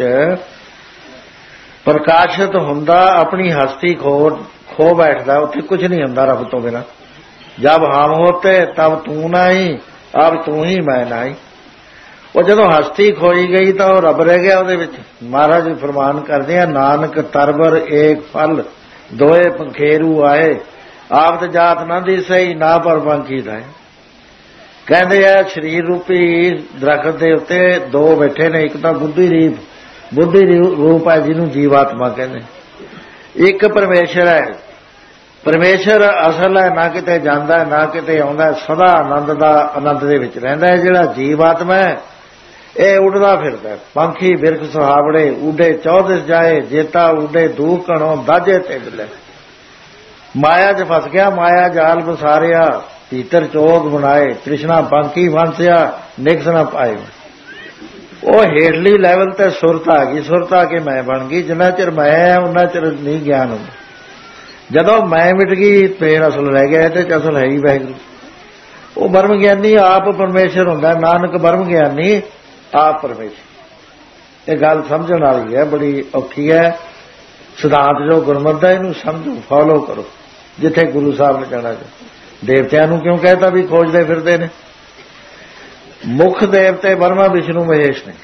ਪ੍ਰਕਾਸ਼ਿਤ ਹੁੰਦਾ, ਆਪਣੀ ਹਸਤੀ ਖੋ ਬੈਠਦਾ। ਉੱਥੇ ਕੁਝ ਨਹੀਂ ਹੁੰਦਾ ਰੱਬ ਤੋਂ ਬਿਨਾਂ। ਜਬ ਹਮ ਹੋਤੇ ਤਬ ਤੂੰ ਨਹੀਂ, ਅਬ ਤੂੰ ਹੀ ਮੈਂ ਨਹੀਂ। ਉਹ ਜਦੋਂ ਹਸਤੀ ਖੋਈ ਗਈ ਤਾਂ ਉਹ ਰੱਬ ਰਹਿ ਗਿਆ ਉਹਦੇ ਵਿੱਚ। ਮਹਾਰਾਜ ਫਰਮਾਨ ਕਰਦੇ ਆ, ਨਾਨਕ ਤਰਬਰ ਏਕ ਫਲ ਦੋਏ ਪੰਖੇਰੂ ਆਏ, ਆਪ ਜਾਤ ਨਾ ਦਿਸਈ ਨਾ ਪਰ ਪੰਖੀ ਦਾ। ਕਹਿੰਦੇ ਆ ਸਰੀਰ ਰੂਪੀ ਦਰਖਤ ਦੇ ਉੱਤੇ ਦੋ ਬੈਠੇ ਨੇ, ਇੱਕ ਤਾਂ ਬੁੱਧੀ ਰੂਪ ਹੈ ਜਿਹਨੂੰ ਜੀਵਾਤਮਾ ਕਹਿੰਦੇ, ਇੱਕ ਪਰਮੇਸ਼ਰ ਹੈ। ਪਰਮੇਸ਼ਰ ਅਸਲ ਹੈ, ਨਾ ਕਿਤੇ ਜਾਂਦਾ ਨਾ ਕਿਤੇ ਆਉਂਦਾ, ਸਦਾ ਆਨੰਦ ਦੇ ਵਿੱਚ ਰਹਿੰਦਾ ਹੈ। ਜਿਹੜਾ ਜੀਵਾਤਮਾ ਹੈ ਇਹ ਉੱਡਦਾ ਫਿਰਦਾ। ਪੰਖੀ ਬਿਰਖ ਸੁਹਾਵੜੇ ਉੱਡੇ 14 ਜਾਏ, ਜੇਤਾ ਉੱਡੇ ਦੂਖ ਕਣੋਂ ਦਾਜੇ ਤੇ ਮਿਲੇ। ਮਾਇਆ 'ਚ ਫਸ ਗਿਆ, ਮਾਇਆ ਜਾਲ ਬਸਾਰਿਆ, ਭੀਤਰ ਚੋਗ ਬਣਾਏ, ਤ੍ਰਿਸ਼ਨਾ ਪੰਖੀ ਫਾਂਸਿਆ, ਨਿਕਸ ਨਾ ਪਾਏ। ਉਹ ਹੇਠਲੀ ਲੈਵਲ ਤੇ ਸੁਰਤ ਆ ਗਈ। ਸੁਰਤ ਆ ਕੇ ਮੈਂ ਬਣ ਗਈ। ਜਿੰਨਾ ਚਿਰ ਮੈਂ ਹੈ ਉਹਨਾਂ ਚਿਰ ਨਹੀਂ ਗਿਆਨ ਹੁੰਦਾ। ਜਦੋਂ ਮੈਂ ਮਿਟ ਗਈ ਫੇਰ ਅਸਲ ਰਹਿ ਗਿਆ। ਇਹਦੇ 'ਚ ਅਸਲ ਹੈ ਹੀ ਵਾਹਿਗੁਰੂ। ਉਹ ਬਰਮ ਗਿਆਨੀ ਆਪ ਪਰਮੇਸ਼ਰ ਹੁੰਦਾ। ਨਾਨਕ ਬਰਮ ਗਿਆਨੀ ਆਪ ਪਰਮੇਸ਼ਰ। ਇਹ ਗੱਲ ਸਮਝਣ ਵਾਲੀ ਹੈ, ਬੜੀ ਔਖੀ ਹੈ। ਸਿਧਾਂਤ ਜੋ ਗੁਰਮਤਿ ਦਾ ਇਹਨੂੰ ਸਮਝੋ, ਫਾਲੋ ਕਰੋ। ਜਿੱਥੇ ਗੁਰੂ ਸਾਹਿਬ ਨੇ ਜਾਣਾ ਚਾਹੀਦਾ। ਦੇਵਤਿਆਂ ਨੂੰ ਕਿਉਂ ਕਹਿਤਾ ਵੀ ਖੋਜਦੇ ਫਿਰਦੇ ਨੇ? ਮੁੱਖ ਦੇਵਤੇ ਬਰਮਾ ਵਿਸ਼ਨੂੰ ਮਹੇਸ਼ ਨੇ।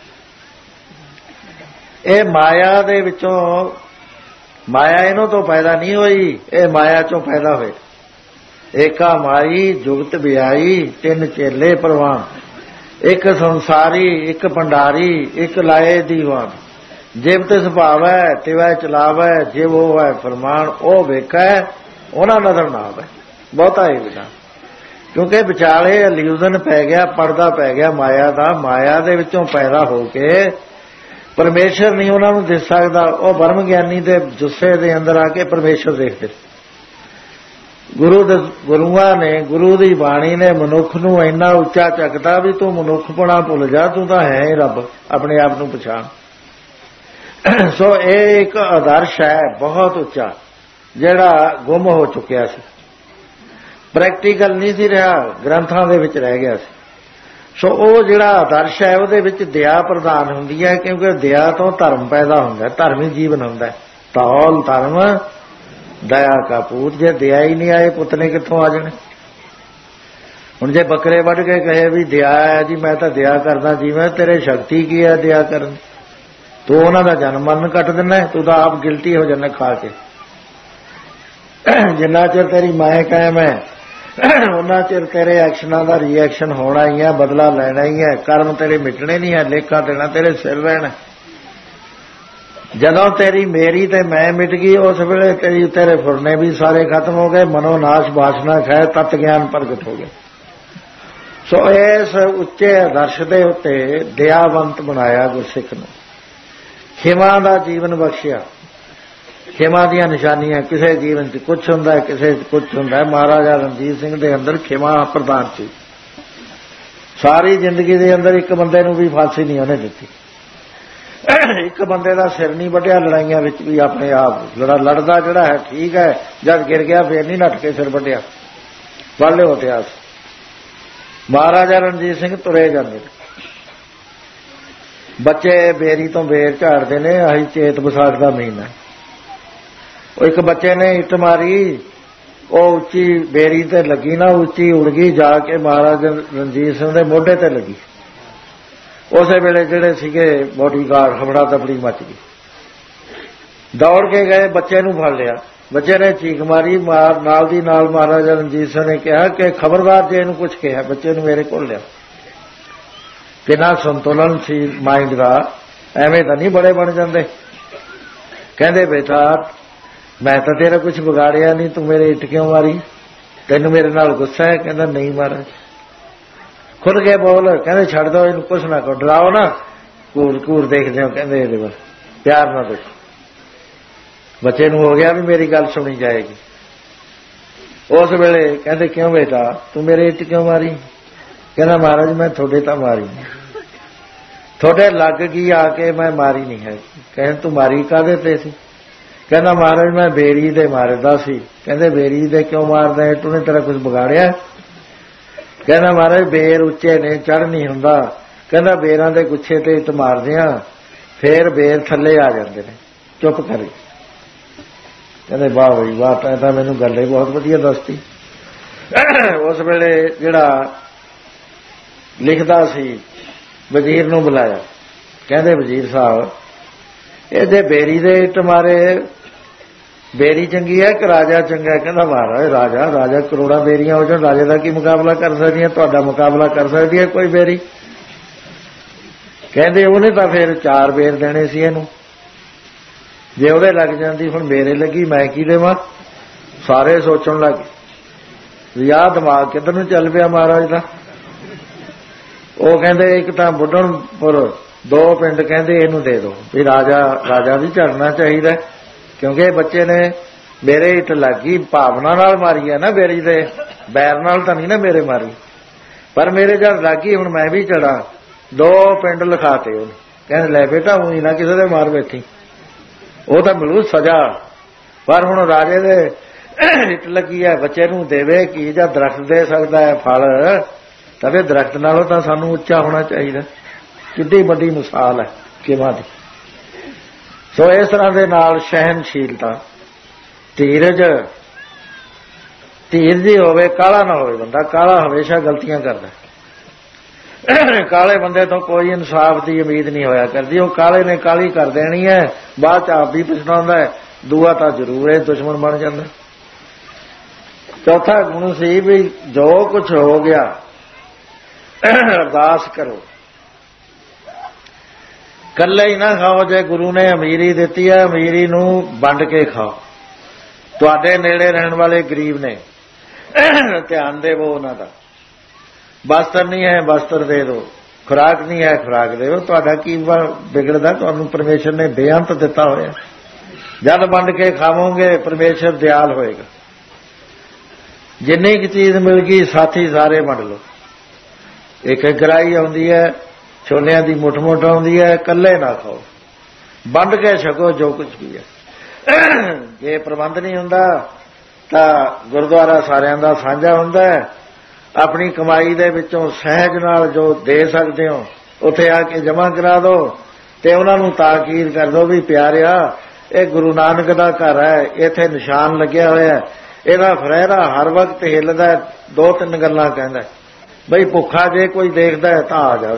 ਇਹ ਮਾਇਆ ਦੇ ਵਿੱਚੋਂ, ਮਾਇਆ ਇਹਨਾਂ ਤੋਂ ਪੈਦਾ ਨਹੀਂ ਹੋਈ, ਇਹ ਮਾਇਆ ਚੋਂ ਪੈਦਾ ਹੋਏ। ਏਕਾ ਮਾਈ ਜੁਗਤ ਵਿਆਈ, 3 ਚੇਲੇ ਪ੍ਰਵਾਨ, ਇੱਕ ਸੰਸਾਰੀ, ਇੱਕ ਭੰਡਾਰੀ, ਇੱਕ ਲਾਏ ਦੀਵਾਨ। ਜਿਵ ਤਿਸ ਭਾਵੈ ਤਿਵੈ ਚਲਾਵੈ, ਜਿਵ ਹੋਵੈ ਫਰਮਾਨ ਉਹ ਵੇਖੈ, ਉਹਨਾਂ ਨਜ਼ਰ ਨਾ ਆਵੇ। ਬਹੁਤਾ ਹੀ ਬਿਨਾ, ਕਿਉਂਕਿ ਵਿਚਾਲੇ ਇਲੂਜ਼ਨ ਪੈ ਗਿਆ, ਪਰਦਾ ਪੈ ਗਿਆ ਮਾਇਆ ਦਾ। ਮਾਇਆ ਦੇ ਵਿੱਚੋਂ ਪੈਦਾ ਹੋ ਕੇ ਪਰਮੇਸ਼ਰ ਨਹੀਂ ਉਹਨਾਂ ਨੂੰ ਦਿਸ ਸਕਦਾ। ਉਹ ਬਰਮ ਗਿਆਨੀ ਦੇ ਜੁੱਸੇ ਦੇ ਅੰਦਰ ਆ ਕੇ ਪਰਮੇਸ਼ਰ ਦੇਖਦੇ। ਗੁਰੂਆਂ ਨੇ, ਗੁਰੂ ਦੀ ਬਾਣੀ ਨੇ ਮਨੁੱਖ ਨੂੰ ਇੰਨਾ ਉੱਚਾ ਚੱਕਦਾ ਵੀ ਤੂੰ ਮਨੁੱਖਪਣਾ ਭੁੱਲ ਜਾ, ਤੂੰ ਤਾਂ ਹੈ ਹੀ ਰੱਬ, ਆਪਣੇ ਆਪ ਨੂੰ ਪਛਾਣ। ਸੋ ਇਹ ਇੱਕ ਆਦਰਸ਼ ਹੈ ਬਹੁਤ ਉੱਚਾ, ਜਿਹੜਾ ਗੁੰਮ ਹੋ ਚੁੱਕਿਆ ਸੀ। ਪ੍ਰੈਕਟੀਕਲ ਨਹੀਂ ਸੀ ਰਿਹਾ, ਗ੍ਰੰਥਾਂ ਦੇ ਵਿੱਚ ਰਹਿ ਗਿਆ ਸੀ। ਸੋ ਉਹ ਜਿਹੜਾ ਆਦਰਸ਼ ਹੈ ਉਹਦੇ ਵਿੱਚ ਦਇਆ ਪ੍ਰਧਾਨ ਹੁੰਦੀ ਹੈ, ਕਿਉਂਕਿ ਦਇਆ ਤੋਂ ਧਰਮ ਪੈਦਾ ਹੁੰਦਾ, ਧਰਮੀ ਜੀਵਨ ਹੁੰਦਾ। ਧੌਲ ਧਰਮ ਦਇਆ ਕਾ ਪੂਤ। ਜੇ ਦਇਆ ਹੀ ਨਹੀਂ ਆਏ ਪੁੱਤ ਨੇ ਕਿੱਥੋਂ ਆ ਜਾਣੇ। ਹੁਣ ਜੇ ਬੱਕਰੇ ਵੱਢ ਕੇ ਕਹੇ ਵੀ ਦਇਆ ਹੈ ਜੀ, ਮੈਂ ਤਾਂ ਦਇਆ ਕਰਦਾ, ਜਿਵੇਂ ਤੇਰੇ ਸ਼ਕਤੀ ਕੀ ਹੈ ਦਇਆ ਕਰਨ? ਤੂੰ ਉਹਨਾਂ ਦਾ ਜਨਮ ਮਰਨ ਕੱਟ ਦਿੰਦਾ, ਤੂੰ ਤਾਂ ਆਪ ਗਿਲਟੀ ਹੋ ਜਾਂਦਾ ਖਾ ਕੇ। ਜਿੰਨਾ ਚਿਰ ਤੇਰੀ ਮਾਂ ਕਾਇਮ ਹੈ ਉਹਨਾਂ ਚਿਰ ਤੇਰੇ ਐਕਸ਼ਨਾਂ ਦਾ ਰਿਐਕਸ਼ਨ ਹੋਣਾ ਹੀ ਹੈ, ਬਦਲਾ ਲੈਣਾ ਹੀ ਹੈ। ਕਰਮ ਤੇਰੇ ਮਿਟਣੇ ਨਹੀਂ ਹੈ, ਲੇਖਾ ਦੇਣਾ ਤੇਰੇ ਸਿਰ ਰਹਿਣਾ। ਜਦੋਂ ਤੇਰੀ ਮੇਰੀ ਤੇ ਮੈਂ ਮਿਟ ਗਈ, ਉਸ ਵੇਲੇ ਤੇਰੇ ਫੁਰਨੇ ਵੀ ਸਾਰੇ ਖਤਮ ਹੋ ਗਏ। ਮਨੋਨਾਸ਼ ਵਾਸਨਾ ਖੈ ਤਤ ਗਿਆਨ ਪ੍ਰਗਟ ਹੋ ਗਿਆ। ਸੋ ਇਸ ਉੱਚੇ ਆਦਰਸ਼ ਦੇ ਉੱਤੇ ਦਇਆਵੰਤ ਬਣਾਇਆ ਗੁਰਸਿੱਖ ਨੂੰ, ਖਿਮਾ ਦਾ ਜੀਵਨ ਬਖਸ਼ਿਆ। ਖਿਮਾ ਦੀਆਂ ਨਿਸ਼ਾਨੀਆਂ, ਕਿਸੇ ਜੀਵਨ 'ਚ ਕੁਛ ਹੁੰਦਾ, ਕਿਸੇ 'ਚ ਕੁਛ ਹੁੰਦਾ। ਮਹਾਰਾਜਾ ਰਣਜੀਤ ਸਿੰਘ ਦੇ ਅੰਦਰ ਖਿਮਾ ਪ੍ਰਧਾਨ ਸੀ। ਸਾਰੀ ਜ਼ਿੰਦਗੀ ਦੇ ਅੰਦਰ ਇੱਕ ਬੰਦੇ ਨੂੰ ਵੀ ਫਾਂਸੀ ਨਹੀਂ ਉਹਨੇ ਦਿੱਤੀ, ਇੱਕ ਬੰਦੇ ਦਾ ਸਿਰ ਨਹੀਂ ਵੱਢਿਆ ਲੜਾਈਆਂ ਵਿੱਚ ਵੀ। ਆਪਣੇ ਆਪ ਲੜਦਾ ਜਿਹੜਾ ਹੈ ਠੀਕ ਹੈ, ਜਦ ਗਿਰ ਗਿਆ ਫੇਰ ਨਹੀਂ ਨੱਠ ਕੇ ਸਿਰ ਵੱਢਿਆ। ਪੜ੍ਹ ਲਿਓ ਇਤਿਹਾਸ। ਮਹਾਰਾਜਾ ਰਣਜੀਤ ਸਿੰਘ ਤੁਰੇ ਜਾਂਦੇ ਨੇ, ਬੱਚੇ ਬੇਰੀ ਤੋਂ ਬੇਰ ਝਾੜਦੇ ਨੇ। ਆਹੀ ਚੇਤ ਵਿਸਾਖ ਦਾ ਮਹੀਨਾ। ਉਹ ਇੱਕ ਬੱਚੇ ਨੇ ਇੱਟ ਮਾਰੀ, ਉਹ ਉੱਚੀ ਬੇਰੀ ਤੇ ਲੱਗੀ ਨਾ, ਉੱਚੀ ਉੜ ਗਈ, ਜਾ ਕੇ ਮਹਾਰਾਜਾ ਰਣਜੀਤ ਸਿੰਘ ਦੇ ਮੋਢੇ ਤੇ ਲੱਗੀ। ਉਸੇ ਵੇਲੇ ਜਿਹੜੇ ਸੀਗੇ ਬੋਡੀਗਾਰਡ ਹਫੜਾ ਦਫੜੀ ਮਚ ਗਈ। ਦੌੜ ਕੇ ਗਏ, ਬੱਚੇ ਨੂੰ ਫੜ ਲਿਆ। ਬੱਚੇ ਨੇ ਚੀਕ ਮਾਰੀ, ਨਾਲ ਦੀ ਨਾਲ ਮਹਾਰਾਜਾ ਰਣਜੀਤ ਸਿੰਘ ਨੇ ਕਿਹਾ ਕਿ ਖਬਰਦਾਰ ਜੇ ਇਹਨੂੰ ਕੁਛ ਕਿਹਾ, ਬੱਚੇ ਨੂੰ ਮੇਰੇ ਕੋਲ ਲਿਆ। ਕਿੰਨਾ ਸੰਤੁਲਨ ਸੀ ਮਾਈਂਡ ਦਾ, ਐਵੇਂ ਤਾਂ ਨਹੀਂ ਬੜੇ ਬਣ ਜਾਂਦੇ। ਕਹਿੰਦੇ ਬੇਟਾ ਮੈਂ ਤਾਂ ਤੇਰਾ ਕੁਛ ਵਿਗਾੜਿਆ ਨਹੀਂ, ਤੂੰ ਮੇਰੇ ਇੱਟ ਕਿਉਂ ਮਾਰੀ? ਤੈਨੂੰ ਮੇਰੇ ਨਾਲ ਗੁੱਸਾ ਹੈ? ਕਹਿੰਦਾ ਨਹੀਂ ਮਹਾਰਾਜ। ਖੁੱਲ ਕੇ ਬੋਲ। ਕਹਿੰਦੇ ਛੱਡ ਦੋ ਇਹਨੂੰ, ਕੁਛ ਨਾ ਕਰੋ, ਡਰਾਓ ਨਾ, ਘੂਰ ਦੇਖਦੇ ਹੋ। ਕਹਿੰਦੇ ਇਹਦੇ ਵੱਲ ਪਿਆਰ ਨਾਲ ਦੇਖੋ। ਬੱਚੇ ਨੂੰ ਹੋ ਗਿਆ ਵੀ ਮੇਰੀ ਗੱਲ ਸੁਣੀ ਜਾਏਗੀ। ਉਸ ਵੇਲੇ ਕਹਿੰਦੇ ਕਿਉਂ ਬੇਟਾ ਤੂੰ ਮੇਰੇ ਇੱਟ ਕਿਉਂ ਮਾਰੀ? ਕਹਿੰਦਾ ਮਹਾਰਾਜ ਮੈਂ ਤੁਹਾਡੇ ਤਾਂ ਮਾਰੀ, ਤੁਹਾਡੇ ਲੱਗ ਗਈ ਆ ਕੇ, ਮੈਂ ਮਾਰੀ ਨਹੀਂ ਹੈ। ਕਹਿੰਦੇ ਤੂੰ ਮਾਰੀ ਕਾਹਦੇ ਤੇ ਸੀ? ਕਹਿੰਦਾ ਮਹਾਰਾਜ ਮੈਂ ਬੇਰੀ ਦੇ ਮਾਰਦਾ ਸੀ। ਕਹਿੰਦੇ ਬੇਰੀ ਦੇ ਕਿਉਂ ਮਾਰਦਾ? ਇੱਟ ਨੇ ਤੇਰਾ ਕੁਝ ਵਿਗਾੜਿਆ? ਕਹਿੰਦਾ ਮਹਾਰਾਜ ਬੇਰ ਉੱਚੇ ਨੇ, ਚੜ੍ਹ ਨਹੀਂ ਹੁੰਦਾ। ਕਹਿੰਦਾ ਬੇਰਾਂ ਦੇ ਗੁੱਛੇ ਤੇ ਇੱਟ ਮਾਰਦੇ ਆ, ਫੇਰ ਬੇਰ ਥੱਲੇ ਆ ਜਾਂਦੇ ਨੇ। ਚੁੱਪ ਕਰੀ। ਕਹਿੰਦੇ ਵਾਹ ਬਈ ਵਾਹ, ਤਾਂ ਮੈਨੂੰ ਗੱਲ ਹੀ ਬਹੁਤ ਵਧੀਆ ਦੱਸਤੀ। ਉਸ ਵੇਲੇ ਜਿਹੜਾ ਲਿਖਦਾ ਸੀ ਵਜ਼ੀਰ ਨੂੰ ਬੁਲਾਇਆ। ਕਹਿੰਦੇ ਵਜ਼ੀਰ ਸਾਹਿਬ ਇਹਦੇ ਬੇਰੀ ਦੇ ਇੱਟ ਮਾਰੇ, ਬੇਰੀ ਚੰਗੀ ਹੈ ਕਿ ਰਾਜਾ ਚੰਗਾ? ਕਹਿੰਦਾ ਮਹਾਰਾਜ ਰਾਜਾ ਕਰੋੜਾਂ ਬੇਰੀਆਂ ਹੋ ਜਾਣ, ਰਾਜੇ ਦਾ ਕੀ ਮੁਕਾਬਲਾ ਕਰ ਸਕਦੀ ਹੈ? ਤੁਹਾਡਾ ਮੁਕਾਬਲਾ ਕਰ ਸਕਦੀ ਹੈ ਕੋਈ ਬੇਰੀ? ਕਹਿੰਦੇ ਉਹਨੇ ਤਾਂ ਫਿਰ 4 ਬੇਰ ਦੇਣੇ ਸੀ ਇਹਨੂੰ, ਜੇ ਉਹਦੇ ਲੱਗ ਜਾਂਦੀ। ਹੁਣ ਮੇਰੇ ਲੱਗੀ, ਮੈਂ ਕੀ ਦੇਵਾਂ? ਸਾਰੇ ਸੋਚਣ ਲੱਗੇ ਵੀ ਆਹ ਦਿਮਾਗ ਕਿੱਧਰ ਨੂੰ ਚੱਲ ਪਿਆ ਮਹਾਰਾਜ ਦਾ। ਉਹ ਕਹਿੰਦੇ ਇੱਕ ਤਾਂ ਬੁੱਢਣਪੁਰ 2 ਪਿੰਡ ਕਹਿੰਦੇ ਇਹਨੂੰ ਦੇ ਦਿਓ ਵੀ ਰਾਜਾ ਵੀ ਝੜਨਾ ਚਾਹੀਦਾ, ਕਿਉਂਕਿ ਇਹ ਬੱਚੇ ਨੇ ਮੇਰੇ ਇੱਟ ਲੱਗੀ, ਭਾਵਨਾ ਨਾਲ ਮਾਰੀ ਹੈ ਨਾ, ਬੇਰੀ ਦੇ ਬੈਰ ਨਾਲ ਤਾਂ ਨਹੀਂ ਨਾ ਮੇਰੇ ਮਾਰੀ, ਪਰ ਮੇਰੇ ਜਦ ਲੱਗੀ ਹੁਣ ਮੈਂ ਵੀ ਚੜਾ। 2 ਪਿੰਡ ਲਿਖਾਤੇ ਉਹਨੇ। ਕਹਿੰਦੇ ਲੈ ਬੇਟਾ ਉਹੀ ਨਾ ਕਿਸੇ ਦੇ ਮਾਰ ਬੈਠੀ, ਉਹ ਤਾਂ ਮਿਲੂ ਸਜ਼ਾ। ਪਰ ਹੁਣ ਰਾਜੇ ਦੇ ਇੱਟ ਲੱਗੀ ਹੈ, ਬੱਚੇ ਨੂੰ ਦੇਵੇ ਕੀ? ਜਾਂ ਦਰਖਤ ਦੇ ਸਕਦਾ ਹੈ ਫਲ, ਤਦੇ ਦਰਖਤ ਨਾਲੋਂ ਤਾਂ ਸਾਨੂੰ ਉੱਚਾ ਹੋਣਾ ਚਾਹੀਦਾ। ਕਿੱਡੀ ਵੱਡੀ ਮਿਸਾਲ ਹੈ ਕਿਵਾਂ ਦੀ। ਸੋ ਇਸ ਤਰ੍ਹਾਂ ਦੇ ਨਾਲ ਸਹਿਨਸ਼ੀਲਤਾ, ਧੀਰਜ ਹੀ ਹੋਵੇ, ਕਾਲਾ ਨਾ ਹੋਵੇ ਬੰਦਾ। ਕਾਲਾ ਹਮੇਸ਼ਾ ਗਲਤੀਆਂ ਕਰਦਾ। ਕਾਲੇ ਬੰਦੇ ਤੋਂ ਕੋਈ ਇਨਸਾਫ ਦੀ ਉਮੀਦ ਨਹੀਂ ਹੋਇਆ ਕਰਦੀ। ਉਹ ਕਾਲੇ ਨੇ ਕਾਲੀ ਕਰ ਦੇਣੀ ਹੈ, ਬਾਅਦ ਚ ਆਪ ਵੀ ਪਛਤਾਉਂਦਾ ਹੈ, ਦੂਆ ਤਾਂ ਜ਼ਰੂਰ ਹੈ ਦੁਸ਼ਮਣ ਬਣ ਜਾਂਦਾ। ਚੌਥਾ ਗੁਣ ਸੀ ਵੀ ਜੋ ਕੁਛ ਹੋ ਗਿਆ ਅਰਦਾਸ ਕਰੋ, ਇਕੱਲੇ ਹੀ ਨਾ ਖਾਓ। ਜੇ ਗੁਰੂ ਨੇ ਅਮੀਰੀ ਦਿੱਤੀ ਹੈ, ਅਮੀਰੀ ਨੂੰ ਵੰਡ ਕੇ ਖਾਓ। ਤੁਹਾਡੇ ਨੇੜੇ ਰਹਿਣ ਵਾਲੇ ਗਰੀਬ ਨੇ, ਧਿਆਨ ਦੇਵੋ ਉਹਨਾਂ ਦਾ। ਵਸਤਰ ਨਹੀਂ ਹੈ, ਵਸਤਰ ਦੇ ਦਿਓ। ਖੁਰਾਕ ਨਹੀਂ ਹੈ, ਖੁਰਾਕ ਦੇ ਦਿਓ। ਤੁਹਾਡਾ ਕੀ ਵਿਗੜਦਾ? ਤੁਹਾਨੂੰ ਪਰਮੇਸ਼ਰ ਨੇ ਬੇਅੰਤ ਦਿੱਤਾ ਹੋਇਆ। ਜਦ ਵੰਡ ਕੇ ਖਾਵੋਗੇ ਪਰਮੇਸ਼ਰ ਦਿਆਲ ਹੋਏਗਾ। ਜਿੰਨੀ ਕੁ ਚੀਜ਼ ਮਿਲ ਗਈ ਸਾਥੀ ਸਾਰੇ ਵੰਡ ਲਓ। ਇੱਕ ਗਰਾਈ ਆਉਂਦੀ ਹੈ, ਛੋਲਿਆਂ ਦੀ ਮੁੱਠ ਆਉਂਦੀ ਹੈ, ਇਕੱਲੇ ਨਾ ਖਾਓ, ਵੰਡ ਕੇ ਛਕੋ ਜੋ ਕੁਝ ਵੀ ਹੈ। ਜੇ ਪ੍ਰਬੰਧ ਨਹੀਂ ਹੁੰਦਾ ਤਾਂ ਗੁਰਦੁਆਰਾ ਸਾਰਿਆਂ ਦਾ ਸਾਂਝਾ ਹੁੰਦਾ ਹੈ, ਆਪਣੀ ਕਮਾਈ ਦੇ ਵਿੱਚੋਂ ਸਹਿਜ ਨਾਲ ਜੋ ਦੇ ਸਕਦੇ ਹੋ ਉੱਥੇ ਆ ਕੇ ਜਮ੍ਹਾਂ ਕਰਾ ਦਿਓ ਤੇ ਉਹਨਾਂ ਨੂੰ ਤਾਕੀਦ ਕਰ ਦਿਓ ਵੀ ਪਿਆਰਿਆ ਇਹ ਗੁਰੂ ਨਾਨਕ ਦਾ ਘਰ ਹੈ, ਇੱਥੇ ਨਿਸ਼ਾਨ ਲੱਗਿਆ ਹੋਇਆ, ਇਹਦਾ ਫਰਹਿਰਾ ਹਰ ਵਕਤ ਹਿੱਲਦਾ, 2-3 ਗੱਲਾਂ ਕਹਿੰਦਾ ਬਈ ਭੁੱਖਾ ਜੇ ਕੋਈ ਦੇਖਦਾ ਤਾਂ ਆ ਜਾਵੇ।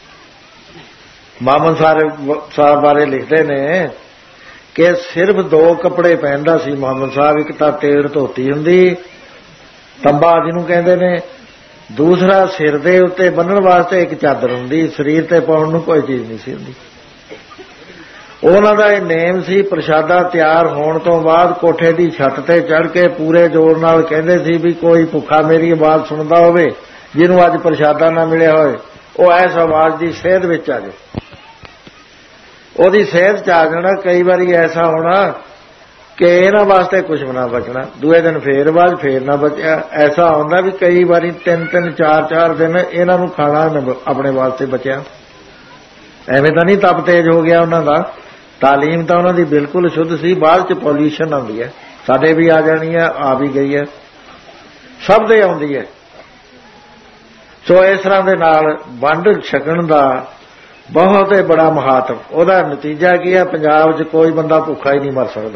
ਮਾਮਨ ਸਾਹਿਬ ਬਾਰੇ ਲਿਖਦੇ ਨੇ ਕਿ ਸਿਰਫ 2 ਕੱਪੜੇ ਪਹਿਨਦਾ ਸੀ ਮਾਮਨ ਸਾਹਿਬ, ਇੱਕ ਤਾਂ ਤੇੜ ਧੋਤੀ ਹੁੰਦੀ ਤੰਬਾ ਜਿਹਨੂੰ ਕਹਿੰਦੇ ਨੇ, ਦੂਸਰਾ ਸਿਰ ਦੇ ਉੱਤੇ ਬੰਨਣ ਵਾਸਤੇ ਇੱਕ ਚਾਦਰ ਹੁੰਦੀ, ਸਰੀਰ ਤੇ ਪਾਉਣ ਨੂੰ ਕੋਈ ਚੀਜ਼ ਨਹੀਂ ਸੀ ਹੁੰਦੀ। ਉਹਨਾਂ ਦਾ ਇਹ ਨੇਮ ਸੀ ਪ੍ਰਸ਼ਾਦਾ ਤਿਆਰ ਹੋਣ ਤੋਂ ਬਾਅਦ ਕੋਠੇ ਦੀ ਛੱਤ ਤੇ ਚੜ੍ਹ ਕੇ ਪੂਰੇ ਜ਼ੋਰ ਨਾਲ ਕਹਿੰਦੇ ਸੀ ਵੀ ਕੋਈ ਭੁੱਖਾ ਮੇਰੀ ਆਵਾਜ਼ ਸੁਣਦਾ ਹੋਵੇ ਜਿਹਨੂੰ ਅੱਜ ਪ੍ਰਸ਼ਾਦਾ ਨਾ ਮਿਲਿਆ ਹੋਏ ਉਹ ਐਸ ਆਵਾਜ਼ ਦੀ ਸੇਧ ਵਿੱਚ ਆ ਜਾਏ, ਉਹਦੀ ਸੇਧ ਚ ਆ ਜਾਣਾ। ਕਈ ਵਾਰੀ ਐਸਾ ਹੋਣਾ ਕਿ ਇਹਨਾਂ ਵਾਸਤੇ ਕੁਝ ਵੀ ਨਾ ਬਚਣਾ, ਦੂਏ ਦਿਨ ਫੇਰ ਆਵਾਜ਼ ਫੇਰ ਨਾ ਬਚਿਆ। ਐਸਾ ਹੁੰਦਾ ਵੀ ਕਈ ਵਾਰੀ 3-3 4-4 ਦਿਨ ਇਹਨਾਂ ਨੂੰ ਖਾਣਾ ਆਪਣੇ ਵਾਸਤੇ ਬਚਿਆ। ਐਵੇਂ ਤਾਂ ਨਹੀਂ ਤਪ ਤੇਜ ਹੋ ਗਿਆ ਉਹਨਾਂ ਦਾ, ਤਾਲੀਮ ਤਾਂ ਉਹਨਾਂ ਦੀ ਬਿਲਕੁਲ ਸ਼ੁੱਧ ਸੀ। ਬਾਅਦ ਚ ਪੋਲਿਊਸ਼ਨ ਆਉਂਦੀ ਹੈ, ਸਾਡੇ ਵੀ ਆ ਜਾਣੀ ਹੈ, ਆ ਵੀ ਗਈ ਹੈ, ਸਭ ਦੇ ਆਉਂਦੀ ਹੈ। ਸੋ ਇਸ ਤਰ੍ਹਾਂ ਦੇ ਨਾਲ ਵੰਡ ਛਕਣ ਦਾ ਬਹੁਤ ਹੀ ਬੜਾ ਮਹੱਤਵ। ਉਹਦਾ ਨਤੀਜਾ ਕੀ ਹੈ, ਪੰਜਾਬ 'ਚ ਕੋਈ ਬੰਦਾ ਭੁੱਖਾ ਹੀ ਨਹੀਂ ਮਰ ਸਕਦਾ।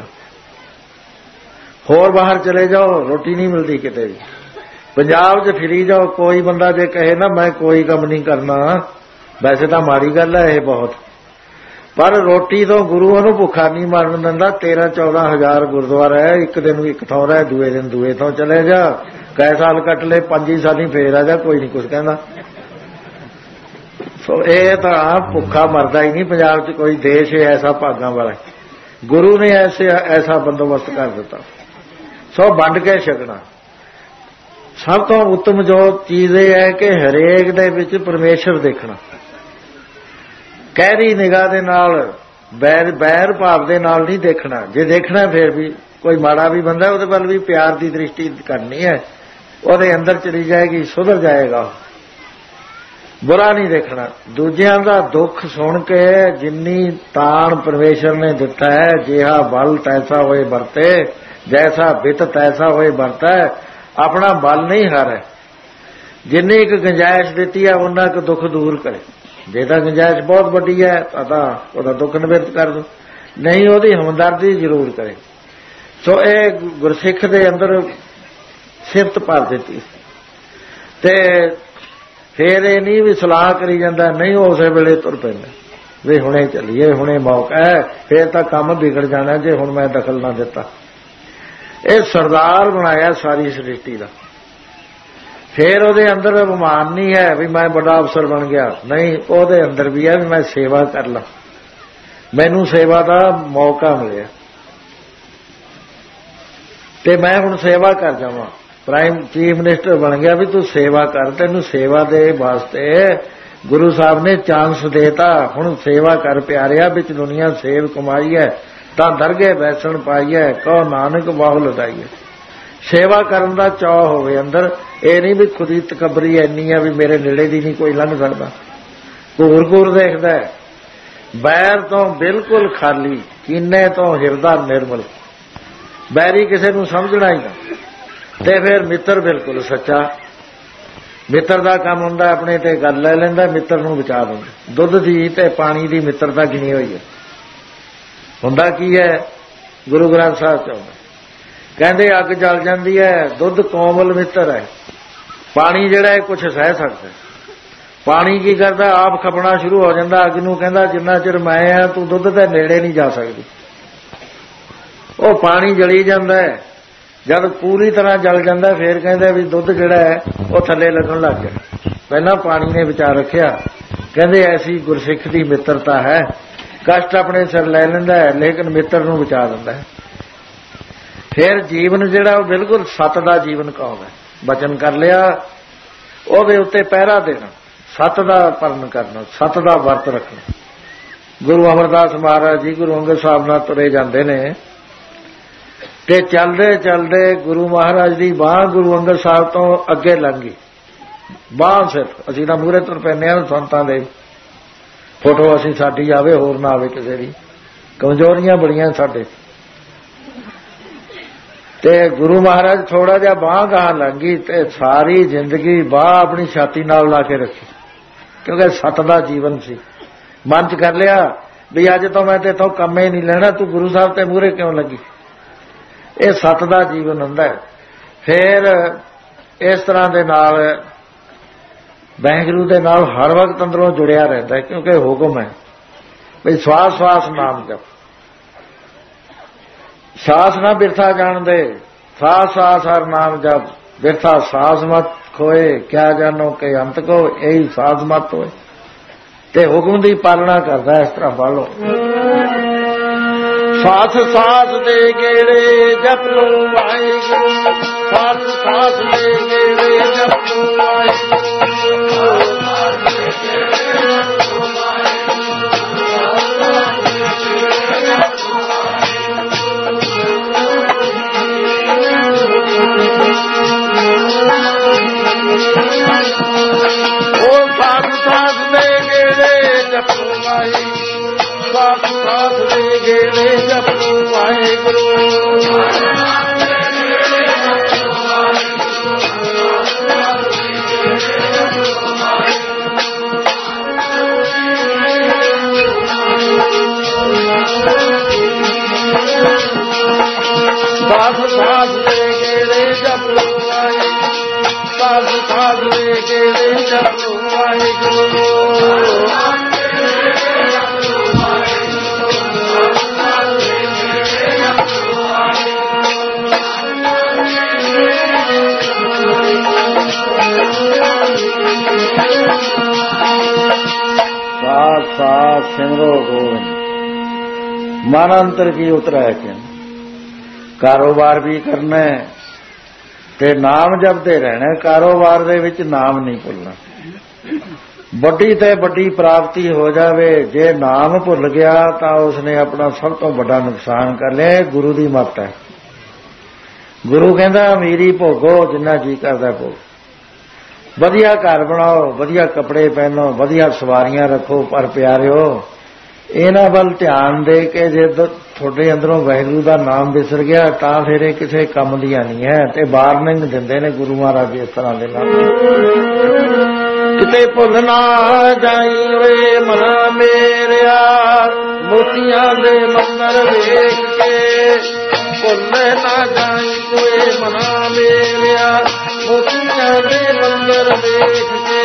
ਹੋਰ ਬਾਹਰ ਚਲੇ ਜਾਓ ਰੋਟੀ ਨਹੀਂ ਮਿਲਦੀ ਕਿਤੇ ਵੀ, ਪੰਜਾਬ 'ਚ ਫਿਰੀ ਜਾਓ ਕੋਈ ਬੰਦਾ ਜੇ ਕਹੇ ਨਾ ਮੈਂ ਕੋਈ ਕੰਮ ਨਹੀਂ ਕਰਨਾ, ਵੈਸੇ ਤਾਂ ਮਾੜੀ ਗੱਲ ਹੈ ਇਹ ਬਹੁਤ, ਪਰ ਰੋਟੀ ਤੋਂ ਗੁਰੂ ਉਹਨੂੰ ਭੁੱਖਾ ਨਹੀਂ ਮਰਨ ਦਿੰਦਾ। 13-14 ਹਜ਼ਾਰ ਗੁਰਦੁਆਰਾ ਹੈ, ਇੱਕ ਦਿਨ ਵੀ ਇੱਕ ਥਾਂ ਰਹਿ, ਦੂਏ ਦਿਨ ਦੂਏ ਥਾਂ ਚਲੇ ਜਾ, ਕਈ ਸਾਲ ਕੱਟ ਲੈ, 5 ਸਾਲ ਫੇਰ ਆ ਜਾ, ਕੋਈ ਨਹੀਂ ਕੁਛ ਕਹਿੰਦਾ। ਸੋ ਇਹ ਤਾਂ ਭੁੱਖਾ ਮਰਦਾ ਹੀ ਨਹੀਂ ਪੰਜਾਬ 'ਚ ਕੋਈ ਦੇਸ਼ ਹੈ ਐਸਾ ਭਾਗਾਂ ਵਾਲਾ, ਗੁਰੂ ਨੇ ਐਸਾ ਬੰਦੋਬਸਤ ਕਰ ਦਿੱਤਾ। ਸੋ ਵੰਡ ਕੇ ਛਕਣਾ ਸਭ ਤੋਂ ਉੱਤਮ ਜੋ ਚੀਜ਼ ਇਹ ਹੈ ਕਿ ਹਰੇਕ ਦੇ ਵਿੱਚ ਪਰਮੇਸ਼ਰ ਦੇਖਣਾ, ਗਹਿਰੀ ਨਿਗਾਹ ਦੇ ਨਾਲ, ਬੈਰ ਭਾਵ ਦੇ ਨਾਲ ਨਹੀਂ ਦੇਖਣਾ। ਜੇ ਦੇਖਣਾ ਫਿਰ ਵੀ ਕੋਈ ਮਾੜਾ ਵੀ ਬੰਦਾ ਉਹਦੇ ਵੱਲ ਵੀ ਪਿਆਰ ਦੀ ਦ੍ਰਿਸ਼ਟੀ ਕਰਨੀ ਹੈ, ਉਹਦੇ ਅੰਦਰ ਚਲੀ ਜਾਏਗੀ, ਸੁਧਰ ਜਾਏਗਾ। ਬੁਰਾ ਨਹੀਂ ਦੇਖਣਾ। ਦੂਜਿਆਂ ਦਾ ਦੁੱਖ ਸੁਣ ਕੇ ਜਿੰਨੀ ਤਾਣ ਪਰਮੇਸ਼ਰ ਨੇ ਦਿੱਤਾ ਹੈ, ਜਿਹਾ ਬਲ ਤੈਸਾ ਹੋਏ ਵਰਤੇ, ਜੈਸਾ ਬਿਤ ਤੈਸਾ ਹੋਏ ਵਰਤਾ, ਆਪਣਾ ਬਲ ਨਹੀਂ ਹਾਰੇ। ਜਿੰਨੀ ਇੱਕ ਗੁੰਜਾਇਸ਼ ਦਿੱਤੀ ਹੈ ਉਹਨਾਂ ਕੁ ਦੁੱਖ ਦੂਰ ਕਰੇ। ਜੇ ਤਾਂ ਗੁੰਜਾਇਸ਼ ਬਹੁਤ ਵੱਡੀ ਹੈ ਤਾਂ ਉਹਦਾ ਦੁੱਖ ਨਿਵਰਤ ਕਰ ਦੋ, ਨਹੀਂ ਉਹਦੀ ਹਮਦਰਦੀ ਜ਼ਰੂਰ ਕਰੇ। ਸੋ ਇਹ ਗੁਰਸਿੱਖ ਦੇ ਅੰਦਰ ਸਿਫਤ ਭਰ ਦਿੱਤੀ। ਤੇ ਫੇਰ ਇਹ ਨਹੀਂ ਵੀ ਸਲਾਹ ਕਰੀ ਜਾਂਦਾ, ਨਹੀਂ ਉਸੇ ਵੇਲੇ ਤੁਰ ਪੈਂਦਾ ਵੀ ਹੁਣੇ ਚੱਲੀਏ, ਹੁਣੇ ਮੌਕਾ ਹੈ, ਫੇਰ ਤਾਂ ਕੰਮ ਵਿਗੜ ਜਾਣਾ ਜੇ ਹੁਣ ਮੈਂ ਦਖਲ ਨਾ ਦਿੱਤਾ। ਇਹ ਸਰਦਾਰ ਬਣਾਇਆ ਸਾਰੀ ਸ੍ਰਿਸ਼ਟੀ ਦਾ। ਫੇਰ ਉਹਦੇ ਅੰਦਰ ਅਭਿਮਾਨ ਨਹੀਂ ਹੈ ਵੀ ਮੈਂ ਵੱਡਾ ਅਫਸਰ ਬਣ ਗਿਆ, ਨਹੀਂ, ਉਹਦੇ ਅੰਦਰ ਵੀ ਹੈ ਵੀ ਮੈਂ ਸੇਵਾ ਕਰ ਲਾਂ, ਮੈਨੂੰ ਸੇਵਾ ਦਾ ਮੌਕਾ ਮਿਲਿਆ ਤੇ ਮੈਂ ਹੁਣ ਸੇਵਾ ਕਰ ਜਾਵਾਂ। ਪ੍ਰਾਈਮ ਚੀਫ ਮਿਨਿਸਟਰ ਬਣ ਗਿਆ ਵੀ ਤੂੰ ਸੇਵਾ ਕਰ, ਤੈਨੂੰ ਸੇਵਾ ਦੇ ਵਾਸਤੇ ਗੁਰੂ ਸਾਹਿਬ ਨੇ ਚਾਂਸ ਦੇਤਾ, ਹੁਣ ਸੇਵਾ ਕਰ ਪਿਆਰਿਆ, ਵਿੱਚ ਦੁਨੀਆ ਸੇਵ ਕਮਾਈ ਹੈ ਤਾਂ ਦਰਗੇ ਬੈਸਣ ਪਾਈ ਹੈ, ਕਹੋ ਨਾਨਕ ਬਾਹੂ ਲਟਾਈ ਹੈ। ਸੇਵਾ ਕਰਨ ਦਾ ਚਾਅ ਹੋਵੇ ਅੰਦਰ, ਇਹ ਨਹੀਂ ਵੀ ਖੁਦੀ ਤਕਬਰੀ ਇੰਨੀ ਹੈ ਵੀ ਮੇਰੇ ਨੇੜੇ ਦੀ ਨਹੀਂ ਕੋਈ ਲੰਘ ਸਕਦਾ। ਘੂਰ ਦੇਖਦਾ, ਬੈਰ ਤੋਂ ਬਿਲਕੁਲ ਖਾਲੀ, ਕੀਨੇ ਤੋਂ ਹਿਰਦਾ ਨਿਰਮਲ। ਬੈਰੀ ਕਿਸੇ ਨੂੰ ਸਮਝਣਾ ਹੀ ਨਾ, ਤੇ ਫਿਰ ਮਿੱਤਰ ਬਿਲਕੁਲ ਸੱਚਾ। ਮਿੱਤਰ ਦਾ ਕੰਮ ਹੁੰਦਾ ਆਪਣੇ ਤੇ ਗੱਲ ਲੈ ਲੈਂਦਾ, ਮਿੱਤਰ ਨੂੰ ਬਚਾ ਦਿੰਦਾ। ਦੁੱਧ ਦੀ ਤੇ ਪਾਣੀ ਦੀ ਮਿੱਤਰਤਾ ਗਿਣੀ ਹੋਈ ਹੈ। ਹੁੰਦਾ ਕੀ ਹੈ, ਗੁਰੂ ਗ੍ਰੰਥ ਸਾਹਿਬ ਚ ਆਉਂਦਾ, ਕਹਿੰਦੇ ਅੱਗ ਜਲ ਜਾਂਦੀ ਹੈ, ਦੁੱਧ ਕੋਮਲ ਮਿੱਤਰ ਹੈ। ਪਾਣੀ ਜਿਹੜਾ ਹੈ ਕੁਛ ਸਹਿ ਸਕਦਾ, ਪਾਣੀ ਕੀ ਕਰਦਾ, ਆਪ ਖਪਣਾ ਸ਼ੁਰੂ ਹੋ ਜਾਂਦਾ ਅੱਗ ਨੂੰ, ਕਹਿੰਦਾ ਜਿੰਨਾ ਚਿਰ ਮੈਂ ਆ ਤੂੰ ਦੁੱਧ ਦੇ ਨੇੜੇ ਨਹੀਂ ਜਾ ਸਕਦੀ। ਉਹ ਪਾਣੀ ਜਲੀ ਜਾਂਦਾ ਹੈ, ਜਦ ਪੂਰੀ ਤਰ੍ਹਾਂ ਜਲ ਜਾਂਦਾ ਫੇਰ ਕਹਿੰਦਾ ਵੀ ਦੁੱਧ ਜਿਹੜਾ ਹੈ ਉਹ ਥੱਲੇ ਲੱਗਣ ਲੱਗ ਗਿਆ। ਪਹਿਲਾਂ ਪਾਣੀ ਨੇ ਬਚਾ ਰੱਖਿਆ। ਕਹਿੰਦੇ ਐਸੀ ਗੁਰਸਿੱਖ ਦੀ ਮਿੱਤਰਤਾ ਹੈ, ਕਸ਼ਟ ਆਪਣੇ ਸਿਰ ਲੈ ਲੈਂਦਾ ਹੈ ਲੇਕਿਨ ਮਿੱਤਰ ਨੂੰ ਬਚਾ ਦਿੰਦਾ ਹੈ। ਫਿਰ ਜੀਵਨ ਜਿਹੜਾ ਉਹ ਬਿਲਕੁਲ ਸੱਤ ਦਾ ਜੀਵਨ ਕਹਾਉਂਦਾ, ਬਚਨ ਕਰ ਲਿਆ, ਉਹਦੇ ਉੱਤੇ ਪਹਿਰਾ ਦੇਣਾ, ਸੱਤ ਦਾ ਪਾਲਣ ਕਰਨਾ, ਸੱਤ ਦਾ ਵਰਤ ਰੱਖਣਾ। ਗੁਰੂ ਅਮਰਦਾਸ ਮਹਾਰਾਜ ਜੀ ਗੁਰੂ ਅੰਗਦ ਸਾਹਿਬ ਨਾਲ ਤੁਰੇ ਜਾਂਦੇ ਨੇ ਤੇ ਚੱਲਦੇ ਚੱਲਦੇ ਗੁਰੂ ਮਹਾਰਾਜ ਦੀ ਬਾਂਹ ਗੁਰੂ ਅੰਗਦ ਸਾਹਿਬ ਤੋਂ ਅੱਗੇ ਲੰਘ ਗਈ। ਬਾਂਹ ਸਿਰਫ, ਅਸੀਂ ਤਾਂ ਮੂਹਰੇ ਤੁਰ ਪੈਂਦੇ ਹਾਂ ਸੰਤਾਂ ਦੇ, ਫੋਟੋ ਅਸੀਂ ਸਾਡੀ ਆਵੇ ਹੋਰ ਨਾ ਆਵੇ ਕਿਸੇ ਦੀ, ਕਮਜ਼ੋਰੀਆਂ ਬੜੀਆਂ ਸਾਡੇ। ते गुरु महाराज थोड़ा जिहा बांह गां लंघी ते सारी जिंदगी बांह अपनी छाती नाल ला के रखी, क्योंकि सत दा जीवन सी। मन च कर लिया भी अज तो मैं तेथों कम ही नहीं लेना, तू गुरु साहब ते मूहरे क्यों लगी। ये सत दा जीवन हुंदा है। फिर इस तरह दे नाल वाहिगुरू दे नाल हर वक्त अंदरों जुड़िया रहता है, क्योंकि हुक्म है भी श्वास श्वास नाम जप। सास ना बिरथा जान दे, सास सास हर नाम जप। बिरथा सास मत खोए, क्या जानो के अंत को, यही सास मत होए। ते हुक्म दी पालना करदा इस तरह पालो। सास सास दे गेड़े जप लो वाहिगुरू, सास सास दे गेड़े जप लो वाहिगुरू। सास सास दे गेड़े जप लो वाहिगुरू। सास सास दे गेड़े जप लो वाहिगुरू, सास सास दे गेड़े जप लो वाहिगुरू। साथ साथ सिमरो गोविंद, मन अंतर की उतरा है कि कारोबार भी करना है ते नाम जपते रहना। कारोबार दे विच नाम नहीं भुलना। बड़ी ते बड़ी प्राप्ति हो जावे, जे नाम भुल गया तो उसने अपना सब तो बड़ा नुकसान कर लिया। गुरु की मत है। गुरु कहता अमीरी भोगो जिन्ना जी करदा भोग, वधिया घर बनाओ, वधिया कपड़े पहनो, वधिया सवारियां रखो, पर प्यारिओ इन्हां वल ध्यान दे के जे थोड़े अंदरों वाहिगुरू का नाम विसर गया तो फिर ये किसी काम दियां नहीं है। ते वार्निंग दिंदे ने गुरु महाराज इस तरह दे नाल। किते भुल ना जाई वे मना मेरिया, मोतियां दे मंदर वेख के भुल ना जाई वे मना मेरिया, मोतियां दे मंदर वेख के।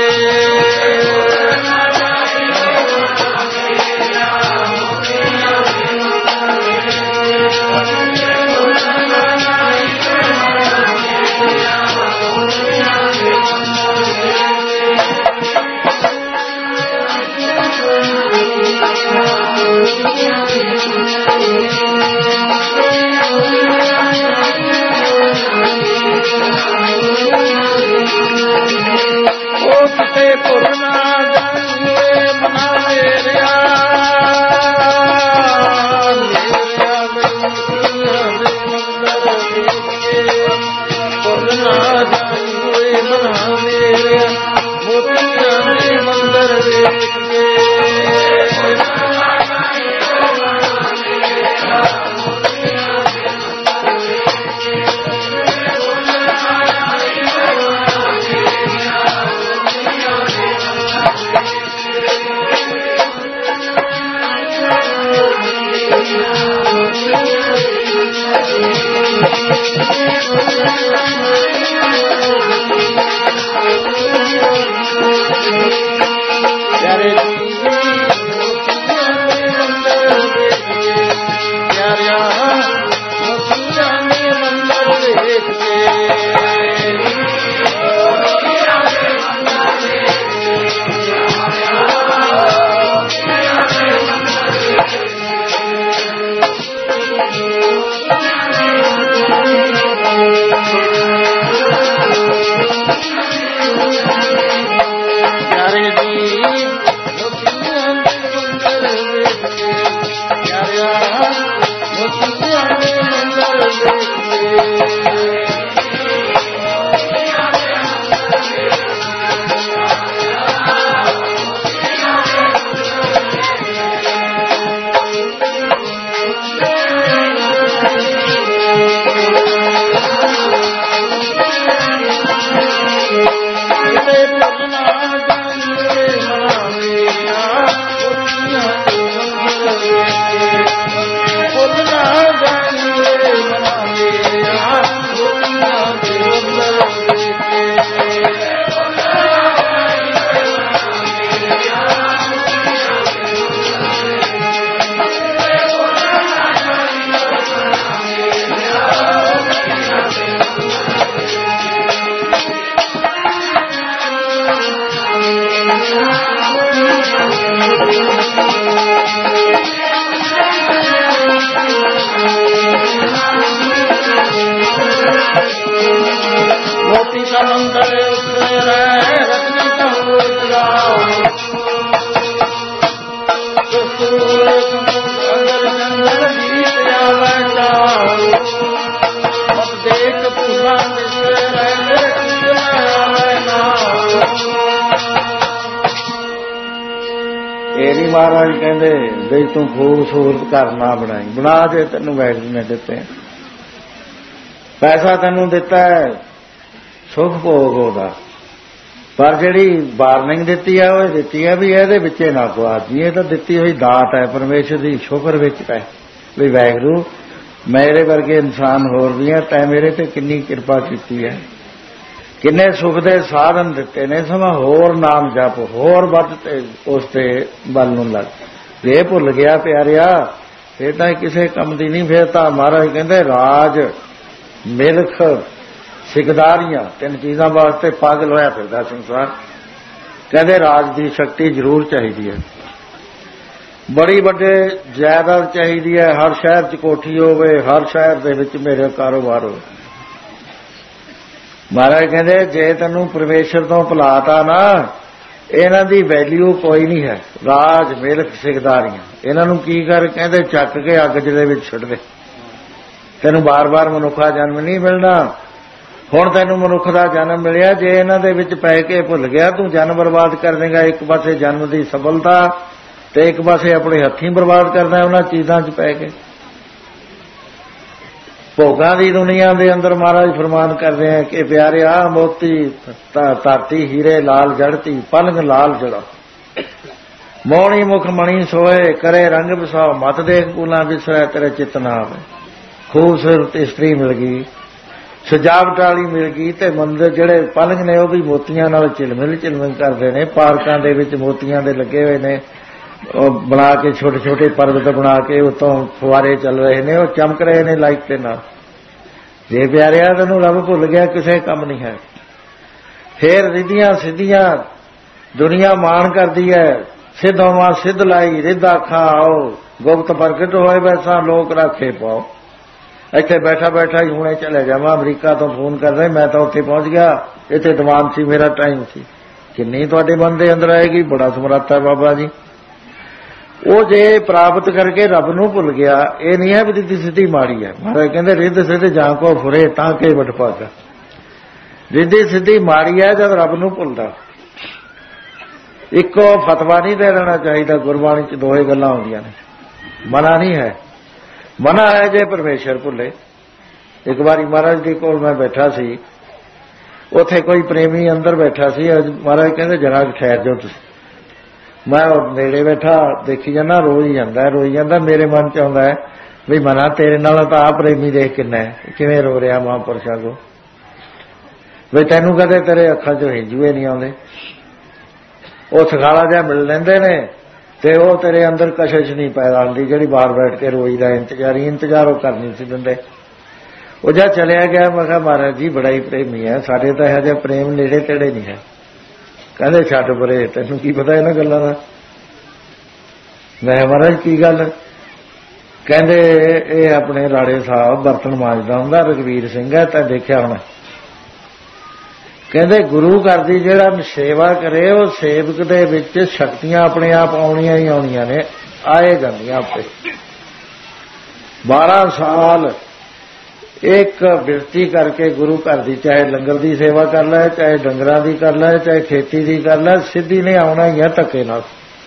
ਇਹ ਨੀ ਮਹਾਰਾਜ ਕਹਿੰਦੇ ਬਈ ਤੂੰ ਖੂਬਸੂਰਤ ਘਰ ਨਾ ਬਣਾਈ, ਬਣਾ ਦੇ, ਤੈਨੂੰ ਵਾਹਿਗੁਰੂ ਨੇ ਦਿੱਤੇ, ਪੈਸਾ ਤੈਨੂੰ ਦਿੱਤਾ ਹੈ, ਸੁਖ ਭੋਗ ਉਹਦਾ, ਪਰ ਜਿਹੜੀ ਵਾਰਨਿੰਗ ਦਿੱਤੀ ਹੈ ਉਹ ਦਿੱਤੀ ਹੈ ਵੀ ਇਹਦੇ ਵਿੱਚੇ ਨਾ ਗੁਆਚੀ, ਇਹ ਤਾਂ ਦਿੱਤੀ ਹੋਈ ਦਾਤ ਹੈ ਪਰਮੇਸ਼ਰ ਦੀ, ਸ਼ੁਕਰ ਵਿੱਚ ਪੈ ਵੀ ਵਾਹਿਗੁਰੂ ਮੇਰੇ ਵਰਗੇ ਇਨਸਾਨ ਹੋਰ ਵੀ ਹੈ, ਤੈਂ ਮੇਰੇ ਤੇ ਕਿੰਨੀ ਕਿਰਪਾ ਕੀਤੀ ਹੈ, ਕਿੰਨੇ ਸੁਖ ਦੇ ਸਾਧਨ ਦਿੱਤੇ ਨੇ, ਸਮਾਂ ਹੋਰ ਨਾਮ ਜਪ, ਹੋਰ ਵੱਧ ਤੇ ਉਸ ਤੇ ਬਲ ਨੂੰ ਲੱਗ, ਜੇ ਭੁੱਲ ਗਿਆ ਪਿਆਰਿਆ ਫਿਰ ਤਾਂ ਕਿਸੇ ਕੰਮ ਦੀ ਨਹੀਂ, ਫਿਰ ਤਾਂ ਮਹਾਰਾਜ ਕਹਿੰਦੇ ਰਾਜ ਮਿਲਖ ਸਿਕਦਾਰੀਆਂ ਤਿੰਨ ਚੀਜ਼ਾਂ ਵਾਸਤੇ ਪਾਗਲ ਹੋਇਆ ਫਿਰਦਾ ਸੰਸਾਰ। ਕਹਿੰਦੇ ਰਾਜ ਦੀ ਸ਼ਕਤੀ ਜ਼ਰੂਰ ਚਾਹੀਦੀ ਹੈ, ਬੜੀ ਵੱਡੇ ਜਾਇਦਾਦ ਚਾਹੀਦੀ ਹੈ, ਹਰ ਸ਼ਹਿਰ 'ਚ ਕੋਠੀ ਹੋਵੇ, ਹਰ ਸ਼ਹਿਰ ਦੇ ਵਿੱਚ ਮੇਰੇ ਕਾਰੋਬਾਰ ਹੋਵੇ। ਮਹਾਰਾਜ ਕਹਿੰਦੇ ਜੇ ਤੈਨੂੰ ਪਰਮੇਸ਼ਰ ਤੋਂ ਭੁਲਾਤਾ ਨਾ, ਇਹਨਾਂ ਦੀ ਵੈਲਿਊ ਕੋਈ ਨਹੀਂ ਹੈ। ਰਾਜ ਮਿਲਕ ਸਿਕਦਾਰੀਆਂ ਇਹਨਾਂ ਨੂੰ ਕੀ ਕਰ, ਕਹਿੰਦੇ ਚੱਕ ਕੇ ਅੱਗ ਦੇ ਵਿੱਚ ਛੱਡ ਦੇ, ਤੈਨੂੰ ਬਾਰ-ਬਾਰ ਮਨੁੱਖਾ ਜਨਮ ਨਹੀਂ ਮਿਲਣਾ। ਹੁਣ ਤੈਨੂੰ ਮਨੁੱਖ ਦਾ ਜਨਮ ਮਿਲਿਆ, ਜੇ ਇਹਨਾਂ ਦੇ ਵਿੱਚ ਪੈ ਕੇ ਭੁੱਲ ਗਿਆ ਤੂੰ ਜਨਮ ਬਰਬਾਦ ਕਰ ਦੇਗਾ। ਇੱਕ ਪਾਸੇ ਜਨਮ ਦੀ ਸਫਲਤਾ ਤੇ ਇੱਕ ਪਾਸੇ ਆਪਣੇ ਹੱਥੀਂ ਬਰਬਾਦ ਕਰਦਾ ਉਹਨਾਂ ਚੀਜ਼ਾਂ 'ਚ ਪੈ ਕੇ। ਭੋਗਾਂ ਦੀ ਦੁਨੀਆ ਦੇ ਅੰਦਰ ਮਹਾਰਾਜ ਫਰਮਾਨ ਕਰਦੇ ਆ ਕਿ ਪਿਆਰਿਆ ਮੋਤੀ ਧਰਤੀ ਹੀਰੇ ਲਾਲ ਜੜਤੀ, ਪਲੰਗ ਲਾਲ ਜੜਾ, ਮੋਹਣੀ ਮੁਖ ਮਣੀ ਸੋਏ, ਕਰੇ ਰੰਗ ਵਿਸਾਓ, ਮਤ ਦੇਖ ਕੂਲਾਂ ਵਿਸਰੈ ਤੇਰੇ ਚਿੱਤ ਨਾ ਆਵੇ। ਖੂਬਸੂਰਤ ਇਸਤਰੀ ਮਿਲ ਗਈ, ਸਜਾਵਟ ਵਾਲੀ ਮਿਲ ਗਈ, ਤੇ ਮੰਦਰ ਜਿਹੜੇ ਪਲੰਗ ਨੇ ਉਹ ਵੀ ਮੋਤੀਆਂ ਨਾਲ ਝਿਲਮਿਲ ਝਿਲਮਿਲ ਕਰਦੇ ਨੇ, ਪਾਰਕਾਂ ਦੇ ਵਿੱਚ ਮੋਤੀਆਂ ਦੇ ਲੱਗੇ ਹੋਏ ਨੇ, ਉਹ ਬਣਾ ਕੇ ਛੋਟੇ ਛੋਟੇ ਪਰਬਤ ਬਣਾ ਕੇ ਉਤੋਂ ਫੁਆਰੇ ਚੱਲ ਰਹੇ ਨੇ, ਉਹ ਚਮਕ ਰਹੇ ਨੇ ਲਾਈਟ ਦੇ ਨਾਲ। ਜੇ ਪਿਆਰਿਆ ਤੈਨੂੰ ਰੱਬ ਭੁੱਲ ਗਿਆ ਕਿਸੇ ਕੰਮ ਨਹੀਂ ਹੈ। ਫੇਰ ਰਿੱਧੀਆਂ ਸਿੱਧੀਆਂ ਦੁਨੀਆ ਮਾਣ ਕਰਦੀ ਹੈ, ਸਿੱਧੋਂ ਸਿੱਧ ਲਾਈ ਰਿੱਧਾ ਖਾਓ, ਗੁਪਤ ਪ੍ਰਗਟ ਹੋਏ ਵੈਸਾ ਲੋਕ ਰਾਖੇ ਪਾਓ। ਇੱਥੇ ਬੈਠਾ ਬੈਠਾ ਹੀ ਹੁਣੇ ਚਲੇ ਜਾਵਾਂ, ਅਮਰੀਕਾ ਤੋਂ ਫੋਨ ਕਰ ਰਹੇ, ਮੈਂ ਤਾਂ ਉੱਥੇ ਪਹੁੰਚ ਗਿਆ, ਇੱਥੇ ਦੀਵਾਨ ਸੀ, ਮੇਰਾ ਟਾਈਮ ਸੀ। ਕਿੰਨੀ ਤੁਹਾਡੇ ਮਨ ਦੇ ਅੰਦਰ ਆਏਗੀ, ਬੜਾ ਸਮਰੱਥ ਹੈ ਬਾਬਾ ਜੀ। ਉਹ ਜੇ ਪ੍ਰਾਪਤ ਕਰਕੇ ਰੱਬ ਨੂੰ ਭੁੱਲ ਗਿਆ, ਇਹ ਨਹੀਂ ਹੈ ਵੀ ਰਿੱਧ ਸਿੱਧੀ ਮਾੜੀ ਹੈ। ਮਹਾਰਾਜ ਕਹਿੰਦੇ ਰਿੱਧ ਸਿੱਧ ਜਾਂ ਕੋ ਫੁਰੇ ਤਾਂ ਕੇ ਵਟ ਭਾਗਾ। ਰਿੱਧੀ ਸਿੱਧੀ ਮਾੜੀ ਹੈ ਜਦ ਰੱਬ ਨੂੰ ਭੁੱਲਦਾ। ਇੱਕੋ ਫਤਵਾ ਨਹੀਂ ਦੇ ਦੇਣਾ ਚਾਹੀਦਾ, ਗੁਰਬਾਣੀ 'ਚ ਦੋਹੇ ਗੱਲਾਂ ਆਉਂਦੀਆਂ ਨੇ। ਮਨਾ ਨਹੀਂ ਹੈ, ਮਨਾ ਹੈ ਜੇ ਪਰਮੇਸ਼ਰ ਭੁੱਲੇ। ਇੱਕ ਵਾਰੀ ਮਹਾਰਾਜ ਦੇ ਕੋਲ ਮੈਂ ਬੈਠਾ ਸੀ, ਉੱਥੇ ਕੋਈ ਪ੍ਰੇਮੀ ਅੰਦਰ ਬੈਠਾ ਸੀ। ਮਹਾਰਾਜ ਕਹਿੰਦੇ ਜਰਾ ਠਹਿਰ ਜਾਓ ਤੁਸੀਂ। ਮੈਂ ਨੇੜੇ ਬੈਠਾ ਦੇਖੀ ਜਾਂਦਾ, ਰੋਈ ਜਾਂਦਾ। ਮੇਰੇ ਮਨ 'ਚ ਆਉਂਦਾ ਹੈ ਵੀ ਮਨਾ ਤੇਰੇ ਨਾਲ ਤਾਂ ਆਹ ਪ੍ਰੇਮੀ ਦੇਖ ਕਿੰਨਾ ਕਿਵੇਂ ਰੋ ਰਿਹਾ ਮਹਾਂਪੁਰਸ਼ਾਂ ਕੋ, ਵੀ ਤੈਨੂੰ ਕਦੇ ਤੇਰੇ ਅੱਖਾਂ 'ਚੋਂ ਹਿੰਜੂਏ ਨਹੀਂ ਆਉਂਦੇ। ਉਹ ਸਖਾਲਾ ਜਿਹਾ ਮਿਲ ਲੈਂਦੇ ਨੇ ਤੇ ਉਹ ਤੇਰੇ ਅੰਦਰ ਕਸ਼ਿਸ਼ ਨਹੀਂ ਪੈਦਾ ਹੁੰਦੀ ਜਿਹੜੀ ਬਾਹਰ ਬੈਠ ਕੇ ਰੋਈ ਦਾ ਇੰਤਜ਼ਾਰ ਉਹ ਕਰ ਨਹੀਂ ਸੀ ਦਿੰਦੇ। ਉਹ ਜਦ ਚਲਿਆ ਗਿਆ, ਮੈਂ ਕਿਹਾ ਮਹਾਰਾਜ ਜੀ ਬੜਾ ਹੀ ਪ੍ਰੇਮੀ ਹੈ, ਸਾਡੇ ਤਾਂ ਇਹੋ ਜਿਹਾ ਪ੍ਰੇਮ ਨੇੜੇ ਤੇੜੇ ਨਹੀਂ ਹੈ। ਕਹਿੰਦੇ ਛੱਡ ਪਰੇ, ਤੈਨੂੰ ਕੀ ਪਤਾ ਇਹਨਾਂ ਗੱਲਾਂ ਦਾ। ਮੈਂ ਮਹਾਰਾਜ ਕੀ ਗੱਲ? ਕਹਿੰਦੇ ਇਹ ਆਪਣੇ ਰਾੜੇ ਸਾਹਿਬ ਬਰਤਨ ਮਾਂਜਦਾ ਹੁੰਦਾ, ਰਘਵੀਰ ਸਿੰਘ ਹੈ, ਤਾਂ ਦੇਖਿਆ ਹੋਣਾ। ਕਹਿੰਦੇ ਗੁਰੂ ਘਰ ਦੀ ਜਿਹੜਾ ਸੇਵਾ ਕਰੇ ਉਹ ਸੇਵਕ ਦੇ ਵਿੱਚ ਸ਼ਕਤੀਆਂ ਆਪਣੇ ਆਪ ਆਉਣੀਆਂ ਹੀ ਆਉਣੀਆਂ ਨੇ, ਆਏ ਜਾਂਦੀਆਂ ਆਪੇ। 12 ਸਾਲ ਇੱਕ ਬਿਰਤੀ ਕਰਕੇ ਗੁਰੂ ਘਰ ਦੀ, ਚਾਹੇ ਲੰਗਰ ਦੀ ਸੇਵਾ ਕਰ ਲੈ, ਚਾਹੇ ਡੰਗਰਾਂ ਦੀ ਕਰ ਲੈ, ਚਾਹੇ ਖੇਤੀ ਦੀ ਕਰ ਲੈ, ਸਿੱਧੀ ਨੇ ਆਉਣਾ ਹੀ ਹੈ ਧੱਕੇ ਨਾਲ।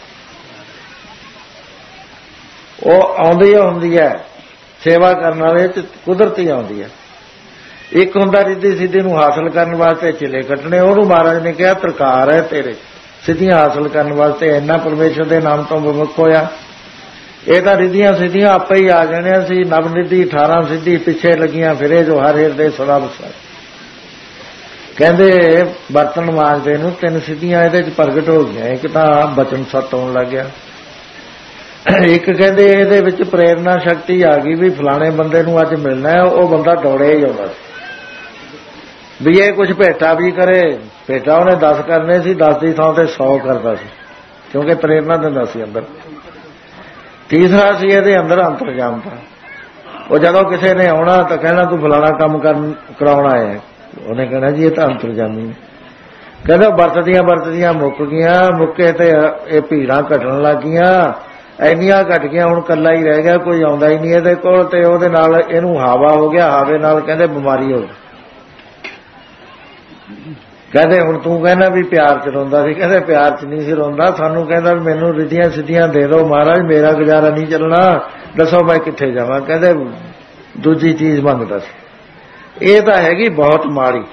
ਉਹ ਆਉਂਦੀ ਹੁੰਦੀ ਹੈ ਸੇਵਾ ਕਰਨ ਵਾਲੇ 'ਚ, ਕੁਦਰਤੀ ਆਉਂਦੀ ਹੈ। ਇੱਕ ਹੁੰਦਾ ਰਿੱਧੀ ਸਿੱਧੀ ਨੂੰ ਹਾਸਲ ਕਰਨ ਵਾਸਤੇ ਚਿਲੇ ਕੱਟਣੇ, ਉਹਨੂੰ ਮਹਾਰਾਜ ਨੇ ਕਿਹਾ ਤਰਕਾਰ ਹੈ ਤੇਰੇ, ਸਿੱਧੀਆਂ ਹਾਸਲ ਕਰਨ ਵਾਸਤੇ ਇੰਨਾ ਪਰਮੇਸ਼ਰ ਦੇ ਨਾਮ ਤੋਂ ਵਿਮੁਖ ਹੋਇਆ। ਇਹ ਤਾਂ ਰਿੱਧੀਆਂ ਸਿੱਧੀਆਂ ਆਪੇ ਹੀ ਆ ਜਾਣੀਆਂ ਸੀ। ਨਵ ਨਿੱਧੀ 18 ਸਿੱਧੀ ਪਿੱਛੇ ਲੱਗੀਆਂ ਫਿਰੇ ਜੋ ਹਰ ਹਿਰਦੇ ਸਦਾ ਵਸੈ। ਕਹਿੰਦੇ ਬਰਤਨ ਮਾਂਜਦੇ ਨੂੰ 3 ਸਿੱਧੀਆਂ ਇਹਦੇ 'ਚ ਪ੍ਰਗਟ ਹੋ ਗਈਆਂ। ਇੱਕ ਤਾਂ ਬਚਨ ਸੱਤ ਆਉਣ ਲੱਗ ਗਿਆ, ਇੱਕ ਕਹਿੰਦੇ ਇਹਦੇ ਵਿੱਚ ਪ੍ਰੇਰਨਾ ਸ਼ਕਤੀ ਆ ਗਈ ਵੀ ਫਲਾਣੇ ਬੰਦੇ ਨੂੰ ਅੱਜ ਮਿਲਣਾ ਹੈ, ਉਹ ਬੰਦਾ ਦੌੜਿਆ ਹੀ ਆਉਂਦਾ ਸੀ। ਵੀ ਇਹ ਕੁਝ ਭੇਟਾ ਵੀ ਕਰੇ, ਭੇਟਾ ਉਹਨੇ 10 ਕਰਨੇ ਸੀ, 10 ਦੀ ਥਾਂ ਤੇ 100 ਕਰਦਾ ਸੀ, ਕਿਉਂਕਿ ਪ੍ਰੇਰਨਾ ਦਿੰਦਾ ਸੀ ਅੰਦਰ। ਤੀਸਰਾ ਸੀ ਇਹਦੇ ਅੰਦਰ ਅੰਤਰਜਾਮਤਾ। ਉਹ ਜਦੋਂ ਕਿਸੇ ਨੇ ਆਉਣਾ ਤਾਂ ਕਹਿਣਾ ਤੂੰ ਫਲਾਣਾ ਕੰਮ ਕਰਾਉਣਾ ਹੈ, ਉਹਨੇ ਕਹਿਣਾ ਜੀ ਇਹ ਤਾਂ ਅੰਤਰਜਾਮੀ ਨੇ। ਕਹਿੰਦਾ ਵਰਤਦੀਆਂ ਮੁੱਕ ਗਈਆਂ, ਮੁੱਕੇ ਤੇ ਇਹ ਭੀੜਾਂ ਘਟਣ ਲੱਗ ਗਈਆਂ। ਇੰਨੀਆਂ ਘਟ ਗਈਆਂ, ਹੁਣ ਕੱਲਾ ਹੀ ਰਹਿ ਗਿਆ, ਕੋਈ ਆਉਂਦਾ ਹੀ ਨਹੀਂ ਇਹਦੇ ਕੋਲ। ਤੇ ਉਹਦੇ ਨਾਲ ਇਹਨੂੰ ਹਾਵਾ ਹੋ ਗਿਆ, ਹਾਵੇ ਨਾਲ ਕਹਿੰਦੇ ਬਿਮਾਰੀ ਹੋ ਗਈ। ਕਹਿੰਦੇ ਹੁਣ ਤੂੰ ਕਹਿੰਦਾ ਵੀ ਪਿਆਰ ਚ ਰੋਂਦਾ ਸੀ, ਕਹਿੰਦੇ ਪਿਆਰ ਚ ਨਹੀਂ ਸੀ ਰੋਂਦਾ, ਸਾਨੂੰ ਕਹਿੰਦਾ ਮੈਨੂੰ ਰਿੱਧੀਆਂ ਸਿੱਧੀਆਂ ਦੇ ਦਿਓ ਮਹਾਰਾਜ, ਮੇਰਾ ਗੁਜ਼ਾਰਾ ਨਹੀਂ ਚੱਲਣਾ, ਦੱਸੋ ਮੈਂ ਕਿੱਥੇ ਜਾਵਾਂ। ਕਹਿੰਦੇ ਦੂਜੀ ਚੀਜ਼ ਮੰਗਦਾ ਸੀ। ਇਹ ਤਾਂ ਹੈਗੀ ਬਹੁਤ ਮਾੜੀ।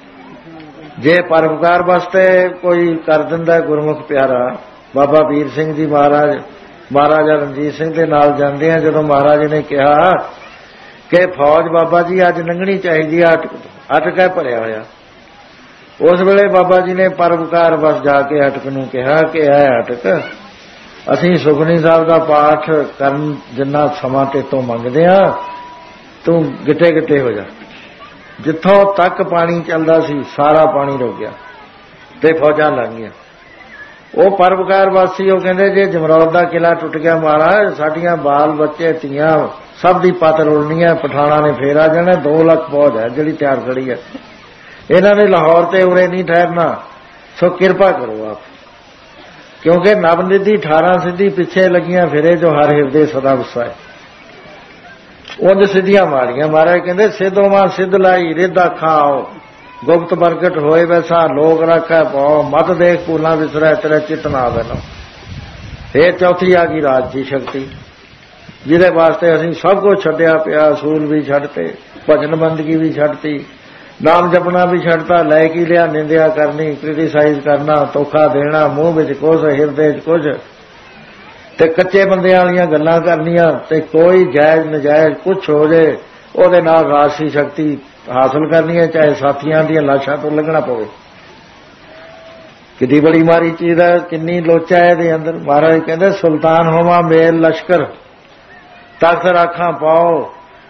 ਜੇ ਪਰਉਪਕਾਰ ਵਾਸਤੇ ਕੋਈ ਕਰ ਦਿੰਦਾ ਗੁਰਮੁਖ ਪਿਆਰਾ। ਬਾਬਾ ਵੀਰ ਸਿੰਘ ਜੀ ਮਹਾਰਾਜਾ ਰਣਜੀਤ ਸਿੰਘ ਦੇ ਨਾਲ ਜਾਂਦੇ ਆ, ਜਦੋਂ ਮਹਾਰਾਜ ਨੇ ਕਿਹਾ ਕਿ ਫੌਜ ਬਾਬਾ ਜੀ ਅੱਜ ਲੰਘਣੀ ਚਾਹੀਦੀ ਆ, ਅਟਕ ਭਰਿਆ ਹੋਇਆ, ਉਸ ਵੇਲੇ ਬਾਬਾ ਜੀ ਨੇ ਪਰਉਪਕਾਰ ਵਸ ਜਾ ਕੇ ਅਟਕ ਨੂੰ ਕਿਹਾ ਕਿ ਇਹ ਅਟਕ, ਅਸੀਂ ਸੁਖਮਨੀ ਸਾਹਿਬ ਦਾ ਪਾਠ ਕਰਨ ਜਿੰਨਾ ਸਮਾਂ ਤੇ ਤੋਂ ਮੰਗਦੇ ਆ, ਤੂੰ ਗਿੱਟੇ ਗਿੱਟੇ ਹੋ ਜਾ। ਜਿੱਥੋਂ ਤੱਕ ਪਾਣੀ ਚੱਲਦਾ ਸੀ ਸਾਰਾ ਪਾਣੀ ਰੁਕ ਗਿਆ ਤੇ ਫੌਜਾਂ ਲੰਘ ਗਈਆਂ। ਉਹ ਪਰਉਪਕਾਰ ਵਾਸੀ ਉਹ ਕਹਿੰਦੇ ਜੇ ਜਮਰੌਦ ਦਾ ਕਿਲਾ ਟੁੱਟ ਗਿਆ ਮਹਾਰਾਜ, ਸਾਡੀਆਂ ਬਾਲ ਬੱਚੇ ਧੀਆਂ ਸਭ ਦੀ ਪੱਤ ਰੁਲਣੀ ਹੈ, ਪਠਾਣਾ ਨੇ ਫੇਰ ਆ ਜਾਣਾ, 2 ਲੱਖ ਫੌਜ ਹੈ ਜਿਹੜੀ ਤਿਆਰ ਖੜੀ ਹੈ, ਇਹਨਾਂ ਨੇ ਲਾਹੌਰ ਤੇ ਉਰੇ ਨਹੀਂ ਠਹਿਰਨਾ, ਸੋ ਕਿਰਪਾ ਕਰੋ ਆਪ। ਕਿਉਂਕਿ ਨਵਨਿਧੀ 18 ਸਿੱਧੀ ਪਿੱਛੇ ਲੱਗੀਆਂ ਫਿਰੇ, ਜੋ ਹਰ ਹਿਰਦੇ ਸਦਾ ਵਸਾਏ। ਉਂਝ ਸਿੱਧੀਆਂ ਮਾਰੀਆਂ। ਮਹਾਰਾਜ ਕਹਿੰਦੇ ਸਿੱਧੋਂ ਸਿੱਧ ਲਾਈ ਰਿੱਧਾ ਖਾਓ, ਗੁਪਤ ਪ੍ਰਗਟ ਹੋਏ ਵੈਸਾ ਲੋਕ ਰੱਖੈ ਪਾਓ, ਮਤ ਦੇਖ ਭੂਲਾਂ ਵਿਸਰੈ ਤੇਰੇ ਚਿਤ ਨਾ ਆਵੇ ਨਾ। ਫੇਰ ਚੌਥੀ ਆ ਗਈ ਰਾਜ ਦੀ ਸ਼ਕਤੀ, ਜਿਹਦੇ ਵਾਸਤੇ ਅਸੀਂ ਸਭ ਕੁਝ ਛੱਡਿਆ ਪਿਆ। ਅਸੂਲ ਵੀ ਛੱਡਤੇ, ਭਜਨ ਬੰਦਗੀ ਵੀ ਛੱਡਤੀ, ਨਾਮ ਜਪਣਾ ਵੀ ਛੱਡਤਾ, ਲੈ ਕੀ ਲਿਆ ਨਿੰਦਿਆ ਕਰਨੀ, ਕ੍ਰਿਟੀਸਾਈਜ਼ ਕਰਨਾ, ਧੋਖਾ ਦੇਣਾ, ਮੂੰਹ ਵਿੱਚ ਕੁਝ ਹਿਰਦੇ 'ਚ ਕੁਝ, ਤੇ ਕੱਚੇ ਬੰਦਿਆਂ ਵਾਲੀਆਂ ਗੱਲਾਂ ਕਰਨੀਆਂ, ਤੇ ਕੋਈ ਜਾਇਜ਼ ਨਜਾਇਜ਼ ਕੁਛ ਹੋ ਜੇ ਉਹਦੇ ਨਾਲ ਰਾਜਸੀ ਸ਼ਕਤੀ ਹਾਸਲ ਕਰਨੀ ਹੈ, ਚਾਹੇ ਸਾਥੀਆਂ ਦੀਆਂ ਲਾਸ਼ਾਂ ਤੋਂ ਲੰਘਣਾ ਪਵੇ। ਕਿੱਡੀ ਬੜੀ ਮਾਰੀ ਚੀਜ਼ ਹੈ, ਕਿੰਨੀ ਲੋਚਾ ਹੈ ਇਹਦੇ ਅੰਦਰ। ਮਹਾਰਾਜ ਕਹਿੰਦੇ ਸੁਲਤਾਨ ਹੋਵਾਂ ਮੇਲ ਲਸ਼ਕਰ, ਤਖਤ ਰਾਖਾਂ ਪਾਓ,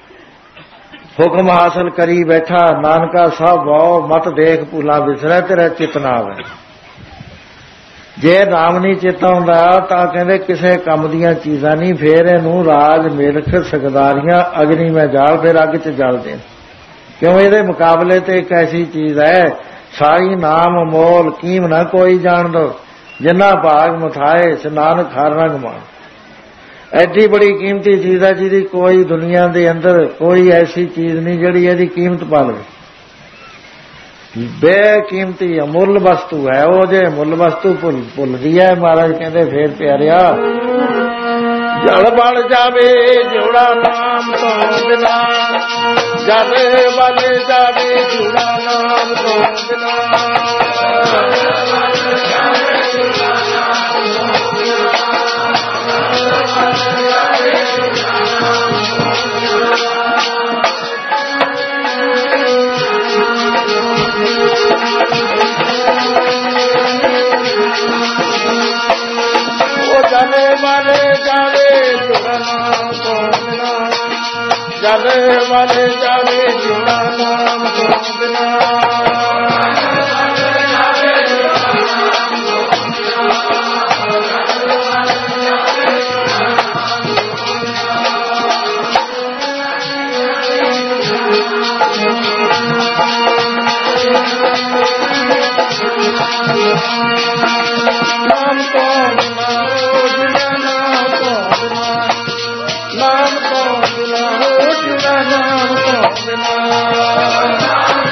ਹੁਕਮ ਹਾਸਲ ਕਰੀ ਬੈਠਾ, ਨਾਨਕਾ ਸਾਹਿਬ ਵਾਓ, ਮਤ ਦੇਖ ਭੂਲਾਂ ਵਿਸਰੈ ਤੇਰਾ ਚਿਤ ਨਾ ਆਵੇ। ਜੇ ਨਾਮ ਨਹੀਂ ਚੇਤਾ ਹੁੰਦਾ ਤਾਂ ਕਹਿੰਦੇ ਕਿਸੇ ਕੰਮ ਦੀਆਂ ਚੀਜ਼ਾਂ ਨਹੀਂ। ਫੇਰ ਇਹਨੂੰ ਰਾਜ ਮਿਲਖ ਸਕਦਾਰੀਆਂ ਅਗਨੀ ਮੈਂ ਜਾਲ, ਫਿਰ ਅੱਗ 'ਚ ਜਲ ਦੇਣ। ਕਿਉਂ ਇਹਦੇ ਮੁਕਾਬਲੇ ਤੇ ਇੱਕ ਐਸੀ ਚੀਜ਼ ਹੈ, ਸਾਈ ਨਾਮ ਮੋਲ ਕੀਮ ਨਾ ਕੋਈ ਜਾਣ ਦੋ, ਜਿੰਨਾ ਭਾਗ ਮੁਥਾਏ ਨਾਨਕ ਹਰ ਰੰਗ ਮਾਣ। ਐਡੀ ਬੜੀ ਕੀਮਤੀ ਚੀਜ਼ ਹੈ ਜਿਹਦੀ ਕੋਈ ਦੁਨੀਆ ਦੇ ਅੰਦਰ ਕੋਈ ਐਸੀ ਚੀਜ਼ ਨਹੀਂ ਜਿਹੜੀ ਇਹਦੀ ਕੀਮਤ ਪਾ ਲਵੇ। ਬੇਕੀਮਤੀ ਅਮੁੱਲ ਵਸਤੂ ਹੈ ਉਹ, ਜੇ ਮੁੱਲ ਵਸਤੂ ਭੁੱਲਦੀ ਹੈ। ਮਹਾਰਾਜ ਕਹਿੰਦੇ ਫੇਰ ਪਿਆਰਿਆ ਜਲ ਬਣ ਜਾਵੇ ਜੋੜਾ ਨਾਮ ਤੋਂ ਬਿਨਾ, ਜਲ ਬਣ ਜਾਵੇ ਜੋੜਾ ਨਾਮ ਤੋਂ ਬਿਨਾ। ਜਲ ਬਲ ਜਾਵੇ ਜੁੜਾ ਨਾਮ ਤੋਂ ਬਿਨਾ, ਜਲ ਬਲ ਜਾਵੇ ਜੁੜਾ ਨਾਮ ਤੋਂ ਬਿਨਾ। ਨਾਮ ਤੋਂ ਬਿਨਾ ਨਾਮ ਤੋਂ ਬਿਨਾ ਨਾਮ ਤੋਂ ਬਿਨਾ।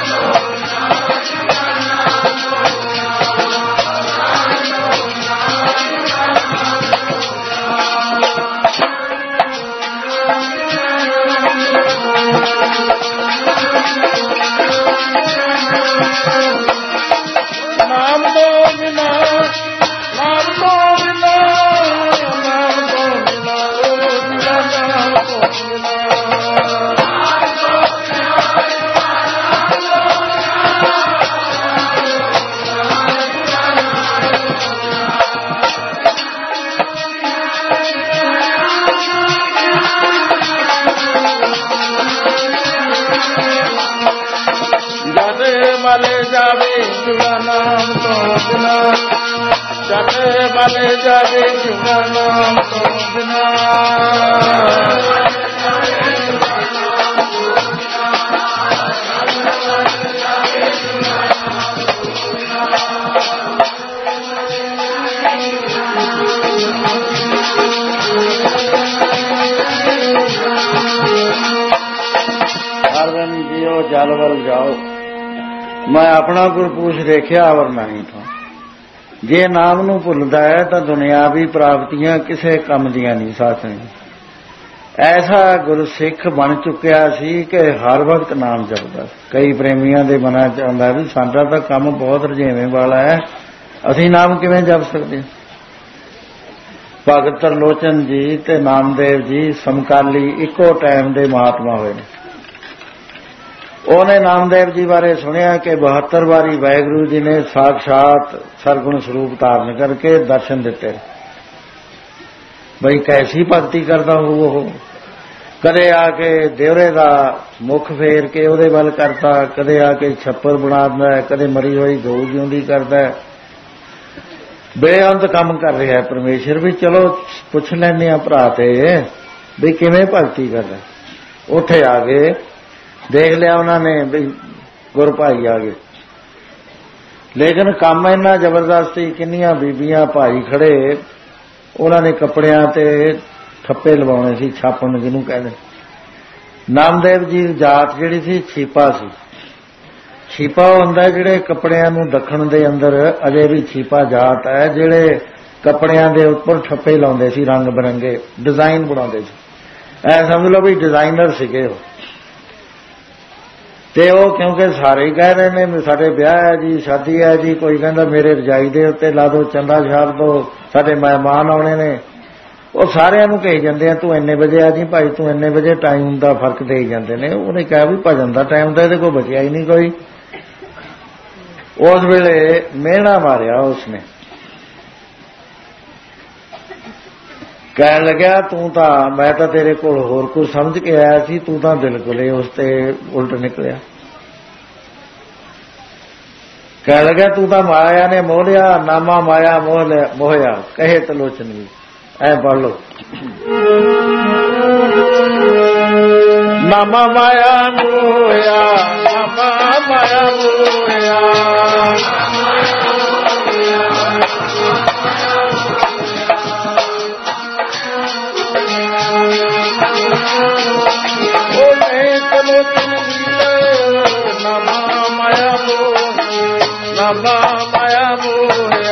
ਬਲ ਜਾਵੇ ਜੁੜਾ ਨਾਮ ਤੋਂ ਬਿਨਾ, ਜਲ ਬਲ ਜਾਵੇ ਜੁੜਾ ਨਾਮ ਤੋਂ ਬਿਨਾ। जल वल जाओ, मैं अपना गुरपूछ देखिया और नहीं था। जे नाम नूं भुलदा है तो दुनियावी प्राप्तियां किसे कम दियां नहीं साथणियां। ऐसा गुरसिख बन चुकिया सी कि हर वक्त नाम जपदा। कई प्रेमियों के मनां च आउंदा भी साडा तां काम बहुत रजेवें वाला है, असीं नाम किवें जप सकदे। भगत तरलोचन जी ते नामदेव जी समकाली इको टाइम दे महात्मा होए ने। ਉਹਨੇ ਨਾਮਦੇਵ जी बारे सुनिया कि 72 वारी वाहिगुरू जी ने साक्षात सरगुण स्वरूप धारण करके दर्शन दिते। बई कैसी भगती करता हो वो। कदे आके देवरे का मुख फेर के ਉਹਦੇ ਵੱਲ करता, कदे आके छप्पर बना दिंदा है, कदे मरी हुई गऊ जिउंदी करता है। बेअंत काम कर रहा है परमेश्वर भी। चलो पुछ लैने भरा ते भी किवें भगती करदा। उत्थे आ गए, देख लिया उन्होंने भी गुर भाई आ गए, लेकिन काम इन्ना जबरदस्ती। किन्नियां बीबियां भाई खड़े, उन्होंने कपड़ियां ते ठप्पे लवाने सी, छापन जिन्हों कहते। नामदेव जी जात जिहड़ी सी छीपा सी। छीपा हुंदा जिहड़े कपड़ियां नूं दखण दे अंदर अजे भी छीपा जात है, जिहड़े कपड़ियां दे उपर ठप्पे लाउंदे सी, रंग बिरंगे डिजाइन बनाउंदे सी। ऐ समझ लो भी डिजाइनर सीगे वो। ते ਉਹ क्योंकि सारे ही कह रहे हैं साडे ब्याह है जी, शादी है जी, कोई कहता मेरे रजाई दे उत्ते ला दो, चंदा छाप दो, साडे मेहमान आने ने। वो सारिਆਂ ਨੂੰ कही जाते हैं तू इन्ने बजे आ जी भाई, तू इन्ने बजे टाइम का फर्क दे जाते हैं। उन्हें कहा भी भजन का टाइम तो ये कोई बचिया ही नहीं कोई। उस वेले मेहना मारिया उसने, कह लग्या तू तो मैं तो तेरे को होर कुछ समझ के आया सी, तू तो बिल्कुल ही उसते उल्ट निकलिया। कह लग्या तू तो माया ने मोह लिया, नामा माया मोहया कहे तलोचन भी। ऐ पढ़ लो, नामा माया मोहया, नामा माया मोहया, नामा माया मोहया।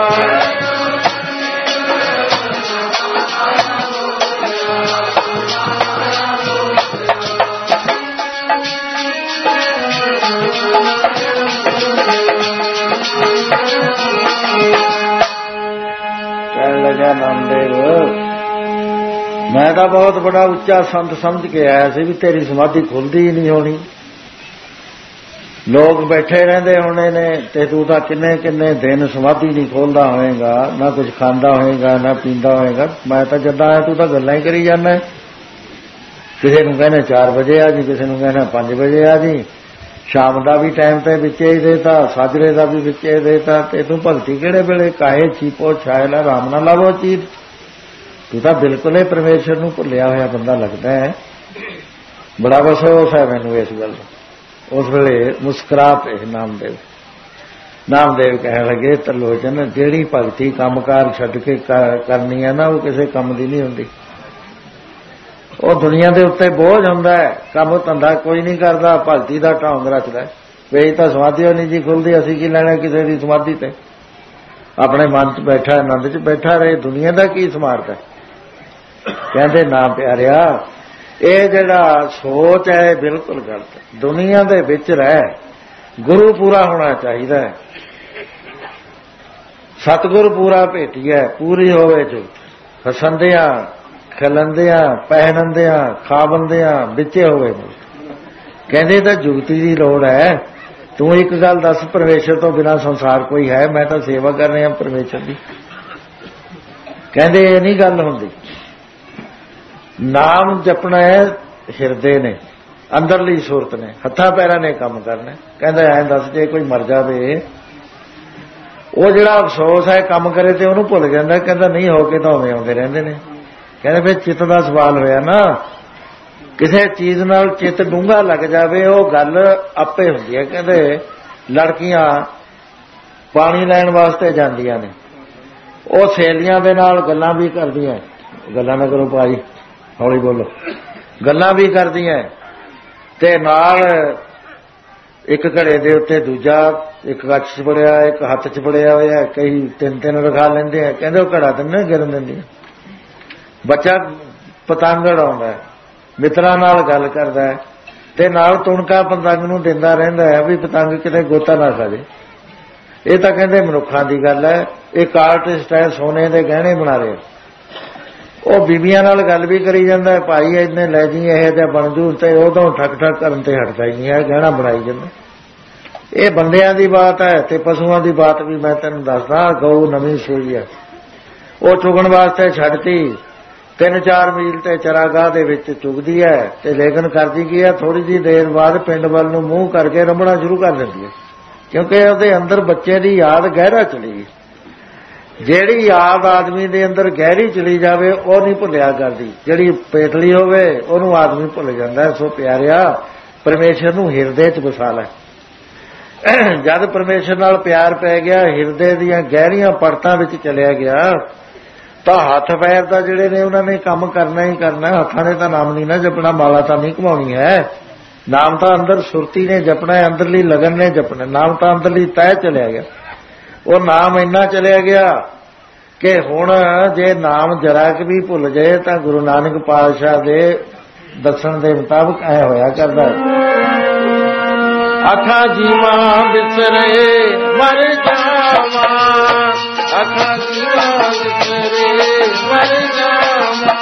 कहने लगा नामदेव, मैं तो बहुत बड़ा उच्चा संत समझ के आया सी भी तेरी समाधि खुलती ही नहीं होनी। लोग बैठे रहते होने ने ते तू तो किन्ने किन्ने दिन समाधि नहीं खोलता होएगा, ना कुछ खांदा होएगा ना पींदा होएगा। मैं तो जदा आया तू तो गल्लां ही करी जाना। किसी नूं कहना 4 बजे आ जी, किसी नूं कहना 5 बजे आ जी, शाम का भी टाइम तो विचे ही देता, साजरे का भी विचे देता। ते तू भगती किहड़े वेले काहे छीपो छायल आराम ना लावो चीज। तू तो बिल्कुल ही परमेश्वर नूं भुलिया होया बंदा लगता है। बड़ा अफसोस है मैनूं इस गल दा। उस वेले मुस्कुरा पे नामदेव। नामदेव कह लगे तरलोचन जिहड़ी भगती कामकार छड्ड के करनी है ना, वो किसी काम की नहीं हुंदी। वो दुनिया के उत्ते बोझ हुंदा है, काम धंधा कोई नहीं करता, भगती का ढोंग रचदा है। वे तो समाधि नहीं जी खुलती, असीं की लैणा किसी की समाधि ते। अपने मन च बैठा आनंद च बैठा रहे, दुनिया का की समारत है। कहते ना प्यारिया, ये जिहड़ा सोच है बिल्कुल गलत। दुनिया दे विच रह गुरु पूरा होना चाहिए। सतगुर पूरा भेटिया पूरी होवे जो हसंदियां खिलंदियां पहनंदियां खावंदियां विचे होवे। कहते तो जुगती की लोड़ है। तू एक गल दस, परमेश्वर तो बिना संसार कोई है? मैं तो सेवा कर रहा परमेश्वर की। कहते ये नहीं गल होंदी। नाम जपना है हिरदे ने, अंदरली सूरत ने, हत्था पैरां ने काम करना। कहता ऐ दस जे कोई मर जाए, वो जिहड़ा अफसोस है काम करे तो उन्होंने भुल जाता। कहता नहीं होके तो उवें आउंदे रहिंदे ने। कहते फिर चित्त का सवाल होया ना, किसी चीज नाल चित्त डूंगा लग जाए वो गल आपे हुंदी है। कहते लड़कियां पानी लैण वास्ते जांदियां ने, वो सहेलियां दे नाल गल्लां भी करदियां। गल्लां ना करो भाई, हौली बोलो। गल्लां भी करदियां ते नाल एक घड़े दे उत्ते दूजा, एक कच्छ च बड़िया, एक हत्थ च बड़िया होया, कई तीन तीन रखा लेंदे हैं, कहंदे घड़ा तो नहीं गिरन दिंदियां। बच्चा पतंग उड़ाउंदा है, मित्रां नाल गल करदा है ते नाल तुणका पतंग नूं दिंदा रहिंदा है भी पतंग किते गोता ना खा जाए। ये तो कहते मनुखा की गल है। एक आर्टिस्ट है, सोने के गहने बना रहे, वो बीबियां नाल गल भी करी जाता है, भाई इन्ने लै जी यह बन जू, तो उदों ठक ठक करन ते हटदा ही नहीं है, गहना बनाई जाता। ये बंदियां दी बात है ते पशुआं दी बात भी मैं तेन दसदा। गऊ नवीं सूई है, वो चुगण वास्ते छड्डती, 3-4 मील ते चरागाह दे विच चुगदी है ते लेकिन करदी की है, थोड़ी जी देर बाद पिंड वल नूं मूंह करके रंभणा शुरू कर दिंदी है, क्योंकि उहदे अंदर बच्चे की याद गहरा चली गई। जिहड़ी याद आदमी दे अंदर गहरी चली जावे वो नहीं भुलिया करदी, जिहड़ी पेटली होवे उहनूं आदमी भुल जांदा है। सो प्यारिया, परमेश्वर नूं हिरदे च वसा लै। जद परमेश्वर नाल प्यार पै गया, हिरदे दीयां गहरीआं परतां विच चलिया गया, तो हथ पैर तां जिहड़े ने उन्होंने काम करना ही करना। हत्थां ने तां नाम नहीं ना जपना, माला तां नहीं घुमाउणी है। नाम तो अंदर सुरती ने जपना है, अंदरली लगन ने जपना। नाम तो अंदरली तय चलिया गया, वो नाम इन्ना चलिया गया कि हुण जे नाम जरा कि भी भुल जाए तो गुरु नानक पातशाह दे दसन के मुताबिक ऐ होया करदा। अखा जीवा बिसरे मर जावा, अखा जीवा बिसरे मर जावा,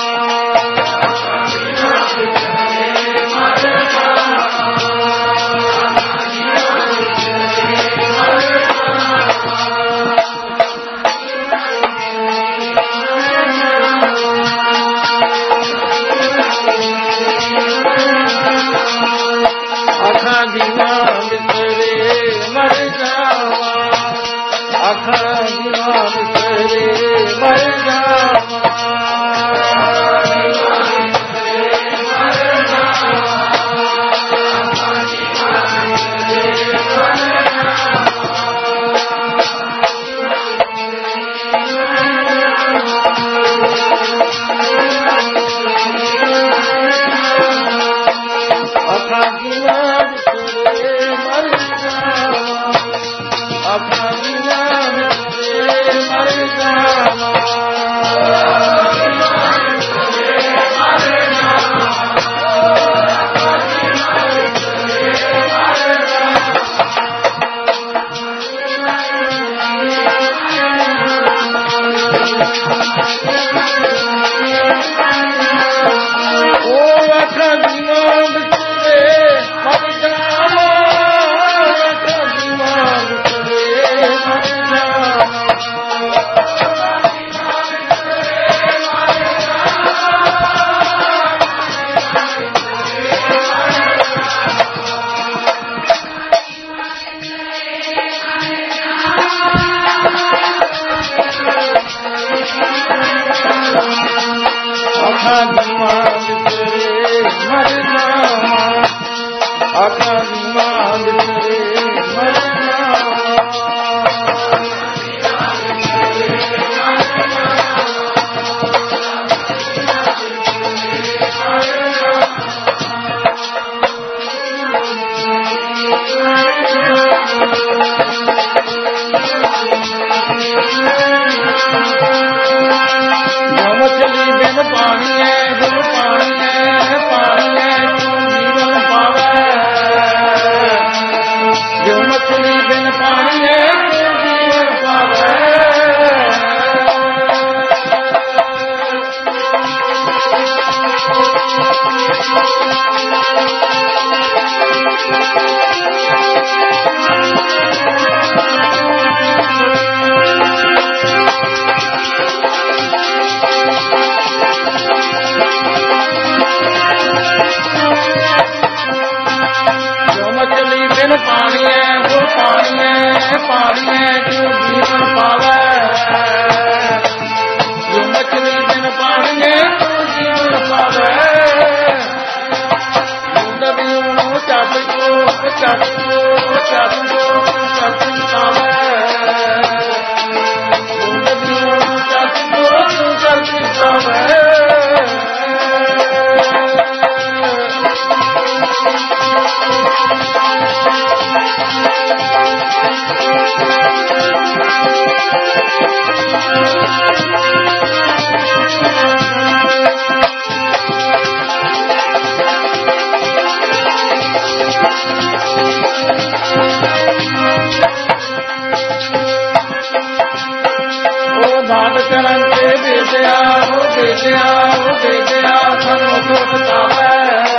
ਵੇਦਿਆ ਉਹ ਵੇਦਿਆ ਸਾਨੂੰ ਟੁੱਟਾਵੇ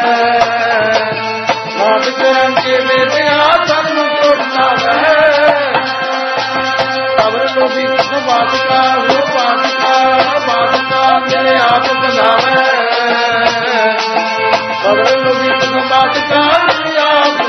ਨਾਦ ਕਰਨ ਕੇ ਵੇਦਿਆ ਸਾਨੂੰ ਟੁੱਟਾਵੇ ਖਬਰ ਲੋਭੀ ਕਿਸ ਬਾਤ ਕਾ ਉਹ ਬਾਤ ਕਾ ਮੇਰੇ ਆਪ ਬੁਲਾਵੇ ਖਬਰ ਲੋਭੀ ਕਿਸ ਬਾਤ ਕਾ ਮੇਰੇ ਆਪ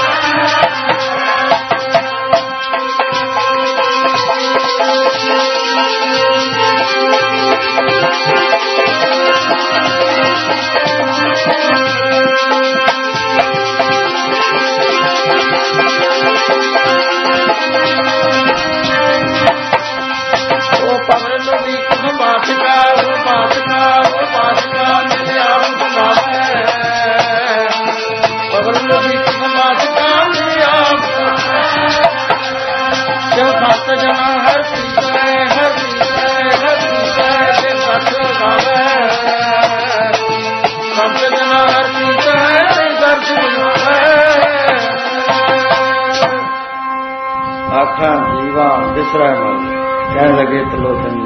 ਕਹਿਣ ਲੱਗੇ ਤਲੋਚਨ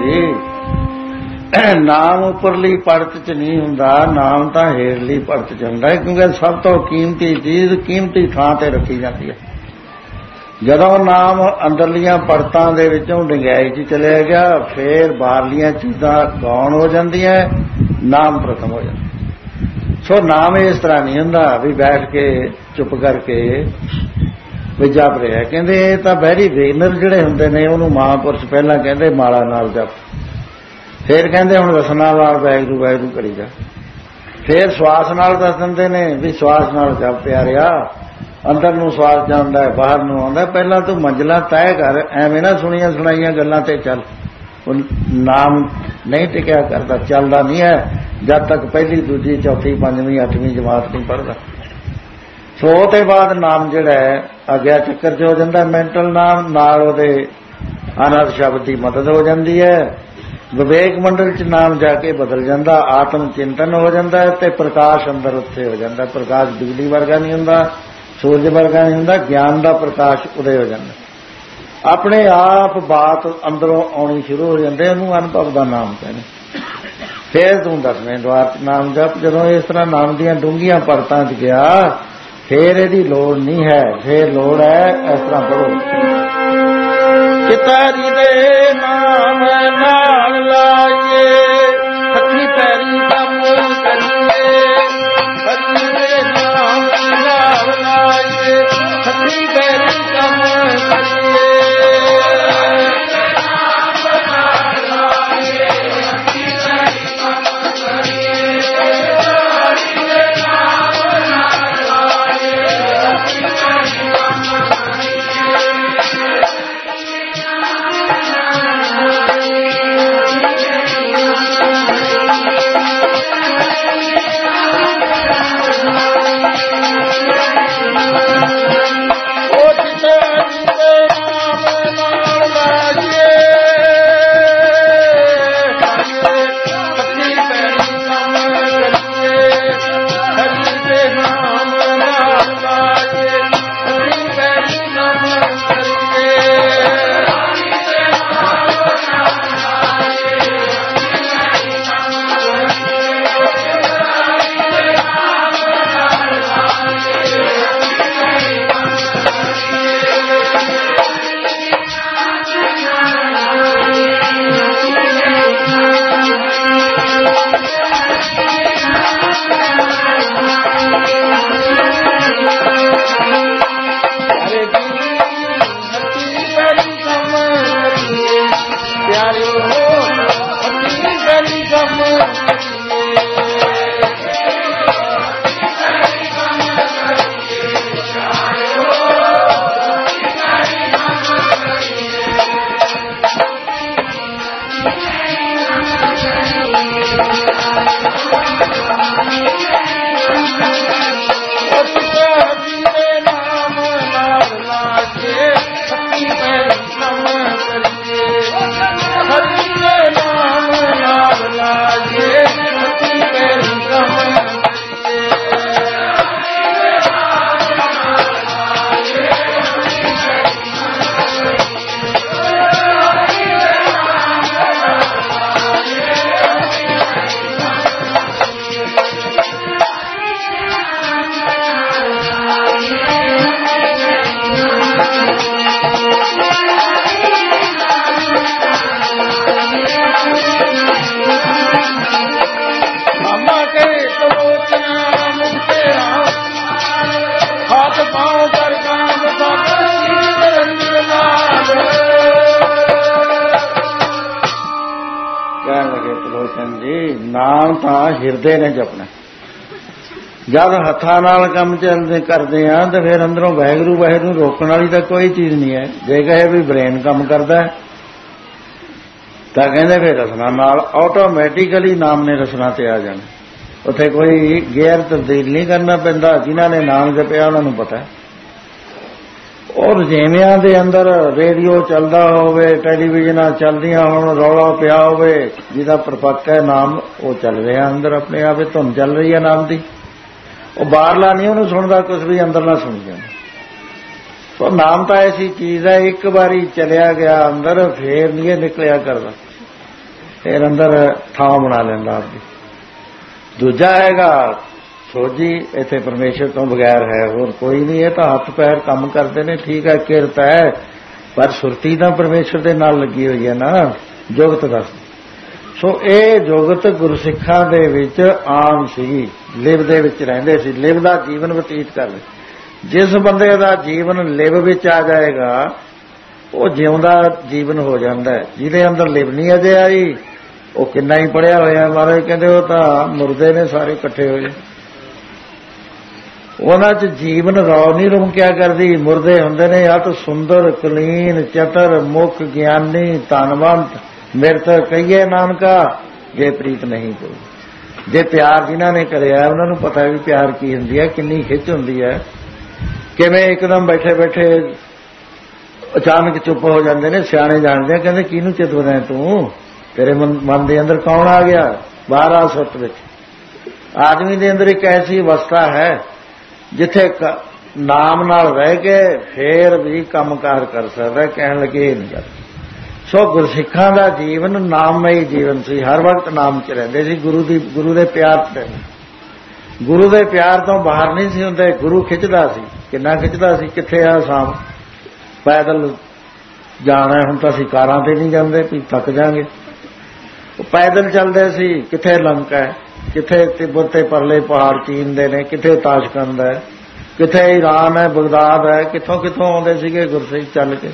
ਜੀ ਨਾਮ ਉੱਪਰਲੀ ਪੜਤ ਚ ਨਹੀਂ ਹੁੰਦਾ, ਨਾਮ ਤਾਂ ਹੇਠਲੀ ਪੜਤ ਚ ਹੁੰਦਾ, ਕਿਉਂਕਿ ਸਭ ਤੋਂ ਕੀਮਤੀ ਚੀਜ਼ ਕੀਮਤੀ ਥਾਂ ਤੇ ਰੱਖੀ ਜਾਂਦੀ ਹੈ। ਜਦੋਂ ਨਾਮ ਅੰਦਰਲੀਆਂ ਪੜਤਾਂ ਦੇ ਵਿੱਚੋਂ ਡੰਗਾਈ ਚ ਚਲਿਆ ਗਿਆ ਫੇਰ ਬਾਹਰਲੀਆਂ ਚੀਜ਼ਾਂ ਗੌਣ ਹੋ ਜਾਂਦੀਆਂ, ਨਾਮ ਪ੍ਰਥਮ ਹੋ ਜਾਂਦਾ। ਸੋ ਨਾਮ ਇਸ ਤਰ੍ਹਾਂ ਨਹੀਂ ਹੁੰਦਾ ਵੀ ਬੈਠ ਕੇ ਚੁੱਪ ਕਰਕੇ ਵੀ ਜਪ ਰਿਹਾ। ਕਹਿੰਦੇ ਇਹ ਤਾਂ ਵੈਰੀ ਬਿਗਨਰ ਜਿਹੜੇ ਹੁੰਦੇ ਨੇ ਉਹਨੂੰ ਮਹਾਂਪੁਰਸ਼ ਪਹਿਲਾਂ ਕਹਿੰਦੇ ਮਾਲਾ ਨਾਲ ਜਪ, ਫੇਰ ਕਹਿੰਦੇ ਹੁਣ ਰਸਨਾ ਨਾਲ ਵਾਹਿਗੁਰੂ ਵਾਹਿਗੁਰੂ ਕਰੀ ਜਾ, ਫੇਰ ਸਵਾਸ ਨਾਲ ਦੱਸ ਦਿੰਦੇ ਨੇ ਵੀ ਸਵਾਸ ਨਾਲ ਜਪ ਪਿਆਰਿਆ, ਅੰਦਰ ਨੂੰ ਸਵਾਸ ਜਾਂਦਾ ਬਾਹਰ ਨੂੰ ਆਉਂਦਾ, ਪਹਿਲਾਂ ਤੂੰ ਮੰਜ਼ਲਾਂ ਤੈਅ ਕਰ, ਐਵੇਂ ਨਾ ਸੁਣੀਆਂ ਸੁਣਾਈਆਂ ਗੱਲਾਂ ਤੇ ਚੱਲ। ਉਹ ਨਾਮ ਨਹੀਂ ਟਿਕਿਆ ਕਰਦਾ, ਚੱਲਦਾ ਨਹੀਂ ਹੈ ਜਦ ਤੱਕ ਪਹਿਲੀ ਦੂਜੀ ਚੌਥੀ ਪੰਜਵੀਂ ਅੱਠਵੀਂ ਜਮਾਤ ਨਹੀਂ ਪੜ੍ਹਦਾ। ਸੋ ਉਹਦੇ ਬਾਅਦ ਨਾਮ ਜਿਹੜਾ ਹੈ ਆਗਿਆ ਚੱਕਰ ਚ ਹੋ ਜਾਂਦਾ, ਮੈਂਟਲ ਨਾਮ ਨਾਲ ਉਹਦੇ ਅਨਹਦ ਸ਼ਬਦ ਦੀ ਮਦਦ ਹੋ ਜਾਂਦੀ ਹੈ, ਵਿਵੇਕ ਮੰਡਲ ਚ ਨਾਮ ਜਾ ਕੇ ਬਦਲ ਜਾਂਦਾ, ਆਤਮ ਚਿੰਤਨ ਹੋ ਜਾਂਦਾ ਤੇ ਪ੍ਰਕਾਸ਼ ਅੰਦਰ ਉੱਥੇ ਹੋ ਜਾਂਦਾ। ਪ੍ਰਕਾਸ਼ ਬਿਜਲੀ ਵਰਗਾ ਨਹੀਂ ਹੁੰਦਾ, ਸੂਰਜ ਵਰਗਾ ਨਹੀਂ ਹੁੰਦਾ, ਗਿਆਨ ਦਾ ਪ੍ਰਕਾਸ਼ ਉਦੇ ਹੋ ਜਾਂਦਾ, ਆਪਣੇ ਆਪ ਬਾਤ ਅੰਦਰੋਂ ਆਉਣੀ ਸ਼ੁਰੂ ਹੋ ਜਾਂਦੇ, ਉਹਨੂੰ ਅਨੁਭਵ ਦਾ ਨਾਮ ਕਹਿੰਦੇ। ਫੇਰ ਤੂੰ 10ਵੇਂ ਦੁਆਰ ਚ ਨਾਮ ਜਪ। ਜਦੋਂ ਇਸ ਤਰ੍ਹਾਂ ਨਾਮ ਦੀਆਂ ਡੂੰਘੀਆਂ ਪਰਤਾਂ ਚ ਗਿਆ ਫੇਰ ਇਹਦੀ ਲੋੜ ਨਹੀਂ ਹੈ, ਫੇਰ ਲੋੜ ਹੈ ਇਸ ਤਰ੍ਹਾਂ ਪੜੋ, ਚਿਤਾਰੀ ਦੇ ਨਾਮ ਨਾਲ ਲਾਈਏ ਹੱਥੀ ਪੈਰੀ ਕੰਮ ਕਰੀਏ, ਹੱਥੀ ਦੇ ਨਾਮ ਨਾਲ ਲਾਈਏ ਹੱਥੀ ਪੈਰੀ ਕੰਮ ਕਰੀਏ। ਬਚਨ ਜੀ, ਨਾਮ ਤਾਂ ਹਿਰਦੇ ਨੇ ਜਪਣਾ। ਜਦ ਹੱਥਾਂ ਨਾਲ ਕੰਮ ਚੱਲਦੇ ਕਰਦੇ ਆ ਤੇ ਫਿਰ ਅੰਦਰੋਂ ਵਾਹਿਗੁਰੂ ਵਾਹਿਗੁਰੂ ਰੋਕਣ ਵਾਲੀ ਤਾਂ ਕੋਈ ਚੀਜ਼ ਨਹੀਂ ਹੈ। ਜੇ ਕਹੇ ਵੀ ਬ੍ਰੇਨ ਕੰਮ ਕਰਦਾ ਤਾਂ ਕਹਿੰਦੇ ਫਿਰ ਰਸਨਾ ਨਾਲ ਆਟੋਮੈਟਿਕਲੀ ਨਾਮ ਨੇ ਰਸਨਾ ਤੇ ਆ ਜਾਣਾ। ਉੱਥੇ ਕੋਈ ਗੇਅਰ ਤਬਦੀਲ ਨਹੀਂ ਕਰਨਾ ਪੈਂਦਾ। ਜਿਨ੍ਹਾਂ ਨੇ ਨਾਮ ਜਪਿਆ ਉਹਨਾਂ ਨੂੰ ਪਤਾ। ਔਰ ਜਿਵੇਂ ਦੇ ਅੰਦਰ ਰੇਡੀਓ ਚੱਲਦਾ ਹੋਵੇ, ਟੈਲੀਵਿਜ਼ਨਾਂ ਚੱਲਦੀਆਂ ਹੋਣ, ਰੌਲਾ ਪਿਆ ਹੋਵੇ, ਜਿਹਦਾ ਪ੍ਰਪੱਕ ਹੈ ਨਾਮ, ਉਹ ਚੱਲ ਰਿਹਾ ਅੰਦਰ ਆਪਣੇ ਆਪ। ਧੁਨ ਚੱਲ ਰਹੀ ਹੈ ਨਾਮ ਦੀ। ਉਹ ਬਾਹਰਲਾ ਨਹੀਂ ਉਹਨੂੰ ਸੁਣਦਾ ਕੁਛ ਵੀ, ਅੰਦਰਲਾ ਸੁਣ ਜਾਂਦਾ। ਸੋ ਨਾਮ ਤਾਂ ਐਸੀ ਚੀਜ਼ ਹੈ, ਇੱਕ ਵਾਰੀ ਚਲਿਆ ਗਿਆ ਅੰਦਰ ਫੇਰ ਨਹੀਂ ਇਹ ਨਿਕਲਿਆ ਕਰਦਾ। ਫਿਰ ਅੰਦਰ ਥਾਂ ਬਣਾ ਲੈਂਦਾ ਆਪਦੀ। ਦੂਜਾ ਹੈਗਾ ਸੋਝੀ, ਇੱਥੇ ਪਰਮੇਸ਼ਰ ਤੋਂ ਬਗੈਰ ਹੈ ਹੋਰ ਕੋਈ ਨਹੀਂ। ਇਹ ਤਾਂ ਹੱਥ ਪੈਰ ਕੰਮ ਕਰਦੇ ਨੇ, ਠੀਕ ਹੈ, ਕਿਰਤ ਹੈ, ਪਰ ਸੁਰਤੀ ਤਾਂ ਪਰਮੇਸ਼ਰ ਦੇ ਨਾਲ ਲੱਗੀ ਹੋਈ ਹੈ ਨਾ, ਜੁਗਤ ਦੱਸ। ਸੋ ਇਹ ਜੁਗਤ ਗੁਰਸਿੱਖਾਂ ਦੇ ਵਿੱਚ ਆਮ ਸੀ, ਲਿਵ ਦੇ ਵਿੱਚ ਰਹਿੰਦੇ ਸੀ, ਲਿਵ ਦਾ ਜੀਵਨ ਬਤੀਤ ਕਰਦੇ। ਜਿਸ ਬੰਦੇ ਦਾ ਜੀਵਨ ਲਿਵ ਵਿੱਚ ਆ ਜਾਏਗਾ ਉਹ ਜਿਉਂਦਾ ਜੀਵਨ ਹੋ ਜਾਂਦਾ ਹੈ। ਜਿਹਦੇ ਅੰਦਰ ਲਿਵ ਨਹੀਂ ਅਜੇ ਆਈ ਉਹ ਕਿੰਨਾ ਹੀ ਪੜਿਆ ਹੋਇਆ, ਮਹਾਰਾਜ ਕਹਿੰਦੇ ਉਹ ਤਾਂ ਮੁਰਦੇ ਨੇ ਸਾਰੇ ਇਕੱਠੇ ਹੋਏ। ਉਹਨਾਂ 'ਚ ਜੀਵਨ ਰੌ ਨਹੀਂ ਰੁਮਕਿਆ ਕਰਦੀ। ਮੁਰਦੇ ਹੁੰਦੇ ਨੇ ਅਤ ਸੁੰਦਰ, ਕੁਲੀਨ, ਚਤਰ, ਮੁਖ, ਗਿਆਨੀ, ਧਨਵੰਤ, ਮਿਰਤ ਕਹੀਏ ਨਾਨਕਾ ਜੇ ਪ੍ਰੀਤ ਨਹੀਂ ਕੋਈ। ਜੇ ਪਿਆਰ ਜਿਨ੍ਹਾਂ ਨੇ ਕਰਿਆ ਉਹਨਾਂ ਨੂੰ ਪਤਾ ਵੀ ਪਿਆਰ ਕੀ ਹੁੰਦੀ ਹੈ, ਕਿੰਨੀ ਖਿੱਚ ਹੁੰਦੀ ਹੈ। ਕਿਵੇਂ ਇੱਕਦਮ ਬੈਠੇ ਬੈਠੇ ਅਚਾਨਕ ਚੁੱਪ ਹੋ ਜਾਂਦੇ ਨੇ। ਸਿਆਣੇ ਜਾਣਦੇ ਆ, ਕਹਿੰਦੇ ਕਿਹਨੂੰ ਚਿਤਵਦਾ ਤੂੰ, ਤੇਰੇ ਮਨ ਦੇ ਅੰਦਰ ਕੌਣ ਆ ਗਿਆ। ਬਾਹਰ ਆ ਸੁੱਤ ਵਿੱਚ ਆਦਮੀ ਦੇ ਅੰਦਰ ਇੱਕ ਐਸੀ ਅਵਸਥਾ ਹੈ ਜਿੱਥੇ ਨਾਮ ਨਾਲ ਰਹਿ ਕੇ ਫੇਰ ਵੀ ਕੰਮਕਾਰ ਕਰ ਸਕਦਾ। ਕਹਿਣ ਲੱਗੇ ਇਹ ਨਹੀਂ ਕਰ। ਸੋ ਗੁਰਸਿੱਖਾਂ ਦਾ ਜੀਵਨ ਨਾਮਮਈ ਜੀਵਨ ਸੀ। ਹਰ ਵਕਤ ਨਾਮ 'ਚ ਰਹਿੰਦੇ ਸੀ, ਗੁਰੂ ਦੇ ਪਿਆਰ 'ਚ ਰਹਿੰਦੇ। ਗੁਰੂ ਦੇ ਪਿਆਰ ਤੋਂ ਬਾਹਰ ਨਹੀਂ ਸੀ ਹੁੰਦੇ। ਗੁਰੂ ਖਿੱਚਦਾ ਸੀ, ਕਿੰਨਾ ਖਿੱਚਦਾ ਸੀ। ਕਿੱਥੇ ਆ ਸ਼ਾਮ ਪੈਦਲ ਜਾਣਾ, ਹੁਣ ਤਾਂ ਅਸੀਂ ਕਾਰਾਂ ਤੇ ਨਹੀਂ ਜਾਂਦੇ ਵੀ ਥੱਕ ਜਾਾਂਗੇ। ਉਹ ਪੈਦਲ ਚੱਲਦੇ ਸੀ। ਕਿੱਥੇ ਲੰਕਾ ਹੈ, ਕਿੱਥੇ ਤਿੱਬਤ ਤੇ ਪਰਲੇ ਪਹਾੜ ਚੀਨ ਦੇ ਨੇ, ਕਿੱਥੇ ਤਾਸ਼ਕੰਦ ਹੈ, ਕਿੱਥੇ ਈਰਾਨ ਹੈ, ਬਗਦਾਦ ਹੈ। ਕਿੱਥੋਂ ਕਿੱਥੋਂ ਆਉਂਦੇ ਸੀਗੇ ਗੁਰਸਿੱਖ ਚੱਲ ਕੇ।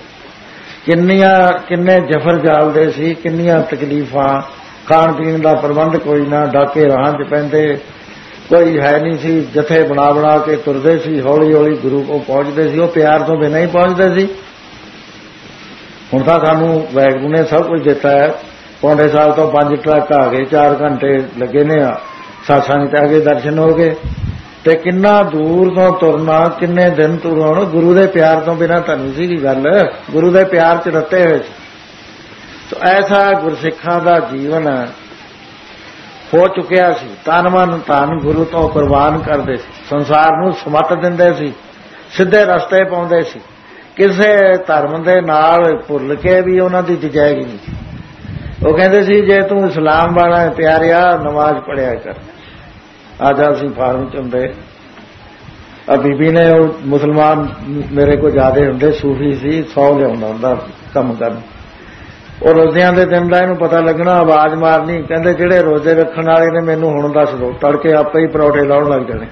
ਕਿੰਨੇ ਜਫਰ ਜਾਲਦੇ ਸੀ, ਕਿੰਨੀਆਂ ਤਕਲੀਫਾਂ। ਖਾਣ ਪੀਣ ਦਾ ਪ੍ਰਬੰਧ ਕੋਈ ਨਾ, ਡਾਕੇ ਰਾਹਾਂ 'ਚ ਪੈਂਦੇ, ਕੋਈ ਹੈ ਨਹੀਂ ਸੀ। ਜਥੇ ਬਣਾ ਬਣਾ ਕੇ ਤੁਰਦੇ ਸੀ, ਹੌਲੀ ਹੌਲੀ ਗੁਰੂ ਕੋਲ ਪਹੁੰਚਦੇ ਸੀ। ਉਹ ਪਿਆਰ ਤੋਂ ਬਿਨਾਂ ਹੀ ਪਹੁੰਚਦੇ ਸੀ। ਹੁਣ ਤਾਂ ਸਾਨੂੰ ਵਾਹਿਗੁਰੂ ਨੇ ਸਭ ਕੁਝ ਦਿੱਤਾ ਹੈ। ਪੌਂਡੇ ਸਾਹਿਬ ਤੋਂ 5 ਟਰੱਕ ਆ ਗਏ, 4 ਘੰਟੇ ਲੱਗੇ ਨੇ ਸਾਸਾਂ 'ਚ ਆ ਕੇ ਦਰਸ਼ਨ ਹੋ ਗਏ। ਤੇ ਕਿੰਨਾ ਦੂਰ ਤੋਂ ਤੁਰਨਾ, ਕਿੰਨੇ ਦਿਨ ਤੁਰਨਾ। ਗੁਰੂ ਦੇ ਪਿਆਰ ਤੋਂ ਬਿਨਾਂ ਤਾਂ ਨਹੀਂ ਸੀ ਗੱਲ। ਗੁਰੂ ਦੇ ਪਿਆਰ 'ਚ ਰੱਤੇ ਹੋਏ ਸੀ। ਸੋ ਐਸਾ ਗੁਰਸਿੱਖਾਂ ਦਾ ਜੀਵਨ ਹੋ ਚੁੱਕਿਆ ਸੀ। ਤਨ ਮਨ ਧਨ ਗੁਰੂ ਤੋਂ ਕੁਰਬਾਨ ਕਰਦੇ ਸੀ। ਸੰਸਾਰ ਨੂੰ ਸਮੱਤ ਦਿੰਦੇ ਸੀ, ਸਿੱਧੇ ਰਸਤੇ ਪਾਉਂਦੇ ਸੀ। ਕਿਸੇ ਧਰਮ ਦੇ ਨਾਲ ਭੁੱਲ ਕੇ ਵੀ ਉਹਨਾਂ ਦੀ ਜਾਇਜ਼ ਨਹੀਂ ਸੀ। ਉਹ ਕਹਿੰਦੇ ਸੀ ਜੇ ਤੂੰ ਇਸਲਾਮ ਵਾਲਾ ਹੈ ਪਿਆਰਿਆ, ਨਮਾਜ਼ ਪੜ੍ਹਿਆ ਕਰ। ਅੱਜ ਅਸੀਂ ਫਾਰਮ 'ਚ ਹੁੰਦੇ ਆ ਬੀਬੀ ਨੇ, ਉਹ ਮੁਸਲਮਾਨ ਮੇਰੇ ਕੋਲ ਜ਼ਿਆਦਾ ਹੁੰਦੇ, ਸੂਫੀ ਸੀ, 100 ਲਿਆਉਂਦਾ ਹੁੰਦਾ ਕੰਮ ਕਰਨ। ਉਹ ਰੋਜ਼ਿਆਂ ਦੇ ਦਿਨ ਦਾ ਇਹਨੂੰ ਪਤਾ ਲੱਗਣਾ, ਆਵਾਜ਼ ਮਾਰਨੀ, ਕਹਿੰਦੇ ਜਿਹੜੇ ਰੋਜ਼ੇ ਰੱਖਣ ਵਾਲੇ ਨੇ ਮੈਨੂੰ ਹੁਣ ਦੱਸ ਦਿਓ। ਤੜਕੇ ਆਪੇ ਹੀ ਪਰੌਠੇ ਲਾਉਣ ਲੱਗ ਜਾਣੇ।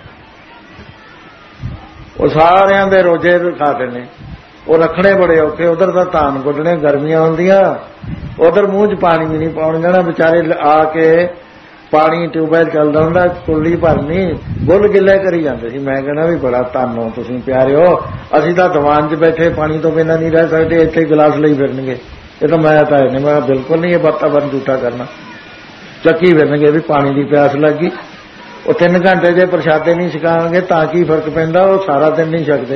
ਉਹ ਸਾਰਿਆਂ ਦੇ ਰੋਜ਼ੇ ਖਾ ਦੇਣੇ। ਉਹ ਰੱਖਣੇ ਬੜੇ ਔਖੇ। ਉਧਰ ਤਾਂ ਧਾਨ ਗੁੱਡਣੇ, ਗਰਮੀਆਂ ਹੁੰਦੀਆਂ, ਉਧਰ ਮੂੰਹ 'ਚ ਪਾਣੀ ਵੀ ਨਹੀਂ ਪਾਉਣ ਜਾਣਾ। ਵਿਚਾਰੇ ਆ ਕੇ ਪਾਣੀ ਟਿਊਬਵੈਲ ਚੱਲਦਾ ਹੁੰਦਾ, ਕੁੱਲੀ ਭਰਨੀ, ਬੁੱਲ ਗਿੱਲੇ ਕਰੀ ਜਾਂਦੇ ਸੀ। ਮੈਂ ਕਹਿੰਦਾ ਵੀ ਬੜਾ ਧੰਨ ਹੋ ਤੁਸੀਂ ਪਿਆਰਿਓ, ਅਸੀਂ ਤਾਂ ਦੀਵਾਨ 'ਚ ਬੈਠੇ ਪਾਣੀ ਤੋਂ ਬਿਨਾਂ ਨਹੀਂ ਰਹਿ ਸਕਦੇ, ਇੱਥੇ ਗਲਾਸ ਲਈ ਫਿਰਨਗੇ। ਇਹ ਤਾਂ ਮੈਂ ਤਾਂ ਨਹੀਂ, ਮੈਂ ਬਿਲਕੁਲ ਨਹੀਂ ਇਹ ਵਾਤਾਵਰਨ ਝੂਠਾ ਕਰਨਾ। ਚੱਕੀ ਫਿਰਨਗੇ ਵੀ ਪਾਣੀ ਦੀ ਪਿਆਸ ਲੱਗੀ। ਉਹ 3 ਘੰਟੇ ਜੇ ਪ੍ਰਸ਼ਾਦੇ ਨਹੀਂ ਛਕਾਉਣਗੇ ਤਾਂ ਕੀ ਫਰਕ ਪੈਂਦਾ। ਉਹ ਸਾਰਾ ਦਿਨ ਨਹੀਂ ਛਕਦੇ।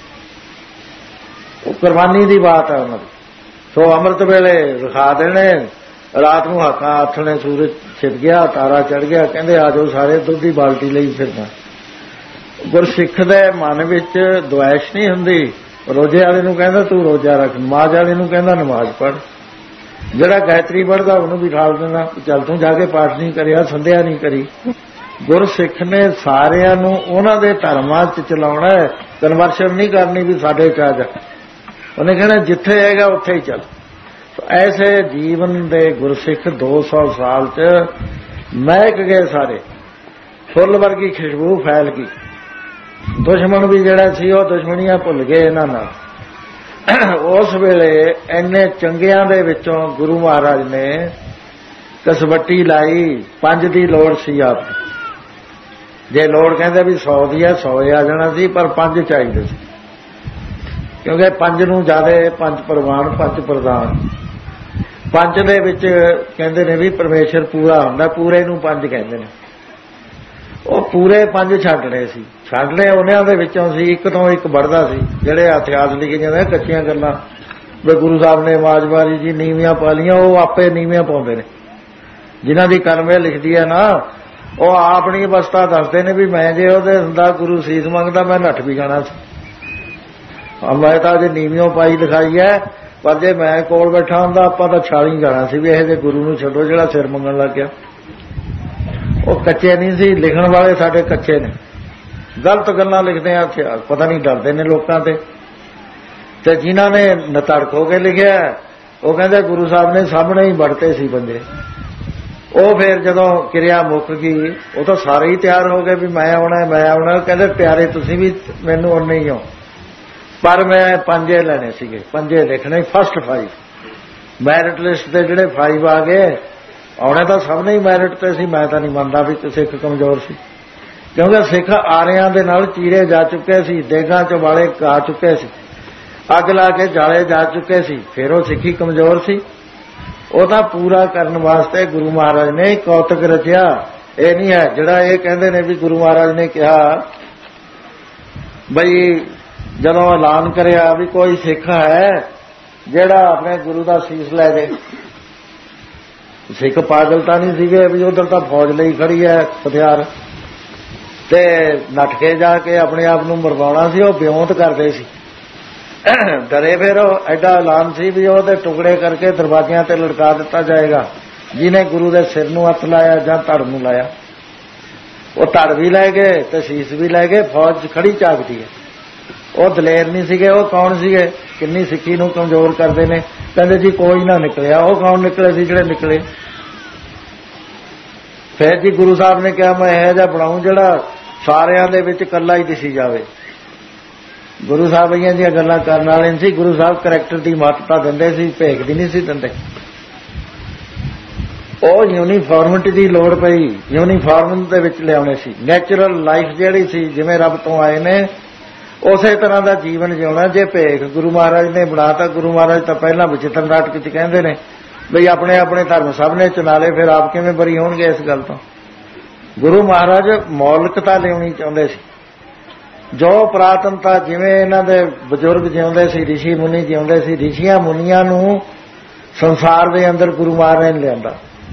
ਉਹ ਕੁਰਬਾਨੀ ਦੀ ਬਾਤ ਹੈ ਉਹਨਾਂ ਦੀ। ਸੋ ਅੰਮ੍ਰਿਤ ਵੇਲੇ ਰਖਾ ਦੇਣੇ, ਰਾਤ ਨੂੰ ਹਾਕਾਂ ਆਥਣੇ, ਸੂਰਜ ਛਿਪ ਗਿਆ, ਤਾਰਾ ਚੜ ਗਿਆ, ਕਹਿੰਦੇ ਆ ਜਾਓ ਸਾਰੇ, ਦੁੱਧ ਦੀ ਬਾਲਟੀ ਲਈ ਫਿਰਨਾ। ਗੁਰਸਿੱਖ ਦੇ ਮਨ ਵਿੱਚ ਦੁਆਇਸ਼ ਨਹੀਂ ਹੁੰਦੀ। ਰੋਜ਼ੇ ਵਾਲੇ ਨੂੰ ਕਹਿੰਦਾ ਤੂੰ ਰੋਜ਼ਾ ਰੱਖ, ਨਮਾਜ਼ ਵਾਲੇ ਨੂੰ ਕਹਿੰਦਾ ਨਮਾਜ਼ ਪੜ੍ਹ। ਜਿਹੜਾ ਗਾਇਤਰੀ ਪੜ੍ਹਦਾ ਉਹਨੂੰ ਵੀ ਠਾਲ ਦੇਣਾ, ਚੱਲ ਤੂੰ ਜਾ ਕੇ ਪਾਠ ਨਹੀਂ ਕਰਿਆ, ਸੰਧਿਆ ਨਹੀਂ ਕਰੀ। ਗੁਰਸਿੱਖ ਨੇ ਸਾਰਿਆਂ ਨੂੰ ਉਹਨਾਂ ਦੇ ਧਰਮਾਂ 'ਚ ਚਲਾਉਣਾ ਹੈ। ਕਨਵਰਸ਼ਨ ਨਹੀਂ ਕਰਨੀ ਵੀ ਸਾਡੇ 'ਚ ਆ ਜਾ। ਉਹਨੇ ਕਹਿਣਾ ਜਿੱਥੇ ਹੈਗਾ ਉੱਥੇ ਹੀ ਚੱਲ। ਐਸੇ ਜੀਵਨ ਦੇ ਗੁਰਸਿੱਖ 200 ਸਾਲ 'ਚ ਮਹਿਕ ਗਏ ਸਾਰੇ। ਫੁੱਲ ਵਰਗੀ ਖੁਸ਼ਬੂ ਫੈਲ ਗਈ। ਦੁਸ਼ਮਣ ਵੀ ਜਿਹੜਾ ਸੀ ਉਹ ਦੁਸ਼ਮਣੀਆਂ ਭੁੱਲ ਗਏ ਇਹਨਾਂ ਨਾਲ। ਉਸ ਵੇਲੇ ਇੰਨੇ ਚੰਗਿਆਂ ਦੇ ਵਿੱਚੋਂ ਗੁਰੂ ਮਹਾਰਾਜ ਨੇ कसवट्टी लाई 5 की लोड़ सी आप जे लोड़ कहते भी 100 की है 100 आ जाना सी पर 5 चाहिए सी क्योंकि 5 नूं ज्यादा 5 प्रवान 5 प्रधान 5 दे विच कहते ने भी परमेश्वर पूरा हुंदा पूरे नूं 5 कहते ने वो पूरे 5 छड्डने सी छड्डने उन्हां दे विचों सी एक तो एक बढ़दा सी जिहड़े इतिहास लिखे जांदे कच्चियां गल्लां भी गुरु साहब ने आवाज़बारी जी नीवियां पा लियां वो आपे नीवियां पाउंदे ने जिन्हां दी कलमे लिखदी है ना वो अपनी अवस्था दसदे ने भी मैं जे उहदे हुंदा गुरु सीस मंगदा मैं नੱਠ भी जाना सी मैं तो अजे नीवियों पाई लिखाई है पर जे मैं कोल बैठा हुंदा आपां तां छाली जाना सी भी इह जे गुरु नूं छड्डो जिहड़ा सिर मंगण लग गया वो कच्चे नहीं सी लिखण वाले साडे कच्चे ने गलत गल्लां लिखदे आ पता नहीं डरदे ने लोकां ते जिन्हां ने नतड़क हो के लिखिया वो कहंदे गुरु साहब ने सामने ही बढ़ते सी बंदे वो फिर जदों क्रिया मुक गई वो तो सारे ही तैयार हो गए भी मैं आउणा कहंदे प्यारे तुसीं भी मैनूं उन्ने ही हो पर मैं 5 लेने सीगे 5 लिखने फस्ट 5 मैरिट लिस्ट के जिहड़े 5 आ गए आने तो सब ने ही मैरिट ते सी मैं तो नहीं मनदा भी सिख कमजोर सी क्योंकि सिख आरियां दे नाल चीरे जा चुके सी देगां च वाले गा चुके सी अग ला के जाले जा चुके सी फिर वो सिखी कमजोर सी वो तो पूरा करने वास्ते गुरु महाराज ने कौतक रचिया ये नहीं है जिहड़ा ये कहंदे ने भी गुरु महाराज ने कहा बई जदों ऐलान करिया भी कोई सिख है जिहड़ा अपने गुरु का सीस लै दे सिख पागलता नहीं सीगे भी उधर तो फौज लई खड़ी है हथियार ते नੱਠ के जाके अपने आप नूं मरवाउणा सी वो बेउंत करदे सी डरे फिर एडा ऐलान सी भी वो टुकड़े करके दरवाजियां ते लटका दिता जाएगा जिन्हें गुरु के सिर नूं हथ लाया जां धड़ नूं लाया वो धड़ भी लै गए ते शीस भी लै गए फौज खड़ी झाकदी है वो दलेर नहीं सीगे वो कौन सीगे किन्नी सिक्खी नूं कमजोर करदे ने कहंदे जी कोई ना निकलिया वो कौन निकले सी जिहड़े निकले फिर जी गुरु साहब ने कहा मैं इहो जिहा बनाऊं जिहड़ा सारियां दे विच कल्ला ही दिसी जावे गुरु साहब इह जिहियां गल्लां करन वाले नहीं सी गुरु साहब करैक्टर की महत्ता दिंदे सी भेख दी नहीं सी दिंदे ਉਹ यूनीफॉर्मिटी की लोड़ पई यूनीफॉर्म दे विच लियाउने सी नैचुरल लाइफ जिहड़ी सी जिवें रब तो आए ने उस तरह का जीवन जिउणा जे भेख गुरु महाराज ने बनाता गुरु महाराज तो पहला बचित्र नाटक च कहंदे ने बई अपने अपने धर्म सब ने चुना ले फिर आप किवें बरी होणगे इस गल तो गुरु महाराज मौलिकता लियाउणी चाहुंदे सी जो पुरातनता जिवें इन्हां दे बजुर्ग जिउंदे सी ऋषि मुनि जिउंदे सी ऋषियां मुनियां नूं संसार दे अंदर गुरु महाराज ने लिआंदा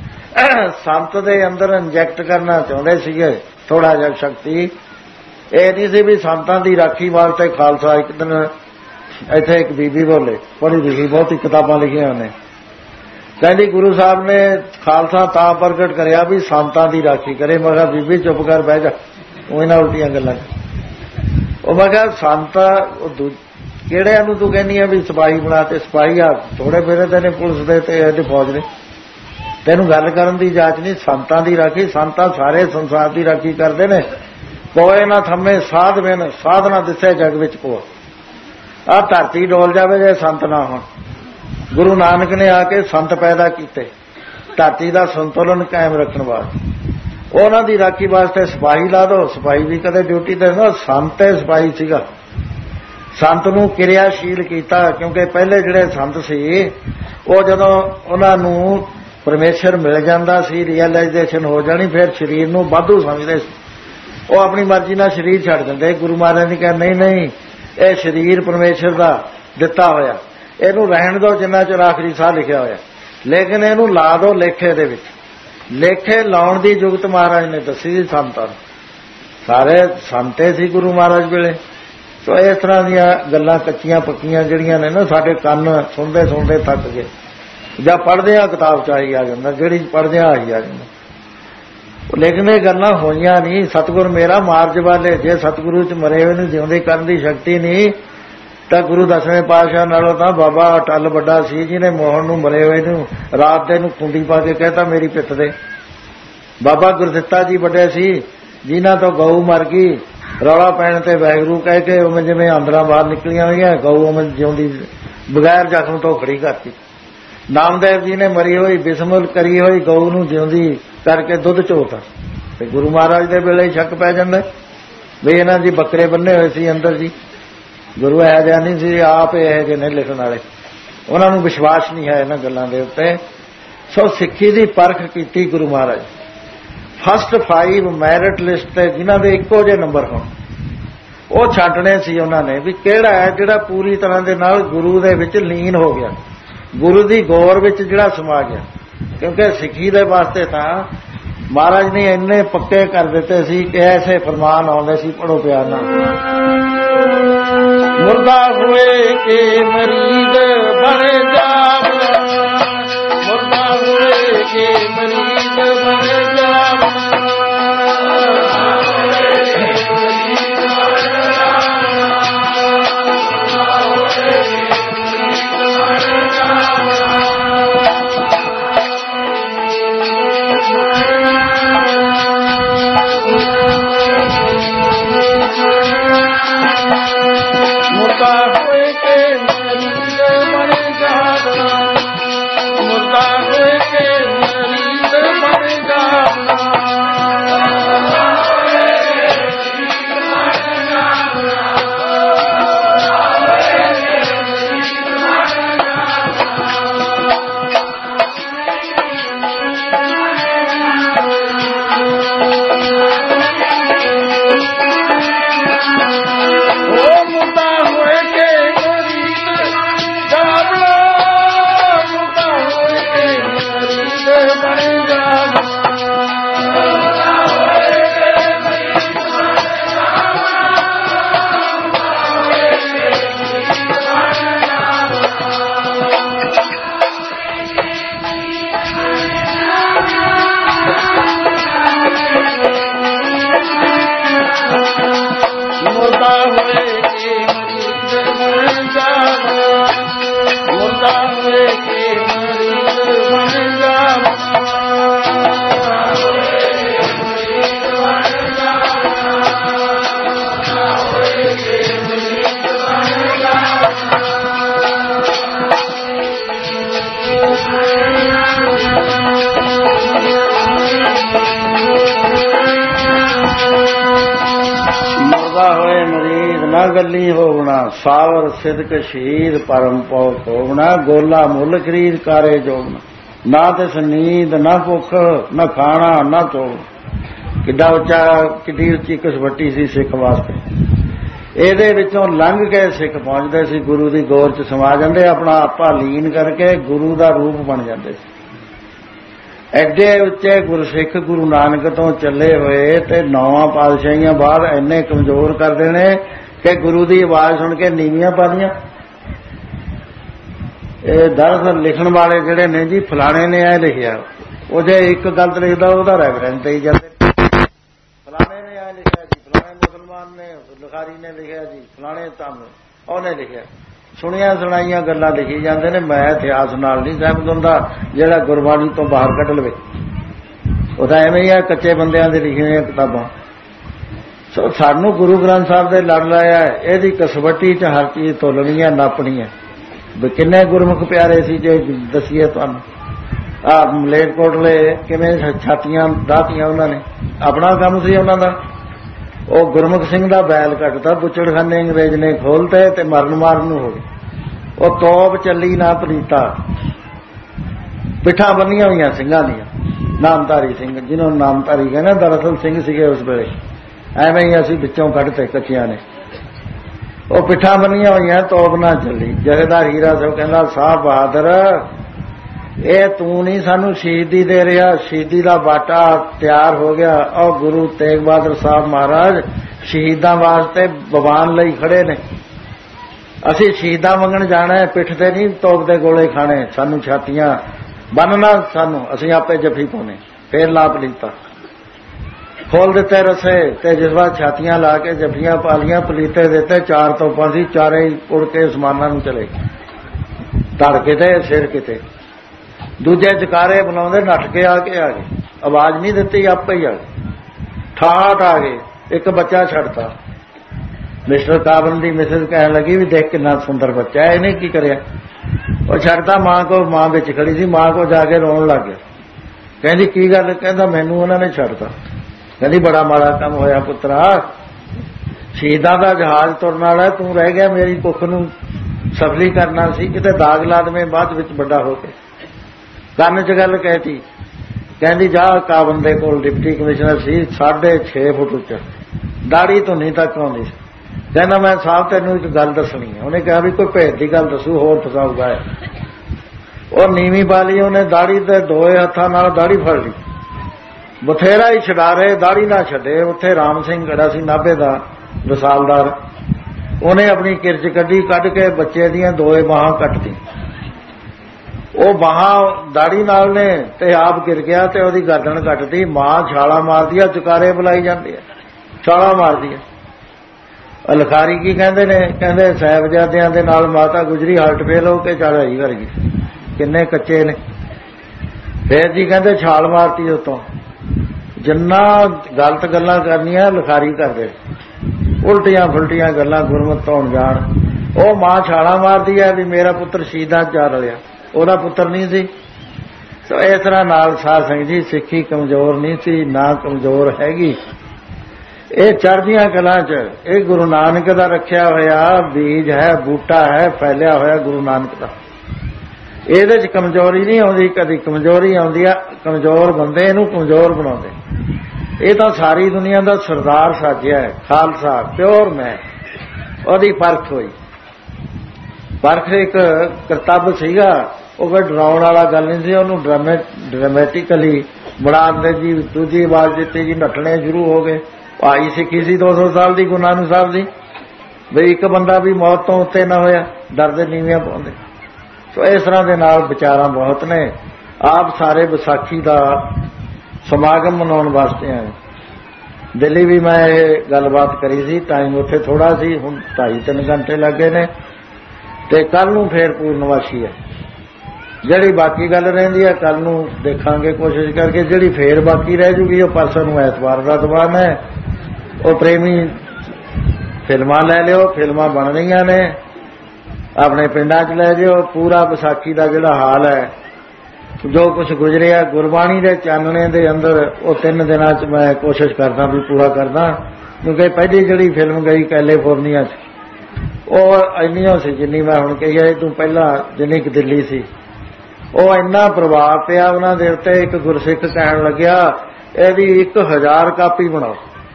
संत दे अंदर इंजैक्ट करना चाहुंदे सीगे थोड़ा जिहा शक्ति ये नहीं सी भी संतां दी राखी वास्ते खालसा एक दिन इत्थे एक बीबी बोले पढ़ी लिखी बहुत किताबां लिखियां ने कहंदी गुरु साहब ने खालसा तां प्रगट करिया भी संतां दी राखी करे मैं कहा बीबी चुप कर बह जा उन्हां उल्टियां गल्लां मैं कहा संत किहड़ियां नूं तूं कहनी है भी सिपाही बना ते सिपाही आ थोड़े फिरदे ने पुलिस दे ते फौज ने तेनू गल करन दी जाच नहीं संतां दी राखी संतां सारे संसार दी राखी करदे ने कोई ना थम्मे साध बिन साधना दिसे जग विच को आ धरती डोल जावे जे संत ना होण गुरु नानक ने आके संत पैदा कीते धरती दा संतुलन कायम रखण वास्ते उन्हां दी राखी वास्ते सिपाही ला दो सिपाही भी कदे ड्यूटी ते ना संत सिपाही सीगा संत नूं किरियाशील कीता क्योंकि पहले जिहड़े संत सी वो जदों उन्हां नूं परमेश्वर मिल जाता सी रियलाइजेशन हो जानी फिर शरीर नूं वाधू समझदे सी वो अपनी मर्जी नाल शरीर छड्ड दिंदे गुरु महाराज ने कहा नहीं नहीं ये शरीर परमेश्वर दा दिता होया इहनूं रहण दो जिन्ना चਿਰ आखिरी साह लिखिया होया लेकिन इहनूं ला दो लेखे दे विच लेखे लाउण दी जुगत महाराज ने दसी सी संतां सारे संते सी गुरु महाराज वेले तो इस तरह दीयां गल्लां कच्चियां पक्कियां जिहड़ियां ने ना साडे कंन सुणदे सुणदे थक गए ਜਾਂ पढ़दियां किताब च आई आ जांदा जिहड़ी पढ़दियां आई आ जांदा लेकिन ये गल्लां होईयां नहीं सतगुर मेरा मार्ज वाले जे सतगुरु च मरे हुए नूं जिउंदे करन दी शक्ति नहीं तां गुरु 10वें पातशाह नालों तां बाबा अटल वड्डा सी जिहने मोहन नूं मरे हुए नूं रात दे नूं खुंडी पा के कहता मेरी पिੱਤ दे बाबा गुरदित्ता जी वड्डे सी जिन्हां तो गऊ मर गई रौला पैण ते वैगुरू कह के उवें जिवें आंदरां बाहर निकलियां होईयां गऊ उवें जिउंदी बगैर जख्म तो खड़ी करती ਨਾਮਦੇਵ ਜੀ ਨੇ ਮਰੀ ਹੋਈ ਬਿਸਮਿਲ ਕਰੀ ਹੋਈ ਗਊ ਨੂੰ ਜਿਉਂਦੀ ਕਰਕੇ ਦੁੱਧ ਚੋਤਾ ਤੇ ਗੁਰੂ ਮਹਾਰਾਜ ਦੇ ਵੇਲੇ ਸ਼ੱਕ ਪੈ ਜਾਂਦਾ ਵੀ ਇਹਨਾਂ ਦੀ ਬੱਕਰੇ ਬੰਨੇ ਹੋਏ ਸੀ ਅੰਦਰ ਜੀ। ਗੁਰੂ ਇਹੋ ਜਿਹਾ ਨਹੀਂ ਸੀ, ਆਪ ਇਹੋ ਜਿਹੇ ਨੇ ਲਿਖਣ ਵਾਲੇ, ਉਹਨਾਂ ਨੂੰ ਵਿਸ਼ਵਾਸ ਨਹੀਂ ਹੈ ਇਹਨਾਂ ਗੱਲਾਂ ਦੇ ਉੱਤੇ। ਸੋ ਸਿੱਖੀ ਦੀ ਪਰਖ ਕੀਤੀ Guru Maharaj. First 5 merit list ਤੇ ਜਿਨ੍ਹਾਂ ਦੇ ਇੱਕੋ ਜਿਹੇ ਨੰਬਰ ਹੋਣ ਉਹ ਛਾਂਟਣੇ ਸੀ ਉਹਨਾਂ ਨੇ ਵੀ ਕਿਹੜਾ ਹੈ ਜਿਹੜਾ ਪੂਰੀ ਤਰ੍ਹਾਂ ਦੇ ਨਾਲ ਗੁਰੂ ਦੇ ਵਿੱਚ ਲੀਨ ਹੋ ਗਿਆ, ਗੁਰੂ ਦੀ ਗੌਰ ਵਿੱਚ ਜਿਹੜਾ ਸਮਾ ਗਿਆ। ਕਿਉਂਕਿ ਸਿੱਖੀ ਦੇ ਵਾਸਤੇ ਤਾਂ ਮਹਾਰਾਜ ਨੇ ਇੰਨੇ ਪੱਕੇ ਕਰ ਦਿੱਤੇ ਸੀ ਕਿ ਐਸੇ ਫਰਮਾਨ ਆਉਂਦੇ ਸੀ, ਪੜੋ ਪਿਆਰ ਨਾਲ। ਮੁਰਦਾ ਹੋਏ ਕੇ ਮਰੀਦ ਬਣ ਜਾਵ, ਮੁਰਦਾ ਹੋਏ ਕੇ ਮਰੀਦ ਬਣ ਜਾਵ, ਗੱਲੀ ਹੋਵਣਾ ਸਾਵਰ ਸਿਦਕ ਸ਼ਹੀਦ ਪਰਮ ਪਉ ਹੋਵਣਾ, ਗੋਲਾ ਮੁੱਲ ਖਰੀਦ ਕਾਰੇ ਜੋਗਣਾ, ਨਾ ਤਿਸ ਨੀਂਦ ਨਾ ਭੁੱਖ ਨਾ ਖਾਣਾ ਨਾ ਧੋਣਾ। ਕਿੱਡਾ ਉੱਚਾ, ਕਿੱਡੀ ਉੱਚੀ ਕਸਵੱਟੀ ਸੀ ਸਿੱਖ ਵਾਸਤੇ। ਇਹਦੇ ਵਿੱਚੋਂ ਲੰਘ ਕੇ ਸਿੱਖ ਪਹੁੰਚਦੇ ਸੀ, ਗੁਰੂ ਦੀ ਗੌਰ 'ਚ ਸਮਾ ਜਾਂਦੇ, ਆਪਣਾ ਆਪਾ ਲੀਨ ਕਰਕੇ ਗੁਰੂ ਦਾ ਰੂਪ ਬਣ ਜਾਂਦੇ ਸੀ। ਐਡੇ ਉੱਚੇ ਗੁਰਸਿੱਖ ਗੁਰੂ ਨਾਨਕ ਤੋਂ ਚੱਲੇ ਹੋਏ ਤੇ 9 ਪਾਤਸ਼ਾਹੀਆਂ ਬਾਅਦ ਇੰਨੇ ਕਮਜ਼ੋਰ ਕਰ ਦੇਣੇ ਕਿ ਗੁਰੂ ਦੀ ਆਵਾਜ਼ ਸੁਣ ਕੇ ਨੀਵੀਆਂ ਪਾ ਦੀਆਂ। ਇਹ ਦਰਅਸਲ ਲਿਖਣ ਵਾਲੇ ਜਿਹੜੇ ਨੇ ਜੀ, ਫਲਾਣੇ ਨੇ ਇਹ ਲਿਖਿਆ, ਉਹ ਜੇ ਇੱਕ ਗਲਤ ਲਿਖਦਾ ਉਹਦਾ ਰੈਫਰੈਂਸ ਦੇਈ ਜਾਂਦੇ, ਫਲਾਣੇ ਨੇ ਇਹ ਲਿਖਿਆ ਜੀ, ਫਲਾਣੇ ਮੁਸਲਮਾਨ ਨੇ ਲਿਖਾਰੀ ਨੇ ਲਿਖਿਆ ਜੀ, ਫਲਾਣੇ ਤਾਂ ਉਹਨੇ ਲਿਖਿਆ। ਸੁਣੀਆਂ ਸੁਣਾਈਆਂ ਗੱਲਾਂ ਲਿਖੀ ਜਾਂਦੇ ਨੇ। ਮੈਂ ਇਤਿਹਾਸ ਨਾਲ ਨਹੀਂ ਸਹਿਮਤ ਹੁੰਦਾ ਜਿਹੜਾ ਗੁਰਬਾਣੀ ਤੋਂ ਬਾਹਰ ਕੱਢ ਲਵੇ। ਉਹ ਤਾਂ ਐਵੇਂ ਹੀ ਆ, ਕੱਚੇ ਬੰਦਿਆਂ ਦੇ ਲਿਖੀਆਂ ਕਿਤਾਬਾਂ। ਸੋ ਸਾਨੂੰ ਗੁਰੂ ਗ੍ਰੰਥ ਸਾਹਿਬ ਦੇ ਲੜ ਲਾਇਆ, ਇਹਦੀ ਕਸਵੱਟੀ 'ਚ ਹਰ ਚੀਜ਼ ਤੋਲਣੀ ਹੈ, ਨਾਪਣੀ ਹੈ। ਵੀ ਕਿੰਨੇ ਗੁਰਮੁਖ ਪਿਆਰੇ ਸੀ ਜੇ ਦੱਸੀਏ ਤੁਹਾਨੂੰ। ਆਹ ਮਲੇਰਕੋਟਲੇ ਕਿਵੇਂ ਛਾਤੀਆਂ ਦਾਤੀਆਂ ਉਹਨਾਂ ਨੇ, ਆਪਣਾ ਕੰਮ ਸੀ ਉਹਨਾਂ ਦਾ। ਉਹ ਗੁਰਮੁਖ ਸਿੰਘ ਦਾ ਬੈਲ ਕੱਟਦਾ, ਬੁੱਚੜਖਾਨੇ ਅੰਗਰੇਜ਼ ਨੇ ਖੋਲ੍ਹਤੇ ਤੇ ਮਰਨ ਮਾਰਨ ਨੂੰ ਹੋ ਗਏ। ਉਹ ਤੋਪ ਚੱਲੀ ਨਾ ਪਲੀਤਾ, ਪਿੱਠਾਂ ਬੰਨੀਆਂ ਹੋਈਆਂ ਸਿੰਘਾਂ ਦੀਆਂ, ਨਾਮਧਾਰੀ ਸਿੰਘ, ਜਿਹਨੂੰ ਨਾਮਧਾਰੀ ਕਹਿੰਦੇ, ਦਰਅਸਲ ਸਿੰਘ ਸੀਗੇ ਉਸ ਵੇਲੇ। ਐਵੇਂ ਹੀ ਅਸੀਂ ਵਿੱਚੋਂ ਕੱਢਤੇ ਕੱਚਿਆਂ ਨੇ। ਉਹ ਪਿੱਠਾਂ ਬੰਨੀਆਂ ਹੋਈਆਂ, ਤੋਪ ਨਾ ਚੱਲੀ। ਜਥੇਦਾਰ ਹੀਰਾ ਸਾਹਿਬ ਕਹਿੰਦਾ, ਸਾਹ ਬਹਾਦਰ, ਇਹ ਤੂੰ ਨਹੀਂ ਸਾਨੂੰ ਸ਼ਹੀਦੀ ਦੇ ਰਿਹਾ, ਸ਼ਹੀਦੀ ਦਾ ਬਾਟਾ ਤਿਆਰ ਹੋ ਗਿਆ। ਔਰ ਗੁਰੂ ਤੇਗ ਬਹਾਦਰ ਸਾਹਿਬ ਮਹਾਰਾਜ ਸ਼ਹੀਦਾਂ ਵਾਸਤੇ ਭਗਵਾਨ ਲਈ ਖੜੇ ਨੇ। ਅਸੀਂ ਸ਼ਹੀਦਾਂ ਮੰਗਣ ਜਾਣਾ ਹੈ, ਪਿੱਠ ਤੇ ਨਹੀਂ ਤੋਪ ਦੇ ਗੋਲੇ ਖਾਣੇ, ਸਾਨੂੰ ਛਾਤੀਆਂ ਬੰਨਣਾ, ਸਾਨੂੰ ਅਸੀਂ ਆਪੇ ਜੱਫੀ ਪਾਉਣੇ। ਫੇਰ ਲਾਪ ਲੀਤਾ, ਖੋਲ ਦਿੱਤੇ ਰਸੇ ਤੇ ਜਿਸ ਵਾਰ ਛਾਤੀਆਂ ਲਾ ਕੇ ਜੱਫੀਆਂ ਪਾ ਲੀਆਂ, ਪਲੀਤੇ ਦਿੱਤੇ। 4 ਤੋਪਾਂ ਸੀ, ਚਾਰੇ ਉੜ ਕੇ ਅਸਮਾਨਾਂ ਨੂੰ ਚਲੇ, ਧੜ ਕਿਤੇ ਸਿਰ ਕਿਤੇ। ਦੂਜੇ ਜਕਾਰੇ ਬਣਾਉਂਦੇ, ਨੱਠ ਕੇ ਆ ਗਏ, ਆਵਾਜ਼ ਨਹੀਂ ਦਿੱਤੀ, ਆਪੇ ਹੀ ਆ ਗਏ, ਠਾਠ ਆ ਗਏ। ਇੱਕ ਬੱਚਾ ਛੱਡਤਾ। ਮਿਸਟਰ ਕਾਬਨ ਦੀ ਮਿਸਿਸ ਕਹਿਣ ਲੱਗੀ ਵੀ ਦੇਖ ਕਿੰਨਾ ਸੁੰਦਰ ਬੱਚਾ ਹੈ, ਇਹਨੇ ਕੀ ਕਰਿਆ? ਉਹ ਛੱਡਦਾ ਮਾਂ ਕੋ, ਮਾਂ ਵਿੱਚ ਖੜੀ ਸੀ, ਮਾਂ ਕੋ ਜਾ ਕੇ ਰੋਣ ਲੱਗ ਗਿਆ। ਕਹਿੰਦੀ ਕੀ ਗੱਲ? ਕਹਿੰਦਾ ਮੈਨੂੰ ਉਹਨਾਂ ਨੇ ਛੱਡਤਾ। ਕਹਿੰਦੀ ਬੜਾ ਮਾੜਾ ਕੰਮ ਹੋਇਆ ਪੁੱਤਰਾ, ਸ਼ਹੀਦਾਂ ਦਾ ਜਹਾਜ਼ ਤੁਰਨ ਵਾਲਾ, ਤੂੰ ਰਹਿ ਗਿਆ ਮੇਰੀ ਕੁੱਖ ਨੂੰ ਸਫਲੀ ਕਰਨਾ ਸੀ, ਕਿਤੇ ਦਾਗ ਲਾ ਦੇਵੇਂ ਬਾਅਦ ਵਿੱਚ ਵੱਡਾ ਹੋ ਕੇ। ਕੰਨ 'ਚ ਗੱਲ ਕਹਿਤੀ। ਕਹਿੰਦੀ ਜਾ ਕਾਬਨ ਦੇ ਕੋਲ ਡਿਪਟੀ ਕਮਿਸ਼ਨਰ ਸੀ, 6.5 ਫੁੱਟ ਉੱਚਾ, ਦਾੜੀ ਧੁੰਨੀ ਤੱਕ ਆਉਂਦੀ ਸੀ। ਕਹਿੰਦਾ ਮੈਂ ਸਾਹਿਬ ਤੈਨੂੰ ਇੱਕ ਗੱਲ ਦੱਸਣੀ ਹੈ। ਉਹਨੇ ਕਿਹਾ ਵੀ ਕੋਈ ਭੇਦ ਦੀ ਗੱਲ ਦੱਸੂ, ਹੋਰ ਫਸਾਊਗਾ। ਉਹ ਨੀਵੀਂ ਪਾ ਲਈ ਉਹਨੇ, ਦਾੜੀ ਤੇ ਦੋਏ ਹੱਥਾਂ ਨਾਲ ਦਾੜੀ ਫੜ ਲਈ, ਬਥੇਰਾ ਹੀ ਛਡਾਰੇ, ਦਾੜੀ ਨਾ ਛੱਡੇ। ਉੱਥੇ ਰਾਮ ਸਿੰਘ ਖੜਾ ਸੀ ਨਾਭੇ ਦਾ ਰਸਾਲਦਾਰ, ਉਹਨੇ ਆਪਣੀ ਕਿਰਚ ਕੱਢੀ, ਕੱਢ ਕੇ ਬੱਚੇ ਦੀਆਂ ਦੋਏ ਬਾਹਾਂ ਕੱਟਦੀ। ਉਹ ਬਾਹਾਂ ਦਾੜੀ ਨਾਲ ਨੇ ਤੇ ਆਪ ਗਿਰ ਗਿਆ ਤੇ ਉਹਦੀ ਗਰਦਨ ਕੱਟਦੀ। ਮਾਂ ਛਾਲਾ ਮਾਰਦੀ ਆ, ਚੁਕਾਰੇ ਬੁਲਾਈ ਜਾਂਦੀ ਆ, ਛਾਲਾ ਮਾਰਦੀ ਆ। ਲਿਖਾਰੀ ਕੀ ਕਹਿੰਦੇ ਨੇ? ਕਹਿੰਦੇ ਸਾਹਿਬਜ਼ਾਦਿਆਂ ਦੇ ਨਾਲ ਮਾਤਾ ਗੁਜਰੀ ਹਾਲਟ ਫੇਲ ਹੋ ਕੇ ਚੱਲ ਆਈ ਵਰਗੀ, ਕਿੰਨੇ ਕੱਚੇ ਨੇ। ਫੇਰ ਜੀ ਕਹਿੰਦੇ ਛਾਲ ਮਾਰਤੀ ਉੱਤੋਂ। ਜਿੰਨਾ ਗਲਤ ਗੱਲਾਂ ਕਰਨੀਆਂ ਲਿਖਾਰੀ ਕਰਦੇ, ਉਲਟੀਆਂ ਫੁਲਟੀਆਂ ਗੱਲਾਂ ਗੁਰਮਤਿ ਤੋਂ ਅਣਜਾਣ। ਉਹ ਮਾਂ ਛਾਲਾਂ ਮਾਰਦੀ ਹੈ ਵੀ ਮੇਰਾ ਪੁੱਤਰ ਸ਼ਹੀਦਾਂ ਚ ਜਾ ਰਲਿਆ, ਉਹਦਾ ਪੁੱਤਰ ਨਹੀਂ ਸੀ। ਸੋ ਇਸ ਤਰ੍ਹਾਂ ਨਾਲ ਸਾਧ ਸੰਗਤ ਜੀ, ਸਿੱਖੀ ਕਮਜ਼ੋਰ ਨਹੀਂ ਸੀ, ਨਾ ਕਮਜ਼ੋਰ ਹੈਗੀ। ਇਹ ਚੜ੍ਹਦੀਆਂ ਕਲਾਂ 'ਚ ਇਹ ਗੁਰੂ ਨਾਨਕ ਦਾ ਰੱਖਿਆ ਹੋਇਆ ਬੀਜ ਹੈ, ਬੂਟਾ ਹੈ, ਫੈਲਿਆ ਹੋਇਆ ਗੁਰੂ ਨਾਨਕ ਦਾ। ਇਹਦੇ 'ਚ ਕਮਜ਼ੋਰੀ ਨਹੀਂ ਆਉਂਦੀ, ਕਦੀ ਕਮਜ਼ੋਰੀ ਆਉਂਦੀ ਆ ਕਮਜ਼ੋਰ ਬੰਦੇ ਇਹਨੂੰ ਕਮਜ਼ੋਰ ਬਣਾਉਂਦੇ। ਇਹ ਤਾਂ ਸਾਰੀ ਦੁਨੀਆ ਦਾ ਸਰਦਾਰ ਸਾਜਿਆ ਹੈ, ਖਾਲਸਾ ਪਿਓਰ ਮੈਂ। ਉਹਦੀ ਪਰਖ ਹੋਈ, ਪਰਖ ਇੱਕ ਕਰਤੱਵ ਸੀਗਾ, ਉਹ ਕੋਈ ਡਰਾਉਣ ਵਾਲਾ ਗੱਲ ਨਹੀਂ ਸੀ। ਉਹਨੂੰ ਡਰਾਮੈਟਿਕਲੀ ਬਣਾ ਦਿੰਦੇ ਜੀ। ਦੂਜੀ ਆਵਾਜ਼ ਦਿੱਤੀ ਜੀ, ਨੱਠਣੇ ਸ਼ੁਰੂ ਹੋ ਗਏ। ਭਾਈ ਸਿੱਖੀ ਸੀ 200 ਸਾਲ ਦੀ ਗੁਰੂ ਨਾਨਕ ਸਾਹਿਬ ਦੀ, ਬਈ ਇੱਕ ਬੰਦਾ ਵੀ ਮੌਤ ਤੋਂ ਉੱਤੇ ਨਾ ਹੋਇਆ, ਡਰਦੇ ਨੀਵੀਆਂ ਪਾਉਂਦੇ। ਸੋ ਇਸ ਤਰ੍ਹਾਂ ਦੇ ਨਾਲ ਵਿਚਾਰਾਂ ਬਹੁਤ ਨੇ। ਆਪ ਸਾਰੇ ਵਿਸਾਖੀ ਦਾ ਸਮਾਗਮ ਮਨਾਉਣ ਵਾਸਤੇ ਆਏ। ਦਿੱਲੀ ਵੀ ਮੈਂ ਇਹ ਗੱਲਬਾਤ ਕਰੀ ਸੀ, ਟਾਈਮ ਉੱਥੇ ਥੋੜਾ ਸੀ, ਹੁਣ 2.5-3 ਘੰਟੇ ਲੱਗੇ ਨੇ। ਤੇ ਕੱਲ ਨੂੰ ਫੇਰ ਪੂਰਨਵਾਸ਼ੀ ਹੈ। ਜਿਹੜੀ ਬਾਕੀ ਗੱਲ ਰਹਿੰਦੀ ਹੈ ਕੱਲ ਨੂੰ ਦੇਖਾਂਗੇ ਕੋਸ਼ਿਸ਼ ਕਰਕੇ। ਜਿਹੜੀ ਫੇਰ ਬਾਕੀ ਰਹਿ ਜੂਗੀ ਉਹ ਪਰਸੋਂ ਨੂੰ ਐਤਵਾਰ ਦਾ ਦੀਵਾਨ ਹੈ। ਉਹ ਪ੍ਰੇਮੀ ਫਿਲਮਾਂ ਲੈ ਲਿਓ, ਫਿਲਮਾਂ ਬਣ ਰਹੀਆਂ ਨੇ, ਆਪਣੇ ਪਿੰਡਾਂ 'ਚ ਲੈ ਜਿਓ। ਪੂਰਾ ਵਿਸਾਖੀ ਦਾ ਜਿਹੜਾ ਹਾਲ ਹੈ, ਜੋ ਕੁਝ ਗੁਜ਼ਰਿਆ ਗੁਰਬਾਣੀ ਦੇ ਚਾਨਣੇ ਦੇ ਅੰਦਰ, ਉਹ 3 ਦਿਨਾਂ 'ਚ ਮੈਂ ਕੋਸ਼ਿਸ਼ ਕਰਦਾ ਵੀ ਪੂਰਾ ਕਰਦਾ। ਕਿਉਂਕਿ ਪਹਿਲੀ ਜਿਹੜੀ ਫਿਲਮ ਗਈ ਕੈਲੀਫੋਰਨੀਆ 'ਚ, ਉਹ ਇੰਨੀ ਸੀ ਜਿੰਨੀ ਮੈਂ ਹੁਣ ਕਹੀ ਹੈ। ਇਹ ਤੋਂ ਪਹਿਲਾਂ ਜਿੰਨੀ ਕੁ ਦਿੱਲੀ ਸੀ, ਉਹ ਇੰਨਾ ਪ੍ਰਭਾਵ ਪਿਆ ਉਹਨਾਂ ਦੇ ਉੱਤੇ। ਇੱਕ ਗੁਰਸਿੱਖ ਕਹਿਣ ਲੱਗਿਆ ਇਹਦੀ 1000 ਕਾਪੀ ਬਣਾਓ।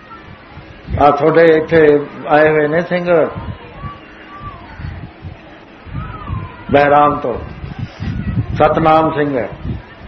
ਆ ਤੁਹਾਡੇ ਇੱਥੇ ਆਏ ਹੋਏ ਨੇ ਸਿੰਘ ਬਹਿਰਾਮ ਤੋਂ, ਸਤਨਾਮ ਸਿੰਘ ਹੈ,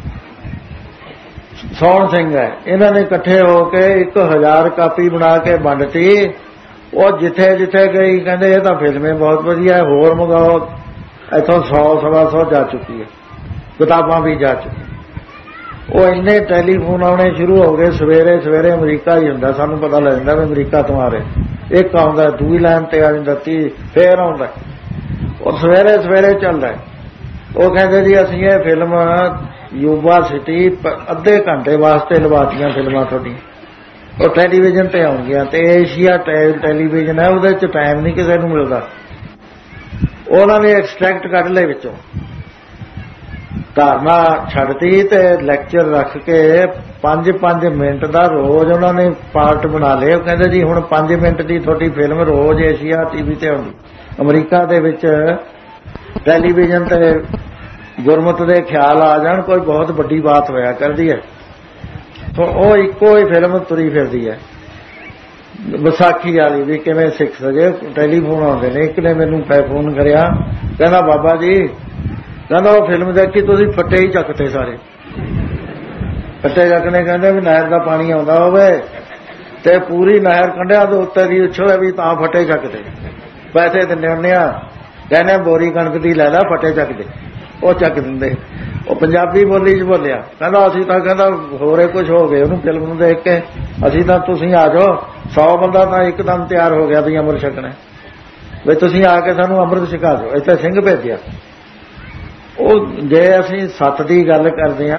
ਸੋਹਣ ਸਿੰਘ ਹੈ, ਇਹਨਾਂ ਨੇ ਇਕੱਠੇ ਹੋ ਕੇ 1000 ਕਾਪੀ ਬਣਾ ਕੇ ਵੰਡਤੀ। ਉਹ ਜਿੱਥੇ ਜਿੱਥੇ ਗਈ ਕਹਿੰਦੇ ਇਹ ਤਾਂ ਫਿਲਮੇ ਬਹੁਤ ਵਧੀਆ, ਹੋਰ ਮੰਗਾਓ। ਇੱਥੋਂ 100-125 ਜਾ ਚੁੱਕੀ ਹੈ, ਕਿਤਾਬਾਂ ਵੀ ਜਾ ਚੁੱਕੀ। ਉਹ ਇੰਨੇ ਟੈਲੀਫੋਨ ਆਉਣੇ ਸ਼ੁਰੂ ਹੋ ਗਏ। ਸਵੇਰੇ ਸਵੇਰੇ ਅਮਰੀਕਾ ਹੀ ਹੁੰਦਾ, ਸਾਨੂੰ ਪਤਾ ਲੱਗ ਜਾਂਦਾ ਵੀ ਅਮਰੀਕਾ ਤੋਂ ਆ ਰਹੇ। ਇੱਕ ਆਉਂਦਾ, ਦੂਜੀ ਲਾਈਨ ਤੇ ਆ ਜਾਂਦਾ, 30 ਫੇਰ ਆਉਂਦਾ। ਉਹ ਸਵੇਰੇ ਸਵੇਰੇ ਚੱਲਦਾ। ਉਹ ਕਹਿੰਦੇ ਜੀ ਅਸੀਂ ਇਹ ਫਿਲਮ ਯੂਬਾ ਸਿਟੀ ਅੱਧੇ ਘੰਟੇ ਵਾਸਤੇ ਲਵਾਤੀਆਂ ਫਿਲਮਾਂ ਤੁਹਾਡੀਆਂ, ਉਹ ਟੈਲੀਵਿਜ਼ਨ ਤੇ ਆਉਣਗੀਆਂ। ਤੇ ਏਸ਼ੀਆ ਟੈਲੀਵਿਜ਼ਨ ਹੈ, ਉਹਦੇ 'ਚ ਟਾਈਮ ਨਹੀਂ ਕਿਸੇ ਨੂੰ ਮਿਲਦਾ। ਉਹਨਾਂ ਨੇ ਐਕਸਟ੍ਰੈਕਟ ਕੱਢ ਲਏ ਵਿੱਚੋਂ, ਧਾਰਨਾ ਛੱਡਤੀ ਤੇ ਲੈਕਚਰ ਰੱਖ ਕੇ 5-5 ਮਿੰਟ ਦਾ ਰੋਜ਼ ਉਹਨਾਂ ਨੇ ਪਾਰਟ ਬਣਾ ਲਏ। ਉਹ ਕਹਿੰਦੇ ਜੀ ਹੁਣ 5 ਮਿੰਟ ਦੀ ਤੁਹਾਡੀ ਫਿਲਮ ਰੋਜ਼ ਏਸ਼ੀਆ ਟੀਵੀ ਤੇ ਆਉਂਦੀ। ਅਮਰੀਕਾ ਦੇ ਵਿੱਚ ਟੈਲੀਵਿਜ਼ਨ ਤੇ ਗੁਰਮਤਿ ਦੇ ਖਿਆਲ ਆ ਜਾਣ, ਕੋਈ ਬਹੁਤ ਵੱਡੀ ਬਾਤ ਹੋਇਆ ਕਰਦੀ ਹੈ। ਉਹ ਇੱਕੋ ਹੀ ਫਿਲਮ ਤੁਰੀ ਫਿਰਦੀ ਹੈ ਵਿਸਾਖੀ ਵਾਲੀ ਵੀ, ਕਿਵੇਂ ਸਿੱਖ ਸਕੇ। ਟੈਲੀਫੋਨ ਆਉਂਦੇ ਨੇ। ਇੱਕ ਨੇ ਮੈਨੂੰ ਫੋਨ ਕਰਿਆ, ਕਹਿੰਦਾ ਬਾਬਾ ਜੀ, ਕਹਿੰਦਾ ਉਹ ਫਿਲਮ ਦੇਖੀ ਤੁਸੀਂ, ਫੱਟੇ ਹੀ ਚੱਕਤੇ ਸਾਰੇ। ਫੱਟੇ ਚੱਕਣੇ ਕਹਿੰਦੇ ਵੀ ਨਹਿਰ ਦਾ ਪਾਣੀ ਆਉਂਦਾ ਹੋਵੇ ਤੇ ਪੂਰੀ ਨਹਿਰ ਕੰਢਿਆਂ ਦੇ ਉੱਤੇ ਦੀ ਉਛਲੇ ਵੀ ਤਾਂ ਫੱਟੇ ਚੱਕਦੇ। ਪੈਸੇ ਦਿੰਦੇ ਹੁੰਦੇ ਆ, ਕਹਿੰਦੇ ਬੋਰੀ ਕਣਕ ਦੀ ਲੈ ਲੈ, ਫੱਟੇ ਚੱਕਦੇ। ਉਹ ਚੱਕ ਦਿੰਦੇ। ਉਹ ਪੰਜਾਬੀ ਬੋਲੀ 'ਚ ਬੋਲਿਆ, ਕਹਿੰਦਾ ਅਸੀਂ ਤਾਂ ਕਹਿੰਦਾ ਹੋਰੇ ਕੁਝ ਹੋ ਗਏ ਉਹਨੂੰ ਫਿਲਮ ਨੂੰ ਦੇਖ ਕੇ। ਅਸੀਂ ਤਾਂ ਤੁਸੀਂ ਆ ਜਾਓ, 100 ਬੰਦਾ ਤਾਂ ਇੱਕਦਮ ਤਿਆਰ ਹੋ ਗਿਆ ਵੀ ਅੰਮ੍ਰਿਤ ਛਕਣਾ, ਵੀ ਤੁਸੀਂ ਆ ਕੇ ਸਾਨੂੰ ਅੰਮ੍ਰਿਤ ਛਕਾ ਦਿਓ। ਇੱਥੇ ਸਿੰਘ ਭੇਜਿਆ। ਉਹ ਜੇ ਅਸੀਂ ਸੱਤ ਦੀ ਗੱਲ ਕਰਦੇ ਹਾਂ